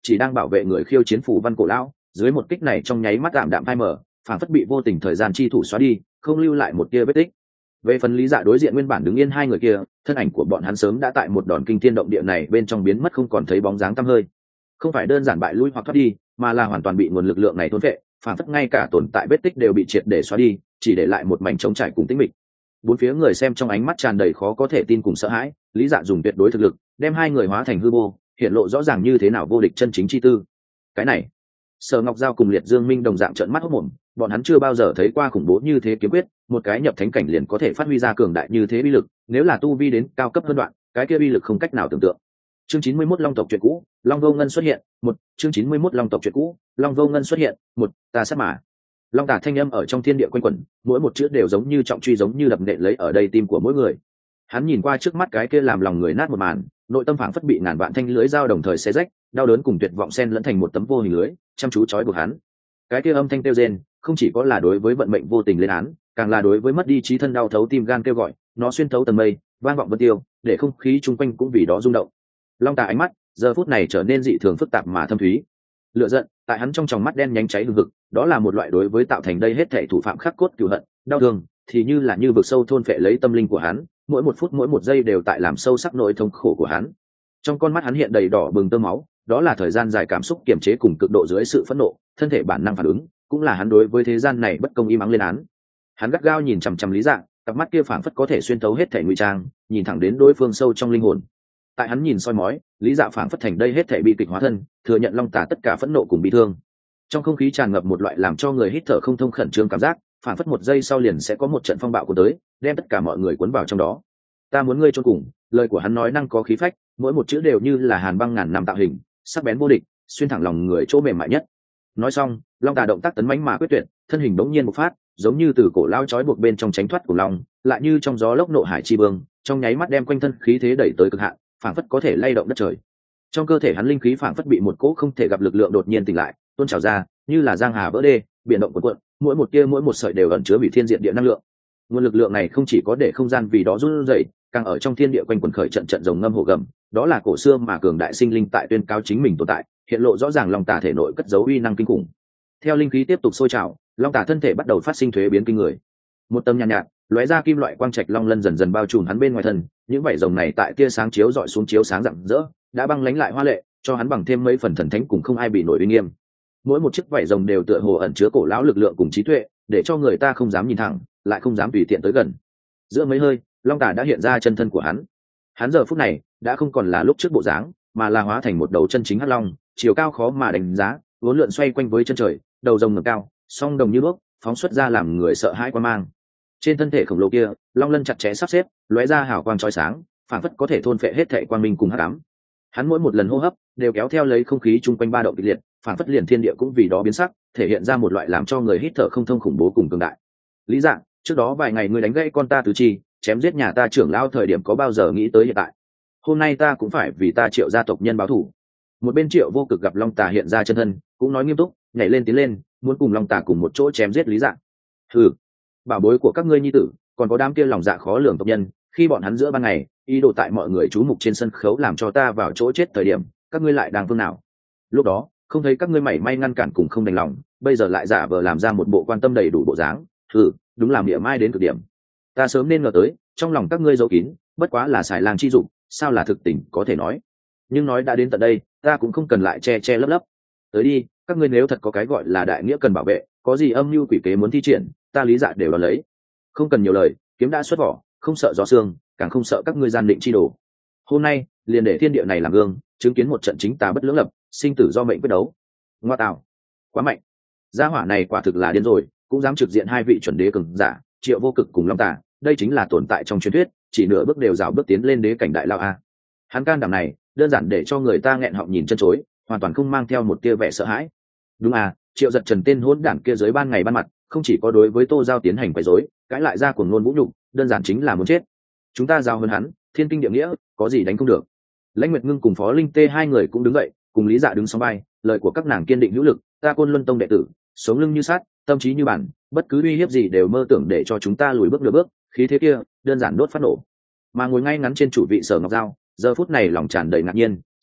chỉ đang bảo vệ người khiêu chiến phủ văn cổ lão, dưới một kích này trong nháy mắt đạm đạm phai mờ, phản phất bị vô tình thời gian chi thủ xóa đi, không lưu lại một tia vết tích. Về phần Lý Dạ đối diện nguyên bản đứng yên hai người kia, thân ảnh của bọn hắn sớm đã tại một đòn kinh thiên động địa này bên trong biến mất không còn thấy bóng dáng tăm hơi. Không phải đơn giản bại lui hoặc thoát đi, mà là hoàn toàn bị nguồn lực lượng này thôn phệ, phản phất ngay cả tồn tại vết tích đều bị triệt để xóa đi, chỉ để lại một mảnh trống trải cùng tĩnh mịch. Bốn phía người xem trong ánh mắt tràn đầy khó có thể tin cùng sợ hãi, Lý Dạ dùng tuyệt đối thực lực đem hai người hóa thành hư vô, hiện lộ rõ ràng như thế nào vô địch chân chính chi tư. Cái này, Sở Ngọc Giao cùng Liệt Dương Minh đồng dạng trợn mắt hốt mồm, bọn hắn chưa bao giờ thấy qua khủng bố như thế kiếm quyết, một cái nhập thánh cảnh liền có thể phát huy ra cường đại như thế uy lực, nếu là tu vi đến cao cấp hơn đoạn, cái kia uy lực không cách nào tưởng tượng. Chương 91 Long tộc chuyện cũ, Long Vô Ngân xuất hiện, một chương 91 Long tộc chuyện cũ, Long Vô Ngân xuất hiện, một ta sát mà. Long tả thanh âm ở trong thiên địa quanh quẩn, mỗi một chữ đều giống như trọng truy giống như đập nện lấy ở đây tim của mỗi người. Hắn nhìn qua trước mắt cái kia làm lòng người nát một màn, nội tâm phảng phất bị ngàn vạn thanh lưới dao đồng thời xé rách, đau đớn cùng tuyệt vọng xen lẫn thành một tấm vô hình lưới, chăm chú trói buộc hắn. Cái kia âm thanh kêu rên, không chỉ có là đối với vận mệnh vô tình lên án, càng là đối với mất đi trí thân đau thấu tim gan kêu gọi, nó xuyên thấu tầng mây, vang vọng vân tiêu, để không khí chung quanh cũng vì đó rung động. Long tả ánh mắt giờ phút này trở nên dị thường phức tạp mà thâm thúy. Lửa giận tại hắn trong tròng mắt đen nhánh cháy hừng hực, đó là một loại đối với tạo thành đây hết thảy thủ phạm khắc cốt cừu hận, đau thương thì như là như vực sâu thôn phệ lấy tâm linh của hắn, mỗi một phút mỗi một giây đều tại làm sâu sắc nỗi thống khổ của hắn. Trong con mắt hắn hiện đầy đỏ bừng tơ máu, đó là thời gian dài cảm xúc kiềm chế cùng cực độ dưới sự phẫn nộ, thân thể bản năng phản ứng, cũng là hắn đối với thế gian này bất công im ắng lên án. Hắn gắt gao nhìn chằm chằm Lý Dạ, cặp mắt kia phảng phất có thể xuyên thấu hết thảy ngụy trang, nhìn thẳng đến đối phương sâu trong linh hồn. Tại hắn nhìn soi mói, Lý Dạ phảng phất thành đây hết thảy bi kịch hóa thân, thừa nhận Long tả tất cả phẫn nộ cùng bi thương. Trong không khí tràn ngập một loại làm cho người hít thở không thông khẩn trương cảm giác, phảng phất một giây sau liền sẽ có một trận phong bạo của tới, đem tất cả mọi người cuốn vào trong đó. Ta muốn ngươi chôn cùng, lời của hắn nói năng có khí phách, mỗi một chữ đều như là hàn băng ngàn năm tạo hình, sắc bén vô địch, xuyên thẳng lòng người chỗ mềm mại nhất. Nói xong, Long tả động tác tấn mãnh mà quyết tuyệt, thân hình bỗng nhiên bộc phát, giống như từ cổ lao trói buộc bên trong tránh thoát của long, lại như trong gió lốc nộ hải chi vương, trong nháy mắt đem quanh thân khí thế đẩy tới cực hạn, phảng phất có thể lay động đất trời. Trong cơ thể hắn linh khí phảng phất bị một cỗ không thể gặp lực lượng đột nhiên tỉnh lại, tuôn trào ra, như là giang hà vỡ đê, biển động cuộn cuộn, mỗi một tia mỗi một sợi đều ẩn chứa bị thiên diện địa năng lượng. Nguồn lực lượng này không chỉ có để không gian vì đó run rẩy, càng ở trong thiên địa quanh quần khởi trận trận rồng ngâm hổ gầm, đó là cổ xưa mà cường đại sinh linh tại tuyên cao chính mình tồn tại, hiện lộ rõ ràng Long tả thể nội cất giấu uy năng kinh khủng. Theo linh khí tiếp tục sôi trào, Long tả thân thể bắt đầu phát sinh thuế biến kinh người. Một tấm nhàn nhạt, lóe ra kim loại quang trạch long lân dần dần bao trùm hắn bên ngoài thân, những vảy rồng này tại tia sáng chiếu rọi xuống chiếu sáng rạng rỡ, đã băng lánh lại hoa lệ, cho hắn bằng thêm mấy phần thần thánh cùng không ai bị nổi uy nghiêm. Mỗi một chiếc vảy rồng đều tựa hồ ẩn chứa cổ lão lực lượng cùng trí tuệ, để cho người ta không dám nhìn thẳng, lại không dám tùy tiện tới gần. Giữa mấy hơi, Long tả đã hiện ra chân thân của hắn. Hắn giờ phút này đã không còn là lúc trước bộ dáng, mà là hóa thành một đầu chân chính hắc long, chiều cao khó mà đánh giá, uốn lượn xoay quanh với chân trời, đầu rồng ngẩng cao, song đồng như đuốc, phóng xuất ra làm người sợ hãi quan mang. Trên thân thể khổng lồ kia, long lân chặt chẽ sắp xếp, lóe ra hào quang chói sáng, phảng phất có thể thôn phệ hết thảy quang minh cùng hắc ám. Hắn mỗi một lần hô hấp đều kéo theo lấy không khí chung quanh ba động kịch liệt, phảng phất liền thiên địa cũng vì đó biến sắc, thể hiện ra một loại làm cho người hít thở không thông khủng bố cùng cường đại. Lý Dạng, trước đó vài ngày ngươi đánh gãy con ta tứ chi, chém giết nhà ta trưởng lão thời điểm có bao giờ nghĩ tới hiện tại? Hôm nay ta cũng phải vì ta Triệu gia tộc nhân báo thù. Một bên Triệu Vô Cực gặp Long tả hiện ra chân thân, cũng nói nghiêm túc, nhảy lên tiến lên, muốn cùng Long tả cùng một chỗ chém giết Lý Dạng. Hừ, bảo bối của các ngươi nhi tử, còn có đám kia lòng dạ khó lường tộc nhân, khi bọn hắn giữa ban ngày ý đồ tại mọi người chú mục trên sân khấu làm cho ta vào chỗ chết thời điểm, các ngươi lại đang phương nào? Lúc đó không thấy các ngươi mảy may ngăn cản cùng không đành lòng, bây giờ lại giả vờ làm ra một bộ quan tâm đầy đủ bộ dáng. Đúng là mỉa mai đến cực điểm. Ta sớm nên ngờ tới, trong lòng các ngươi giấu kín, bất quá là xài lang chi dụng, sao là thực tình có thể nói. Nhưng nói đã đến tận đây, ta cũng không cần lại che che lấp lấp. Tới đi, các ngươi nếu thật có cái gọi là đại nghĩa cần bảo vệ, có gì âm mưu quỷ kế muốn thi triển, ta Lý Dạ đều đón lấy. Không cần nhiều lời, kiếm đã xuất vỏ, không sợ gió sương, càng không sợ các ngươi gian định chi đồ. Hôm nay liền để thiên địa này làm gương, chứng kiến một trận chính tà bất lưỡng lập, sinh tử do mệnh quyết đấu. Ngoa tạo, quá mạnh! Gia hỏa này quả thực là điên rồi, cũng dám trực diện hai vị chuẩn đế cường giả, Triệu Vô Cực cùng Long tả, đây chính là tồn tại trong truyền thuyết, chỉ nửa bước đều rào bước tiến lên đế cảnh đại lao a. Hắn can đảm này, đơn giản để cho người ta nghẹn họng nhìn chân chối, hoàn toàn không mang theo một tia vẻ sợ hãi. Đúng à, Triệu Giật Trần tên hỗn đản kia dưới ban ngày ban mặt, không chỉ có đối với Tô Giao tiến hành quấy rối, cãi lại ra cuồng ngôn vũ nhục, đơn giản chính là muốn chết. Chúng ta giao hơn hắn, thiên kinh địa nghĩa, có gì đánh không được. Lãnh Nguyệt Ngưng cùng Phó Linh Tê hai người cũng đứng dậy, cùng Lý Dạ đứng song vai, lời của các nàng kiên định hữu lực, ta Côn Luân Tông đệ tử, sống lưng như sắt, tâm trí như bản, bất cứ uy hiếp gì đều mơ tưởng để cho chúng ta lùi bước nửa bước, khí thế kia, đơn giản đốt phát nổ. Mà ngồi ngay ngắn trên chủ vị Sở Ngọc Giao, giờ phút này lòng tràn đầy ngạc nhiên,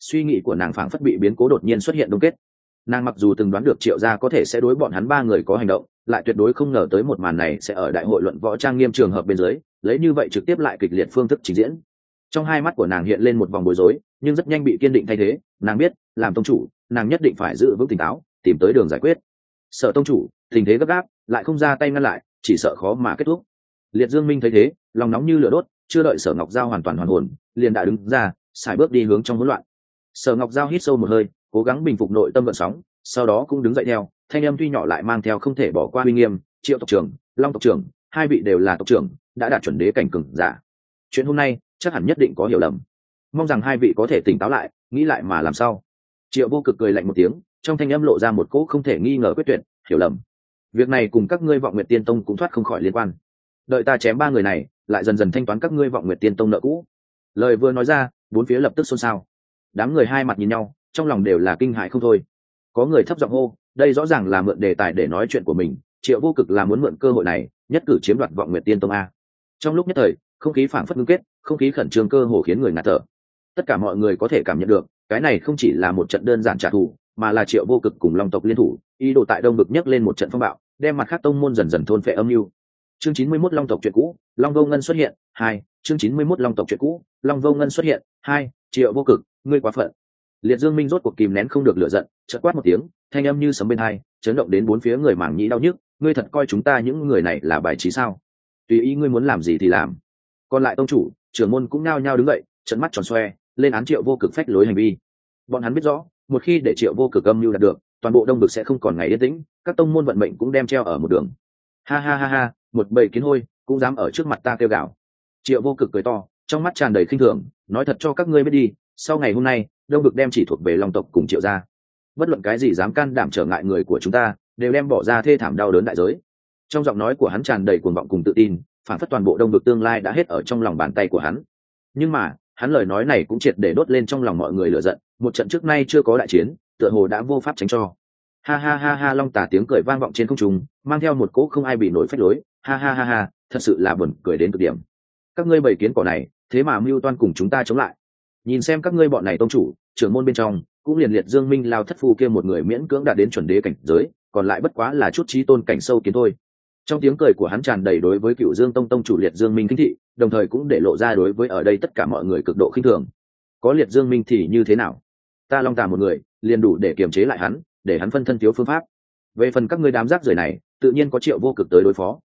suy nghĩ của nàng phảng phất bị biến cố đột nhiên xuất hiện đông kết. Nàng mặc dù từng đoán được Triệu gia có thể sẽ đối bọn hắn ba người có hành động, lại tuyệt đối không ngờ tới một màn này sẽ ở đại hội luận võ trang nghiêm trường hợp bên dưới lấy như vậy trực tiếp lại kịch liệt phương thức trình diễn. Trong hai mắt của nàng hiện lên một vòng bối rối, nhưng rất nhanh bị kiên định thay thế. Nàng biết, làm tông chủ, nàng nhất định phải giữ vững tỉnh táo, tìm tới đường giải quyết. Sở tông chủ, tình thế gấp gáp, lại không ra tay ngăn lại, chỉ sợ khó mà kết thúc. Liệt Dương Minh thấy thế, lòng nóng như lửa đốt, chưa đợi Sở Ngọc Giao hoàn toàn hoàn hồn, liền đã đứng ra, sải bước đi hướng trong hỗn loạn. Sở Ngọc Giao hít sâu một hơi, cố gắng bình phục nội tâm gợn sóng, sau đó cũng đứng dậy theo, thanh âm tuy nhỏ lại mang theo không thể bỏ qua uy nghiêm. Triệu tộc trưởng, Long tộc trưởng, hai vị đều là tộc trưởng, đã đạt chuẩn đế cảnh cường giả. Chuyện hôm nay chắc hẳn nhất định có hiểu lầm, mong rằng hai vị có thể tỉnh táo lại, nghĩ lại mà làm sao. Triệu Vô Cực cười lạnh một tiếng, trong thanh âm lộ ra một cỗ không thể nghi ngờ quyết tuyệt. Hiểu lầm? Việc này cùng các ngươi Vọng Nguyệt Tiên Tông cũng thoát không khỏi liên quan. Đợi ta chém ba người này, lại dần dần thanh toán các ngươi Vọng Nguyệt Tiên Tông nợ cũ. Lời vừa nói ra, bốn phía lập tức xôn xao. Đám người hai mặt nhìn nhau, trong lòng đều là kinh hãi không thôi. Có người thấp giọng hô, đây rõ ràng là mượn đề tài để nói chuyện của mình. Triệu Vô Cực là muốn mượn cơ hội này nhất cử chiếm đoạt Vọng Nguyệt Tiên Tông a. Trong lúc nhất thời, không khí phảng phất ngưng kết, không khí khẩn trương cơ hồ khiến người ngạt thở. Tất cả mọi người có thể cảm nhận được, cái này không chỉ là một trận đơn giản trả thù, mà là Triệu Vô Cực cùng Long tộc liên thủ, ý đồ tại Đông Vực nhấc lên một trận phong bạo, đem mặt khác tông môn dần dần thôn phệ âm mưu. Chương 91 Long tộc chuyện cũ, Long Vô Ngân xuất hiện. 2. Chương 91 Long tộc chuyện cũ, Long Vô Ngân xuất hiện. 2. Triệu Vô Cực, ngươi quá phận. Liệt Dương Minh rốt cuộc kìm nén không được lửa giận, chợt quát một tiếng, thanh âm như sấm bên tai, chấn động đến bốn phía người mảng nhĩ đau nhức. Ngươi thật coi chúng ta những người này là bài trí sao? Tùy ý ngươi muốn làm gì thì làm. Còn lại tông chủ, trưởng môn cũng nhao nhao đứng dậy, trợn mắt tròn xoe, lên án Triệu Vô Cực phách lối hành vi. Bọn hắn biết rõ, một khi để Triệu Vô Cực âm mưu đạt được, toàn bộ Đông Vực sẽ không còn ngày yên tĩnh, các tông môn vận mệnh cũng đem treo ở một đường. Ha ha ha ha, một bầy kiến hôi cũng dám ở trước mặt ta kêu gào. Triệu Vô Cực cười to, trong mắt tràn đầy khinh thường, nói thật cho các ngươi biết đi, sau ngày hôm nay, Đông Vực đem chỉ thuộc về Long tộc cùng Triệu gia. Bất luận cái gì dám can đảm trở ngại người của chúng ta, đều đem bỏ ra thê thảm đau đớn đại giới. Trong giọng nói của hắn tràn đầy cuồng vọng cùng tự tin, phản phất toàn bộ Đông Vực tương lai đã hết ở trong lòng bàn tay của hắn. Nhưng mà, hắn lời nói này cũng triệt để đốt lên trong lòng mọi người lửa giận, một trận trước nay chưa có đại chiến, tựa hồ đã vô pháp tránh cho. Ha ha ha ha, Long Tà tiếng cười vang vọng trên không trung, mang theo một cỗ không ai bị nổi phách lối. Ha ha ha ha, thật sự là buồn cười đến cực điểm. Các ngươi bầy kiến cỏ này, thế mà mưu toan cùng chúng ta chống lại. Nhìn xem các ngươi bọn này tông chủ, trưởng môn bên trong, cũng liền liệt Dương Minh lao thất phu kia một người miễn cưỡng đạt đến chuẩn đế cảnh giới, còn lại bất quá là chút chí tôn cảnh sâu kiến thôi. Trong tiếng cười của hắn tràn đầy đối với Cửu Dương Tông tông chủ liệt Dương Minh khinh thị, đồng thời cũng để lộ ra đối với ở đây tất cả mọi người cực độ khinh thường. Có liệt Dương Minh thì như thế nào? Ta Long Tà một người, liền đủ để kiềm chế lại hắn, để hắn phân thân thiếu phương pháp. Về phần các ngươi đám rác rưởi này, tự nhiên có Triệu Vô Cực tới đối phó.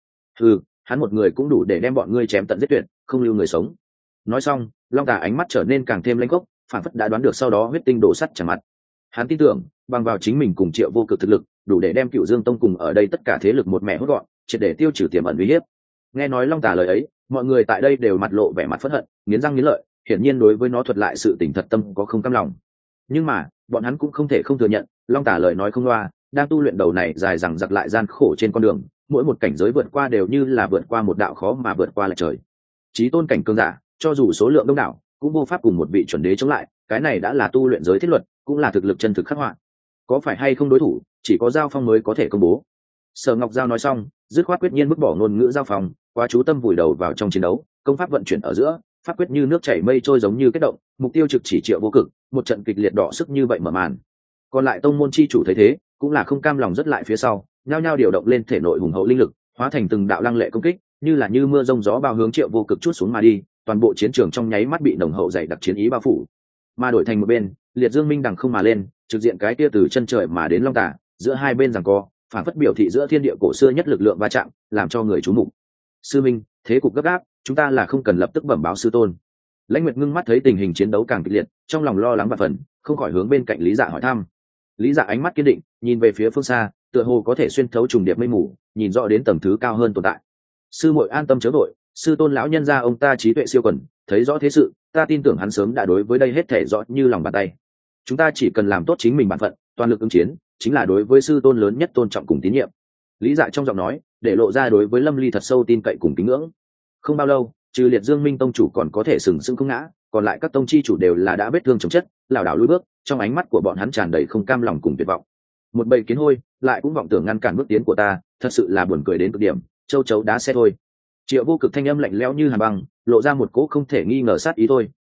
Hắn một người cũng đủ để đem bọn ngươi chém tận giết tuyệt, không lưu người sống. Nói xong, Long Tà ánh mắt trở nên càng thêm lãnh khốc, phản phất đã đoán được sau đó huyết tinh đổ sắt chạm mặt. Hắn tin tưởng, bằng vào chính mình cùng Triệu Vô Cực thực lực, đủ để đem Cửu Dương Tông cùng ở đây tất cả thế lực một mẹ hốt gọn, triệt để tiêu trừ tiềm ẩn uy hiếp. Nghe nói Long Tà lời ấy, mọi người tại đây đều mặt lộ vẻ mặt phẫn hận, nghiến răng nghiến lợi, hiển nhiên đối với nó thuật lại sự tình thật tâm có không cam lòng. Nhưng mà, bọn hắn cũng không thể không thừa nhận, Long Tà lời nói không loa, đang tu luyện đầu này dài dằng dặc lại gian khổ trên con đường, mỗi một cảnh giới vượt qua đều như là vượt qua một đạo khó mà vượt qua lại trời. Chí tôn cảnh cường giả, cho dù số lượng đông đảo, cũng vô pháp cùng một vị chuẩn đế chống lại, cái này đã là tu luyện giới thiết luật, cũng là thực lực chân thực khắc họa. Có phải hay không đối thủ, chỉ có Giao Phong mới có thể công bố. Sở Ngọc Giao nói xong, dứt khoát quyết nhiên bước bỏ ngôn ngữ Giao Phong, quá chú tâm vùi đầu vào trong chiến đấu, công pháp vận chuyển ở giữa, pháp quyết như nước chảy mây trôi giống như kết động, mục tiêu trực chỉ Triệu Vô Cực, một trận kịch liệt đỏ sức như vậy mở màn. Còn lại tông môn chi chủ thấy thế, cũng là không cam lòng rất lại phía sau, nhao nhao điều động lên thể nội hùng hậu linh lực, hóa thành từng đạo lăng lệ công kích, như mưa rông gió bao hướng Triệu Vô Cực chút xuống mà đi, toàn bộ chiến trường trong nháy mắt bị nồng hậu dày đặc chiến ý bao phủ. Mà đổi thành một bên, Liệt Dương Minh đằng không mà lên, trực diện cái kia từ chân trời mà đến Long Tà, giữa hai bên giằng co, phản phất biểu thị giữa thiên địa cổ xưa nhất lực lượng va chạm, làm cho người chú mục. Sư Minh, thế cục gấp gáp, chúng ta là không cần lập tức bẩm báo sư tôn. Lãnh Nguyệt ngưng mắt thấy tình hình chiến đấu càng kịch liệt, trong lòng lo lắng và phần, không khỏi hướng bên cạnh Lý Dạ hỏi thăm. Lý Dạ ánh mắt kiên định, nhìn về phía phương xa, tựa hồ có thể xuyên thấu trùng điệp mây mù, nhìn rõ đến tầng thứ cao hơn tồn tại. Sư muội an tâm chớ vội, sư tôn lão nhân gia ông ta trí tuệ siêu quần, thấy rõ thế sự, ta tin tưởng hắn sớm đã đối với đây hết thể rõ như lòng bàn tay. Chúng ta chỉ cần làm tốt chính mình bản phận, toàn lực ứng chiến, chính là đối với sư tôn lớn nhất tôn trọng cùng tín nhiệm. Lý Dạ trong giọng nói để lộ ra đối với Lâm Ly thật sâu tin cậy cùng kính ngưỡng. Không bao lâu, trừ Liệt Dương Minh tông chủ còn có thể sừng sững không ngã, còn lại các tông chi chủ đều là đã vết thương chồng chất, lảo đảo lùi bước, trong ánh mắt của bọn hắn tràn đầy không cam lòng cùng tuyệt vọng. Một bầy kiến hôi lại cũng vọng tưởng ngăn cản bước tiến của ta, thật sự là buồn cười đến cực điểm, châu chấu đá xe thôi. Triệu Vô Cực thanh âm lạnh lẽo như hàn băng, lộ ra một cỗ không thể nghi ngờ sát ý thôi,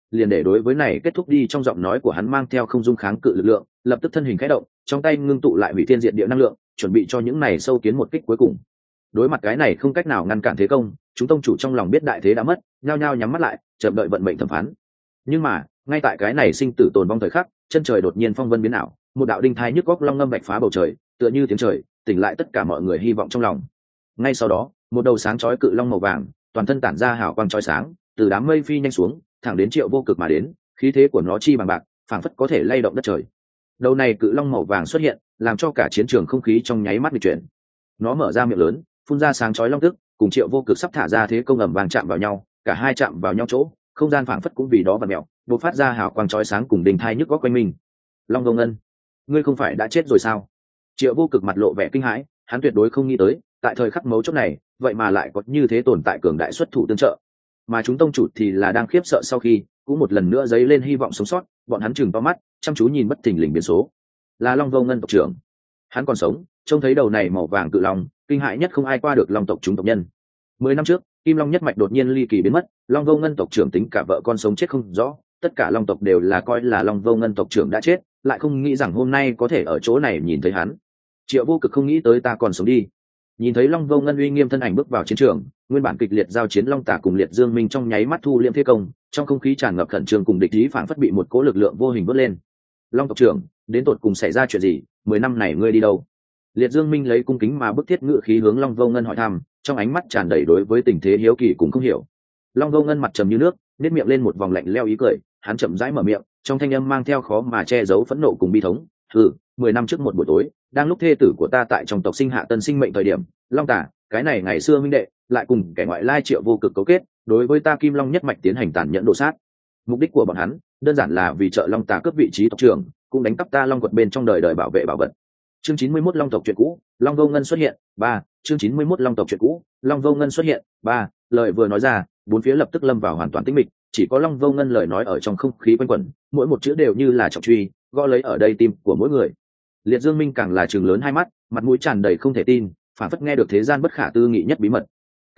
liền để đối với này kết thúc đi. Trong giọng nói của hắn mang theo không dung kháng cự lực lượng, lập tức thân hình khẽ động, trong tay ngưng tụ lại hủy thiên diệt địa năng lượng, chuẩn bị cho những này sâu kiến một kích cuối cùng. Đối mặt cái này không cách nào ngăn cản thế công, chúng tông chủ trong lòng biết đại thế đã mất, nhao nhao nhắm mắt lại, chậm đợi vận mệnh thẩm phán. Nhưng mà ngay tại cái này sinh tử tồn vong thời khắc, chân trời đột nhiên phong vân biến ảo, một đạo đinh thai nhức góc long ngâm bạch phá bầu trời, tựa như tiếng trời, tỉnh lại tất cả mọi người hy vọng trong lòng. Ngay sau đó, một đầu sáng chói cự long màu vàng, toàn thân tản ra hào quang chói sáng, từ đám mây phi nhanh xuống, thẳng đến Triệu Vô Cực mà đến, khí thế của nó chi bằng bạc, phảng phất có thể lay động đất trời. Đầu này cự long màu vàng xuất hiện, làm cho cả chiến trường không khí trong nháy mắt nghịch chuyển. Nó mở ra miệng lớn, phun ra sáng chói long tức, cùng Triệu Vô Cực sắp thả ra thế công ầm vang chạm vào nhau, cả hai chạm vào nhau chỗ, không gian phảng phất cũng vì đó vặn mèo, bộc phát ra hào quang chói sáng cùng đinh thai nhức góc quanh mình. Long Vô Ngân, ngươi không phải đã chết rồi sao? Triệu Vô Cực mặt lộ vẻ kinh hãi, hắn tuyệt đối không nghĩ tới, tại thời khắc mấu chốt này, vậy mà lại có như thế tồn tại cường đại xuất thủ tương trợ. Mà chúng tông chủ thì là đang khiếp sợ sau khi, cũng một lần nữa dấy lên hy vọng sống sót, bọn hắn chừng to mắt, chăm chú nhìn bất thình lình biến số. Là Long Vô Ngân tộc trưởng, hắn còn sống, trông thấy đầu này màu vàng cự long, kinh hãi nhất không ai qua được Long tộc chúng tộc nhân. 10 năm trước, Kim Long nhất mạch đột nhiên ly kỳ biến mất, Long Vô Ngân tộc trưởng tính cả vợ con sống chết không rõ, tất cả Long tộc đều là coi là Long Vô Ngân tộc trưởng đã chết, lại không nghĩ rằng hôm nay có thể ở chỗ này nhìn thấy hắn. Triệu Vô Cực không nghĩ tới ta còn sống đi. Nhìn thấy Long Vô Ngân uy nghiêm thân ảnh bước vào chiến trường, nguyên bản kịch liệt giao chiến Long Tả cùng Liệt Dương Minh trong nháy mắt thu liễm thế công, trong không khí tràn ngập khẩn trương cùng địch ý phảng phất bị một cỗ lực lượng vô hình vớt lên. Long tộc trưởng, đến tột cùng xảy ra chuyện gì? 10 năm này ngươi đi đâu? Liệt Dương Minh lấy cung kính mà bức thiết ngự khí hướng Long Vô Ngân hỏi thăm, trong ánh mắt tràn đầy đối với tình thế hiếu kỳ cũng không hiểu. Long Vô Ngân mặt trầm như nước, nét miệng lên một vòng lạnh lẽo ý cười, hắn chậm rãi mở miệng, trong thanh âm mang theo khó mà che giấu phẫn nộ cùng bi thống. 10 năm trước một buổi tối, đang lúc thê tử của ta tại trong tộc sinh hạ tân sinh mệnh thời điểm, Long Tả, cái này ngày xưa huynh đệ, lại cùng kẻ ngoại lai Triệu Vô Cực cấu kết, đối với ta Kim Long nhất mạch tiến hành tàn nhẫn đổ sát. Mục đích của bọn hắn, đơn giản là vì trợ Long Tả cướp vị trí tộc trưởng, cũng đánh cắp ta Long quật bên trong đời đời bảo vệ bảo vật. Chương 91 Long tộc chuyện cũ, Long Vô Ngân xuất hiện. 3. Chương 91 Long tộc chuyện cũ, Long Vô Ngân xuất hiện. 3. Lời vừa nói ra, bốn phía lập tức lâm vào hoàn toàn tĩnh mịch, chỉ có Long Vô Ngân lời nói ở trong không khí quanh quẩn, mỗi một chữ đều như là trọng truy, gõ lấy ở đây tim của mỗi người. Liệt Dương Minh càng là trừng lớn hai mắt, mặt mũi tràn đầy không thể tin, phản phất nghe được thế gian bất khả tư nghị nhất bí mật.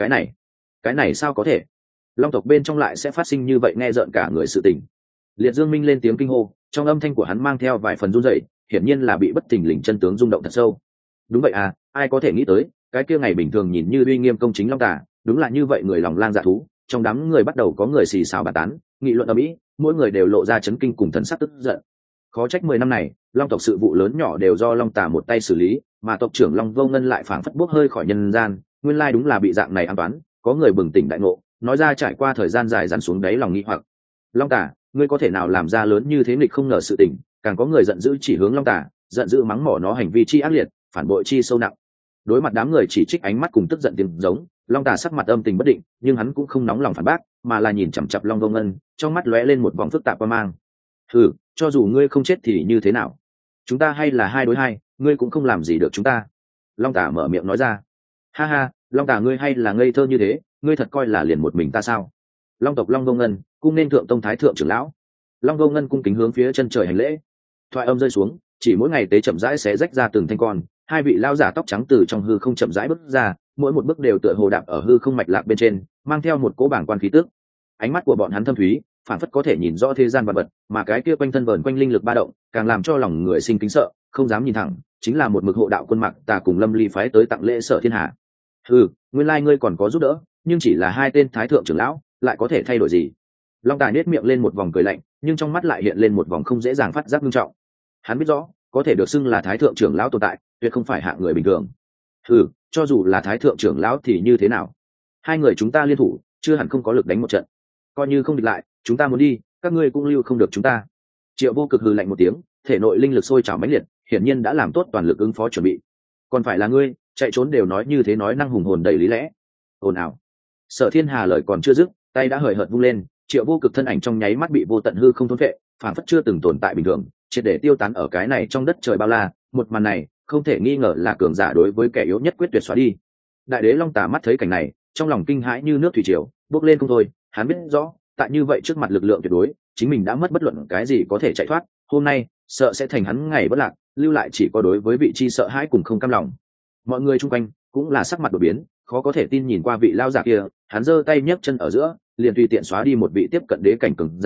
Cái này sao có thể? Long tộc bên trong lại sẽ phát sinh như vậy, nghe rợn cả người sự tình. Liệt Dương Minh lên tiếng kinh hô, trong âm thanh của hắn mang theo vài phần run rẩy, hiển nhiên là bị bất thình lình chân tướng rung động thật sâu. Đúng vậy à, ai có thể nghĩ tới, cái kia ngày bình thường nhìn như uy nghiêm công chính Long Tả, đúng là như vậy người lòng lang dạ thú. Trong đám người bắt đầu có người xì xào bàn tán, nghị luận ầm ĩ, mỗi người đều lộ ra chấn kinh cùng thần sắc tức giận. Khó trách 10 năm này, Long tộc sự vụ lớn nhỏ đều do Long Tả một tay xử lý, mà tộc trưởng Long Vô Ngân lại phảng phất bốc hơi khỏi nhân gian, nguyên lai đúng là bị dạng này an toán. Có người bừng tỉnh đại ngộ, nói ra trải qua thời gian dài dằn xuống đáy lòng nghi hoặc. Long Tả, ngươi có thể nào làm ra lớn như thế nghịch không ngờ sự tình? Càng có người giận dữ chỉ hướng Long Tả, giận dữ mắng mỏ nó hành vi chi ác liệt, phản bội chi sâu nặng. Đối mặt đám người chỉ trích ánh mắt cùng tức giận tiếng giống, Long Tả sắc mặt âm tình bất định, nhưng hắn cũng không nóng lòng phản bác, mà là nhìn chằm chằm Long Vô Ngân, trong mắt lóe lên một vòng phức tạp qua mang. Cho dù ngươi không chết thì như thế nào? Chúng ta hay là 2 đối 2, ngươi cũng không làm gì được chúng ta. Long Tả mở miệng nói ra. Ha ha, Long Tả ngươi hay là ngây thơ như thế, ngươi thật coi là liền một mình ta sao? Long tộc Long Vô Ngân, cung nên thượng tông thái thượng trưởng lão. Long Vô Ngân cung kính hướng phía chân trời hành lễ. Thoại âm rơi xuống, chỉ mỗi ngày tế chậm rãi xé rách ra từng thanh con, hai vị lao giả tóc trắng từ trong hư không chậm rãi bước ra, mỗi một bước đều tựa hồ đạp ở hư không mạch lạc bên trên, mang theo một cỗ bảng quan khí tức. Ánh mắt của bọn hắn thâm thúy, phản phất có thể nhìn rõ thế gian vật vật, mà cái kia quanh thân vờn quanh linh lực ba động, càng làm cho lòng người sinh kính sợ, không dám nhìn thẳng, chính là một mực hộ đạo quân Mặc Tà cùng Lâm Ly phái tới tặng lễ Sở Thiên Hà. Nguyên lai ngươi còn có giúp đỡ, nhưng chỉ là 2 tên thái thượng trưởng lão, lại có thể thay đổi gì? Long Tài nét miệng lên một vòng cười lạnh, nhưng trong mắt lại hiện lên một vòng không dễ dàng phát giác nghiêm trọng. Hắn biết rõ, có thể được xưng là thái thượng trưởng lão tồn tại, tuyệt không phải hạng người bình thường. Cho dù là thái thượng trưởng lão thì như thế nào? 2 người chúng ta liên thủ, chưa hẳn không có lực đánh một trận. Coi như không địch lại, chúng ta muốn đi, các ngươi cũng lưu không được chúng ta. Triệu Vô Cực hừ lạnh một tiếng, thể nội linh lực sôi trào mãnh liệt, hiển nhiên đã làm tốt toàn lực ứng phó chuẩn bị. Còn phải là ngươi, chạy trốn đều nói như thế, nói năng hùng hồn đầy lý lẽ. Ồn ào. Sở Thiên Hà lời còn chưa dứt, tay đã hời hợt vung lên, Triệu Vô Cực thân ảnh trong nháy mắt bị vô tận hư không thôn phệ, phản phất chưa từng tồn tại bình thường, triệt để tiêu tán ở cái này trong đất trời bao la. Một màn này, không thể nghi ngờ là cường giả đối với kẻ yếu nhất quyết tuyệt xóa đi. Đại đế Long Tả mắt thấy cảnh này, trong lòng kinh hãi như nước thủy triều, bốc lên không thôi. Hắn biết rõ, tại như vậy trước mặt lực lượng tuyệt đối, chính mình đã mất bất luận cái gì có thể chạy thoát. Hôm nay, sợ sẽ thành hắn ngày bất lạc, lưu lại chỉ có đối với vị chi sợ hãi cùng không cam lòng. Mọi người chung quanh cũng là sắc mặt đột biến, khó có thể tin nhìn qua vị lao giả kia, hắn giơ tay nhấc chân ở giữa, liền tùy tiện xóa đi một vị tiếp cận đế cảnh cường giả,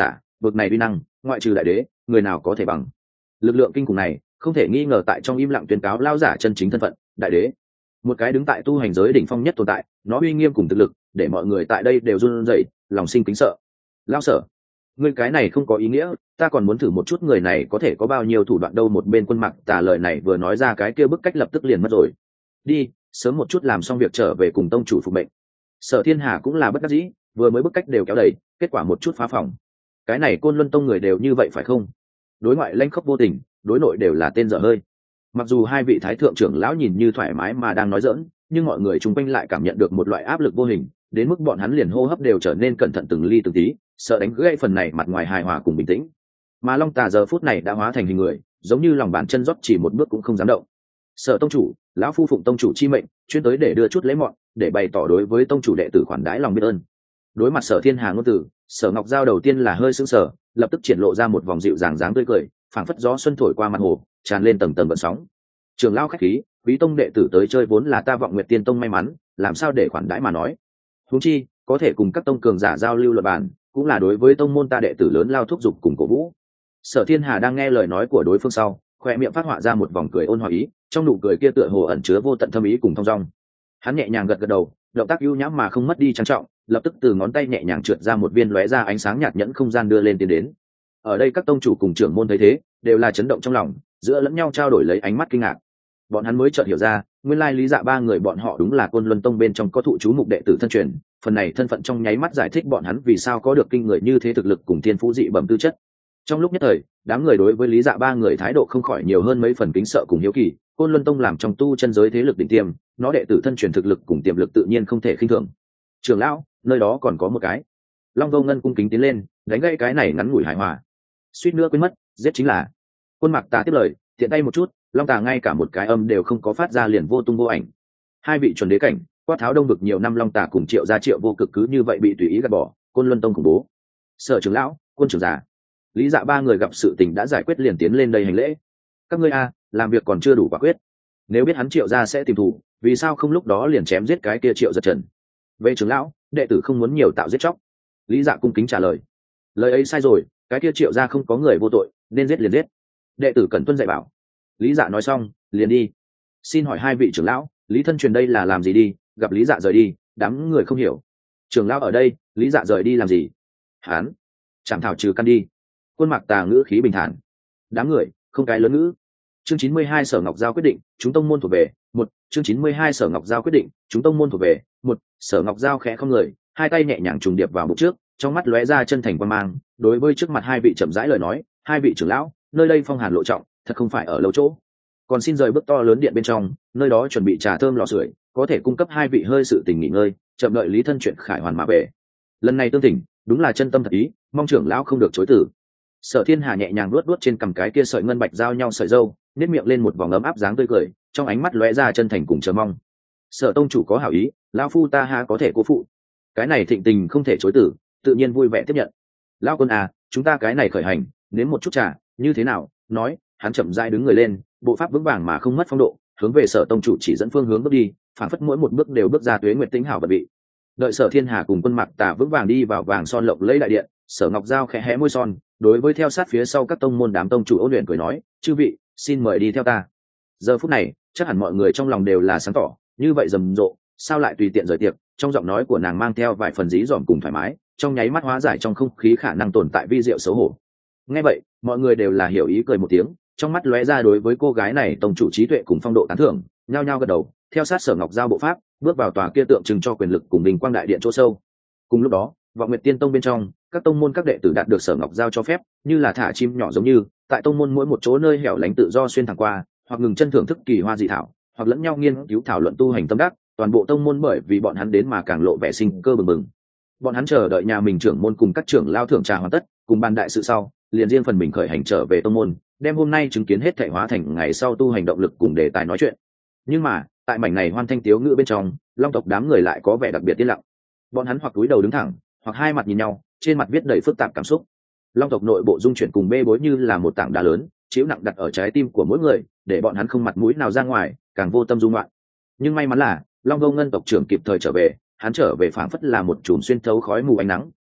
bực này uy năng ngoại trừ đại đế người nào có thể bằng. Lực lượng kinh khủng này không thể nghi ngờ tại trong im lặng tuyên cáo lao giả chân chính thân phận đại đế, một cái đứng tại tu hành giới đỉnh phong nhất tồn tại. Nó uy nghiêm cùng thực lực để mọi người tại đây đều run rẩy, lòng sinh kính sợ. Lao Sở, ngươi cái này không có ý nghĩa, ta còn muốn thử một chút người này có thể có bao nhiêu thủ đoạn đâu. Một bên Quân Mặc Tà lời này vừa nói ra, cái kia bức cách lập tức liền mất rồi. Đi, sớm một chút làm xong việc trở về cùng tông chủ phục mệnh. Sở Thiên Hà cũng là bất đắc dĩ, vừa mới bức cách đều kéo đầy, kết quả một chút phá phòng. Cái này Côn Luân tông người đều như vậy phải không? Đối ngoại lanh khốc vô tình, đối nội đều là tên dở hơi. Mặc dù hai vị thái thượng trưởng lão nhìn như thoải mái mà đang nói giỡn, nhưng mọi người chung quanh lại cảm nhận được một loại áp lực vô hình, đến mức bọn hắn liền hô hấp đều trở nên cẩn thận từng ly từng tí, sợ đánh gãy phần này mặt ngoài hài hòa cùng bình tĩnh. Mà Long Tà giờ phút này đã hóa thành hình người, giống như lòng bàn chân rót chỉ một bước cũng không dám động. Sở tông chủ, lão phu phụng tông chủ chi mệnh, chuyên tới để đưa chút lễ mọn, để bày tỏ đối với tông chủ đệ tử khoản đãi lòng biết ơn. Đối mặt Sở Thiên Hà ngôn từ, Sở Ngọc Giao đầu tiên là hơi sững sờ, lập tức triển lộ ra một vòng dịu dàng dáng tươi cười, phảng phất gió xuân thổi qua mặt hồ, tràn lên tầng tầng gợn sóng. Trường lão khách khí, quý tông đệ tử tới chơi vốn là ta Vọng Nguyệt Tiên tông may mắn, làm sao để khoản đãi mà nói. Huống chi, có thể cùng các tông cường giả giao lưu luận bàn, cũng là đối với tông môn ta đệ tử lớn lao thúc giục cùng cổ vũ. Sở Thiên Hà đang nghe lời nói của đối phương sau, khoe miệng phát họa ra một vòng cười ôn hòa ý, trong nụ cười kia tựa hồ ẩn chứa vô tận thâm ý cùng thong dong. Hắn nhẹ nhàng gật gật đầu, động tác ưu nhãm mà không mất đi trang trọng, lập tức từ ngón tay nhẹ nhàng trượt ra một viên lóe ra ánh sáng nhạt nhẫn không gian đưa lên tiến đến. Ở đây các tông chủ cùng trưởng môn thấy thế, đều là chấn động trong lòng, giữa lẫn nhau trao đổi lấy ánh mắt kinh ngạc. Bọn hắn mới chợt hiểu ra, nguyên lai Lý Dạ ba người bọn họ đúng là Côn Luân tông bên trong có thụ chú mục đệ tử thân truyền, phần này thân phận trong nháy mắt giải thích bọn hắn vì sao có được kinh người như thế thực lực cùng thiên phú dị bẩm tư chất. Trong lúc nhất thời, đám người đối với Lý Dạ ba người thái độ không khỏi nhiều hơn mấy phần kính sợ cùng hiếu kỳ. Côn Luân tông làm trong tu chân giới thế lực đỉnh tiêm, nó đệ tử thân truyền thực lực cùng tiềm lực tự nhiên không thể khinh thường. Trưởng lão, nơi đó còn có một cái. Long Vô Ngân cung kính tiến lên, đánh gãy cái này ngắn ngủi hài hòa. Suýt nữa quên mất, giết chính là. Quân Mặc Tà tiếp lời, tiện tay một chút, Long Tà ngay cả một cái âm đều không có phát ra liền vô tung vô ảnh. Hai vị chuẩn đế cảnh, quát tháo đông vực nhiều năm Long Tà cùng Triệu gia Triệu vô cực cứ như vậy bị tùy ý gạt bỏ. Côn Luân tông khủng bố. Sở trưởng lão, quân trưởng già, Lý Dạ ba người gặp sự tình đã giải quyết liền tiến lên đây hành lễ. Các ngươi a, làm việc còn chưa đủ quả quyết. Nếu biết hắn Triệu gia sẽ tìm thủ, vì sao không lúc đó liền chém giết cái kia Triệu Giật Trần? Về trưởng lão, đệ tử không muốn nhiều tạo giết chóc. Lý Dạ cung kính trả lời. Lời ấy sai rồi, cái kia Triệu gia không có người vô tội, nên giết liền giết. Đệ tử cần tuân dạy bảo. Lý Dạ nói xong, liền đi. Xin hỏi hai vị trưởng lão, Lý thân truyền đây là làm gì đi? Gặp Lý Dạ rời đi, đám người không hiểu. Trưởng lão ở đây, Lý Dạ rời đi làm gì? Hán, chẳng thảo trừ căn đi. Quân Mặc Tà ngữ khí bình thản. Đám người không cái lớn ngữ. Chương 92 Sở Ngọc Giao quyết định, chúng tông môn thuộc về. Một, chương 92 Sở Ngọc Giao quyết định, chúng tông môn thuộc về. Một, Sở Ngọc Giao khẽ không người, hai tay nhẹ nhàng trùng điệp vào bụng trước, trong mắt lóe ra chân thành quan mang, đối với trước mặt hai vị chậm rãi lời nói, hai vị trưởng lão, nơi đây phong hàn lộ trọng, thật không phải ở lâu chỗ. Còn xin rời bước to lớn điện bên trong, nơi đó chuẩn bị trà thơm lò sưởi, có thể cung cấp hai vị hơi sự tình nghỉ ngơi, chậm đợi Lý thân chuyện khải hoàn mà về. Lần này tương tình, đúng là chân tâm thật ý, mong trưởng lão không được chối từ. Sở Thiên Hà nhẹ nhàng luốt luốt trên cằm cái kia sợi ngân bạch giao nhau sợi râu, nét miệng lên một vòng ấm áp dáng tươi cười, trong ánh mắt lóe ra chân thành cùng chờ mong. Sở tông chủ có hảo ý, lão phu ta ha có thể cố phụ. Cái này thịnh tình không thể chối từ, tự nhiên vui vẻ tiếp nhận. Lão quân à, chúng ta cái này khởi hành, nếm một chút trà, như thế nào? Nói, hắn chậm rãi đứng người lên, bộ pháp vững vàng mà không mất phong độ, hướng về Sở tông chủ chỉ dẫn phương hướng bước đi, phản phất mỗi một bước đều bước ra tuế nguyệt tĩnh hảo vật vị. Đợi Sở Thiên Hà cùng Quân Mặc Tà vững vàng đi vào vàng son lộng lẫy đại điện, Sở Ngọc Giao khẽ hé môi son, đối với theo sát phía sau các tông môn đám tông chủ ôn luyện cười nói, chư vị, xin mời đi theo ta. Giờ phút này, chắc hẳn mọi người trong lòng đều là sáng tỏ, như vậy rầm rộ, sao lại tùy tiện rời tiệc? Trong giọng nói của nàng mang theo vài phần dí dỏm cùng thoải mái, trong nháy mắt hóa giải trong không khí khả năng tồn tại vi diệu xấu hổ. Nghe vậy, mọi người đều là hiểu ý cười một tiếng, trong mắt lóe ra đối với cô gái này tông chủ trí tuệ cùng phong độ tán thưởng, nhao nhao gật đầu, theo sát Sở Ngọc Giao bộ pháp, bước vào tòa kia tượng trưng cho quyền lực cùng bình quang đại điện chỗ sâu. Cùng lúc đó, Vọng Nguyệt Tiên tông bên trong, các tông môn các đệ tử đạt được Sở Ngọc Giao cho phép, như là thả chim nhỏ giống như, tại tông môn mỗi một chỗ nơi hẻo lánh tự do xuyên thẳng qua, hoặc ngừng chân thưởng thức kỳ hoa dị thảo, hoặc lẫn nhau nghiên cứu thảo luận tu hành tâm đắc, toàn bộ tông môn bởi vì bọn hắn đến mà càng lộ vẻ sinh cơ bừng bừng. Bọn hắn chờ đợi nhà mình trưởng môn cùng các trưởng lao thưởng trà hoàn tất, cùng bàn đại sự sau, liền riêng phần mình khởi hành trở về tông môn, đem hôm nay chứng kiến hết thảy hóa thành ngày sau tu hành động lực cùng đề tài nói chuyện. Nhưng mà, tại mảnh này hoan thanh tiếu ngữ bên trong, Long tộc đám người lại có vẻ đặc biệt yên lặng. Bọn hắn hoặc cúi đầu đứng thẳng, hoặc hai mặt nhìn nhau, trên mặt viết đầy phức tạp cảm xúc. Long tộc nội bộ dung chuyển cùng bê bối như là một tảng đá lớn, chịu nặng đặt ở trái tim của mỗi người, để bọn hắn không mặt mũi nào ra ngoài, càng vô tâm dung loạn. Nhưng may mắn là Long Vô Ngân tộc trưởng kịp thời trở về, hắn trở về phảng phất là một chùm xuyên thấu khói mù ánh nắng,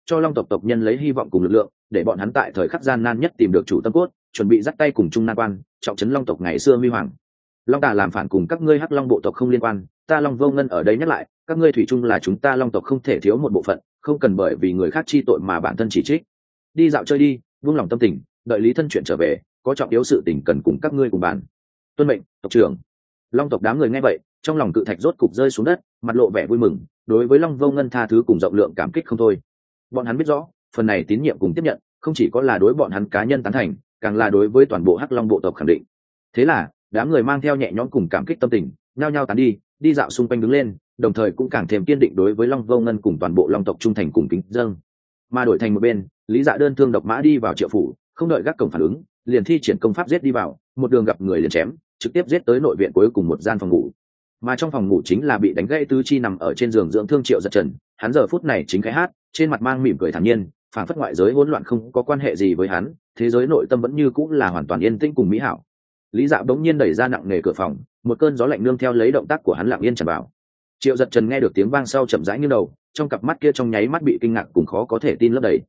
cho long tộc tộc nhân lấy hy vọng cùng lực lượng, để bọn hắn tại thời khắc gian nan nhất tìm được chủ tâm cốt, chuẩn bị dắt tay cùng chung nan quan, trọng trấn long tộc ngày xưa huy hoàng. Long Tà làm phản cùng các ngươi hắc long bộ tộc không liên quan, ta Long Vô Ngân ở đây nhắc lại, các ngươi thủy chung là chúng ta long tộc không thể thiếu một bộ phận, không cần bởi vì người khác chi tội mà bản thân chỉ trích. Đi dạo chơi đi, buông lòng tâm tình, đợi lý thân chuyện trở về, có trọng yếu sự tình cần cùng các ngươi cùng bàn. Tuân mệnh, tộc trưởng. Long tộc đám người nghe vậy, trong lòng cự thạch rốt cục rơi xuống đất, mặt lộ vẻ vui mừng, đối với Long Vô Ngân tha thứ cùng rộng lượng cảm kích không thôi. Bọn hắn biết rõ, phần này tín nhiệm cùng tiếp nhận, không chỉ có là đối bọn hắn cá nhân tán thành, càng là đối với toàn bộ hắc long bộ tộc khẳng định. Thế là, đám người mang theo nhẹ nhõm cùng cảm kích tâm tình, nhao nhao tán đi, đi dạo xung quanh đứng lên, đồng thời cũng càng thêm kiên định đối với Long Vô Ngân cùng toàn bộ long tộc trung thành cùng kính dâng. Mà đổi thành một bên, Lý Dạ đơn thương độc mã đi vào Triệu phủ, không đợi gác cổng phản ứng, liền thi triển công pháp giết đi vào, một đường gặp người liền chém, trực tiếp giết tới nội viện cuối cùng một gian phòng ngủ. Mà trong phòng ngủ chính là bị đánh gãy tứ chi nằm ở trên giường dưỡng thương Triệu Giật Trần, hắn giờ phút này chính khẽ hát, trên mặt mang mỉm cười thản nhiên, phảng phất ngoại giới hỗn loạn không có quan hệ gì với hắn, thế giới nội tâm vẫn như cũng là hoàn toàn yên tĩnh cùng mỹ hảo. Lý Dạ bỗng nhiên đẩy ra nặng nề cửa phòng, một cơn gió lạnh nương theo lấy động tác của hắn lặng yên tràn vào. Triệu Giật Trần nghe được tiếng vang sau chậm rãi nghiêng đầu, trong cặp mắt kia trong nháy mắt bị kinh ngạc cùng khó có thể tin lấp đầy.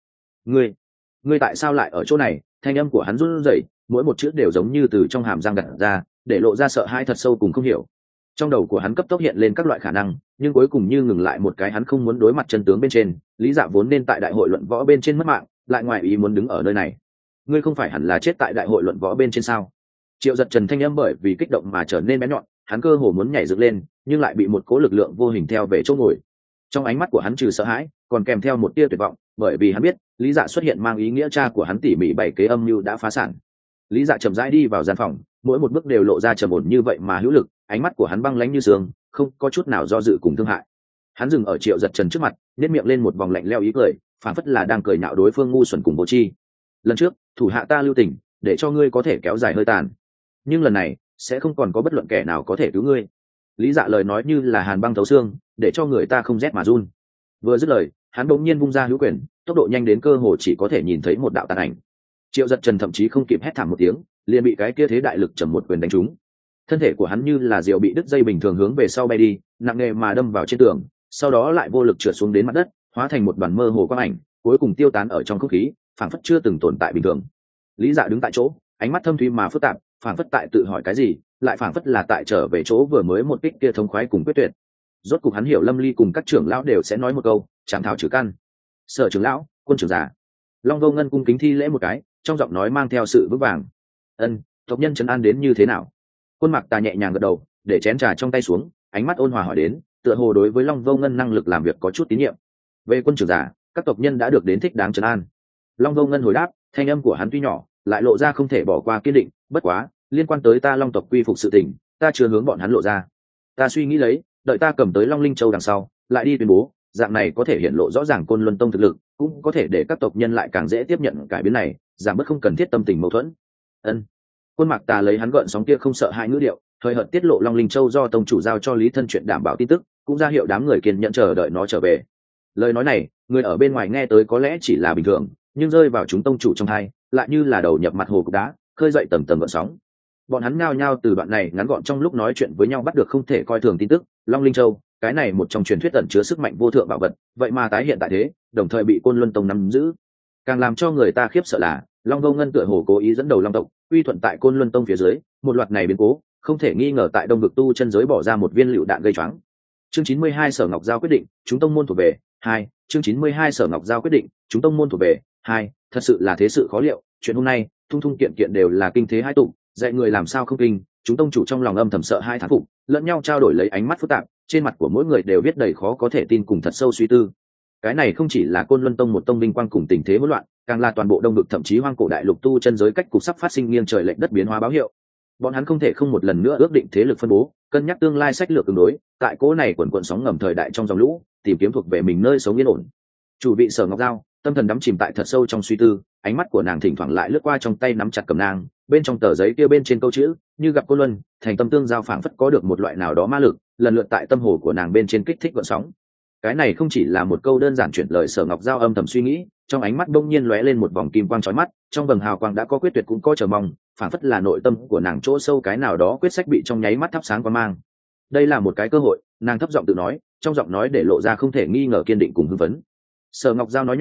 Ngươi tại sao lại ở chỗ này? Thanh âm của hắn run rẩy, mỗi một chữ đều giống như từ trong hàm răng gạt ra, để lộ ra sợ hãi thật sâu cùng không hiểu. Trong đầu của hắn cấp tốc hiện lên các loại khả năng, nhưng cuối cùng như ngừng lại một cái hắn không muốn đối mặt chân tướng bên trên. Lý Dạ vốn nên tại đại hội luận võ bên trên mất mạng, lại ngoài ý muốn đứng ở nơi này. Ngươi không phải hẳn là chết tại đại hội luận võ bên trên sao? Triệu Giật Trần thanh âm bởi vì kích động mà trở nên bén nhọn, hắn cơ hồ muốn nhảy dựng lên, nhưng lại bị một cỗ lực lượng vô hình theo về chỗ ngồi. Trong ánh mắt của hắn trừ sợ hãi, còn kèm theo một tia tuyệt vọng, bởi vì hắn biết, Lý Dạ xuất hiện mang ý nghĩa cha của hắn tỉ mỉ bày kế âm mưu đã phá sản. Lý Dạ chậm rãi đi vào gian phòng, mỗi một bước đều lộ ra trầm ổn như vậy mà hữu lực, ánh mắt của hắn băng lãnh như sương, không có chút nào do dự cùng thương hại. Hắn dừng ở Triệu Giật Trần trước mặt, nhếch miệng lên một vòng lạnh lẽo ý cười, phảng phất là đang cười nhạo đối phương ngu xuẩn cùng vô tri. Lần trước, thủ hạ ta lưu tình, để cho ngươi có thể kéo dài hơi tàn, nhưng lần này sẽ không còn có bất luận kẻ nào có thể cứu ngươi. Lý Dạ lời nói như là hàn băng thấu xương, để cho người ta không rét mà run. Vừa dứt lời, hắn bỗng nhiên vung ra hữu quyền, tốc độ nhanh đến cơ hồ chỉ có thể nhìn thấy một đạo tàn ảnh. Triệu Giật Trần thậm chí không kịp hét thảm một tiếng, liền bị cái kia thế đại lực trầm một quyền đánh trúng. Thân thể của hắn như là diều bị đứt dây bình thường hướng về sau bay đi, nặng nề mà đâm vào trên tường, sau đó lại vô lực trượt xuống đến mặt đất, hóa thành một đoàn mơ hồ quang ảnh, cuối cùng tiêu tán ở trong không khí, phảng phất chưa từng tồn tại bình thường. Lý Dạ đứng tại chỗ, ánh mắt thâm thúy mà phức tạp, phảng phất tại tự hỏi cái gì, lại phảng phất là tại trở về chỗ vừa mới một kích kia thống khoái cùng quyết tuyệt. Rốt cục hắn hiểu Lâm Ly cùng các trưởng lão đều sẽ nói một câu, chạm thảo trừ căn. Sở trưởng lão, quân trưởng già. Long Vô Ngân cung kính thi lễ một cái, trong giọng nói mang theo sự vững vàng. Ân, tộc nhân trấn an đến như thế nào? Quân Mặc Tà nhẹ nhàng gật đầu, để chén trà trong tay xuống, ánh mắt ôn hòa hỏi đến, tựa hồ đối với Long Vô Ngân năng lực làm việc có chút tín nhiệm. Về quân trưởng già, các tộc nhân đã được đến thích đáng trấn an. Long Vô Ngân hồi đáp, thanh âm của hắn tuy nhỏ, lại lộ ra không thể bỏ qua kiên định. Bất quá, liên quan tới ta Long tộc quy phục sự tình, ta chưa hướng bọn hắn lộ ra. Ta suy nghĩ lấy, đợi ta cầm tới Long Linh Châu đằng sau, lại đi tuyên bố, dạng này có thể hiện lộ rõ ràng Côn Luân Tông thực lực, cũng có thể để các tộc nhân lại càng dễ tiếp nhận cải biến này, giảm bớt không cần thiết tâm tình mâu thuẫn. Ân. Quân Mặc Tà lấy hắn gợn sóng kia không sợ hai ngữ điệu, thời hợt tiết lộ Long Linh Châu do tông chủ giao cho Lý Thân chuyện đảm bảo tin tức, cũng ra hiệu đám người kiên nhẫn chờ đợi nó trở về. Lời nói này, người ở bên ngoài nghe tới có lẽ chỉ là bình thường, nhưng rơi vào chúng tông chủ trong hai, lại như là đầu nhập mặt hồ cục đá, khơi dậy tầng tầng gợn sóng. Bọn hắn nhao nhao từ đoạn này ngắn gọn trong lúc nói chuyện với nhau bắt được không thể coi thường tin tức, Long Linh Châu, cái này một trong truyền thuyết ẩn chứa sức mạnh vô thượng bảo vật, vậy mà tái hiện tại thế, đồng thời bị Côn Luân Tông nắm giữ. Càng làm cho người ta khiếp sợ là, Long Vô Ngân tựa hồ cố ý dẫn đầu Long tộc, uy thuận tại Côn Luân Tông phía dưới, một loạt này biến cố, không thể nghi ngờ tại Đông vực tu chân giới bỏ ra một viên lựu đạn gây choáng. Chương 92 Sở Ngọc Giao quyết định, chúng tông môn thuộc về 2, chương 92 Sở Ngọc Giao quyết định, chúng tông môn thuộc về 2, thật sự là thế sự khó liệu, chuyện hôm nay, thung thung kiện kiện đều là kinh thế hai tụng, dạy người làm sao không kinh, chúng tông chủ trong lòng âm thầm sợ hai thán phục, lẫn nhau trao đổi lấy ánh mắt phức tạp, trên mặt của mỗi người đều viết đầy khó có thể tin cùng thật sâu suy tư. Cái này không chỉ là Côn Luân Tông một tông binh quang cùng tình thế hỗn loạn, càng là toàn bộ Đông vực thậm chí hoang cổ đại lục tu chân giới cách cục sắp phát sinh nghiêng trời lệch đất biến hóa báo hiệu. Bọn hắn không thể không một lần nữa ước định thế lực phân bố, cân nhắc tương lai sách lược ứng đối, tại cố này quần quần sóng ngầm thời đại trong dòng lũ, tìm kiếm thuộc về mình nơi sống yên ổn. Chủ vị Sở Ngọc Giao, tâm thần đắm chìm tại thật sâu trong suy tư, ánh mắt của nàng thỉnh thoảng lại lướt qua trong tay nắm chặt cầm nang, bên trong tờ giấy kia bên trên câu chữ, như gặp Côn Luân, thành tâm tương giao phảng phất có được một loại nào đó ma lực, lần lượt tại tâm hồ của nàng bên trên kích thích gợn sóng. Cái này không chỉ là một câu đơn giản chuyển lời Sở Ngọc Giao âm thầm suy nghĩ, trong ánh mắt bỗng nhiên lóe lên một vòng kim quang chói mắt, trong vầng hào quang đã có quyết tuyệt cũng có chờ mong, phảng phất là nội tâm của nàng chỗ sâu cái nào đó quyết sách bị trong nháy mắt thắp sáng qua mang. Đây là một cái cơ hội, nàng thấp giọng tự nói, trong giọng nói để lộ ra không thể nghi ngờ kiên định cùng hưng phấn. Sở Ngọc Giao nói nhỏ,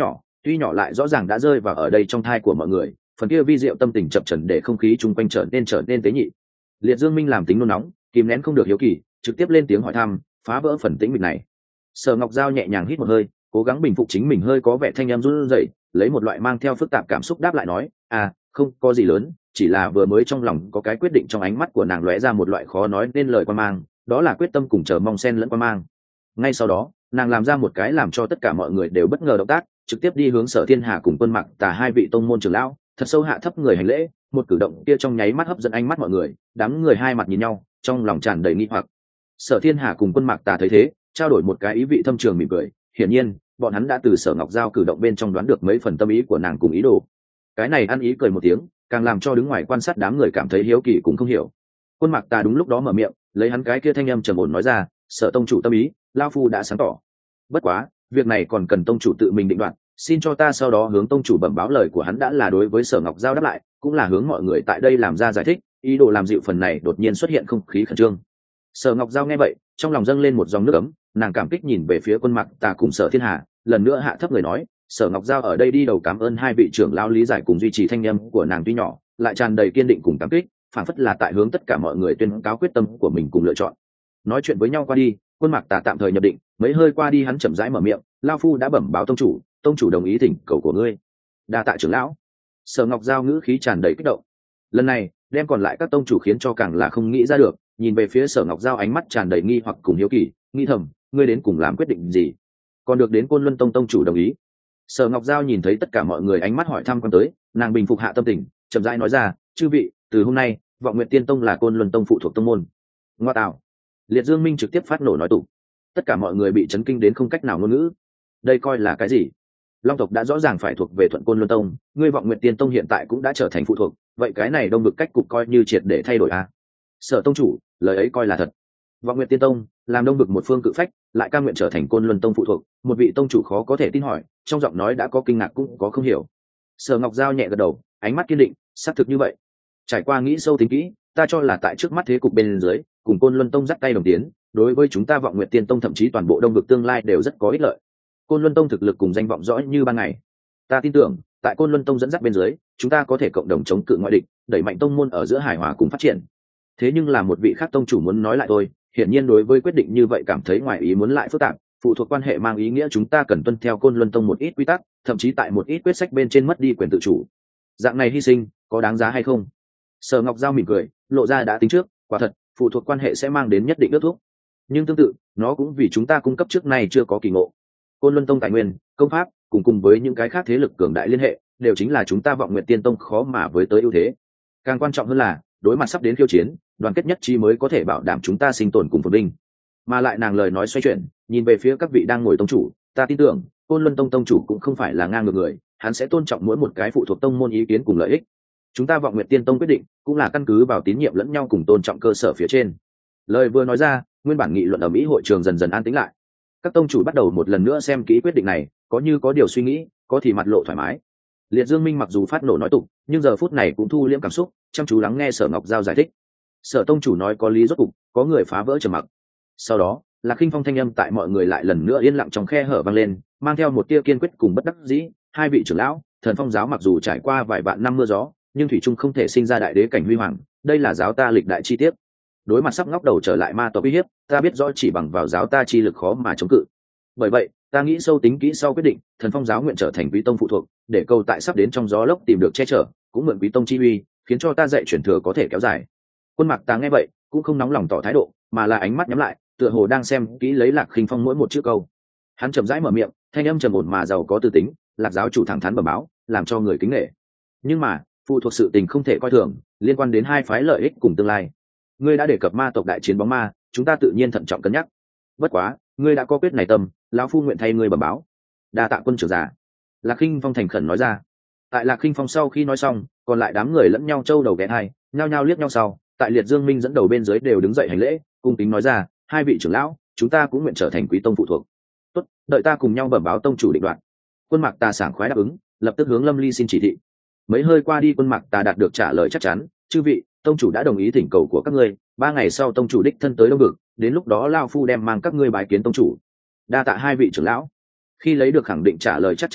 tuy nhỏ lại rõ ràng đã rơi vào ở đây trong thai của mọi người, phần kia vi diệu tâm tình chập trần để không khí chung quanh trở nên tế nhị. Liệt Dương Minh làm tính nôn nóng, kìm nén không được hiếu kỳ, trực tiếp lên tiếng hỏi thăm, phá vỡ phần tĩnh mịch này. Sở Ngọc Giao nhẹ nhàng hít một hơi, cố gắng bình phục chính mình hơi có vẻ thanh em run rẩy, lấy một loại mang theo phức tạp cảm xúc đáp lại nói, không có gì lớn, chỉ là vừa mới trong lòng có cái quyết định. Trong ánh mắt của nàng lóe ra một loại khó nói nên lời quan mang, đó là quyết tâm cùng chờ mong xen lẫn quan mang. Ngay sau đó, nàng làm ra một cái làm cho tất cả mọi người đều bất ngờ động tác, trực tiếp đi hướng Sở Thiên Hà cùng Quân Mặc Tà hai vị tông môn trưởng lão, thật sâu hạ thấp người hành lễ. Một cử động kia trong nháy mắt hấp dẫn ánh mắt mọi người, đám người hai mặt nhìn nhau, trong lòng tràn đầy nghi hoặc. Sở Thiên Hà cùng Quân Mặc Tà thấy thế, trao đổi một cái ý vị thâm trường mỉm cười, hiển nhiên bọn hắn đã từ Sở Ngọc Giao cử động bên trong đoán được mấy phần tâm ý của nàng cùng ý đồ. Cái này ăn ý cười một tiếng, càng làm cho đứng ngoài quan sát đám người cảm thấy hiếu kỳ cũng không hiểu. Quân Mặc Tà đúng lúc đó mở miệng, lấy hắn cái kia thanh âm trầm ổn nói ra, Sở tông chủ tâm ý, lão phu đã sáng tỏ. Bất quá, việc này còn cần tông chủ tự mình định đoạt, xin cho ta sau đó hướng tông chủ bẩm báo. Lời của hắn đã là đối với Sở Ngọc Giao đáp lại, cũng là hướng mọi người tại đây làm ra giải thích, ý đồ làm dịu phần này đột nhiên xuất hiện không khí khẩn trương. Sở Ngọc Giao nghe vậy, trong lòng dâng lên một dòng nước ấm, nàng cảm kích nhìn về phía Quân Mặc Tà cùng Sở Thiên Hà, lần nữa hạ thấp người nói, Sở Ngọc Giao ở đây đi đầu cảm ơn hai vị trưởng lão lý giải cùng duy trì thanh âm của nàng tuy nhỏ, lại tràn đầy kiên định cùng cảm kích, phảng phất là tại hướng tất cả mọi người tuyên cáo quyết tâm của mình cùng lựa chọn. Nói chuyện với nhau qua đi, Quân Mặc Tà tạm thời nhập định, mấy hơi qua đi hắn chậm rãi mở miệng, lão phu đã bẩm báo tông chủ đồng ý thỉnh cầu của ngươi. Đa tạ trưởng lão. Sở Ngọc Giao ngữ khí tràn đầy kích động. Lần này, đem còn lại các tông chủ khiến cho càng là không nghĩ ra được, nhìn về phía Sở Ngọc Giao ánh mắt tràn đầy nghi hoặc cùng hiếu kỳ, nghi thầm, ngươi đến cùng làm quyết định gì? Còn được đến Côn Luân Tông tông chủ đồng ý. Sở Ngọc Giao nhìn thấy tất cả mọi người ánh mắt hỏi thăm quan tới, nàng bình phục hạ tâm tình, chậm rãi nói ra, chư vị, từ hôm nay, Vọng Nguyệt Tiên Tông là Côn Luân Tông phụ thuộc tông môn. Ngoa tạo. Liệt Dương Minh trực tiếp phát nổ nói tụ. Tất cả mọi người bị chấn kinh đến không cách nào ngôn ngữ. Đây coi là cái gì? Long tộc đã rõ ràng phải thuộc về Thuận Côn Luân Tông, ngươi Vọng Nguyệt Tiên Tông hiện tại cũng đã trở thành phụ thuộc, vậy cái này đông vực cách cục coi như triệt để thay đổi a. Sở tông chủ, lời ấy coi là thật. Vọng Nguyệt Tiên Tông làm đông vực một phương cự phách, lại cam nguyện trở thành Côn Luân Tông phụ thuộc, một vị tông chủ khó có thể tin hỏi, trong giọng nói đã có kinh ngạc cũng có không hiểu. Sở Ngọc Giao nhẹ gật đầu, ánh mắt kiên định, xác thực như vậy. Trải qua nghĩ sâu tính kỹ, ta cho là tại trước mắt thế cục bên dưới, cùng Côn Luân Tông dắt tay đồng tiến, đối với chúng ta Vọng Nguyệt Tiên Tông thậm chí toàn bộ đông vực tương lai đều rất có ích lợi. Côn Luân Tông thực lực cùng danh vọng rõ như ban ngày, ta tin tưởng tại Côn Luân Tông dẫn dắt bên dưới, chúng ta có thể cộng đồng chống cự ngoại địch, đẩy mạnh tông môn ở giữa hài hòa cùng phát triển. Thế nhưng là một vị khác tông chủ muốn nói lại tôi, hiển nhiên đối với quyết định như vậy cảm thấy ngoài ý muốn lại phức tạp, phụ thuộc quan hệ mang ý nghĩa chúng ta cần tuân theo Côn Luân Tông một ít quy tắc, thậm chí tại một ít quyết sách bên trên mất đi quyền tự chủ. Dạng này hy sinh có đáng giá hay không? Sở Ngọc Giao mỉm cười, lộ ra đã tính trước, quả thật, phụ thuộc quan hệ sẽ mang đến nhất định ước thúc. Nhưng tương tự, nó cũng vì chúng ta cung cấp trước nay chưa có kỳ ngộ. Côn Luân Tông tài nguyên, công pháp, cùng với những cái khác thế lực cường đại liên hệ, đều chính là chúng ta Vọng Nguyệt Tiên Tông khó mà với tới ưu thế. Càng quan trọng hơn là, đối mặt sắp đến khiêu chiến, đoàn kết nhất trí mới có thể bảo đảm chúng ta sinh tồn cùng phồn vinh. Mà lại nàng lời nói xoay chuyển, nhìn về phía các vị đang ngồi tông chủ, ta tin tưởng, Côn Luân Tông tông chủ cũng không phải là ngang ngược người, hắn sẽ tôn trọng mỗi một cái phụ thuộc tông môn ý kiến cùng lợi ích. Chúng ta Vọng Nguyệt Tiên Tông quyết định, cũng là căn cứ vào tín nhiệm lẫn nhau cùng tôn trọng cơ sở phía trên. Lời vừa nói ra, nguyên bản nghị luận ở Mỹ hội trường dần dần an tĩnh lại. Các tông chủ bắt đầu một lần nữa xem kỹ quyết định này, có như có điều suy nghĩ, có thì mặt lộ thoải mái. Liệt Dương Minh mặc dù phát nổ nói tục, nhưng giờ phút này cũng thu liễm cảm xúc, chăm chú lắng nghe Sở Ngọc Giao giải thích. Sở tông chủ nói có lý rốt cục, có người phá vỡ trầm mặc. Sau đó, Lạc Khinh Phong thanh âm tại mọi người lại lần nữa yên lặng trong khe hở vang lên, mang theo một tia kiên quyết cùng bất đắc dĩ. Hai vị trưởng lão, Thần Phong giáo mặc dù trải qua vài vạn năm mưa gió, nhưng thủy chung không thể sinh ra đại đế cảnh huy hoàng, đây là giáo ta lịch đại chi tiết. Đối mặt sắp ngóc đầu trở lại ma tộc uy hiếp, ta biết rõ chỉ bằng vào giáo ta chi lực khó mà chống cự. Bởi vậy, ta nghĩ sâu tính kỹ sau quyết định, Thần Phong giáo nguyện trở thành Quý tông phụ thuộc, để câu tại sắp đến trong gió lốc tìm được che chở, cũng mượn Quý tông chi uy, khiến cho ta dạy truyền thừa có thể kéo dài. Quân Mặc Tà nghe vậy, cũng không nóng lòng tỏ thái độ, mà là ánh mắt nhắm lại, tựa hồ đang xem kỹ lấy Lạc Khinh Phong mỗi một chữ câu. Hắn chậm rãi mở miệng, thanh âm trầm ổn mà giàu có tư tính, Lạc giáo chủ thẳng thắn bẩm báo, làm cho người kính nể. Nhưng mà, phụ thuộc sự tình không thể coi thường, liên quan đến hai phái lợi ích cùng tương lai. Ngươi đã đề cập ma tộc đại chiến bóng ma, chúng ta tự nhiên thận trọng cân nhắc. Bất quá, ngươi đã có quyết này tâm, lão phu nguyện thay ngươi bẩm báo. Đa tạ quân trưởng già. Lạc Khinh Phong thành khẩn nói ra. Tại Lạc Khinh Phong sau khi nói xong, còn lại đám người lẫn nhau trâu đầu ghé hai, nhao nhao liếc nhau sau. Tại Liệt Dương Minh dẫn đầu bên dưới đều đứng dậy hành lễ, cung kính nói ra, hai vị trưởng lão, chúng ta cũng nguyện trở thành Quý tông phụ thuộc. Tốt, đợi ta cùng nhau bẩm báo tông chủ định đoạt. Quân Mặc Tà sảng khoái đáp ứng, lập tức hướng Lâm Ly xin chỉ thị. Mấy hơi qua đi, Quân Mặc Tà đạt được trả lời chắc chắn, chư vị, tông chủ đã đồng ý thỉnh cầu của các ngươi, 3 ngày sau tông chủ đích thân tới đông vực, đến lúc đó lao phu đem mang các ngươi bái kiến tông chủ. Đa tạ hai vị trưởng lão. Khi lấy được khẳng định trả lời chắc chắn sau,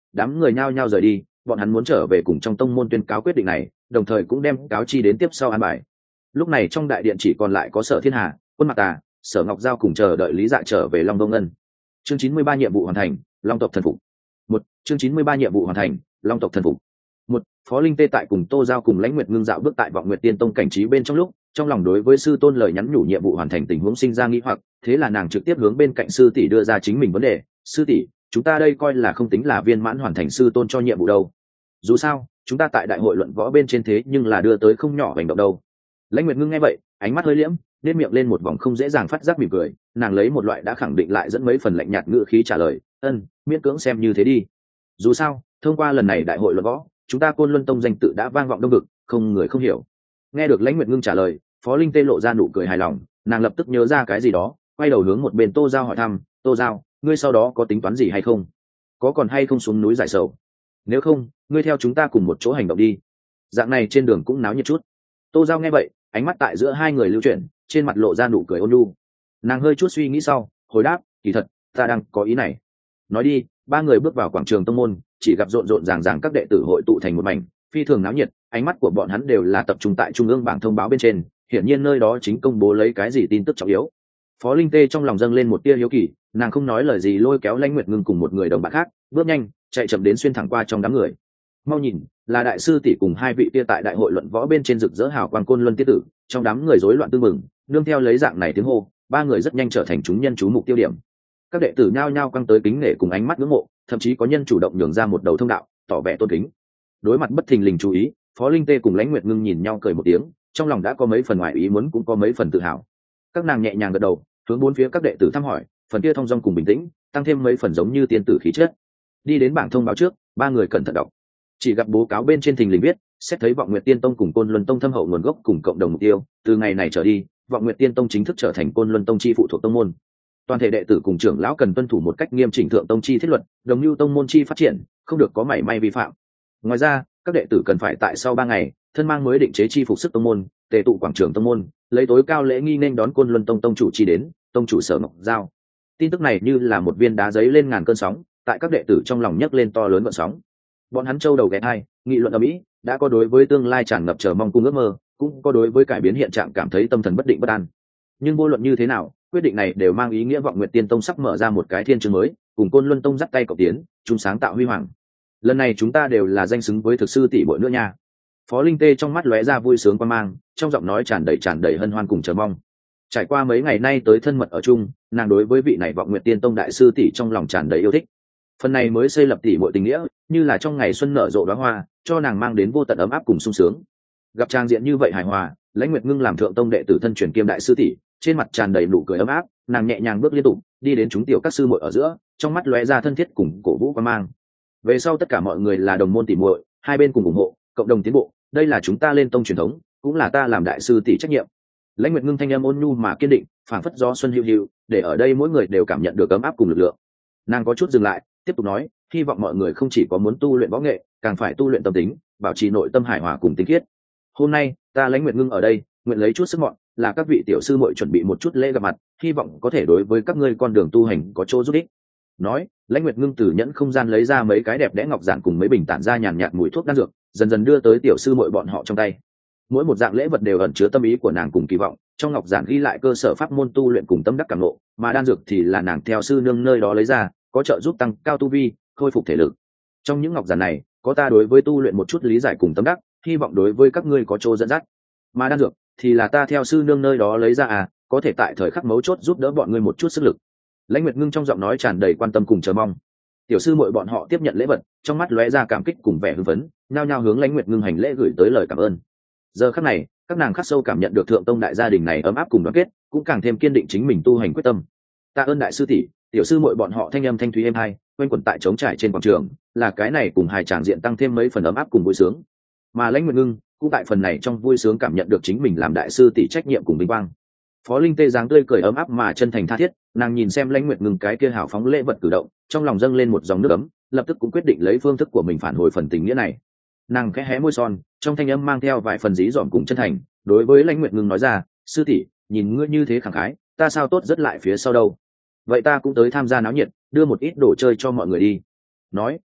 đám người nhao nhao rời đi, bọn hắn muốn trở về cùng trong tông môn tuyên cáo quyết định này, đồng thời cũng đem cáo chi đến tiếp sau an bài. Lúc này trong đại điện chỉ còn lại có Sở Thiên Hà, Quân Mạc Tà, Sở Ngọc Giao cùng chờ đợi Lý Dạ trở về Long Đông Ngân. Chương 93 nhiệm vụ hoàn thành, Long tộc thần phục. Chương 93 nhiệm vụ hoàn thành, Long tộc thần phục. Phó Linh Tê tại cùng Tô Giao cùng Lãnh Nguyệt Ngưng dạo bước tại Vọng Nguyệt Tiên Tông cảnh trí bên trong lúc, trong lòng đối với sư tôn lời nhắn nhủ nhiệm vụ hoàn thành tình huống sinh ra nghi hoặc, thế là nàng trực tiếp hướng bên cạnh sư tỷ đưa ra chính mình vấn đề. Sư tỷ, chúng ta đây coi là không tính là viên mãn hoàn thành sư tôn cho nhiệm vụ đâu. Dù sao, chúng ta tại đại hội luận võ bên trên thế nhưng là đưa tới không nhỏ hành động đâu. Lãnh Nguyệt Ngưng nghe vậy, ánh mắt hơi liễm, nét miệng lên một vòng không dễ dàng phát giác mỉm cười, nàng lấy một loại đã khẳng định lại dẫn mấy phần lạnh nhạt ngữ khí trả lời, miễn cưỡng xem như thế đi. Dù sao, thông qua lần này đại hội luận võ, chúng ta Côn Luân Tông danh tự đã vang vọng đông vực, không người không hiểu. Nghe được Lãnh Nguyệt Ngưng trả lời, Phó Linh Tê lộ ra nụ cười hài lòng, nàng lập tức nhớ ra cái gì đó, quay đầu hướng một bên Tô Giao hỏi thăm, Tô Giao, ngươi sau đó có tính toán gì hay không? Có còn hay không xuống núi giải sầu? Nếu không, ngươi theo chúng ta cùng một chỗ hành động đi. Dạng này trên đường cũng náo nhiệt chút. Tô Giao nghe vậy, ánh mắt tại giữa hai người lưu chuyển, trên mặt lộ ra nụ cười ôn nhu. Nàng hơi chút suy nghĩ sau, hồi đáp, kỳ thật, ta đang có ý này. Nói đi, ba người bước vào quảng trường tông môn, chỉ gặp rộn rộn ràng ràng các đệ tử hội tụ thành một mảnh, phi thường náo nhiệt, ánh mắt của bọn hắn đều là tập trung tại trung ương bảng thông báo bên trên, hiển nhiên nơi đó chính công bố lấy cái gì tin tức trọng yếu. Phó Linh Tê trong lòng dâng lên một tia hiếu kỳ, nàng không nói lời gì lôi kéo Lãnh Nguyệt Ngưng cùng một người đồng bạn khác, bước nhanh, chạy chậm đến xuyên thẳng qua trong đám người. Mau nhìn, là đại sư tỷ cùng hai vị kia tại đại hội luận võ bên trên rực rỡ hào quang Côn Luân tiết tử, trong đám người rối loạn tương mừng, nương theo lấy dạng này tiếng hô, ba người rất nhanh trở thành chúng nhân chú mục tiêu điểm. Các đệ tử nhao nhao quăng tới kính nể cùng ánh mắt ngưỡng mộ, thậm chí có nhân chủ động nhường ra một đầu thông đạo, tỏ vẻ tôn kính. Đối mặt bất thình lình chú ý, Phó Linh Tê cùng Lãnh Nguyệt Ngưng nhìn nhau cười một tiếng, trong lòng đã có mấy phần ngoài ý muốn cũng có mấy phần tự hào. Các nàng nhẹ nhàng gật đầu, hướng bốn phía các đệ tử thăm hỏi, phần kia thong dong cùng bình tĩnh, tăng thêm mấy phần giống như tiên tử khí chất. Đi đến bảng thông báo trước, ba người cẩn thận đọc. Chỉ gặp bố cáo bên trên thình lình viết, xét thấy Vọng Nguyệt Tiên Tông cùng Côn Luân Tông thâm hậu nguồn gốc cùng cộng đồng mục tiêu, từ ngày này trở đi, Vọng Nguyệt Tiên Tông chính thức trở thành Côn Luân Tông chi phụ thuộc tông môn. Toàn thể đệ tử cùng trưởng lão cần tuân thủ một cách nghiêm chỉnh thượng tông chi thiết luật, đồng lưu tông môn chi phát triển, không được có mảy may vi phạm. Ngoài ra, các đệ tử cần phải tại sau 3 ngày, thân mang mới định chế chi phục sức tông môn, tề tụ quảng trường tông môn, lấy tối cao lễ nghi nên đón Côn Luân Tông tông chủ chi đến, tông chủ Sở Ngọc Giao. Tin tức này như là một viên đá giấy lên ngàn cơn sóng, tại các đệ tử trong lòng nhấc lên to lớn gợn sóng. Bọn hắn châu đầu ghé hai, nghị luận ầm ĩ, đã có đối với tương lai tràn ngập chờ mong cùng ước mơ, cũng có đối với cải biến hiện trạng cảm thấy tâm thần bất định bất an. Nhưng vô luận như thế nào, quyết định này đều mang ý nghĩa Vọng Nguyệt Tiên Tông sắp mở ra một cái thiên chương mới, cùng Côn Luân Tông dắt tay cộng tiến, chung sáng tạo huy hoàng. Lần này chúng ta đều là danh xứng với thực sư tỷ bội nữa nha. Phó Linh Tê trong mắt lóe ra vui sướng quan mang, trong giọng nói tràn đầy hân hoan cùng chờ mong. Trải qua mấy ngày nay tới thân mật ở chung, nàng đối với vị này Vọng Nguyệt Tiên Tông đại sư tỷ trong lòng tràn đầy yêu thích. Phần này mới xây lập tỷ muội tình nghĩa, như là trong ngày xuân nở rộ đóa hoa, cho nàng mang đến vô tận ấm áp cùng sung sướng. Gặp trang diện như vậy hài hòa, Lãnh Nguyệt Ngưng làm thượng tông đệ tử thân truyền kiêm đại sư tỷ, trên mặt tràn đầy nụ cười ấm áp, nàng nhẹ nhàng bước liên tục, đi đến chúng tiểu các sư muội ở giữa, trong mắt lóe ra thân thiết cùng cổ vũ quan mang. Về sau tất cả mọi người là đồng môn tỷ muội, hai bên cùng ủng hộ, cộng đồng tiến bộ, đây là chúng ta lên tông truyền thống, cũng là ta làm đại sư tỷ trách nhiệm. Lãnh Nguyệt Ngưng thanh âm ôn nhu mà kiên định, phảng phất gió xuân hữu hữu, để ở đây mỗi người đều cảm nhận được ấm áp cùng lực lượng. Nàng có chút dừng lại, tiếp tục nói, hy vọng mọi người không chỉ có muốn tu luyện võ nghệ, càng phải tu luyện tâm tính, bảo trì nội tâm hài hòa cùng tinh khiết. Hôm nay, ta Lãnh Nguyệt Ngưng ở đây, nguyện lấy chút sức mọn, là các vị tiểu sư muội chuẩn bị một chút lễ gặp mặt, hy vọng có thể đối với các ngươi con đường tu hành có chỗ giúp ích. Nói, Lãnh Nguyệt Ngưng từ nhẫn không gian lấy ra mấy cái đẹp đẽ ngọc giản cùng mấy bình tản ra nhàn nhạt mùi thuốc đan dược, dần dần đưa tới tiểu sư muội bọn họ trong tay. Mỗi một dạng lễ vật đều ẩn chứa tâm ý của nàng cùng kỳ vọng, trong ngọc giản ghi lại cơ sở pháp môn tu luyện cùng tâm đắc cảm ngộ, mà đan dược thì là nàng theo sư nương nơi đó lấy ra, có trợ giúp tăng cao tu vi, khôi phục thể lực. Trong những ngọc giản này, có ta đối với tu luyện một chút lý giải cùng tâm đắc, hy vọng đối với các ngươi có chỗ dẫn dắt. Mà đan dược thì là ta theo sư nương nơi đó lấy ra có thể tại thời khắc mấu chốt giúp đỡ bọn ngươi một chút sức lực. Lãnh Nguyệt Ngưng trong giọng nói tràn đầy quan tâm cùng chờ mong. Tiểu sư muội bọn họ tiếp nhận lễ vật, trong mắt lóe ra cảm kích cùng vẻ hưng phấn, nhao nhao hướng Lãnh Nguyệt Ngưng hành lễ gửi tới lời cảm ơn. Giờ khắc này, các nàng khắc sâu cảm nhận được thượng tông đại gia đình này ấm áp cùng đoàn kết, cũng càng thêm kiên định chính mình tu hành quyết tâm. Tạ ơn đại sư tỷ, tiểu sư muội bọn họ thanh âm thanh thúy êm hai, quanh quẩn tại trống trải trên quảng trường, là cái này cùng hài tràng diện tăng thêm mấy phần ấm áp cùng vui sướng. Mà Lãnh Nguyệt Ngưng cũng tại phần này trong vui sướng cảm nhận được chính mình làm đại sư tỷ trách nhiệm cùng vinh quang. Phó Linh Tê dáng tươi cười ấm áp mà chân thành tha thiết, nàng nhìn xem Lãnh Nguyệt Ngưng cái kia hào phóng lễ vật cử động, trong lòng dâng lên một dòng nước ấm, lập tức cũng quyết định lấy phương thức của mình phản hồi phần tình nghĩa này. Nàng khẽ hé môi son, trong thanh âm mang theo vài phần dí dỏm cùng chân thành, đối với Lãnh Nguyệt Ngưng nói ra, sư tỷ, nhìn ngươi như thế khẳng khái, ta sao tốt rất lại phía sau đâu. Vậy ta cũng tới tham gia náo nhiệt, đưa một ít đồ chơi cho mọi người đi. Nói,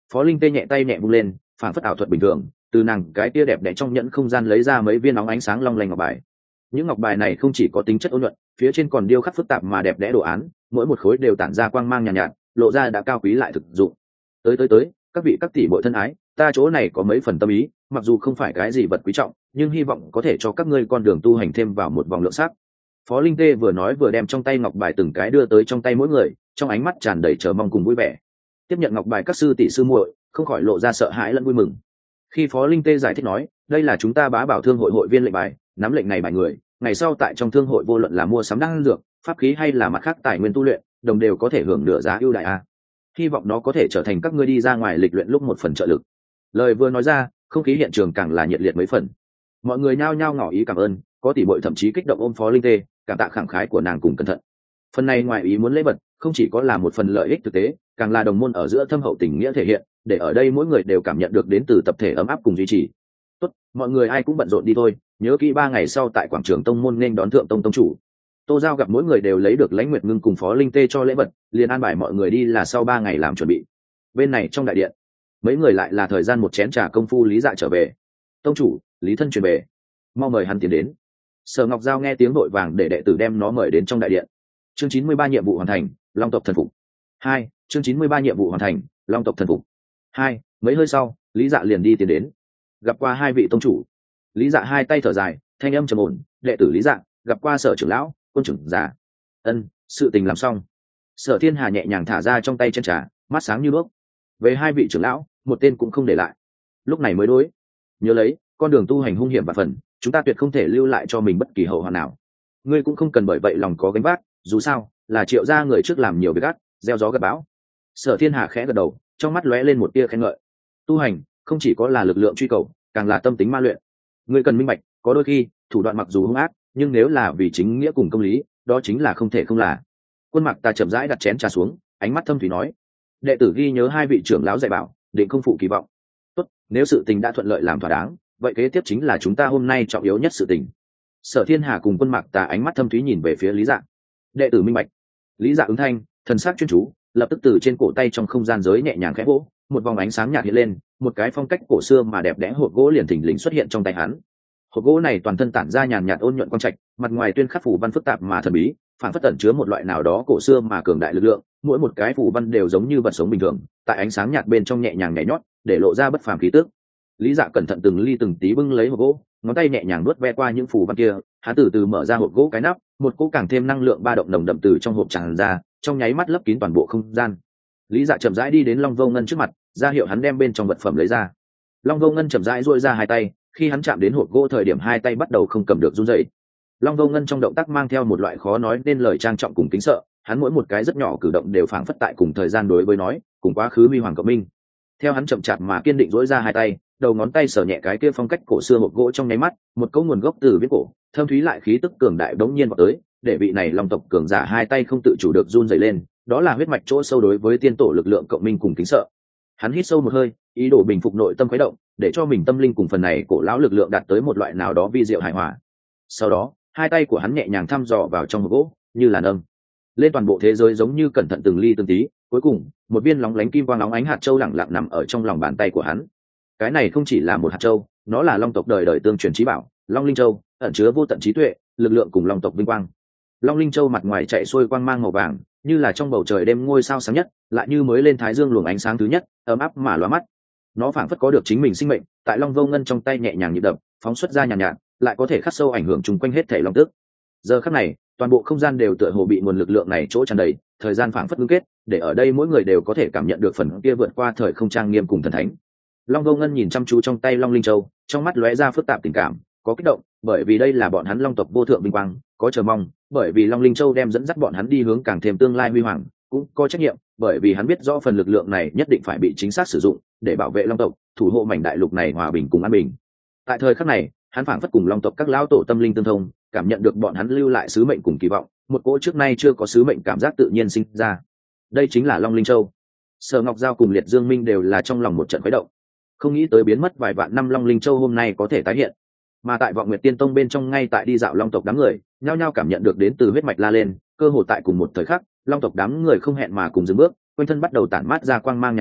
Phó Linh Tê nhẹ tay nhẹ vung lên, phản phất ảo thuật bình thường, từ nàng cái tia đẹp đẽ trong nhẫn không gian lấy ra mấy viên nóng ánh sáng long lanh ngọc bài. Những ngọc bài này không chỉ có tính chất ôn nhuận, phía trên còn điêu khắc phức tạp mà đẹp đẽ đồ án, mỗi một khối đều tản ra quang mang nhàn nhạt, lộ ra đã cao quý lại thực dụng. Tới, các vị các tỷ muội thân ái, ta chỗ này có mấy phần tâm ý, mặc dù không phải cái gì vật quý trọng, nhưng hy vọng có thể cho các ngươi con đường tu hành thêm vào một vòng lượng sắc. Phó Linh Tê vừa nói vừa đem trong tay ngọc bài từng cái đưa tới trong tay mỗi người, trong ánh mắt tràn đầy chờ mong cùng vui vẻ. Tiếp nhận ngọc bài các sư tỷ sư muội không khỏi lộ ra sợ hãi lẫn vui mừng. Khi Phó Linh Tê giải thích nói, đây là chúng ta Bá Bảo Thương hội hội viên lệnh bài, nắm lệnh này bài người, ngày sau tại trong thương hội vô luận là mua sắm đan dược, pháp khí hay là mặt khác tài nguyên tu luyện, đồng đều có thể hưởng nửa giá ưu đại a. Hy vọng nó có thể trở thành các ngươi đi ra ngoài lịch luyện lúc một phần trợ lực. Lời vừa nói ra, không khí hiện trường càng là nhiệt liệt mấy phần. Mọi người nhao nhao ngỏ ý cảm ơn, có tỷ muội thậm chí kích động ôm Phó Linh Tê, cảm tạ khẳng khái của nàng cùng cẩn thận. Phần này ngoài ý muốn lễ vật, không chỉ có là một phần lợi ích thực tế, càng là đồng môn ở giữa thâm hậu tình nghĩa thể hiện, để ở đây mỗi người đều cảm nhận được đến từ tập thể ấm áp cùng duy trì. Tốt, mọi người ai cũng bận rộn đi thôi, nhớ kỹ 3 ngày sau tại quảng trường tông môn nên đón thượng tông tông chủ. Tô Giao gặp mỗi người đều lấy được Lãnh Nguyệt Ngưng cùng Phó Linh Tê cho lễ vật, liền an bài mọi người đi là sau 3 ngày làm chuẩn bị. Bên này trong đại điện, mấy người lại là thời gian một chén trà công phu Lý Dạ trở về. Tông chủ, Lý thân truyền về, mau mời hắn tiến đến. Sở Ngọc Giao nghe tiếng vội vàng để đệ tử đem nó mời đến trong đại điện. Chương 93 nhiệm vụ hoàn thành, Long tộc thần phục. 2, chương 93 nhiệm vụ hoàn thành, Long tộc thần phục. 2, mấy hơi sau, Lý Dạ liền đi tiến đến. Gặp qua 2 vị tông chủ. Lý Dạ hai tay thở dài, thanh âm trầm ổn, đệ tử Lý Dạ, gặp qua Sở trưởng lão, quân trưởng già. Ân, sự tình làm xong. Sở Thiên Hà nhẹ nhàng thả ra trong tay chân trà, mắt sáng như đuốc. Về 2 vị trưởng lão, một tên cũng không để lại. Lúc này mới đối. Nhớ lấy, con đường tu hành hung hiểm và phần, chúng ta tuyệt không thể lưu lại cho mình bất kỳ hậu hoạn nào. Ngươi cũng không cần bởi vậy lòng có gánh vác, dù sao là Triệu gia người trước làm nhiều việc gắt, gieo gió gặt bão. Sở Thiên Hà khẽ gật đầu, trong mắt lóe lên một tia khen ngợi. Tu hành không chỉ có là lực lượng truy cầu, càng là tâm tính ma luyện. Ngươi cần minh bạch, có đôi khi thủ đoạn mặc dù hung ác, nhưng nếu là vì chính nghĩa cùng công lý, đó chính là không thể không là. Quân Mặc ta chậm rãi đặt chén trà xuống, ánh mắt thâm thủy nói: đệ tử ghi nhớ 2 vị trưởng lão dạy bảo, định không phụ kỳ vọng. Tốt, nếu sự tình đã thuận lợi làm thỏa đáng, vậy kế tiếp chính là chúng ta hôm nay trọng yếu nhất sự tình. Sở Thiên Hà cùng Quân Mặc ta ánh mắt thâm thúy nhìn về phía Lý Dạ. Đệ tử minh bạch. Lý Dạ ứng thanh, thần sắc chuyên chú, lập tức từ trên cổ tay trong không gian giới nhẹ nhàng khẽ vỗ, một vòng ánh sáng nhạt hiện lên, một cái phong cách cổ xưa mà đẹp đẽ hộp gỗ liền thình lình xuất hiện trong tay hắn. Hộp gỗ này toàn thân tản ra nhàn nhạt ôn nhuận quang trạch, mặt ngoài tuyên khắc phù văn phức tạp mà thần bí, phản phất tẩn chứa một loại nào đó cổ xưa mà cường đại lực lượng, mỗi một cái phù văn đều giống như vật sống bình thường, tại ánh sáng nhạt bên trong nhẹ nhàng nhảy nhót, để lộ ra bất phàm khí tức. Lý Dạ cẩn thận từng ly từng tí bưng lấy hộp gỗ, ngón tay nhẹ nhàng nuốt ve qua những phù văn kia, hắn từ từ mở ra hộp gỗ cái nắp, một cỗ càng thêm năng lượng ba động nồng đậm từ trong hộp tràn ra, trong nháy mắt lấp kín toàn bộ không gian. Lý Dạ chậm rãi đi đến Long Vô Ngân trước mặt, ra hiệu hắn đem bên trong vật phẩm lấy ra. Long Vô Ngân chậm rãi duỗi ra hai tay, khi hắn chạm đến hộp gỗ thời điểm hai tay bắt đầu không cầm được run rẩy. Long Vô Ngân trong động tác mang theo một loại khó nói nên lời trang trọng cùng kính sợ, hắn mỗi một cái rất nhỏ cử động đều phảng phất tại cùng thời gian đối với nói, cùng quá khứ huy hoàng cộng minh. Theo hắn chậm chạp mà kiên định duỗi ra hai tay, đầu ngón tay sờ nhẹ cái kia phong cách cổ xưa hộp gỗ trong nháy mắt, một cấu nguồn gốc từ viễn cổ, thâm thúy lại khí tức cường đại đống nhiên vọt tới, để vị này Long tộc cường giả hai tay không tự chủ được run rẩy lên, đó là huyết mạch chỗ sâu đối với tiên tổ lực lượng cộng minh cùng kính sợ. Hắn hít sâu một hơi, ý đồ bình phục nội tâm khuấy động, để cho mình tâm linh cùng phần này cổ lão lực lượng đạt tới một loại nào đó vi diệu hài hòa. Sau đó, hai tay của hắn nhẹ nhàng thăm dò vào trong hộp gỗ, như là nâng lên toàn bộ thế giới, giống như cẩn thận từng ly từng tí. Cuối cùng, một viên lóng lánh kim quang lóng ánh hạt châu lẳng lặng nằm ở trong lòng bàn tay của hắn. Cái này không chỉ là một hạt châu, nó là Long tộc đời đời tương truyền chí bảo, Long Linh Châu, ẩn chứa vô tận trí tuệ, lực lượng cùng Long tộc vinh quang. Long Linh Châu mặt ngoài chạy xuôi quang mang màu vàng, như là trong bầu trời đêm ngôi sao sáng nhất, lại như mới lên thái dương luồng ánh sáng thứ nhất, ấm áp mà lóa mắt. Nó phảng phất có được chính mình sinh mệnh, tại Long Vô Ngân trong tay nhẹ nhàng nhịp đập, phóng xuất ra nhàn nhạt, lại có thể khắc sâu ảnh hưởng chung quanh hết thảy long tước. Giờ khắc này, toàn bộ không gian đều tựa hồ bị nguồn lực lượng này chỗ tràn đầy, thời gian phảng phất ngưng kết, để ở đây mỗi người đều có thể cảm nhận được phần kia vượt qua thời không trang nghiêm cùng thần thánh. Long Vô Ngân nhìn chăm chú trong tay Long Linh Châu, trong mắt lóe ra phức tạp tình cảm, có kích động, bởi vì đây là bọn hắn Long tộc vô thượng vinh quang, có chờ mong, bởi vì Long Linh Châu đem dẫn dắt bọn hắn đi hướng càng thêm tương lai huy hoàng, cũng có trách nhiệm, bởi vì hắn biết rõ phần lực lượng này nhất định phải bị chính xác sử dụng để bảo vệ Long tộc, thủ hộ mảnh đại lục này hòa bình cùng an bình. Tại thời khắc này, hắn phảng phất cùng Long tộc các lão tổ tâm linh tương thông, cảm nhận được bọn hắn lưu lại sứ mệnh cùng kỳ vọng, một cỗ trước nay chưa có sứ mệnh cảm giác tự nhiên sinh ra. Đây chính là Long Linh Châu. Sở Ngọc Giao cùng Liệt Dương Minh đều là trong lòng một trận khuấy động. Không nghĩ tới biến mất vài vạn năm Long Linh Châu hôm nay có thể tái hiện. Mà tại Vọng Nguyệt Tiên Tông bên trong, ngay tại đi dạo Long tộc đám người, nhao nhao cảm nhận được đến từ huyết mạch la lên, cơ hồ tại cùng một thời khắc, Long tộc đám người không hẹn mà cùng dừng bước, quanh thân bắt đầu tản mát ra quang mang nhàn nhạt,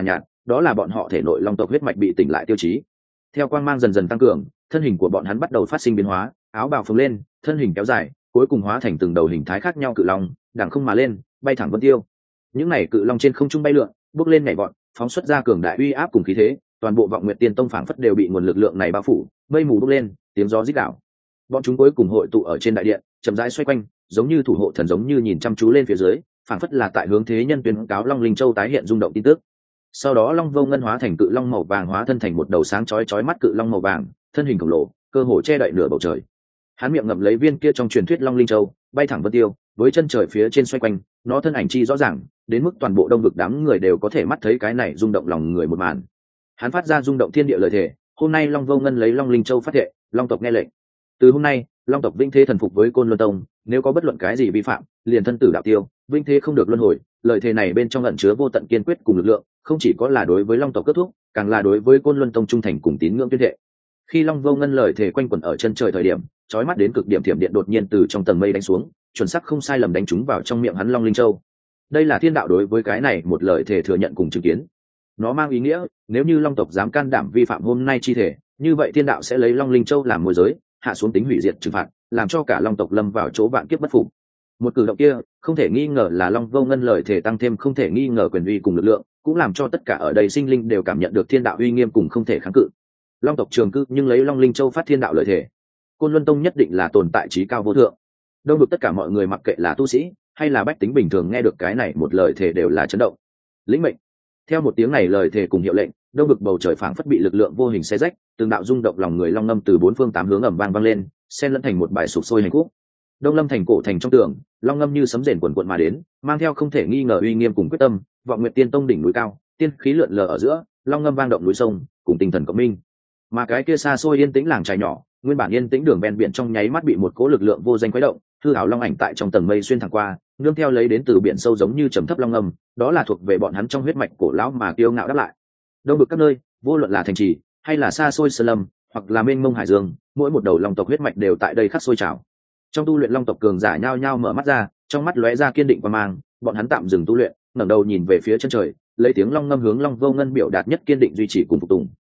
đó là bọn họ thể nội long tộc huyết mạch bị tỉnh lại tiêu chí. Theo quang mang dần dần tăng cường, thân hình của bọn hắn bắt đầu phát sinh biến hóa, áo bào phồng lên, thân hình kéo dài, cuối cùng hóa thành từng đầu hình thái khác nhau cự long, đằng không mà lên, bay thẳng vân tiêu. Những này cự long trên không trung bay lượn, bước lên nhảy vọt, phóng xuất ra cường đại uy áp cùng khí thế, toàn bộ Vọng Nguyệt Tiên Tông phảng phất đều bị nguồn lực lượng này bao phủ, mây mù bốc lên, tiếng gió rít gào. Bọn chúng cuối cùng hội tụ ở trên đại điện, chậm rãi xoay quanh, giống như thủ hộ thần giống như nhìn chăm chú lên phía dưới, phảng phất là tại hướng thế nhân tuyên cáo Long Linh Châu tái hiện rung động tin tức. Sau đó Long Vô Ngân hóa thành cự long màu vàng, hóa thân thành một đầu sáng chói mắt cự long màu vàng, thân hình khổng lồ, cơ hồ che đậy nửa bầu trời. Hắn miệng ngậm lấy viên kia trong truyền thuyết Long Linh Châu, bay thẳng vân tiêu, với chân trời phía trên xoay quanh, nó thân ảnh chi rõ ràng, đến mức toàn bộ đông vực đám người đều có thể mắt thấy cái này rung động lòng người một màn. Hắn phát ra rung động thiên địa lời thề, hôm nay Long Vô Ngân lấy Long Linh Châu phát thệ, long tộc nghe lệnh. Từ hôm nay, long tộc vinh thế thần phục với Côn Luân Tông, nếu có bất luận cái gì vi phạm, liền thân tử đạo tiêu, vinh thế không được luân hồi. Lời thề này bên trong ẩn chứa vô tận kiên quyết cùng lực lượng, không chỉ có là đối với long tộc kết thúc, càng là đối với Côn Luân Tông trung thành cùng tín ngưỡng tuyên thệ. Khi Long Vô Ngân lời thề quanh quẩn ở chân trời thời điểm, chói mắt đến cực điểm thiểm điện đột nhiên từ trong tầng mây đánh xuống, chuẩn xác không sai lầm đánh trúng vào trong miệng hắn Long Linh Châu. Đây là thiên đạo đối với cái này một lời thề thừa nhận cùng chứng kiến. Nó mang ý nghĩa, nếu như long tộc dám can đảm vi phạm hôm nay chi thể, như vậy thiên đạo sẽ lấy Long Linh Châu làm môi giới, hạ xuống tính hủy diệt trừng phạt, làm cho cả long tộc lâm vào chỗ vạn kiếp bất phục. Một cử động kia, không thể nghi ngờ là Long Vô Ngân lời thề tăng thêm không thể nghi ngờ quyền uy cùng lực lượng, cũng làm cho tất cả ở đây sinh linh đều cảm nhận được thiên đạo uy nghiêm cùng không thể kháng cự. Long tộc trường cư nhưng lấy Long Linh Châu phát thiên đạo lời thề, Côn Luân Tông nhất định là tồn tại trí cao vô thượng. Đông vực tất cả mọi người mặc kệ là tu sĩ hay là bách tính bình thường nghe được cái này một lời thề đều là chấn động. Lĩnh mệnh. Theo một tiếng này lời thề cùng hiệu lệnh, đông vực bầu trời phảng phất bị lực lượng vô hình xé rách, từng đạo rung động lòng người long ngâm từ bốn phương tám hướng ầm vang vang lên, xen lẫn thành một bài sục sôi hành khúc. Đông Lâm thành cổ thành trong tường, long ngâm như sấm rền quần quận mà đến, mang theo không thể nghi ngờ uy nghiêm cùng quyết tâm. Vọng Nguyệt Tiên Tông đỉnh núi cao, tiên khí lượn lờ ở giữa, long ngâm vang động núi sông, cùng tinh thần cộng minh. Mà cái kia xa xôi yên tĩnh làng trài nhỏ, nguyên bản yên tĩnh đường ven biển trong nháy mắt bị một cỗ lực lượng vô danh khuấy động, hư ảo long ảnh tại trong tầng mây xuyên thẳng qua, nương theo lấy đến từ biển sâu giống như trầm thấp long ngâm, đó là thuộc về bọn hắn trong huyết mạch cổ lão mà kiêu ngạo đáp lại. Đông vực các nơi, vô luận là thành trì hay là xa xôi sơn lâm, hoặc là mênh mông hải dương, mỗi một đầu long tộc huyết mạch đều tại đây khắc sôi trào. Trong tu luyện long tộc cường giả nhao nhao mở mắt ra, trong mắt lóe ra kiên định và mang, bọn hắn tạm dừng tu luyện, ngẩng đầu nhìn về phía chân trời, lấy tiếng long ngâm hướng Long Vô Ngân biểu đạt nhất kiên định duy trì cùng phục tùng.